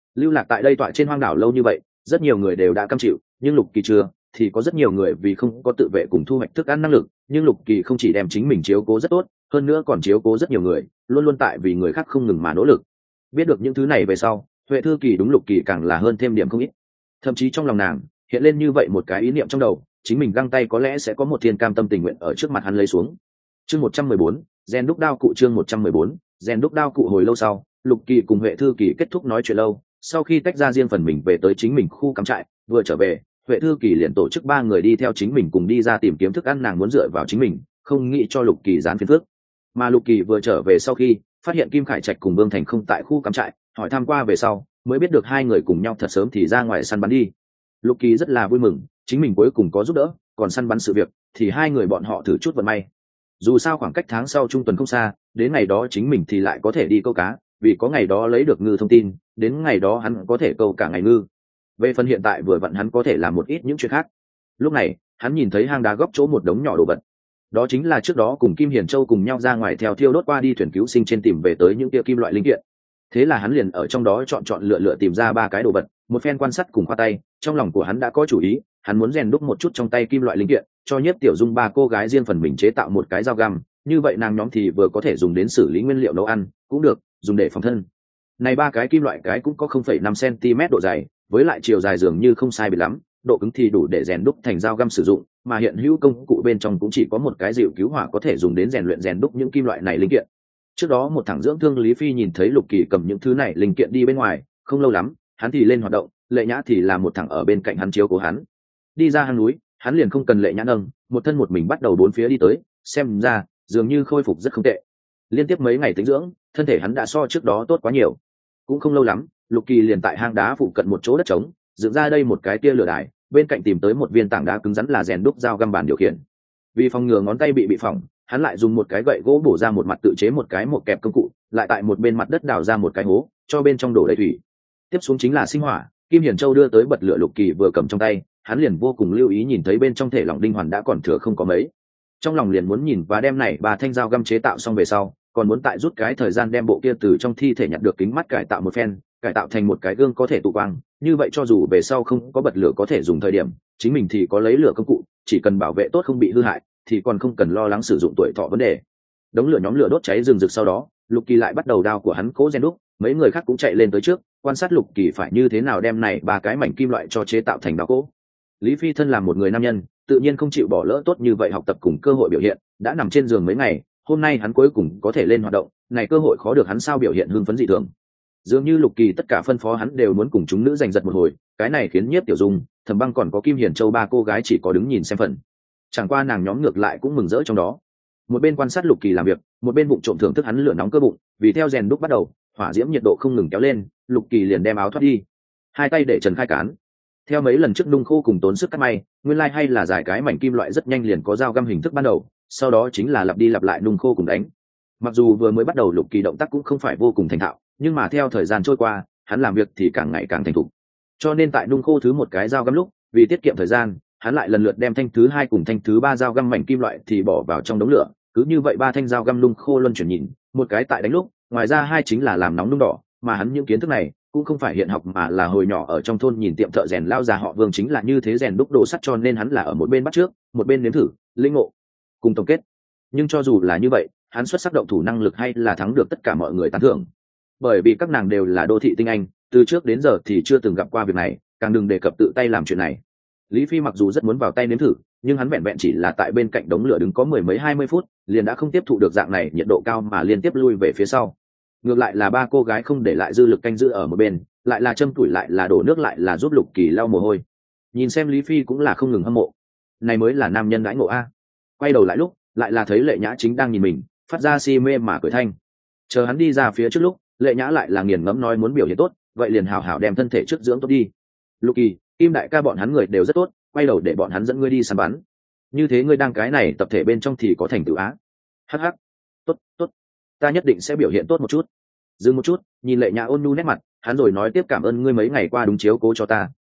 lưu lạc tại đây tọa trên hoang đảo lâu như vậy, rất nhiều người đều đã cam chịu, nhưng Lục Kỳ chưa, thì có rất nhiều người vì không có tự vệ cùng thu hoạch thức ăn năng lực, nhưng Lục Kỳ không chỉ đem chính mình chiếu cố rất tốt, hơn nữa còn chiếu cố rất nhiều người, luôn luôn tại vì người khác không ngừng mà nỗ lực. Biết được những thứ này về sau, Huệ Thư Kỳ đúng Lục Kỳ càng là hơn thêm điểm không ít. Thậm chí trong lòng nàng hiện lên như vậy một cái ý niệm trong đầu, chính mình găng tay có lẽ sẽ có một thiên cam tâm tình nguyện ở trước mặt hắn lấy xuống. Chương 114, rèn đúc đao cụ. Chương 114, rèn đúc đao cụ. Hồi lâu sau, Lục Kỳ cùng Huệ Thư Kỳ kết thúc nói chuyện lâu, sau khi tách ra riêng phần mình về tới chính mình khu cắm trại, vừa trở về, Huệ Thư Kỳ liền tổ chức ba người đi theo chính mình cùng đi ra tìm kiếm thức ăn, nàng muốn dựa vào chính mình, không nghĩ cho Lục Kỳ gián phiền phức. Mà Lục Kỳ vừa trở về sau khi phát hiện Kim Khải Trạch cùng Vương Thành không tại khu cắm trại, hỏi thăm qua về sau mới biết được hai người cùng nhau thật sớm thì ra ngoài săn bắn đi. Lục Kỳ rất là vui mừng, chính mình cuối cùng có giúp đỡ, còn săn bắn sự việc thì hai người bọn họ thử chút vận may. Dù sao khoảng cách tháng sau trung tuần không xa, đến ngày đó chính mình thì lại có thể đi câu cá, vì có ngày đó lấy được ngư thông tin, đến ngày đó hắn có thể câu cả ngày ngư. Về phần hiện tại vừa vặn hắn có thể làm một ít những chuyện khác. Lúc này hắn nhìn thấy hang đá góc chỗ một đống nhỏ đồ vật, đó chính là trước đó cùng Kim Hiền Châu cùng nhau ra ngoài theo thiêu đốt qua đi thuyền cứu sinh trên tìm về tới những tia kim loại linh kiện. Thế là hắn liền ở trong đó chọn lựa tìm ra ba cái đồ vật, một phen quan sát cùng khoa tay, trong lòng của hắn đã có chủ ý, hắn muốn rèn đúc một chút trong tay kim loại linh kiện, cho Nhiếp Tiểu Dung ba cô gái riêng phần mình chế tạo một cái dao găm, như vậy nàng nhóm thì vừa có thể dùng đến xử lý nguyên liệu nấu ăn, cũng được dùng để phòng thân. Này ba cái kim loại cái cũng có 0,5 cm độ dày, với lại chiều dài dường như không sai biệt lắm, độ cứng thì đủ để rèn đúc thành dao găm sử dụng, mà hiện hữu công cụ bên trong cũng chỉ có một cái dịu cứu hỏa có thể dùng đến rèn đúc những kim loại này linh kiện. Trước đó một thằng dưỡng thương Lý Phi nhìn thấy Lục Kỳ cầm những thứ này linh kiện đi bên ngoài, không lâu lắm hắn thì lên hoạt động, Lệ Nhã thì là một thằng ở bên cạnh hắn chiếu cố hắn. Đi ra hang núi, hắn liền không cần Lệ Nhã nâng, một thân một mình bắt đầu bốn phía đi tới, xem ra dường như khôi phục rất không tệ. Liên tiếp mấy ngày tĩnh dưỡng, thân thể hắn đã so trước đó tốt quá nhiều. Cũng không lâu lắm, Lục Kỳ liền tại hang đá phụ cận một chỗ đất trống dựng ra đây một cái tia lửa đài, bên cạnh tìm tới một viên tảng đá cứng rắn là rèn đúc dao găm bàn điều khiển. Vì phòng ngừa ngón tay bị phỏng, hắn lại dùng một cái gậy gỗ bổ ra một mặt tự chế một cái một kẹp công cụ, lại tại một bên mặt đất đào ra một cái hố, cho bên trong đổ đầy thủy. Tiếp xuống chính là sinh hỏa, Kim Hiền Châu đưa tới bật lửa, Lục Kỳ vừa cầm trong tay, hắn liền vô cùng lưu ý nhìn thấy bên trong thể lỏng đinh hoàn đã còn thừa không có mấy. Trong lòng liền muốn nhìn và đem này ba thanh dao găm chế tạo xong về sau, còn muốn tại rút cái thời gian đem bộ kia từ trong thi thể nhặt được kính mắt cải tạo một phen, cải tạo thành một cái gương có thể tụ quang, như vậy cho dù về sau không có bật lửa có thể dùng thời điểm, chính mình thì có lấy lửa công cụ, chỉ cần bảo vệ tốt không bị hư hại, thì còn không cần lo lắng sử dụng tuổi thọ vấn đề. Đống lửa nhóm lửa đốt cháy rừng rực, sau đó Lục Kỳ lại bắt đầu đao của hắn cố rèn đúc, mấy người khác cũng chạy lên tới trước quan sát Lục Kỳ phải như thế nào đem này ba cái mảnh kim loại cho chế tạo thành đao cỗ. Lý Phi thân làm một người nam nhân, tự nhiên không chịu bỏ lỡ tốt như vậy học tập cùng cơ hội biểu hiện, đã nằm trên giường mấy ngày, hôm nay hắn cuối cùng có thể lên hoạt động, này cơ hội khó được hắn sao biểu hiện hưng phấn dị thường. Dường như Lục Kỳ tất cả phân phó hắn đều muốn cùng chúng nữ giành giật một hồi, cái này khiến Nhiếp Tiểu Dung, Thẩm Băng còn có Kim Hiền Châu ba cô gái chỉ có đứng nhìn xem phần. Chẳng qua nàng nhóm ngược lại cũng mừng rỡ trong đó, một bên quan sát Lục Kỳ làm việc, một bên bụng trộm thưởng thức hắn lửa nóng cơ bụng, vì theo rèn đúc bắt đầu, hỏa diễm nhiệt độ không ngừng kéo lên, Lục Kỳ liền đem áo thoát đi, hai tay để trần khai cán. Theo mấy lần trước nung khô cùng tốn sức cắt may, nguyên lai hay là giải cái mảnh kim loại rất nhanh liền có dao găm hình thức ban đầu, sau đó chính là lặp đi lặp lại nung khô cùng đánh. Mặc dù vừa mới bắt đầu Lục Kỳ động tác cũng không phải vô cùng thành thạo, nhưng mà theo thời gian trôi qua, hắn làm việc thì càng ngày càng thành thục. Cho nên tại nung khô thứ một cái dao găm lúc, vì tiết kiệm thời gian, hắn lại lần lượt đem thanh thứ hai cùng thanh thứ ba dao găm mảnh kim loại thì bỏ vào trong đống lửa, cứ như vậy ba thanh dao găm nung khô luân chuyển nhìn, một cái tại đánh lúc, ngoài ra hai chính là làm nóng nung đỏ, mà hắn những kiến thức này cũng không phải hiện học mà là hồi nhỏ ở trong thôn nhìn tiệm thợ rèn lao già họ Vương chính là như thế rèn đúc đồ sắt, cho nên hắn là ở một bên bắt trước, một bên nếm thử, linh ngộ cùng tổng kết. Nhưng cho dù là như vậy, hắn xuất sắc động thủ năng lực hay là thắng được tất cả mọi người tán thưởng, bởi vì các nàng đều là đô thị tinh anh, từ trước đến giờ thì chưa từng gặp qua việc này, càng đừng đề cập tự tay làm chuyện này. Lý Phi mặc dù rất muốn vào tay nếm thử, nhưng hắn vẹn vẹn chỉ là tại bên cạnh đống lửa đứng có mười mấy 20 phút, liền đã không tiếp thụ được dạng này nhiệt độ cao mà liên tiếp lui về phía sau. Ngược lại là ba cô gái không để lại dư lực canh giữ ở một bên, lại là châm tuổi, lại là đổ nước, lại là giúp Lục Kỳ lau mồ hôi. Nhìn xem Lý Phi cũng là không ngừng hâm mộ, này mới là nam nhân đãi ngộ a. Quay đầu lại lúc, lại là thấy Lệ Nhã chính đang nhìn mình, phát ra si mê mà cười thanh. Chờ hắn đi ra phía trước lúc, Lệ Nhã lại là nghiền ngẫm nói muốn biểu hiện tốt, vậy liền hảo hảo đem thân thể trước dưỡng tốt đi. Lục Kỳ, Kim đại ca bọn hắn người đều rất tốt, quay đầu để bọn hắn dẫn ngươi đi săn bắn, như thế ngươi đang cái này tập thể bên trong thì có thành tựu á. Hắc hắc, tốt tốt, ta nhất định sẽ biểu hiện tốt một chút. Dừng một chút, nhìn Lệ Nhã ôn nhu nét mặt, hắn rồi nói tiếp, cảm ơn ngươi mấy ngày qua đúng chiếu cố cho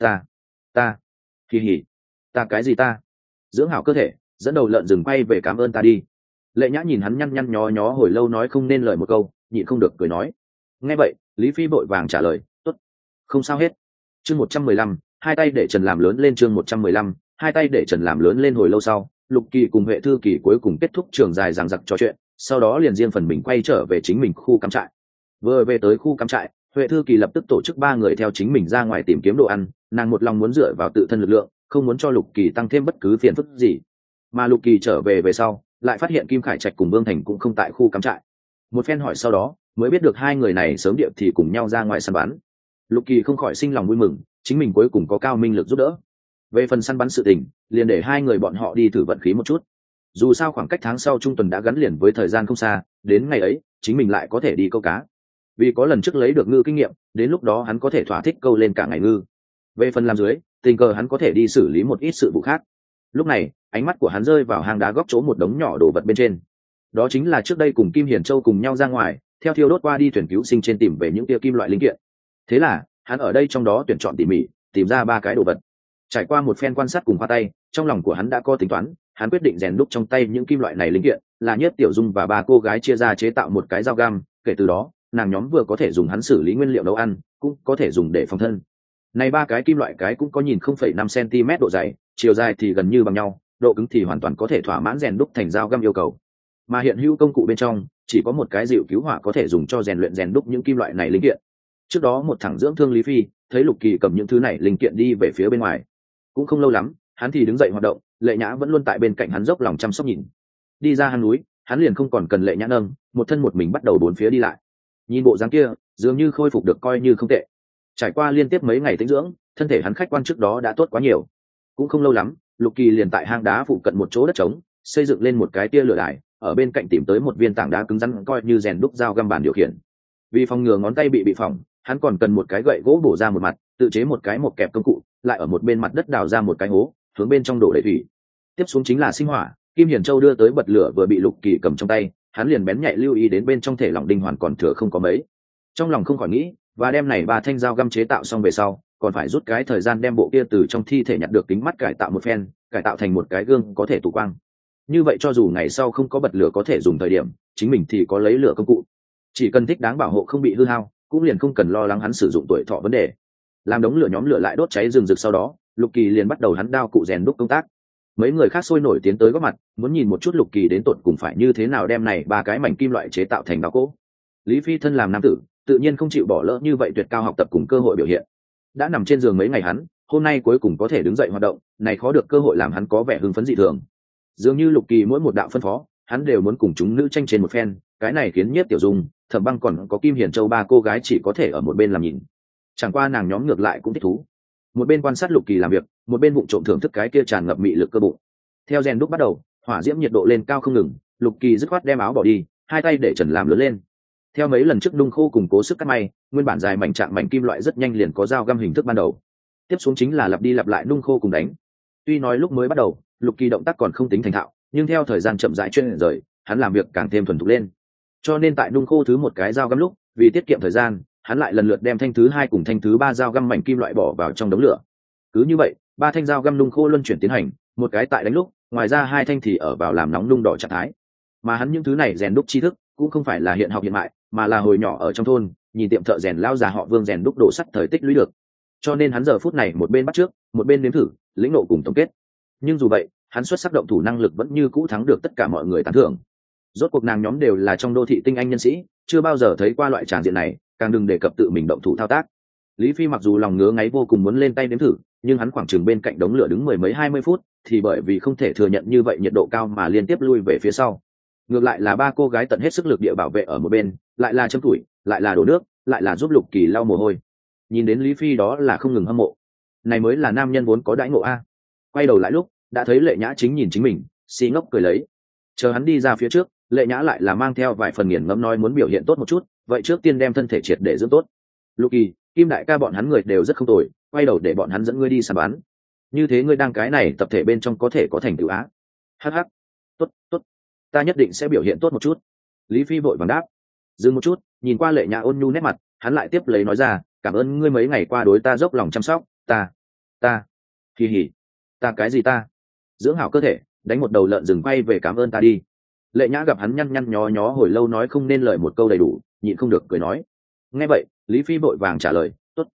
ta kỳ hỉ, ta cái gì ta? Dưỡng hảo cơ thể, dẫn đầu lợn rừng quay về cảm ơn ta đi. Lệ Nhã nhìn hắn nhăn nhăn nhó nhó hồi lâu nói không nên lời một câu, nhịn không được cười nói. Nghe vậy, Lý Phi vội vàng trả lời, tốt. không sao hết. Chương 115, hai tay để Trần làm lớn lên. Chương 115, hai tay để Trần làm lớn lên. Hồi lâu sau, Lục Kỳ cùng Huệ Thư Kỳ cuối cùng kết thúc trường dài dằng dặc trò chuyện, sau đó liền riêng phần mình quay trở về chính mình khu cắm trại. Vừa về tới khu cắm trại, Huệ Thư Kỳ lập tức tổ chức ba người theo chính mình ra ngoài tìm kiếm đồ ăn, nàng một lòng muốn dựa vào tự thân lực lượng, không muốn cho Lục Kỳ tăng thêm bất cứ phiền phức gì. Mà Lục Kỳ trở về về sau, lại phát hiện Kim Khải Trạch cùng Vương Thành cũng không tại khu cắm trại. Một phen hỏi sau đó, mới biết được hai người này sớm điệp thì cùng nhau ra ngoài săn bắn. Lục Kỳ không khỏi sinh lòng vui mừng, chính mình cuối cùng có Cao Minh Lực giúp đỡ. Về phần săn bắn sự tình, liền để hai người bọn họ đi thử vận khí một chút. Dù sao khoảng cách tháng sau trung tuần đã gắn liền với thời gian không xa, đến ngày ấy, chính mình lại có thể đi câu cá. Vì có lần trước lấy được ngư kinh nghiệm, đến lúc đó hắn có thể thỏa thích câu lên cả ngày ngư. Về phần làm dưới, tình cờ hắn có thể đi xử lý một ít sự vụ khác. Lúc này, ánh mắt của hắn rơi vào hang đá góc chỗ một đống nhỏ đồ vật bên trên. Đó chính là trước đây cùng Kim Hiền Châu cùng nhau ra ngoài, theo thiêu đốt qua đi thuyền cứu sinh trên tìm về những tia kim loại linh kiện. Thế là, hắn ở đây trong đó tuyển chọn tỉ mỉ, tìm ra ba cái đồ vật. Trải qua một phen quan sát cùng khoa tay, trong lòng của hắn đã có tính toán, hắn quyết định rèn đúc trong tay những kim loại này linh kiện, là Nhất Tiểu Dung và ba cô gái chia ra chế tạo một cái dao găm, kể từ đó, nàng nhóm vừa có thể dùng hắn xử lý nguyên liệu nấu ăn, cũng có thể dùng để phòng thân. Này ba cái kim loại cái cũng có nhìn 0,5 cm độ dày, chiều dài thì gần như bằng nhau, độ cứng thì hoàn toàn có thể thỏa mãn rèn đúc thành dao găm yêu cầu. Mà hiện hữu công cụ bên trong, chỉ có một cái dịu cứu hỏa có thể dùng cho rèn luyện rèn đúc những kim loại này linh kiện. Trước đó một thằng dưỡng thương Lý Phi thấy Lục Kỳ cầm những thứ này linh kiện đi về phía bên ngoài, cũng không lâu lắm, hắn thì đứng dậy hoạt động, Lệ Nhã vẫn luôn tại bên cạnh hắn dốc lòng chăm sóc nhìn. Đi ra hang núi, hắn liền không còn cần Lệ Nhã nâng, một thân một mình bắt đầu bốn phía đi lại. Nhìn bộ dáng kia, dường như khôi phục được coi như không tệ. Trải qua liên tiếp mấy ngày tĩnh dưỡng, thân thể hắn khách quan trước đó đã tốt quá nhiều. Cũng không lâu lắm, Lục Kỳ liền tại hang đá phụ cận một chỗ đất trống, xây dựng lên một cái tia lửa đài, ở bên cạnh tìm tới một viên tảng đá cứng rắn coi như rèn đúc dao găm bàn điều khiển. Vì phòng ngừa ngón tay bị phỏng, hắn còn cần một cái gậy gỗ bổ ra một mặt, tự chế một cái kẹp công cụ, lại ở một bên mặt đất đào ra một cái hố, hướng bên trong đổ đầy thủy. Tiếp xuống chính là sinh hỏa, Kim Hiền Châu đưa tới bật lửa vừa bị Lục Kỳ cầm trong tay, hắn liền bén nhạy lưu ý đến bên trong thể lỏng đinh hoàn còn thừa không có mấy. Trong lòng không khỏi nghĩ, và đem này ba thanh dao găm chế tạo xong về sau, còn phải rút cái thời gian đem bộ kia từ trong thi thể nhặt được kính mắt cải tạo một phen, cải tạo thành một cái gương có thể tụ quang. Như vậy cho dù ngày sau không có bật lửa có thể dùng thời điểm, chính mình thì có lấy lửa công cụ. Chỉ cần thích đáng bảo hộ không bị hư hao, cũng liền không cần lo lắng hắn sử dụng tuổi thọ vấn đề. Làm đống lửa nhóm lửa lại đốt cháy rừng rực sau đó, Lục Kỳ liền bắt đầu hắn đao cụ rèn đúc công tác. Mấy người khác sôi nổi tiến tới góp mặt, muốn nhìn một chút Lục Kỳ đến tột cùng phải như thế nào đem này ba cái mảnh kim loại chế tạo thành đao cỗ. Lý Phi thân làm nam tử, tự nhiên không chịu bỏ lỡ như vậy tuyệt cao học tập cùng cơ hội biểu hiện. Đã nằm trên giường mấy ngày hắn, hôm nay cuối cùng có thể đứng dậy hoạt động, này khó được cơ hội làm hắn có vẻ hưng phấn dị thường. Dường như Lục Kỳ mỗi một đạo phân phó, hắn đều muốn cùng chúng nữ tranh trên một phen, cái này khiến Nhiếp Tiểu Dung, Thẩm Băng còn có Kim Hiền Châu ba cô gái chỉ có thể ở một bên làm nhìn. Chẳng qua nàng nhóm ngược lại cũng thích thú, một bên quan sát Lục Kỳ làm việc, một bên vụng trộm thưởng thức cái kia tràn ngập mị lực cơ bụng. Theo rèn đúc bắt đầu, hỏa diễm nhiệt độ lên cao không ngừng, Lục Kỳ dứt khoát đem áo bỏ đi, hai tay để Trần làm lớn lên. Theo mấy lần trước nung khô cùng cố sức cắt may, nguyên bản dài mảnh trạng mảnh kim loại rất nhanh liền có dao găm hình thức ban đầu. Tiếp xuống chính là lặp đi lặp lại nung khô cùng đánh. Tuy nói lúc mới bắt đầu, Lục Kỳ động tác còn không tính thành thạo, nhưng theo thời gian chậm rãi chuyên rời, hắn làm việc càng thêm thuần thục lên. Cho nên tại nung khô thứ một cái dao găm lúc, vì tiết kiệm thời gian, hắn lại lần lượt đem thanh thứ hai cùng thanh thứ ba dao găm mảnh kim loại bỏ vào trong đống lửa. Cứ như vậy, ba thanh dao găm nung khô luân chuyển tiến hành, một cái tại đánh lúc, ngoài ra hai thanh thì ở vào làm nóng nung đỏ trạng thái. Mà hắn những thứ này rèn đúc tri thức, cũng không phải là hiện học hiện mại, mà là hồi nhỏ ở trong thôn, nhìn tiệm thợ rèn lao già họ Vương rèn đúc đồ sắt thời tích lũy được. Cho nên hắn giờ phút này một bên bắt trước, một bên nếm thử, lĩnh ngộ cùng tổng kết. Nhưng dù vậy, hắn xuất sắc động thủ năng lực vẫn như cũ thắng được tất cả mọi người tán thưởng. Rốt cuộc nàng nhóm đều là trong đô thị tinh anh nhân sĩ, chưa bao giờ thấy qua loại tràng diện này, càng đừng đề cập tự mình động thủ thao tác. Lý Phi mặc dù lòng ngứa ngáy vô cùng muốn lên tay nếm thử, nhưng hắn khoảng chừng bên cạnh đống lửa đứng 10 mấy 20 phút, thì bởi vì không thể thừa nhận như vậy nhiệt độ cao mà liên tiếp lui về phía sau. Ngược lại là ba cô gái tận hết sức lực địa bảo vệ ở một bên, lại là châm tuổi, lại là đổ nước, lại là giúp Lục Kỳ lau mồ hôi. Nhìn đến Lý Phi đó là không ngừng hâm mộ. Này mới là nam nhân vốn có đãi ngộ a. Quay đầu lại lúc, đã thấy Lệ Nhã chính nhìn chính mình, xì ngốc cười lấy. Chờ hắn đi ra phía trước, Lệ Nhã lại là mang theo vài phần nghiền ngẫm nói muốn biểu hiện tốt một chút, vậy trước tiên đem thân thể triệt để dưỡng tốt. Lục Kỳ, Kim đại ca bọn hắn người đều rất không tồi, quay đầu để bọn hắn dẫn ngươi đi săn bắn. Như thế ngươi đang cái này tập thể bên trong có thể có thành tựu á. Hắc hắc. Tốt, tốt. Ta nhất định sẽ biểu hiện tốt một chút. Lý Phi vội vàng đáp. Dừng một chút, nhìn qua Lệ Nhã ôn nhu nét mặt, hắn lại tiếp lấy nói ra, cảm ơn ngươi mấy ngày qua đối ta dốc lòng chăm sóc, ta kỳ hỉ, ta cái gì ta? Dưỡng hảo cơ thể, đánh một đầu lợn rừng quay về cảm ơn ta đi. Lệ Nhã gặp hắn nhăn nhăn nhó nhó hồi lâu nói không nên lời một câu đầy đủ, nhịn không được cười nói. Nghe vậy, Lý Phi vội vàng trả lời, tốt.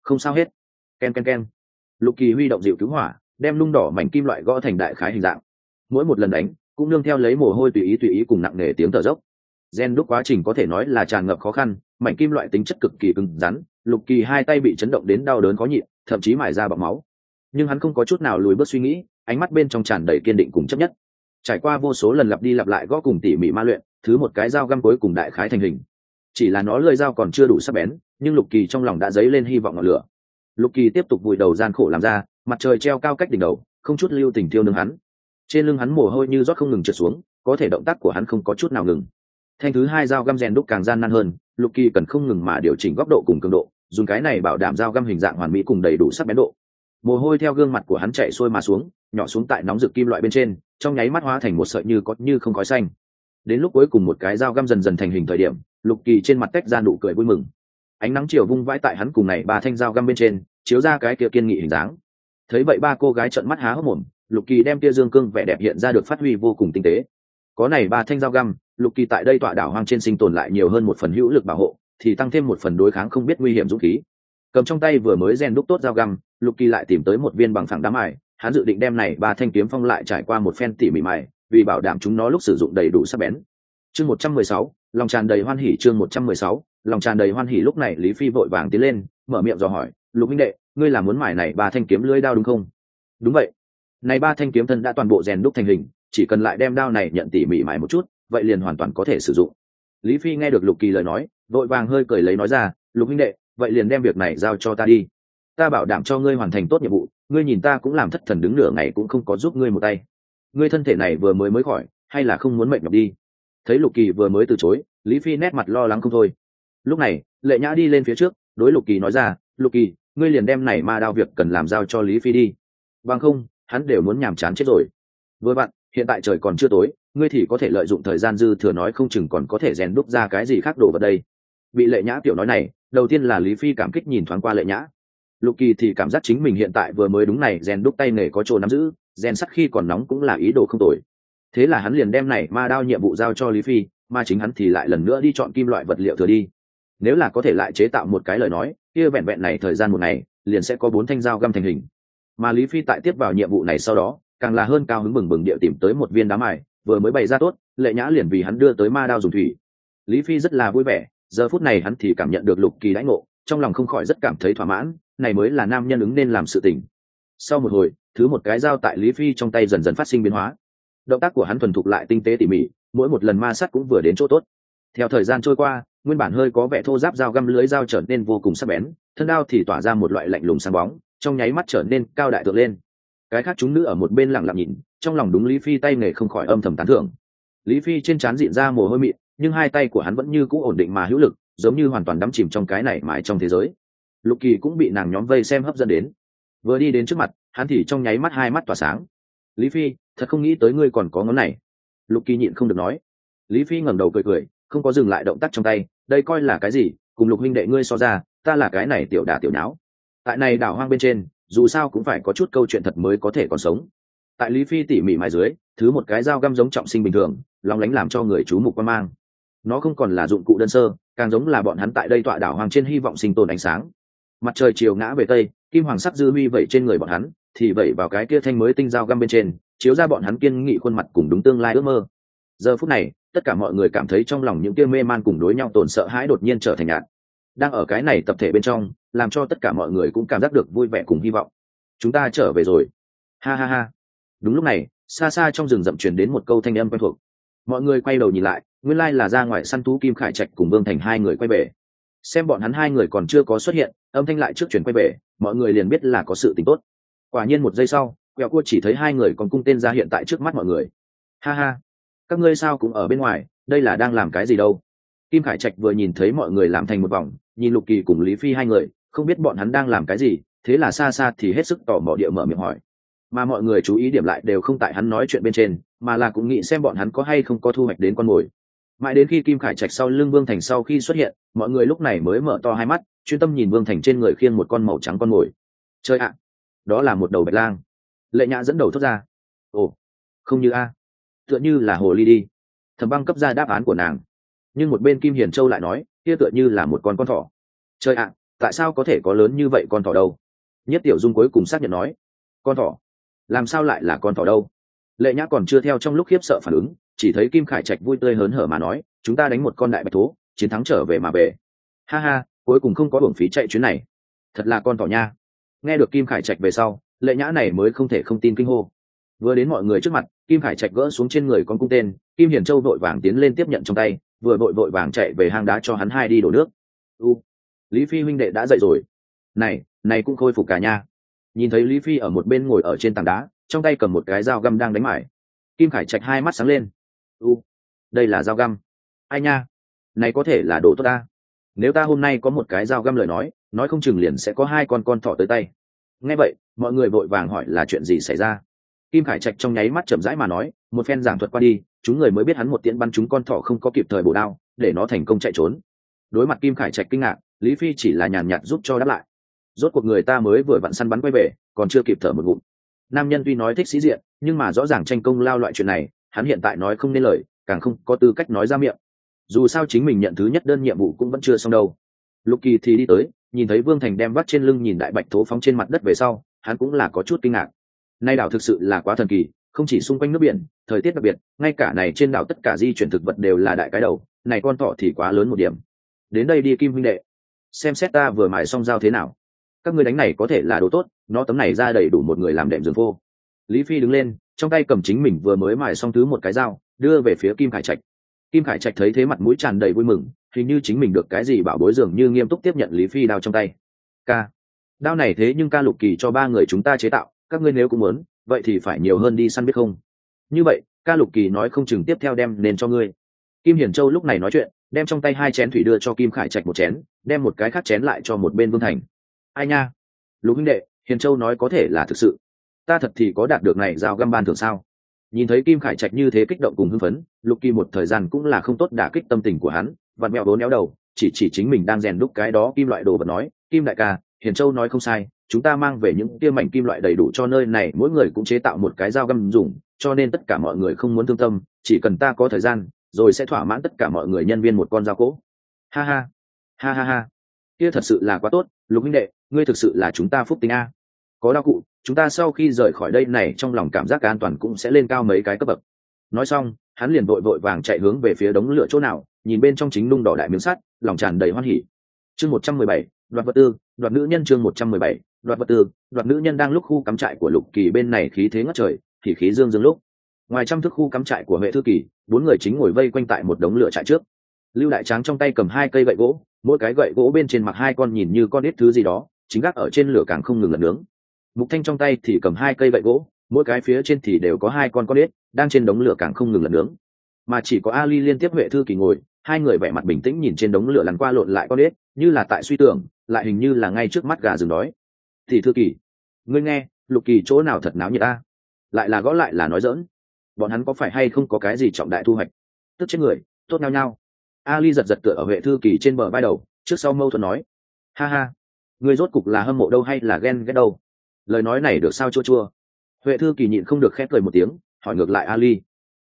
không sao hết. Ken ken ken. Lục Kỳ huy động dịu cứu hỏa, đem nung đỏ mảnh kim loại gõ thành đại khái hình dạng. Mỗi một lần đánh cũng nương theo lấy mồ hôi tùy ý cùng nặng nề tiếng thở dốc. Gen đúc quá trình có thể nói là tràn ngập khó khăn, mảnh kim loại tính chất cực kỳ cứng rắn, Lục Kỳ hai tay bị chấn động đến đau đớn khó nhịn, thậm chí mài ra bọt máu. Nhưng hắn không có chút nào lùi bước suy nghĩ, ánh mắt bên trong tràn đầy kiên định cùng chấp nhất. Trải qua vô số lần lặp đi lặp lại gõ cùng tỉ mỉ ma luyện, thứ một cái dao găm cuối cùng đại khái thành hình. Chỉ là nó lưỡi dao còn chưa đủ sắc bén, nhưng Lục Kỳ trong lòng đã dấy lên hy vọng ngọn lửa. Lục Kỳ tiếp tục vùi đầu gian khổ làm ra, mặt trời treo cao cách đỉnh đầu, không chút lưu tình thiêu nướng hắn. Trên lưng hắn mồ hôi như rót không ngừng trượt xuống, có thể động tác của hắn không có chút nào ngừng. Thanh thứ hai dao găm rèn đúc càng gian nan hơn, Lục Kỳ cần không ngừng mà điều chỉnh góc độ cùng cường độ, dùng cái này bảo đảm dao găm hình dạng hoàn mỹ cùng đầy đủ sắc bén độ. Mồ hôi theo gương mặt của hắn chảy xuôi mà xuống, nhỏ xuống tại nóng rực kim loại bên trên, trong nháy mắt hóa thành một sợi như có như không khói xanh. Đến lúc cuối cùng một cái dao găm dần dần thành hình thời điểm, Lục Kỳ trên mặt tách ra nụ cười vui mừng. Ánh nắng chiều vung vãi tại hắn cùng này ba thanh dao găm bên trên, chiếu ra cái kia kiên nghị hình dáng. Thấy vậy ba cô gái trợn mắt há hốc mồm, Lục Kỳ đem tia dương cương vẻ đẹp hiện ra được phát huy vô cùng tinh tế. Có này ba thanh dao găm, Lục Kỳ tại đây tọa đảo hoang trên sinh tồn lại nhiều hơn một phần hữu lực bảo hộ, thì tăng thêm một phần đối kháng không biết nguy hiểm dũng khí. Cầm trong tay vừa mới rèn đúc tốt dao găm, Lục Kỳ lại tìm tới một viên bằng phẳng đá mài, hắn dự định đem này ba thanh kiếm phong lại trải qua một phen tỉ mỉ mài, vì bảo đảm chúng nó lúc sử dụng đầy đủ sắc bén. Chương 116, lòng tràn đầy hoan hỉ. Chương 116, lòng tràn đầy hoan hỉ. Lúc này Lý Phi vội vàng tiến lên, mở miệng dò hỏi, Lục huynh đệ, ngươi là muốn mài này ba thanh kiếm lưỡi đao đúng không? Đúng vậy. Này ba thanh kiếm thân đã toàn bộ rèn đúc thành hình, chỉ cần lại đem đao này nhận tỉ mỉ mài một chút, vậy liền hoàn toàn có thể sử dụng. Lý Phi nghe được Lục Kỳ lời nói, vội vàng hơi cười lấy nói ra, Lục huynh đệ, vậy liền đem việc này giao cho ta đi. Ta bảo đảm cho ngươi hoàn thành tốt nhiệm vụ, ngươi nhìn ta cũng làm thất thần đứng nửa ngày cũng không có giúp ngươi một tay. Ngươi thân thể này vừa mới khỏi, hay là không muốn mệt nhọc đi? Thấy Lục Kỳ vừa mới từ chối, Lý Phi nét mặt lo lắng không thôi. Lúc này, Lệ Nhã đi lên phía trước, đối Lục Kỳ nói ra, Lục Kỳ, ngươi liền đem này ma đao việc cần làm giao cho Lý Phi đi. Bằng không, hắn đều muốn nhàm chán chết rồi. Vừa vặn, hiện tại trời còn chưa tối, ngươi thì có thể lợi dụng thời gian dư thừa nói không chừng còn có thể rèn đúc ra cái gì khác đồ vào đây. Bị Lệ Nhã tiểu nói này, đầu tiên là Lý Phi cảm kích nhìn thoáng qua Lệ Nhã. Lục Kỳ thì cảm giác chính mình hiện tại vừa mới đúng này rèn đúc tay nghề có chỗ nắm giữ, rèn sắt khi còn nóng cũng là ý đồ không tồi. Thế là hắn liền đem này ma đao nhiệm vụ giao cho Lý Phi, mà chính hắn thì lại lần nữa đi chọn kim loại vật liệu thừa đi. Nếu là có thể lại chế tạo một cái lời nói, kia vẹn vẹn này thời gian một ngày, liền sẽ có 4 thanh dao găm thành hình. Mà Lý Phi tại tiếp vào nhiệm vụ này sau đó, càng là hơn cao hứng bừng bừng địa tìm tới một viên đá mài, vừa mới bày ra tốt, Lệ Nhã liền vì hắn đưa tới ma đao dùng thủy. Lý Phi rất là vui vẻ, giờ phút này hắn thì cảm nhận được Lục Kỳ đãi ngộ, trong lòng không khỏi rất cảm thấy thỏa mãn, này mới là nam nhân ứng nên làm sự tình. Sau một hồi, thứ một cái dao tại Lý Phi trong tay dần dần phát sinh biến hóa. Động tác của hắn thuần thục lại tinh tế tỉ mỉ, mỗi một lần ma sát cũng vừa đến chỗ tốt. Theo thời gian trôi qua, nguyên bản hơi có vẻ thô ráp dao găm lưới dao trở nên vô cùng sắc bén, thân đao thì tỏa ra một loại lạnh lùng sáng bóng, trong nháy mắt trở nên cao đại tượng lên. Cái khác chúng nữ ở một bên lặng lặng nhìn, trong lòng đúng Lý Phi tay nghề không khỏi âm thầm tán thưởng. Lý Phi trên trán dịn ra mồ hôi mịn, nhưng hai tay của hắn vẫn như cũ ổn định mà hữu lực, giống như hoàn toàn đắm chìm trong cái này mãi trong thế giới. Lục Kỳ cũng bị nàng nhóm vây xem hấp dẫn đến, vừa đi đến trước mặt, hắn thì trong nháy mắt hai mắt tỏa sáng. Lý Phi, thật không nghĩ tới ngươi còn có ngón này. Lục Kỳ nhịn không được nói. Lý Phi ngẩng đầu cười cười, không có dừng lại động tác trong tay, đây coi là cái gì, cùng Lục huynh đệ ngươi so ra, ta là cái này tiểu đả tiểu nháo. Tại này đảo hoang bên trên, dù sao cũng phải có chút câu chuyện thật mới có thể còn sống. Tại Lý Phi tỉ mỉ mài dưới, thứ một cái dao găm giống trọng sinh bình thường, lóng lánh làm cho người chú mục quan mang. Nó không còn là dụng cụ đơn sơ, càng giống là bọn hắn tại đây tọa đảo hoang trên hy vọng sinh tồn ánh sáng. Mặt trời chiều ngã về tây, kim hoàng sắc dư huy vẩy trên người bọn hắn, thì vẩy vào cái kia thanh mới tinh dao găm bên trên, chiếu ra bọn hắn kiên nghị khuôn mặt cùng đúng tương lai ước mơ. Giờ phút này, tất cả mọi người cảm thấy trong lòng những kia mê man cùng đối nhau tồn sợ hãi đột nhiên trở thành nhạt. Đang ở cái này tập thể bên trong, làm cho tất cả mọi người cũng cảm giác được vui vẻ cùng hy vọng. Chúng ta trở về rồi. Ha ha ha. Đúng lúc này, xa xa trong rừng rậm truyền đến một câu thanh âm quen thuộc. Mọi người quay đầu nhìn lại, nguyên lai là ra ngoài săn thú Kim Khải Trạch cùng Vương Thành hai người quay về. Xem bọn hắn hai người còn chưa có xuất hiện, âm thanh lại trước chuyển quay về, mọi người liền biết là có sự tình tốt. Quả nhiên một giây sau, Quẹo Cua chỉ thấy hai người còn cung tên ra hiện tại trước mắt mọi người. Ha ha, các ngươi sao cũng ở bên ngoài, đây là đang làm cái gì đâu? Kim Khải Trạch vừa nhìn thấy mọi người làm thành một vòng, nhìn Lục Kỳ cùng Lý Phi hai người, không biết bọn hắn đang làm cái gì, thế là xa xa thì hết sức tò mò địa mở miệng hỏi. Mà mọi người chú ý điểm lại đều không tại hắn nói chuyện bên trên, mà là cũng nghĩ xem bọn hắn có hay không có thu hoạch đến con mồi. Mãi đến khi Kim Khải Trạch sau lưng Vương Thành sau khi xuất hiện, mọi người lúc này mới mở to hai mắt, chuyên tâm nhìn Vương Thành trên người khiêng một con màu trắng con mồi. Chơi ạ, đó là một đầu bạch lang. Lệ Nhã dẫn đầu thốt ra. Ồ, không như a, tựa như là hồ ly đi. Thẩm Băng cấp ra đáp án của nàng, nhưng một bên Kim Hiền Châu lại nói, kia tựa như là một con thỏ. Chơi ạ, tại sao có thể có lớn như vậy con thỏ đâu? Nhất Tiểu Dung cuối cùng xác nhận nói, con thỏ? Làm sao lại là con thỏ đâu? Lệ Nhã còn chưa theo trong lúc khiếp sợ phản ứng, chỉ thấy Kim Khải Trạch vui tươi hớn hở mà nói, chúng ta đánh một con đại bạch thú, chiến thắng trở về mà về. Ha ha, cuối cùng không có uổng phí chạy chuyến này. Thật là con thỏ nha. Nghe được Kim Khải Trạch về sau, Lệ Nhã này mới không thể không tin kinh hô. Vừa đến mọi người trước mặt, Kim Khải Trạch gỡ xuống trên người con cung tên, Kim Hiển Châu vội vàng tiến lên tiếp nhận trong tay, vừa vội vàng chạy về hang đá cho hắn hai đi đổ nước. Lý Phi huynh đệ đã dậy rồi. Này cũng khôi phục cả nha. Nhìn thấy Lý Phi ở một bên ngồi ở trên tảng đá, trong tay cầm một cái dao găm đang đánh mải. Kim Khải Trạch hai mắt sáng lên. Đây là dao găm. Ai nha, này có thể là đồ tốt ta. Nếu ta hôm nay có một cái dao găm lời nói không chừng liền sẽ có hai con thỏ tới tay. Nghe vậy, mọi người vội vàng hỏi là chuyện gì xảy ra. Kim Khải Trạch trong nháy mắt chậm rãi mà nói, một phen giảng thuật qua đi, chúng người mới biết hắn một tiễn bắn trúng con thỏ không có kịp thời bổ đao, để nó thành công chạy trốn. Đối mặt Kim Khải Trạch kinh ngạc, Lý Phi chỉ là nhàn nhạt giúp cho đáp lại. Rốt cuộc người ta mới vừa vặn săn bắn quay về, còn chưa kịp thở một ngụm. Nam nhân tuy nói thích sĩ diện, nhưng mà rõ ràng tranh công lao loại chuyện này, hắn hiện tại nói không nên lời, càng không có tư cách nói ra miệng. Dù sao chính mình nhận thứ nhất đơn nhiệm vụ cũng vẫn chưa xong đâu. Lục Kỳ thì đi tới, nhìn thấy Vương Thành đem vắt trên lưng nhìn đại bạch thố phóng trên mặt đất về sau, hắn cũng là có chút kinh ngạc. Nay đảo thực sự là quá thần kỳ, không chỉ xung quanh nước biển, thời tiết đặc biệt, ngay cả này trên đảo tất cả di chuyển thực vật đều là đại cái đầu, này con thỏ thì quá lớn một điểm. Đến đây đi Kim huynh đệ, xem xét ta vừa mài xong dao thế nào. Các ngươi đánh này có thể là đồ tốt, nó tấm này ra đầy đủ một người làm đệm giường phô. Lý Phi đứng lên, trong tay cầm chính mình vừa mới mài xong thứ một cái dao, đưa về phía Kim Khải Trạch. Kim Khải Trạch thấy thế mặt mũi tràn đầy vui mừng, hình như chính mình được cái gì bảo bối, dường như nghiêm túc tiếp nhận Lý Phi đao trong tay. Đao này thế nhưng ca Lục Kỳ cho ba người chúng ta chế tạo, các ngươi nếu cũng muốn, vậy thì phải nhiều hơn đi săn biết không? Như vậy, ca Lục Kỳ nói không chừng tiếp theo đem nên cho ngươi. Kim Hiển Châu lúc này nói chuyện, đem trong tay hai chén thủy đưa cho Kim Khải Trạch một chén, đem một cái khác chén lại cho một bên Vương Thành. Ai nha, Lục huynh đệ, Hiền Châu nói có thể là thực sự. Ta thật thì có đạt được này giao găm ban thưởng sao? Nhìn thấy Kim Khải Trạch như thế kích động cùng hưng phấn, Lục Kỳ một thời gian cũng là không tốt đả kích tâm tình của hắn, vặn mẹo vốn éo đầu, chỉ chính mình đang rèn đúc cái đó kim loại đồ vật nói, Kim đại ca, Hiền Châu nói không sai, chúng ta mang về những kia mảnh kim loại đầy đủ cho nơi này mỗi người cũng chế tạo một cái dao găm dùng, cho nên tất cả mọi người không muốn thương tâm, chỉ cần ta có thời gian, rồi sẽ thỏa mãn tất cả mọi người nhân viên một con dao cỗ. Ha ha, kia thật sự là quá tốt, Lục huynh đệ, ngươi thực sự là chúng ta phúc tính a. Có đao cụ, chúng ta sau khi rời khỏi đây này trong lòng cảm giác an toàn cũng sẽ lên cao mấy cái cấp bậc. Nói xong, hắn liền vội vàng chạy hướng về phía đống lửa chỗ nào, nhìn bên trong chính nung đỏ đại miếng sắt, lòng tràn đầy hoan hỉ. Chương 117, đoạt vật tư, đoạt nữ nhân. Chương 117, đoạt vật tư, đoạt nữ nhân. Đang lúc khu cắm trại của Lục Kỳ bên này khí thế ngất trời, thì khí dương lúc. Ngoài trăm thước khu cắm trại của Huệ Thư Kỳ, bốn người chính ngồi vây quanh tại một đống lửa trại trước. Lưu Đại Tráng trong tay cầm hai cây gậy gỗ, mỗi cái gậy gỗ bên trên mặc hai con nhìn như con ít thứ gì đó, chính gác ở trên lửa càng không ngừng lật nướng. Mục Thanh trong tay thì cầm hai cây gậy gỗ, mỗi cái phía trên thì đều có hai con ít, đang trên đống lửa càng không ngừng lật nướng. Mà chỉ có Ali liên tiếp Huệ Thư Kỳ ngồi, hai người vẻ mặt bình tĩnh nhìn trên đống lửa lăn qua lộn lại con ít, như là tại suy tưởng, lại hình như là ngay trước mắt gà rừng đói. Thì Thư Kỳ, ngươi nghe, Lục Kỳ chỗ nào thật náo nhiệt ta? Lại là gõ lại là nói giỡn. Bọn hắn có phải hay không có cái gì trọng đại thu hoạch? Tức chết người, tốt nhau nhau. Ali giật tựa ở Huệ Thư Kỳ trên bờ vai đầu, trước sau mâu thuẫn nói, ha, ngươi rốt cục là hâm mộ đâu hay là ghen ghét đâu? Lời nói này được sao chua. Huệ Thư Kỳ nhịn không được khép cười một tiếng, hỏi ngược lại Ali.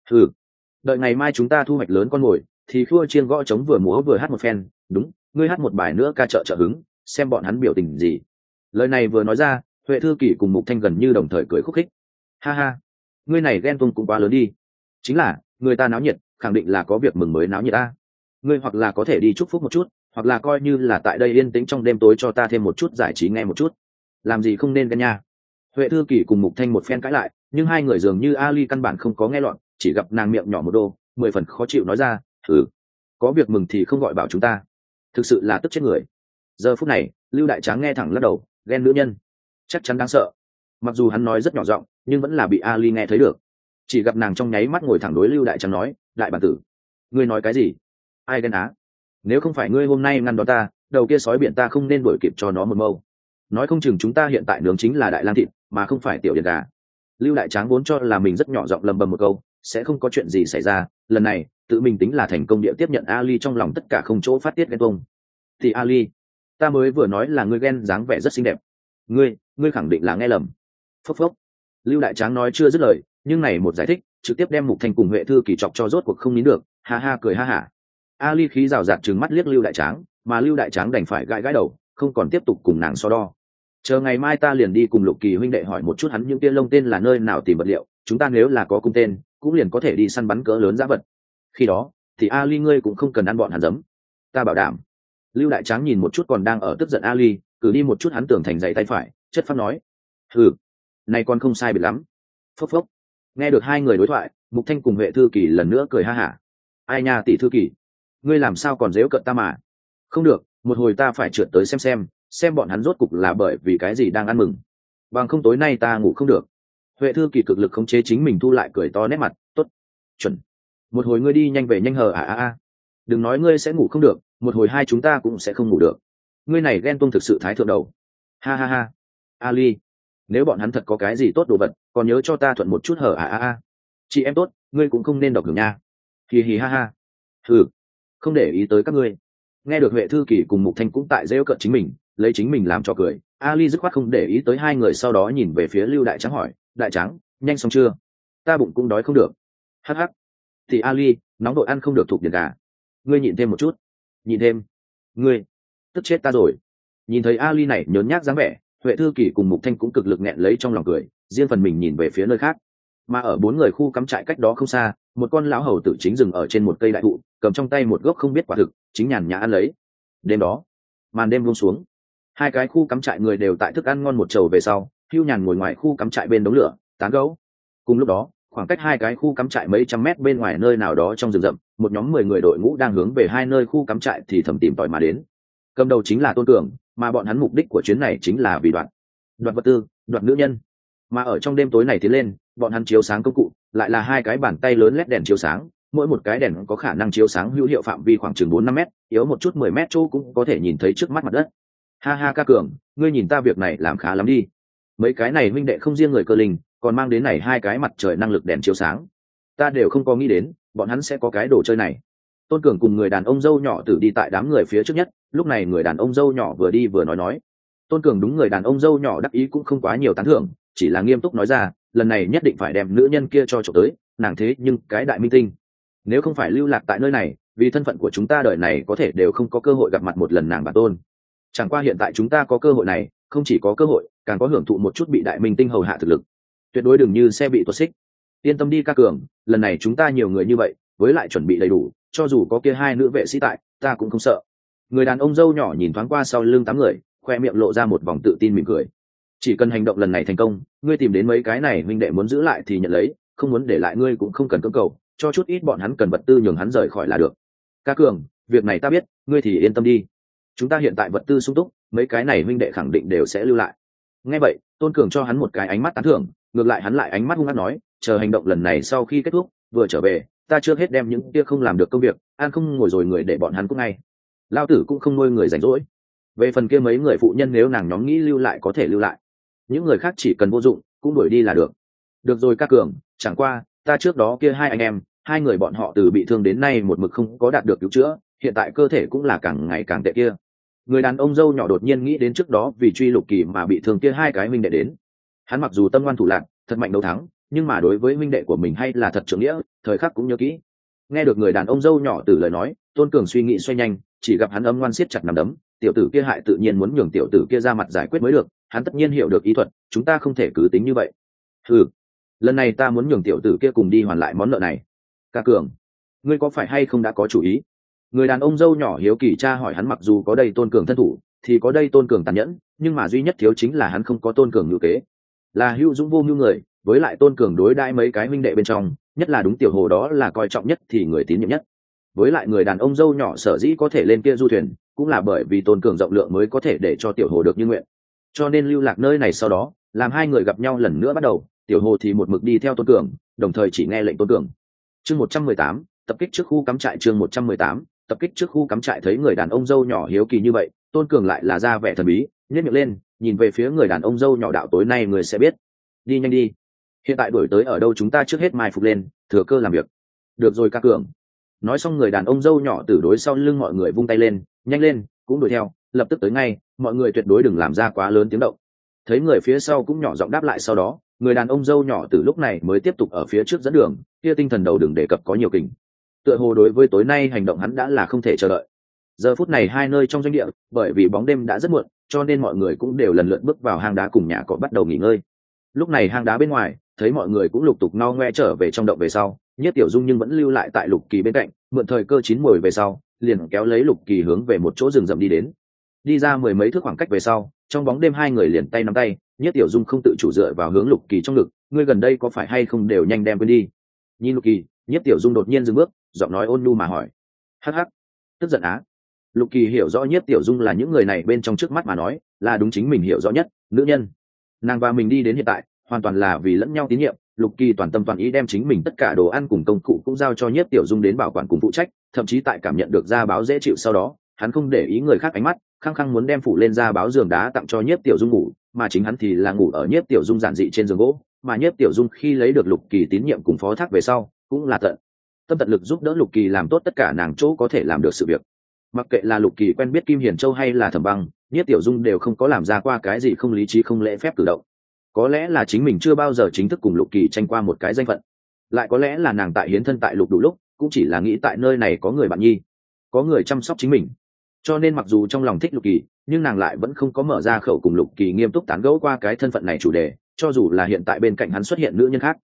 Đợi ngày mai chúng ta thu hoạch lớn con mồi, thì khua chiên gõ trống vừa múa vừa hát một phen, đúng, ngươi hát một bài nữa ca trợ hứng, xem bọn hắn biểu tình gì. Lời này vừa nói ra, Huệ Thư Kỳ cùng Mục Thanh gần như đồng thời cười khúc khích. Ha, ngươi này ghen tuông cũng quá lớn đi. Chính là, người ta náo nhiệt, khẳng định là có việc mừng mới náo nhiệt ta. Ngươi hoặc là có thể đi chúc phúc một chút, hoặc là coi như là tại đây yên tĩnh trong đêm tối cho ta thêm một chút giải trí nghe một chút. Làm gì không nên ghen nha. Huệ Thư Kỳ cùng Mục Thanh một phen cãi lại, nhưng hai người dường như Ali căn bản không có nghe lọt, chỉ gặp nàng miệng nhỏ một đô, 10 phần khó chịu nói ra, có việc mừng thì không gọi bảo chúng ta, thực sự là tức chết người. Giờ phút này, Lưu Đại Tráng nghe thẳng lắc đầu, ghen nữ nhân, chắc chắn đáng sợ. Mặc dù hắn nói rất nhỏ giọng, nhưng vẫn là bị Ali nghe thấy được. Chỉ gặp nàng trong nháy mắt ngồi thẳng đối Lưu Đại Tráng nói, đại bản tử, ngươi nói cái gì? Ai ghen á? Nếu không phải ngươi hôm nay ngăn đón ta, đầu kia sói biển ta không nên đuổi kịp cho nó một mâu. Nói không chừng chúng ta hiện tại nướng chính là đại lang thịt, mà không phải tiểu điện gà. Lưu Đại Tráng vốn cho là mình rất nhỏ giọng lầm bầm một câu, sẽ không có chuyện gì xảy ra, lần này tự mình tính là thành công địa tiếp nhận Ali trong lòng tất cả không chỗ phát tiết ghen tuông. Thì Ali, ta mới vừa nói là ngươi ghen dáng vẻ rất xinh đẹp. Ngươi khẳng định là nghe lầm. Phốc. Lưu Đại Tráng nói chưa dứt lời, nhưng này một giải thích trực tiếp đem Mục Thanh cùng Huệ Thư Kỳ chọc cho rốt cuộc không nín được, ha cười ha hả. Ali khí rào rạt trừng mắt liếc Lưu Đại Tráng, mà Lưu Đại Tráng đành phải gãi đầu, không còn tiếp tục cùng nàng so đo. Chờ ngày mai ta liền đi cùng Lục Kỳ huynh đệ hỏi một chút hắn những kia lông tên là nơi nào tìm vật liệu, chúng ta nếu là có cung tên cũng liền có thể đi săn bắn cỡ lớn dã vật. Khi đó thì Ali ngươi cũng không cần ăn bọn hắn giấm, ta bảo đảm. Lưu Đại Tráng nhìn một chút còn đang ở tức giận Ali, cử đi một chút hắn tưởng thành dày tay phải, chất phát nói: "Hừ, này còn không sai biệt lắm." Phốc phốc. Nghe được hai người đối thoại, Mục Thanh cùng Huệ Thư Kỳ lần nữa cười ha hả. "Ai nha tỷ Thư Kỳ, ngươi làm sao còn giễu cợt ta mà? Không được, một hồi ta phải trượt tới xem bọn hắn rốt cục là bởi vì cái gì đang ăn mừng. Bằng không tối nay ta ngủ không được." Huệ Thư Kỳ cực lực khống chế chính mình thu lại cười to nét mặt, "Tốt, chuẩn. Một hồi ngươi đi nhanh về nhanh hờ à. Đừng nói ngươi sẽ ngủ không được, một hồi hai chúng ta cũng sẽ không ngủ được. Ngươi này ghen tuông thực sự thái thượng đầu. Ha ha ha. Ali, nếu bọn hắn thật có cái gì tốt đồ vật, còn nhớ cho ta thuận một chút hờ à. Chị em tốt, ngươi cũng không nên độc hưởng nha. Hì hì ha ha. Hừ, không để ý tới các ngươi." Nghe được Huệ Thư Kỳ cùng Mục Thanh cũng tại rêu cợt chính mình, lấy chính mình làm cho cười, Ali dứt khoát không để ý tới hai người, sau đó nhìn về phía Lưu Đại Tráng hỏi: "Đại Tráng, nhanh xong chưa? Ta bụng cũng đói không được." Hắc hắc. Thì Ali, nóng đội ăn không được thuộc điện gà. Ngươi nhịn thêm một chút. Nhịn thêm. Ngươi, tức chết ta rồi. Nhìn thấy Ali này nhớn nhác dáng vẻ, Huệ Thư Kỳ cùng Mục Thanh cũng cực lực nghẹn lấy trong lòng cười, riêng phần mình nhìn về phía nơi khác. Mà ở bốn người khu cắm trại cách đó không xa, một con lão hầu tử chính dừng ở trên một cây đại thụ, cầm trong tay một gốc không biết quả thực, chính nhàn nhã ăn lấy. Đêm đó, màn đêm buông xuống, hai cái khu cắm trại người đều tại thức ăn ngon một chầu về sau, hưu nhàn ngồi ngoài khu cắm trại bên đống lửa, tán gẫu. Cùng lúc đó, khoảng cách hai cái khu cắm trại mấy trăm mét bên ngoài nơi nào đó trong rừng rậm, một nhóm 10 người đội ngũ đang hướng về hai nơi khu cắm trại thì thầm tìm tòi mà đến. Cầm đầu chính là Tôn Cường, mà bọn hắn mục đích của chuyến này chính là vì đoạt vật tư, đoạt nữ nhân. Mà ở trong đêm tối này tiến lên, bọn hắn chiếu sáng công cụ lại là hai cái bàn tay lớn led đèn chiếu sáng, mỗi một cái đèn có khả năng chiếu sáng hữu hiệu phạm vi khoảng chừng 4-5 mét, yếu một chút 10 mét chỗ cũng có thể nhìn thấy trước mắt mặt đất. Ha ha ca Cường, ngươi nhìn ta việc này làm khá lắm đi. Mấy cái này huynh đệ không riêng người cơ linh, còn mang đến này hai cái mặt trời năng lực đèn chiếu sáng. Ta đều không có nghĩ đến, bọn hắn sẽ có cái đồ chơi này. Tôn Cường cùng người đàn ông dâu nhỏ tử đi tại đám người phía trước nhất, lúc này người đàn ông dâu nhỏ vừa đi vừa nói. Tôn Cường đúng người đàn ông dâu nhỏ đắc ý cũng không quá nhiều tán thưởng, chỉ là nghiêm túc nói ra, lần này nhất định phải đem nữ nhân kia cho trộm tới, nàng thế nhưng cái đại minh tinh. Nếu không phải lưu lạc tại nơi này, vì thân phận của chúng ta đời này có thể đều không có cơ hội gặp mặt một lần nàng bản tôn. Chẳng qua hiện tại chúng ta có cơ hội này, không chỉ có cơ hội, càng có hưởng thụ một chút bị đại minh tinh hầu hạ thực lực. Tuyệt đối đừng như xe bị tuột xích. Yên tâm đi ca Cường, lần này chúng ta nhiều người như vậy, với lại chuẩn bị đầy đủ, cho dù có kia hai nữ vệ sĩ tại, ta cũng không sợ. Người đàn ông dâu nhỏ nhìn thoáng qua sau lưng 8 người, khoe miệng lộ ra một vòng tự tin mỉm cười. Chỉ cần hành động lần này thành công, ngươi tìm đến mấy cái này huynh đệ muốn giữ lại thì nhận lấy, không muốn để lại ngươi cũng không cần cưỡng cầu, cho chút ít bọn hắn cần vật tư nhường hắn rời khỏi là được. Ca Cường, việc này ta biết, ngươi thì yên tâm đi. Chúng ta hiện tại vật tư sung túc, mấy cái này huynh đệ khẳng định đều sẽ lưu lại. Nghe vậy, Tôn Cường cho hắn một cái ánh mắt tán thưởng, ngược lại hắn lại ánh mắt hung ác nói, chờ hành động lần này sau khi kết thúc, vừa trở về, ta chưa hết đem những kia không làm được công việc, ăn không ngồi rồi người để bọn hắn cũng ngay. Lao tử cũng không nuôi người rảnh rỗi. Về phần kia mấy người phụ nhân nếu nàng nhóm nghĩ lưu lại có thể lưu lại, những người khác chỉ cần vô dụng cũng đuổi đi là được. Được rồi ca Cường, chẳng qua ta trước đó kia hai anh em, hai người bọn họ từ bị thương đến nay một mực không có đạt được cứu chữa, hiện tại cơ thể cũng là càng ngày càng tệ kia. Người đàn ông dâu nhỏ đột nhiên nghĩ đến trước đó vì truy Lục Kỳ mà bị thương kia hai cái huynh đệ đến. Hắn mặc dù tâm ngoan thủ lạc, thật mạnh đấu thắng, nhưng mà đối với huynh đệ của mình hay là thật trưởng nghĩa, thời khắc cũng nhớ kỹ. Nghe được người đàn ông dâu nhỏ từ lời nói, Tôn Cường suy nghĩ xoay nhanh, chỉ gặp hắn âm ngoan siết chặt nắm đấm, tiểu tử kia hại tự nhiên muốn nhường tiểu tử kia ra mặt giải quyết mới được, hắn tất nhiên hiểu được ý thuật, chúng ta không thể cứ tính như vậy. Ừ, lần này ta muốn nhường tiểu tử kia cùng đi hoàn lại món nợ này. Ca Cường, ngươi có phải hay không đã có chủ ý? Người đàn ông dâu nhỏ hiếu kỳ tra hỏi hắn, mặc dù có đây Tôn Cường thân thủ, thì có đây Tôn Cường tàn nhẫn, nhưng mà duy nhất thiếu chính là hắn không có Tôn Cường ngữ kế. Là hữu dũng vô mưu người, với lại Tôn Cường đối đãi mấy cái huynh đệ bên trong, nhất là đúng tiểu hồ đó là coi trọng nhất thì người tín nhiệm nhất. Với lại người đàn ông dâu nhỏ sở dĩ có thể lên kia du thuyền, cũng là bởi vì Tôn Cường rộng lượng mới có thể để cho tiểu hồ được như nguyện. Cho nên lưu lạc nơi này sau đó, làm hai người gặp nhau lần nữa bắt đầu, tiểu hồ thì một mực đi theo Tôn Cường, đồng thời chỉ nghe lệnh Tôn Cường. Chương 118, tập kích trước khu cắm trại. Chương 118, tập kích trước khu cắm trại. Thấy người đàn ông dâu nhỏ hiếu kỳ như vậy, Tôn Cường lại là ra vẻ thần bí, nhếch miệng lên, nhìn về phía người đàn ông dâu nhỏ, đạo tối nay người sẽ biết. Đi nhanh đi. Hiện tại đuổi tới ở đâu chúng ta trước hết mai phục lên, thừa cơ làm việc. Được rồi ca Cường. Nói xong người đàn ông dâu nhỏ từ đối sau lưng mọi người vung tay lên, nhanh lên, cũng đuổi theo, lập tức tới ngay, mọi người tuyệt đối đừng làm ra quá lớn tiếng động. Thấy người phía sau cũng nhỏ giọng đáp lại, sau đó người đàn ông dâu nhỏ từ lúc này mới tiếp tục ở phía trước dẫn đường, kia tinh thần đầu đừng đề cập có nhiều kình. Tựa hồ đối với tối nay hành động hắn đã là không thể chờ đợi. Giờ phút này hai nơi trong doanh địa, bởi vì bóng đêm đã rất muộn, cho nên mọi người cũng đều lần lượt bước vào hang đá cùng nhà cỏ bắt đầu nghỉ ngơi. Lúc này hang đá bên ngoài, thấy mọi người cũng lục tục no ngoe trở về trong động về sau, Nhiếp Tiểu Dung nhưng vẫn lưu lại tại Lục Kỳ bên cạnh, mượn thời cơ chín muồi về sau, liền kéo lấy Lục Kỳ hướng về một chỗ rừng rậm đi đến. Đi ra mười mấy thước khoảng cách về sau, trong bóng đêm hai người liền tay nắm tay, Nhiếp Tiểu Dung không tự chủ dựa vào hướng Lục Kỳ trong ngực, ngươi gần đây có phải hay không đều nhanh đem quên đi. Nhìn Lục Kỳ, Nhiếp Tiểu Dung đột nhiên dừng bước, giọng nói ôn nhu mà hỏi, hắc hắc, tức giận á. Lục Kỳ hiểu rõ Nhiếp Tiểu Dung là những người này bên trong trước mắt mà nói, là đúng chính mình hiểu rõ nhất, nữ nhân. Nàng và mình đi đến hiện tại, hoàn toàn là vì lẫn nhau tín nhiệm. Lục Kỳ toàn tâm toàn ý đem chính mình tất cả đồ ăn cùng công cụ cũng giao cho Nhiếp Tiểu Dung đến bảo quản cùng phụ trách, thậm chí tại cảm nhận được gia báo dễ chịu sau đó, hắn không để ý người khác ánh mắt, khăng khăng muốn đem phủ lên gia báo giường đá tặng cho Nhiếp Tiểu Dung ngủ, mà chính hắn thì là ngủ ở Nhiếp Tiểu Dung giản dị trên giường gỗ, mà Nhiếp Tiểu Dung khi lấy được Lục Kỳ tín nhiệm cùng phó thác về sau, cũng là tận lực giúp đỡ Lục Kỳ làm tốt tất cả nàng chỗ có thể làm được sự việc. Mặc kệ là Lục Kỳ quen biết Kim Hiền Châu hay là Thẩm Băng, Nhiếp Tiểu Dung đều không có làm ra qua cái gì không lý trí không lễ phép cử động. Có lẽ là chính mình chưa bao giờ chính thức cùng Lục Kỳ tranh qua một cái danh phận, lại có lẽ là nàng tại hiến thân tại Lục đủ lúc cũng chỉ là nghĩ tại nơi này có người bạn nhi, có người chăm sóc chính mình, cho nên mặc dù trong lòng thích Lục Kỳ, nhưng nàng lại vẫn không có mở ra khẩu cùng Lục Kỳ nghiêm túc tán gẫu qua cái thân phận này chủ đề, cho dù là hiện tại bên cạnh hắn xuất hiện nữ nhân khác.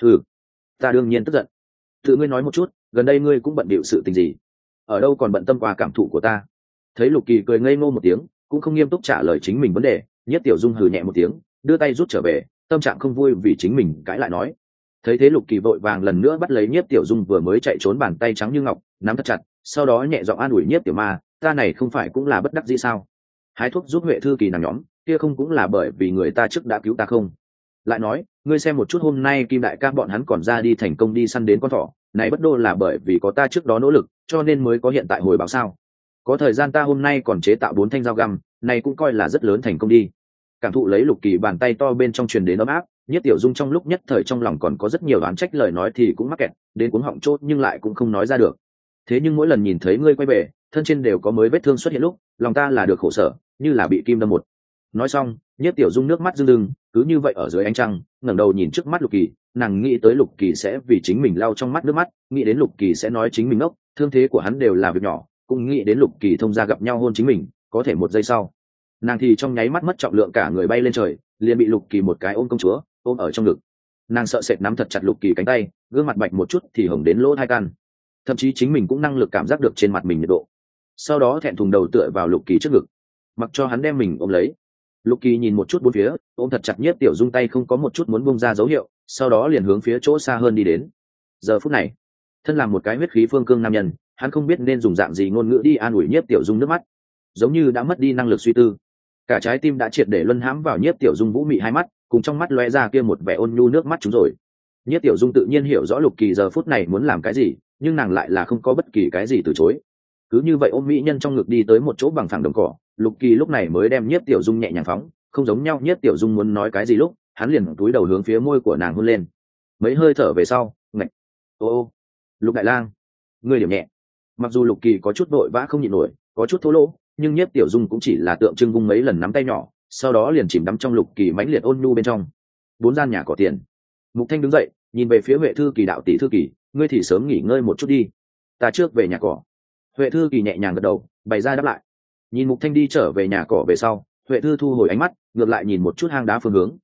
Ta đương nhiên tức giận. Tự ngươi nói một chút, gần đây ngươi cũng bận bịu sự tình gì, ở đâu còn bận tâm qua cảm thụ của ta. Thấy Lục Kỳ cười ngây ngô một tiếng, cũng không nghiêm túc trả lời chính mình vấn đề, Nhiếp Tiểu Dung hừ nhẹ một tiếng, đưa tay rút trở về, tâm trạng không vui vì chính mình cãi lại nói. Thấy thế Lục Kỳ vội vàng lần nữa bắt lấy Nhiếp Tiểu Dung vừa mới chạy trốn bàn tay trắng như ngọc, nắm thật chặt, sau đó nhẹ giọng an ủi Nhiếp Tiểu Ma, ta này không phải cũng là bất đắc dĩ sao? Hái thuốc giúp Huệ thư kỳ nàng nhóm, kia không cũng là bởi vì người ta trước đã cứu ta không? Lại nói, ngươi xem một chút hôm nay Kim đại ca bọn hắn còn ra đi thành công đi săn đến con thỏ, này bất đô là bởi vì có ta trước đó nỗ lực, cho nên mới có hiện tại hồi báo sao? Có thời gian ta hôm nay còn chế tạo 4 thanh dao găm, này cũng coi là rất lớn thành công đi. Cảm thụ lấy Lục Kỳ bàn tay to bên trong truyền đến ấm áp, Nhiếp Tiểu Dung trong lúc nhất thời trong lòng còn có rất nhiều oán trách, lời nói thì cũng mắc kẹt đến cuống họng chốt nhưng lại cũng không nói ra được. Thế nhưng mỗi lần nhìn thấy ngươi quay về, thân trên đều có mới vết thương xuất hiện lúc, lòng ta là được khổ sở, như là bị kim đâm một. Nói xong, Nhiếp Tiểu Dung nước mắt rưng rưng, cứ như vậy ở dưới ánh trăng, ngẩng đầu nhìn trước mắt Lục Kỳ, nàng nghĩ tới Lục Kỳ sẽ vì chính mình lau trong mắt nước mắt, nghĩ đến Lục Kỳ sẽ nói chính mình ngốc, thương thế của hắn đều là việc nhỏ, cũng nghĩ đến Lục Kỳ thông gia gặp nhau hôn chính mình, có thể một giây sau, nàng thì trong nháy mắt mất trọng lượng cả người bay lên trời, liền bị Lục Kỳ một cái ôm công chúa ôm ở trong ngực. Nàng sợ sệt nắm thật chặt Lục Kỳ cánh tay, gương mặt bạch một chút thì hồng đến lỗ tai can, thậm chí chính mình cũng năng lực cảm giác được trên mặt mình nhiệt độ. Sau đó thẹn thùng đầu tựa vào Lục Kỳ trước ngực, mặc cho hắn đem mình ôm lấy. Lục Kỳ nhìn một chút bốn phía, ôm thật chặt Nhiếp Tiểu Dung tay không có một chút muốn buông ra dấu hiệu, sau đó liền hướng phía chỗ xa hơn đi đến. Giờ phút này, thân làm một cái huyết khí phương cương nam nhân, hắn không biết nên dùng dạng gì ngôn ngữ đi an ủi Nhiếp Tiểu Dung nước mắt, giống như đã mất đi năng lực suy tư, cả trái tim đã triệt để luân hãm vào Nhiếp Tiểu Dung vũ mị hai mắt, cùng trong mắt lóe ra kia một vẻ ôn nhu nước mắt chúng rồi. Nhiếp Tiểu Dung tự nhiên hiểu rõ Lục Kỳ giờ phút này muốn làm cái gì, nhưng nàng lại là không có bất kỳ cái gì từ chối. Cứ như vậy ôm mỹ nhân trong ngực đi tới một chỗ bằng phẳng đồng cỏ, Lục Kỳ lúc này mới đem Nhiếp Tiểu Dung nhẹ nhàng phóng, không giống nhau Nhiếp Tiểu Dung muốn nói cái gì lúc, hắn liền túi đầu hướng phía môi của nàng hôn lên. Mấy hơi thở về sau, ngạch, ô, Lục đại lang, ngươi điểm nhẹ. Mặc dù Lục Kỳ có chút vội vã không nhịn nổi, có chút thô lỗ, nhưng Nhiếp Tiểu Dung cũng chỉ là tượng trưng vung mấy lần nắm tay nhỏ, sau đó liền chìm đắm trong Lục Kỳ mãnh liệt ôn nhu bên trong. 4 gian nhà có tiền. Mục Thanh đứng dậy, nhìn về phía Huệ thư kỳ đạo tỷ thư kỳ, ngươi thì sớm nghỉ ngơi một chút đi, ta trước về nhà cỏ. Huệ thư kỳ nhẹ nhàng gật đầu, bày ra đáp lại. Nhìn Mục Thanh đi trở về nhà cỏ về sau, Huệ thư thu hồi ánh mắt, ngược lại nhìn một chút hang đá phương hướng.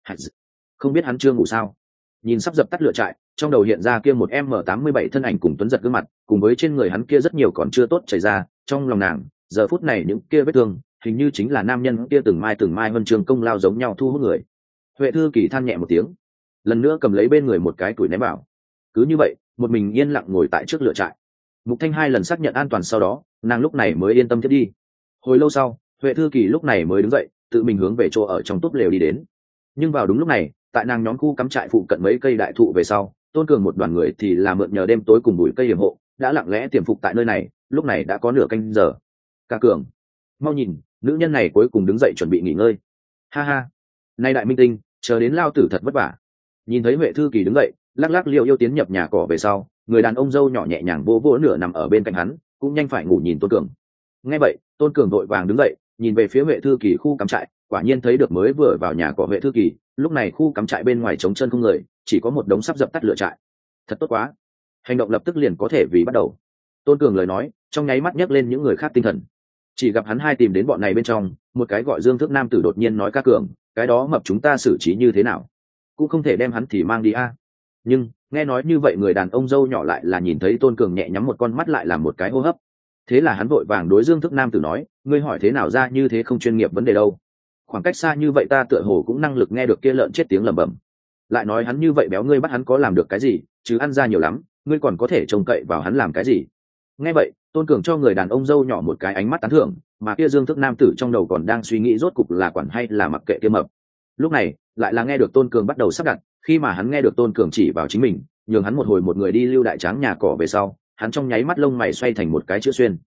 Không biết hắn chưa ngủ sao? Nhìn sắp dập tắt lửa trại, trong đầu hiện ra kia một M87 thân ảnh cùng tuấn giật gương mặt, cùng với trên người hắn kia rất nhiều còn chưa tốt chảy ra, trong lòng nàng, giờ phút này những kia vết thương, hình như chính là nam nhân kia từng mai huân trường công lao giống nhau thu hút người. Huệ thư kỳ than nhẹ một tiếng, lần nữa cầm lấy bên người một cái tuổi ném vào. Cứ như vậy, một mình yên lặng ngồi tại trước lửa trại. Mục Thanh 2 lần xác nhận an toàn sau đó, nàng lúc này mới yên tâm thiết đi. Hồi lâu sau, Huệ thư kỳ lúc này mới đứng dậy, tự mình hướng về chỗ ở trong túp lều đi đến. Nhưng vào đúng lúc này, tại nàng nhóm khu cắm trại phụ cận mấy cây đại thụ về sau, Tôn Cường một đoàn người thì là mượn nhờ đêm tối cùng bụi cây hiểm hộ, đã lặng lẽ tiềm phục tại nơi này, lúc này đã có nửa canh giờ. Ca Cường, mau nhìn, nữ nhân này cuối cùng đứng dậy chuẩn bị nghỉ ngơi. Ha ha, nay đại minh tinh, chờ đến lao tử thật vất vả. Nhìn thấy Huệ thư kỳ đứng dậy, lắc lắc Liêu Yêu tiến nhập nhà cỏ về sau, người đàn ông dâu nhỏ nhẹ nhàng vỗ vỗ nửa nằm ở bên cạnh hắn, cũng nhanh phải ngủ nhìn Tôn Cường. Nghe vậy, Tôn Cường vội vàng đứng dậy, nhìn về phía Huệ thư kỳ khu cắm trại, quả nhiên thấy được mới vừa vào nhà của Huệ thư kỳ, lúc này khu cắm trại bên ngoài trống chân không người, chỉ có một đống sắp dập tắt lửa trại. Thật tốt quá, hành động lập tức liền có thể vì bắt đầu. Tôn Cường lời nói trong nháy mắt nhấc lên những người khác tinh thần. Chỉ gặp hắn hai tìm đến bọn này bên trong, một cái gọi Dương Thức nam tử đột nhiên nói: Ca Cường, cái đó mập chúng ta xử trí như thế nào? Cũng không thể đem hắn thì mang đi a. Nhưng nghe nói như vậy, người đàn ông dâu nhỏ lại là nhìn thấy Tôn Cường nhẹ nhắm một con mắt lại làm một cái hô hấp. Thế là hắn vội vàng đối Dương Thức nam tử nói: ngươi hỏi thế nào ra như thế không chuyên nghiệp vấn đề đâu. Khoảng cách xa như vậy ta tựa hồ cũng năng lực nghe được kia lợn chết tiếng lẩm bẩm. Lại nói hắn như vậy béo, ngươi bắt hắn có làm được cái gì, chứ ăn ra nhiều lắm, ngươi còn có thể trông cậy vào hắn làm cái gì? Nghe vậy, Tôn Cường cho người đàn ông dâu nhỏ một cái ánh mắt tán thưởng, mà kia Dương Thức nam tử trong đầu còn đang suy nghĩ rốt cục là quản hay là mặc kệ kia mập. Lúc này lại là nghe được Tôn Cường bắt đầu sắp đặt, khi mà hắn nghe được Tôn Cường chỉ vào chính mình, nhường hắn một hồi một người đi lưu đại tráng nhà cỏ về sau, hắn trong nháy mắt lông mày xoay thành một cái chữ xuyên.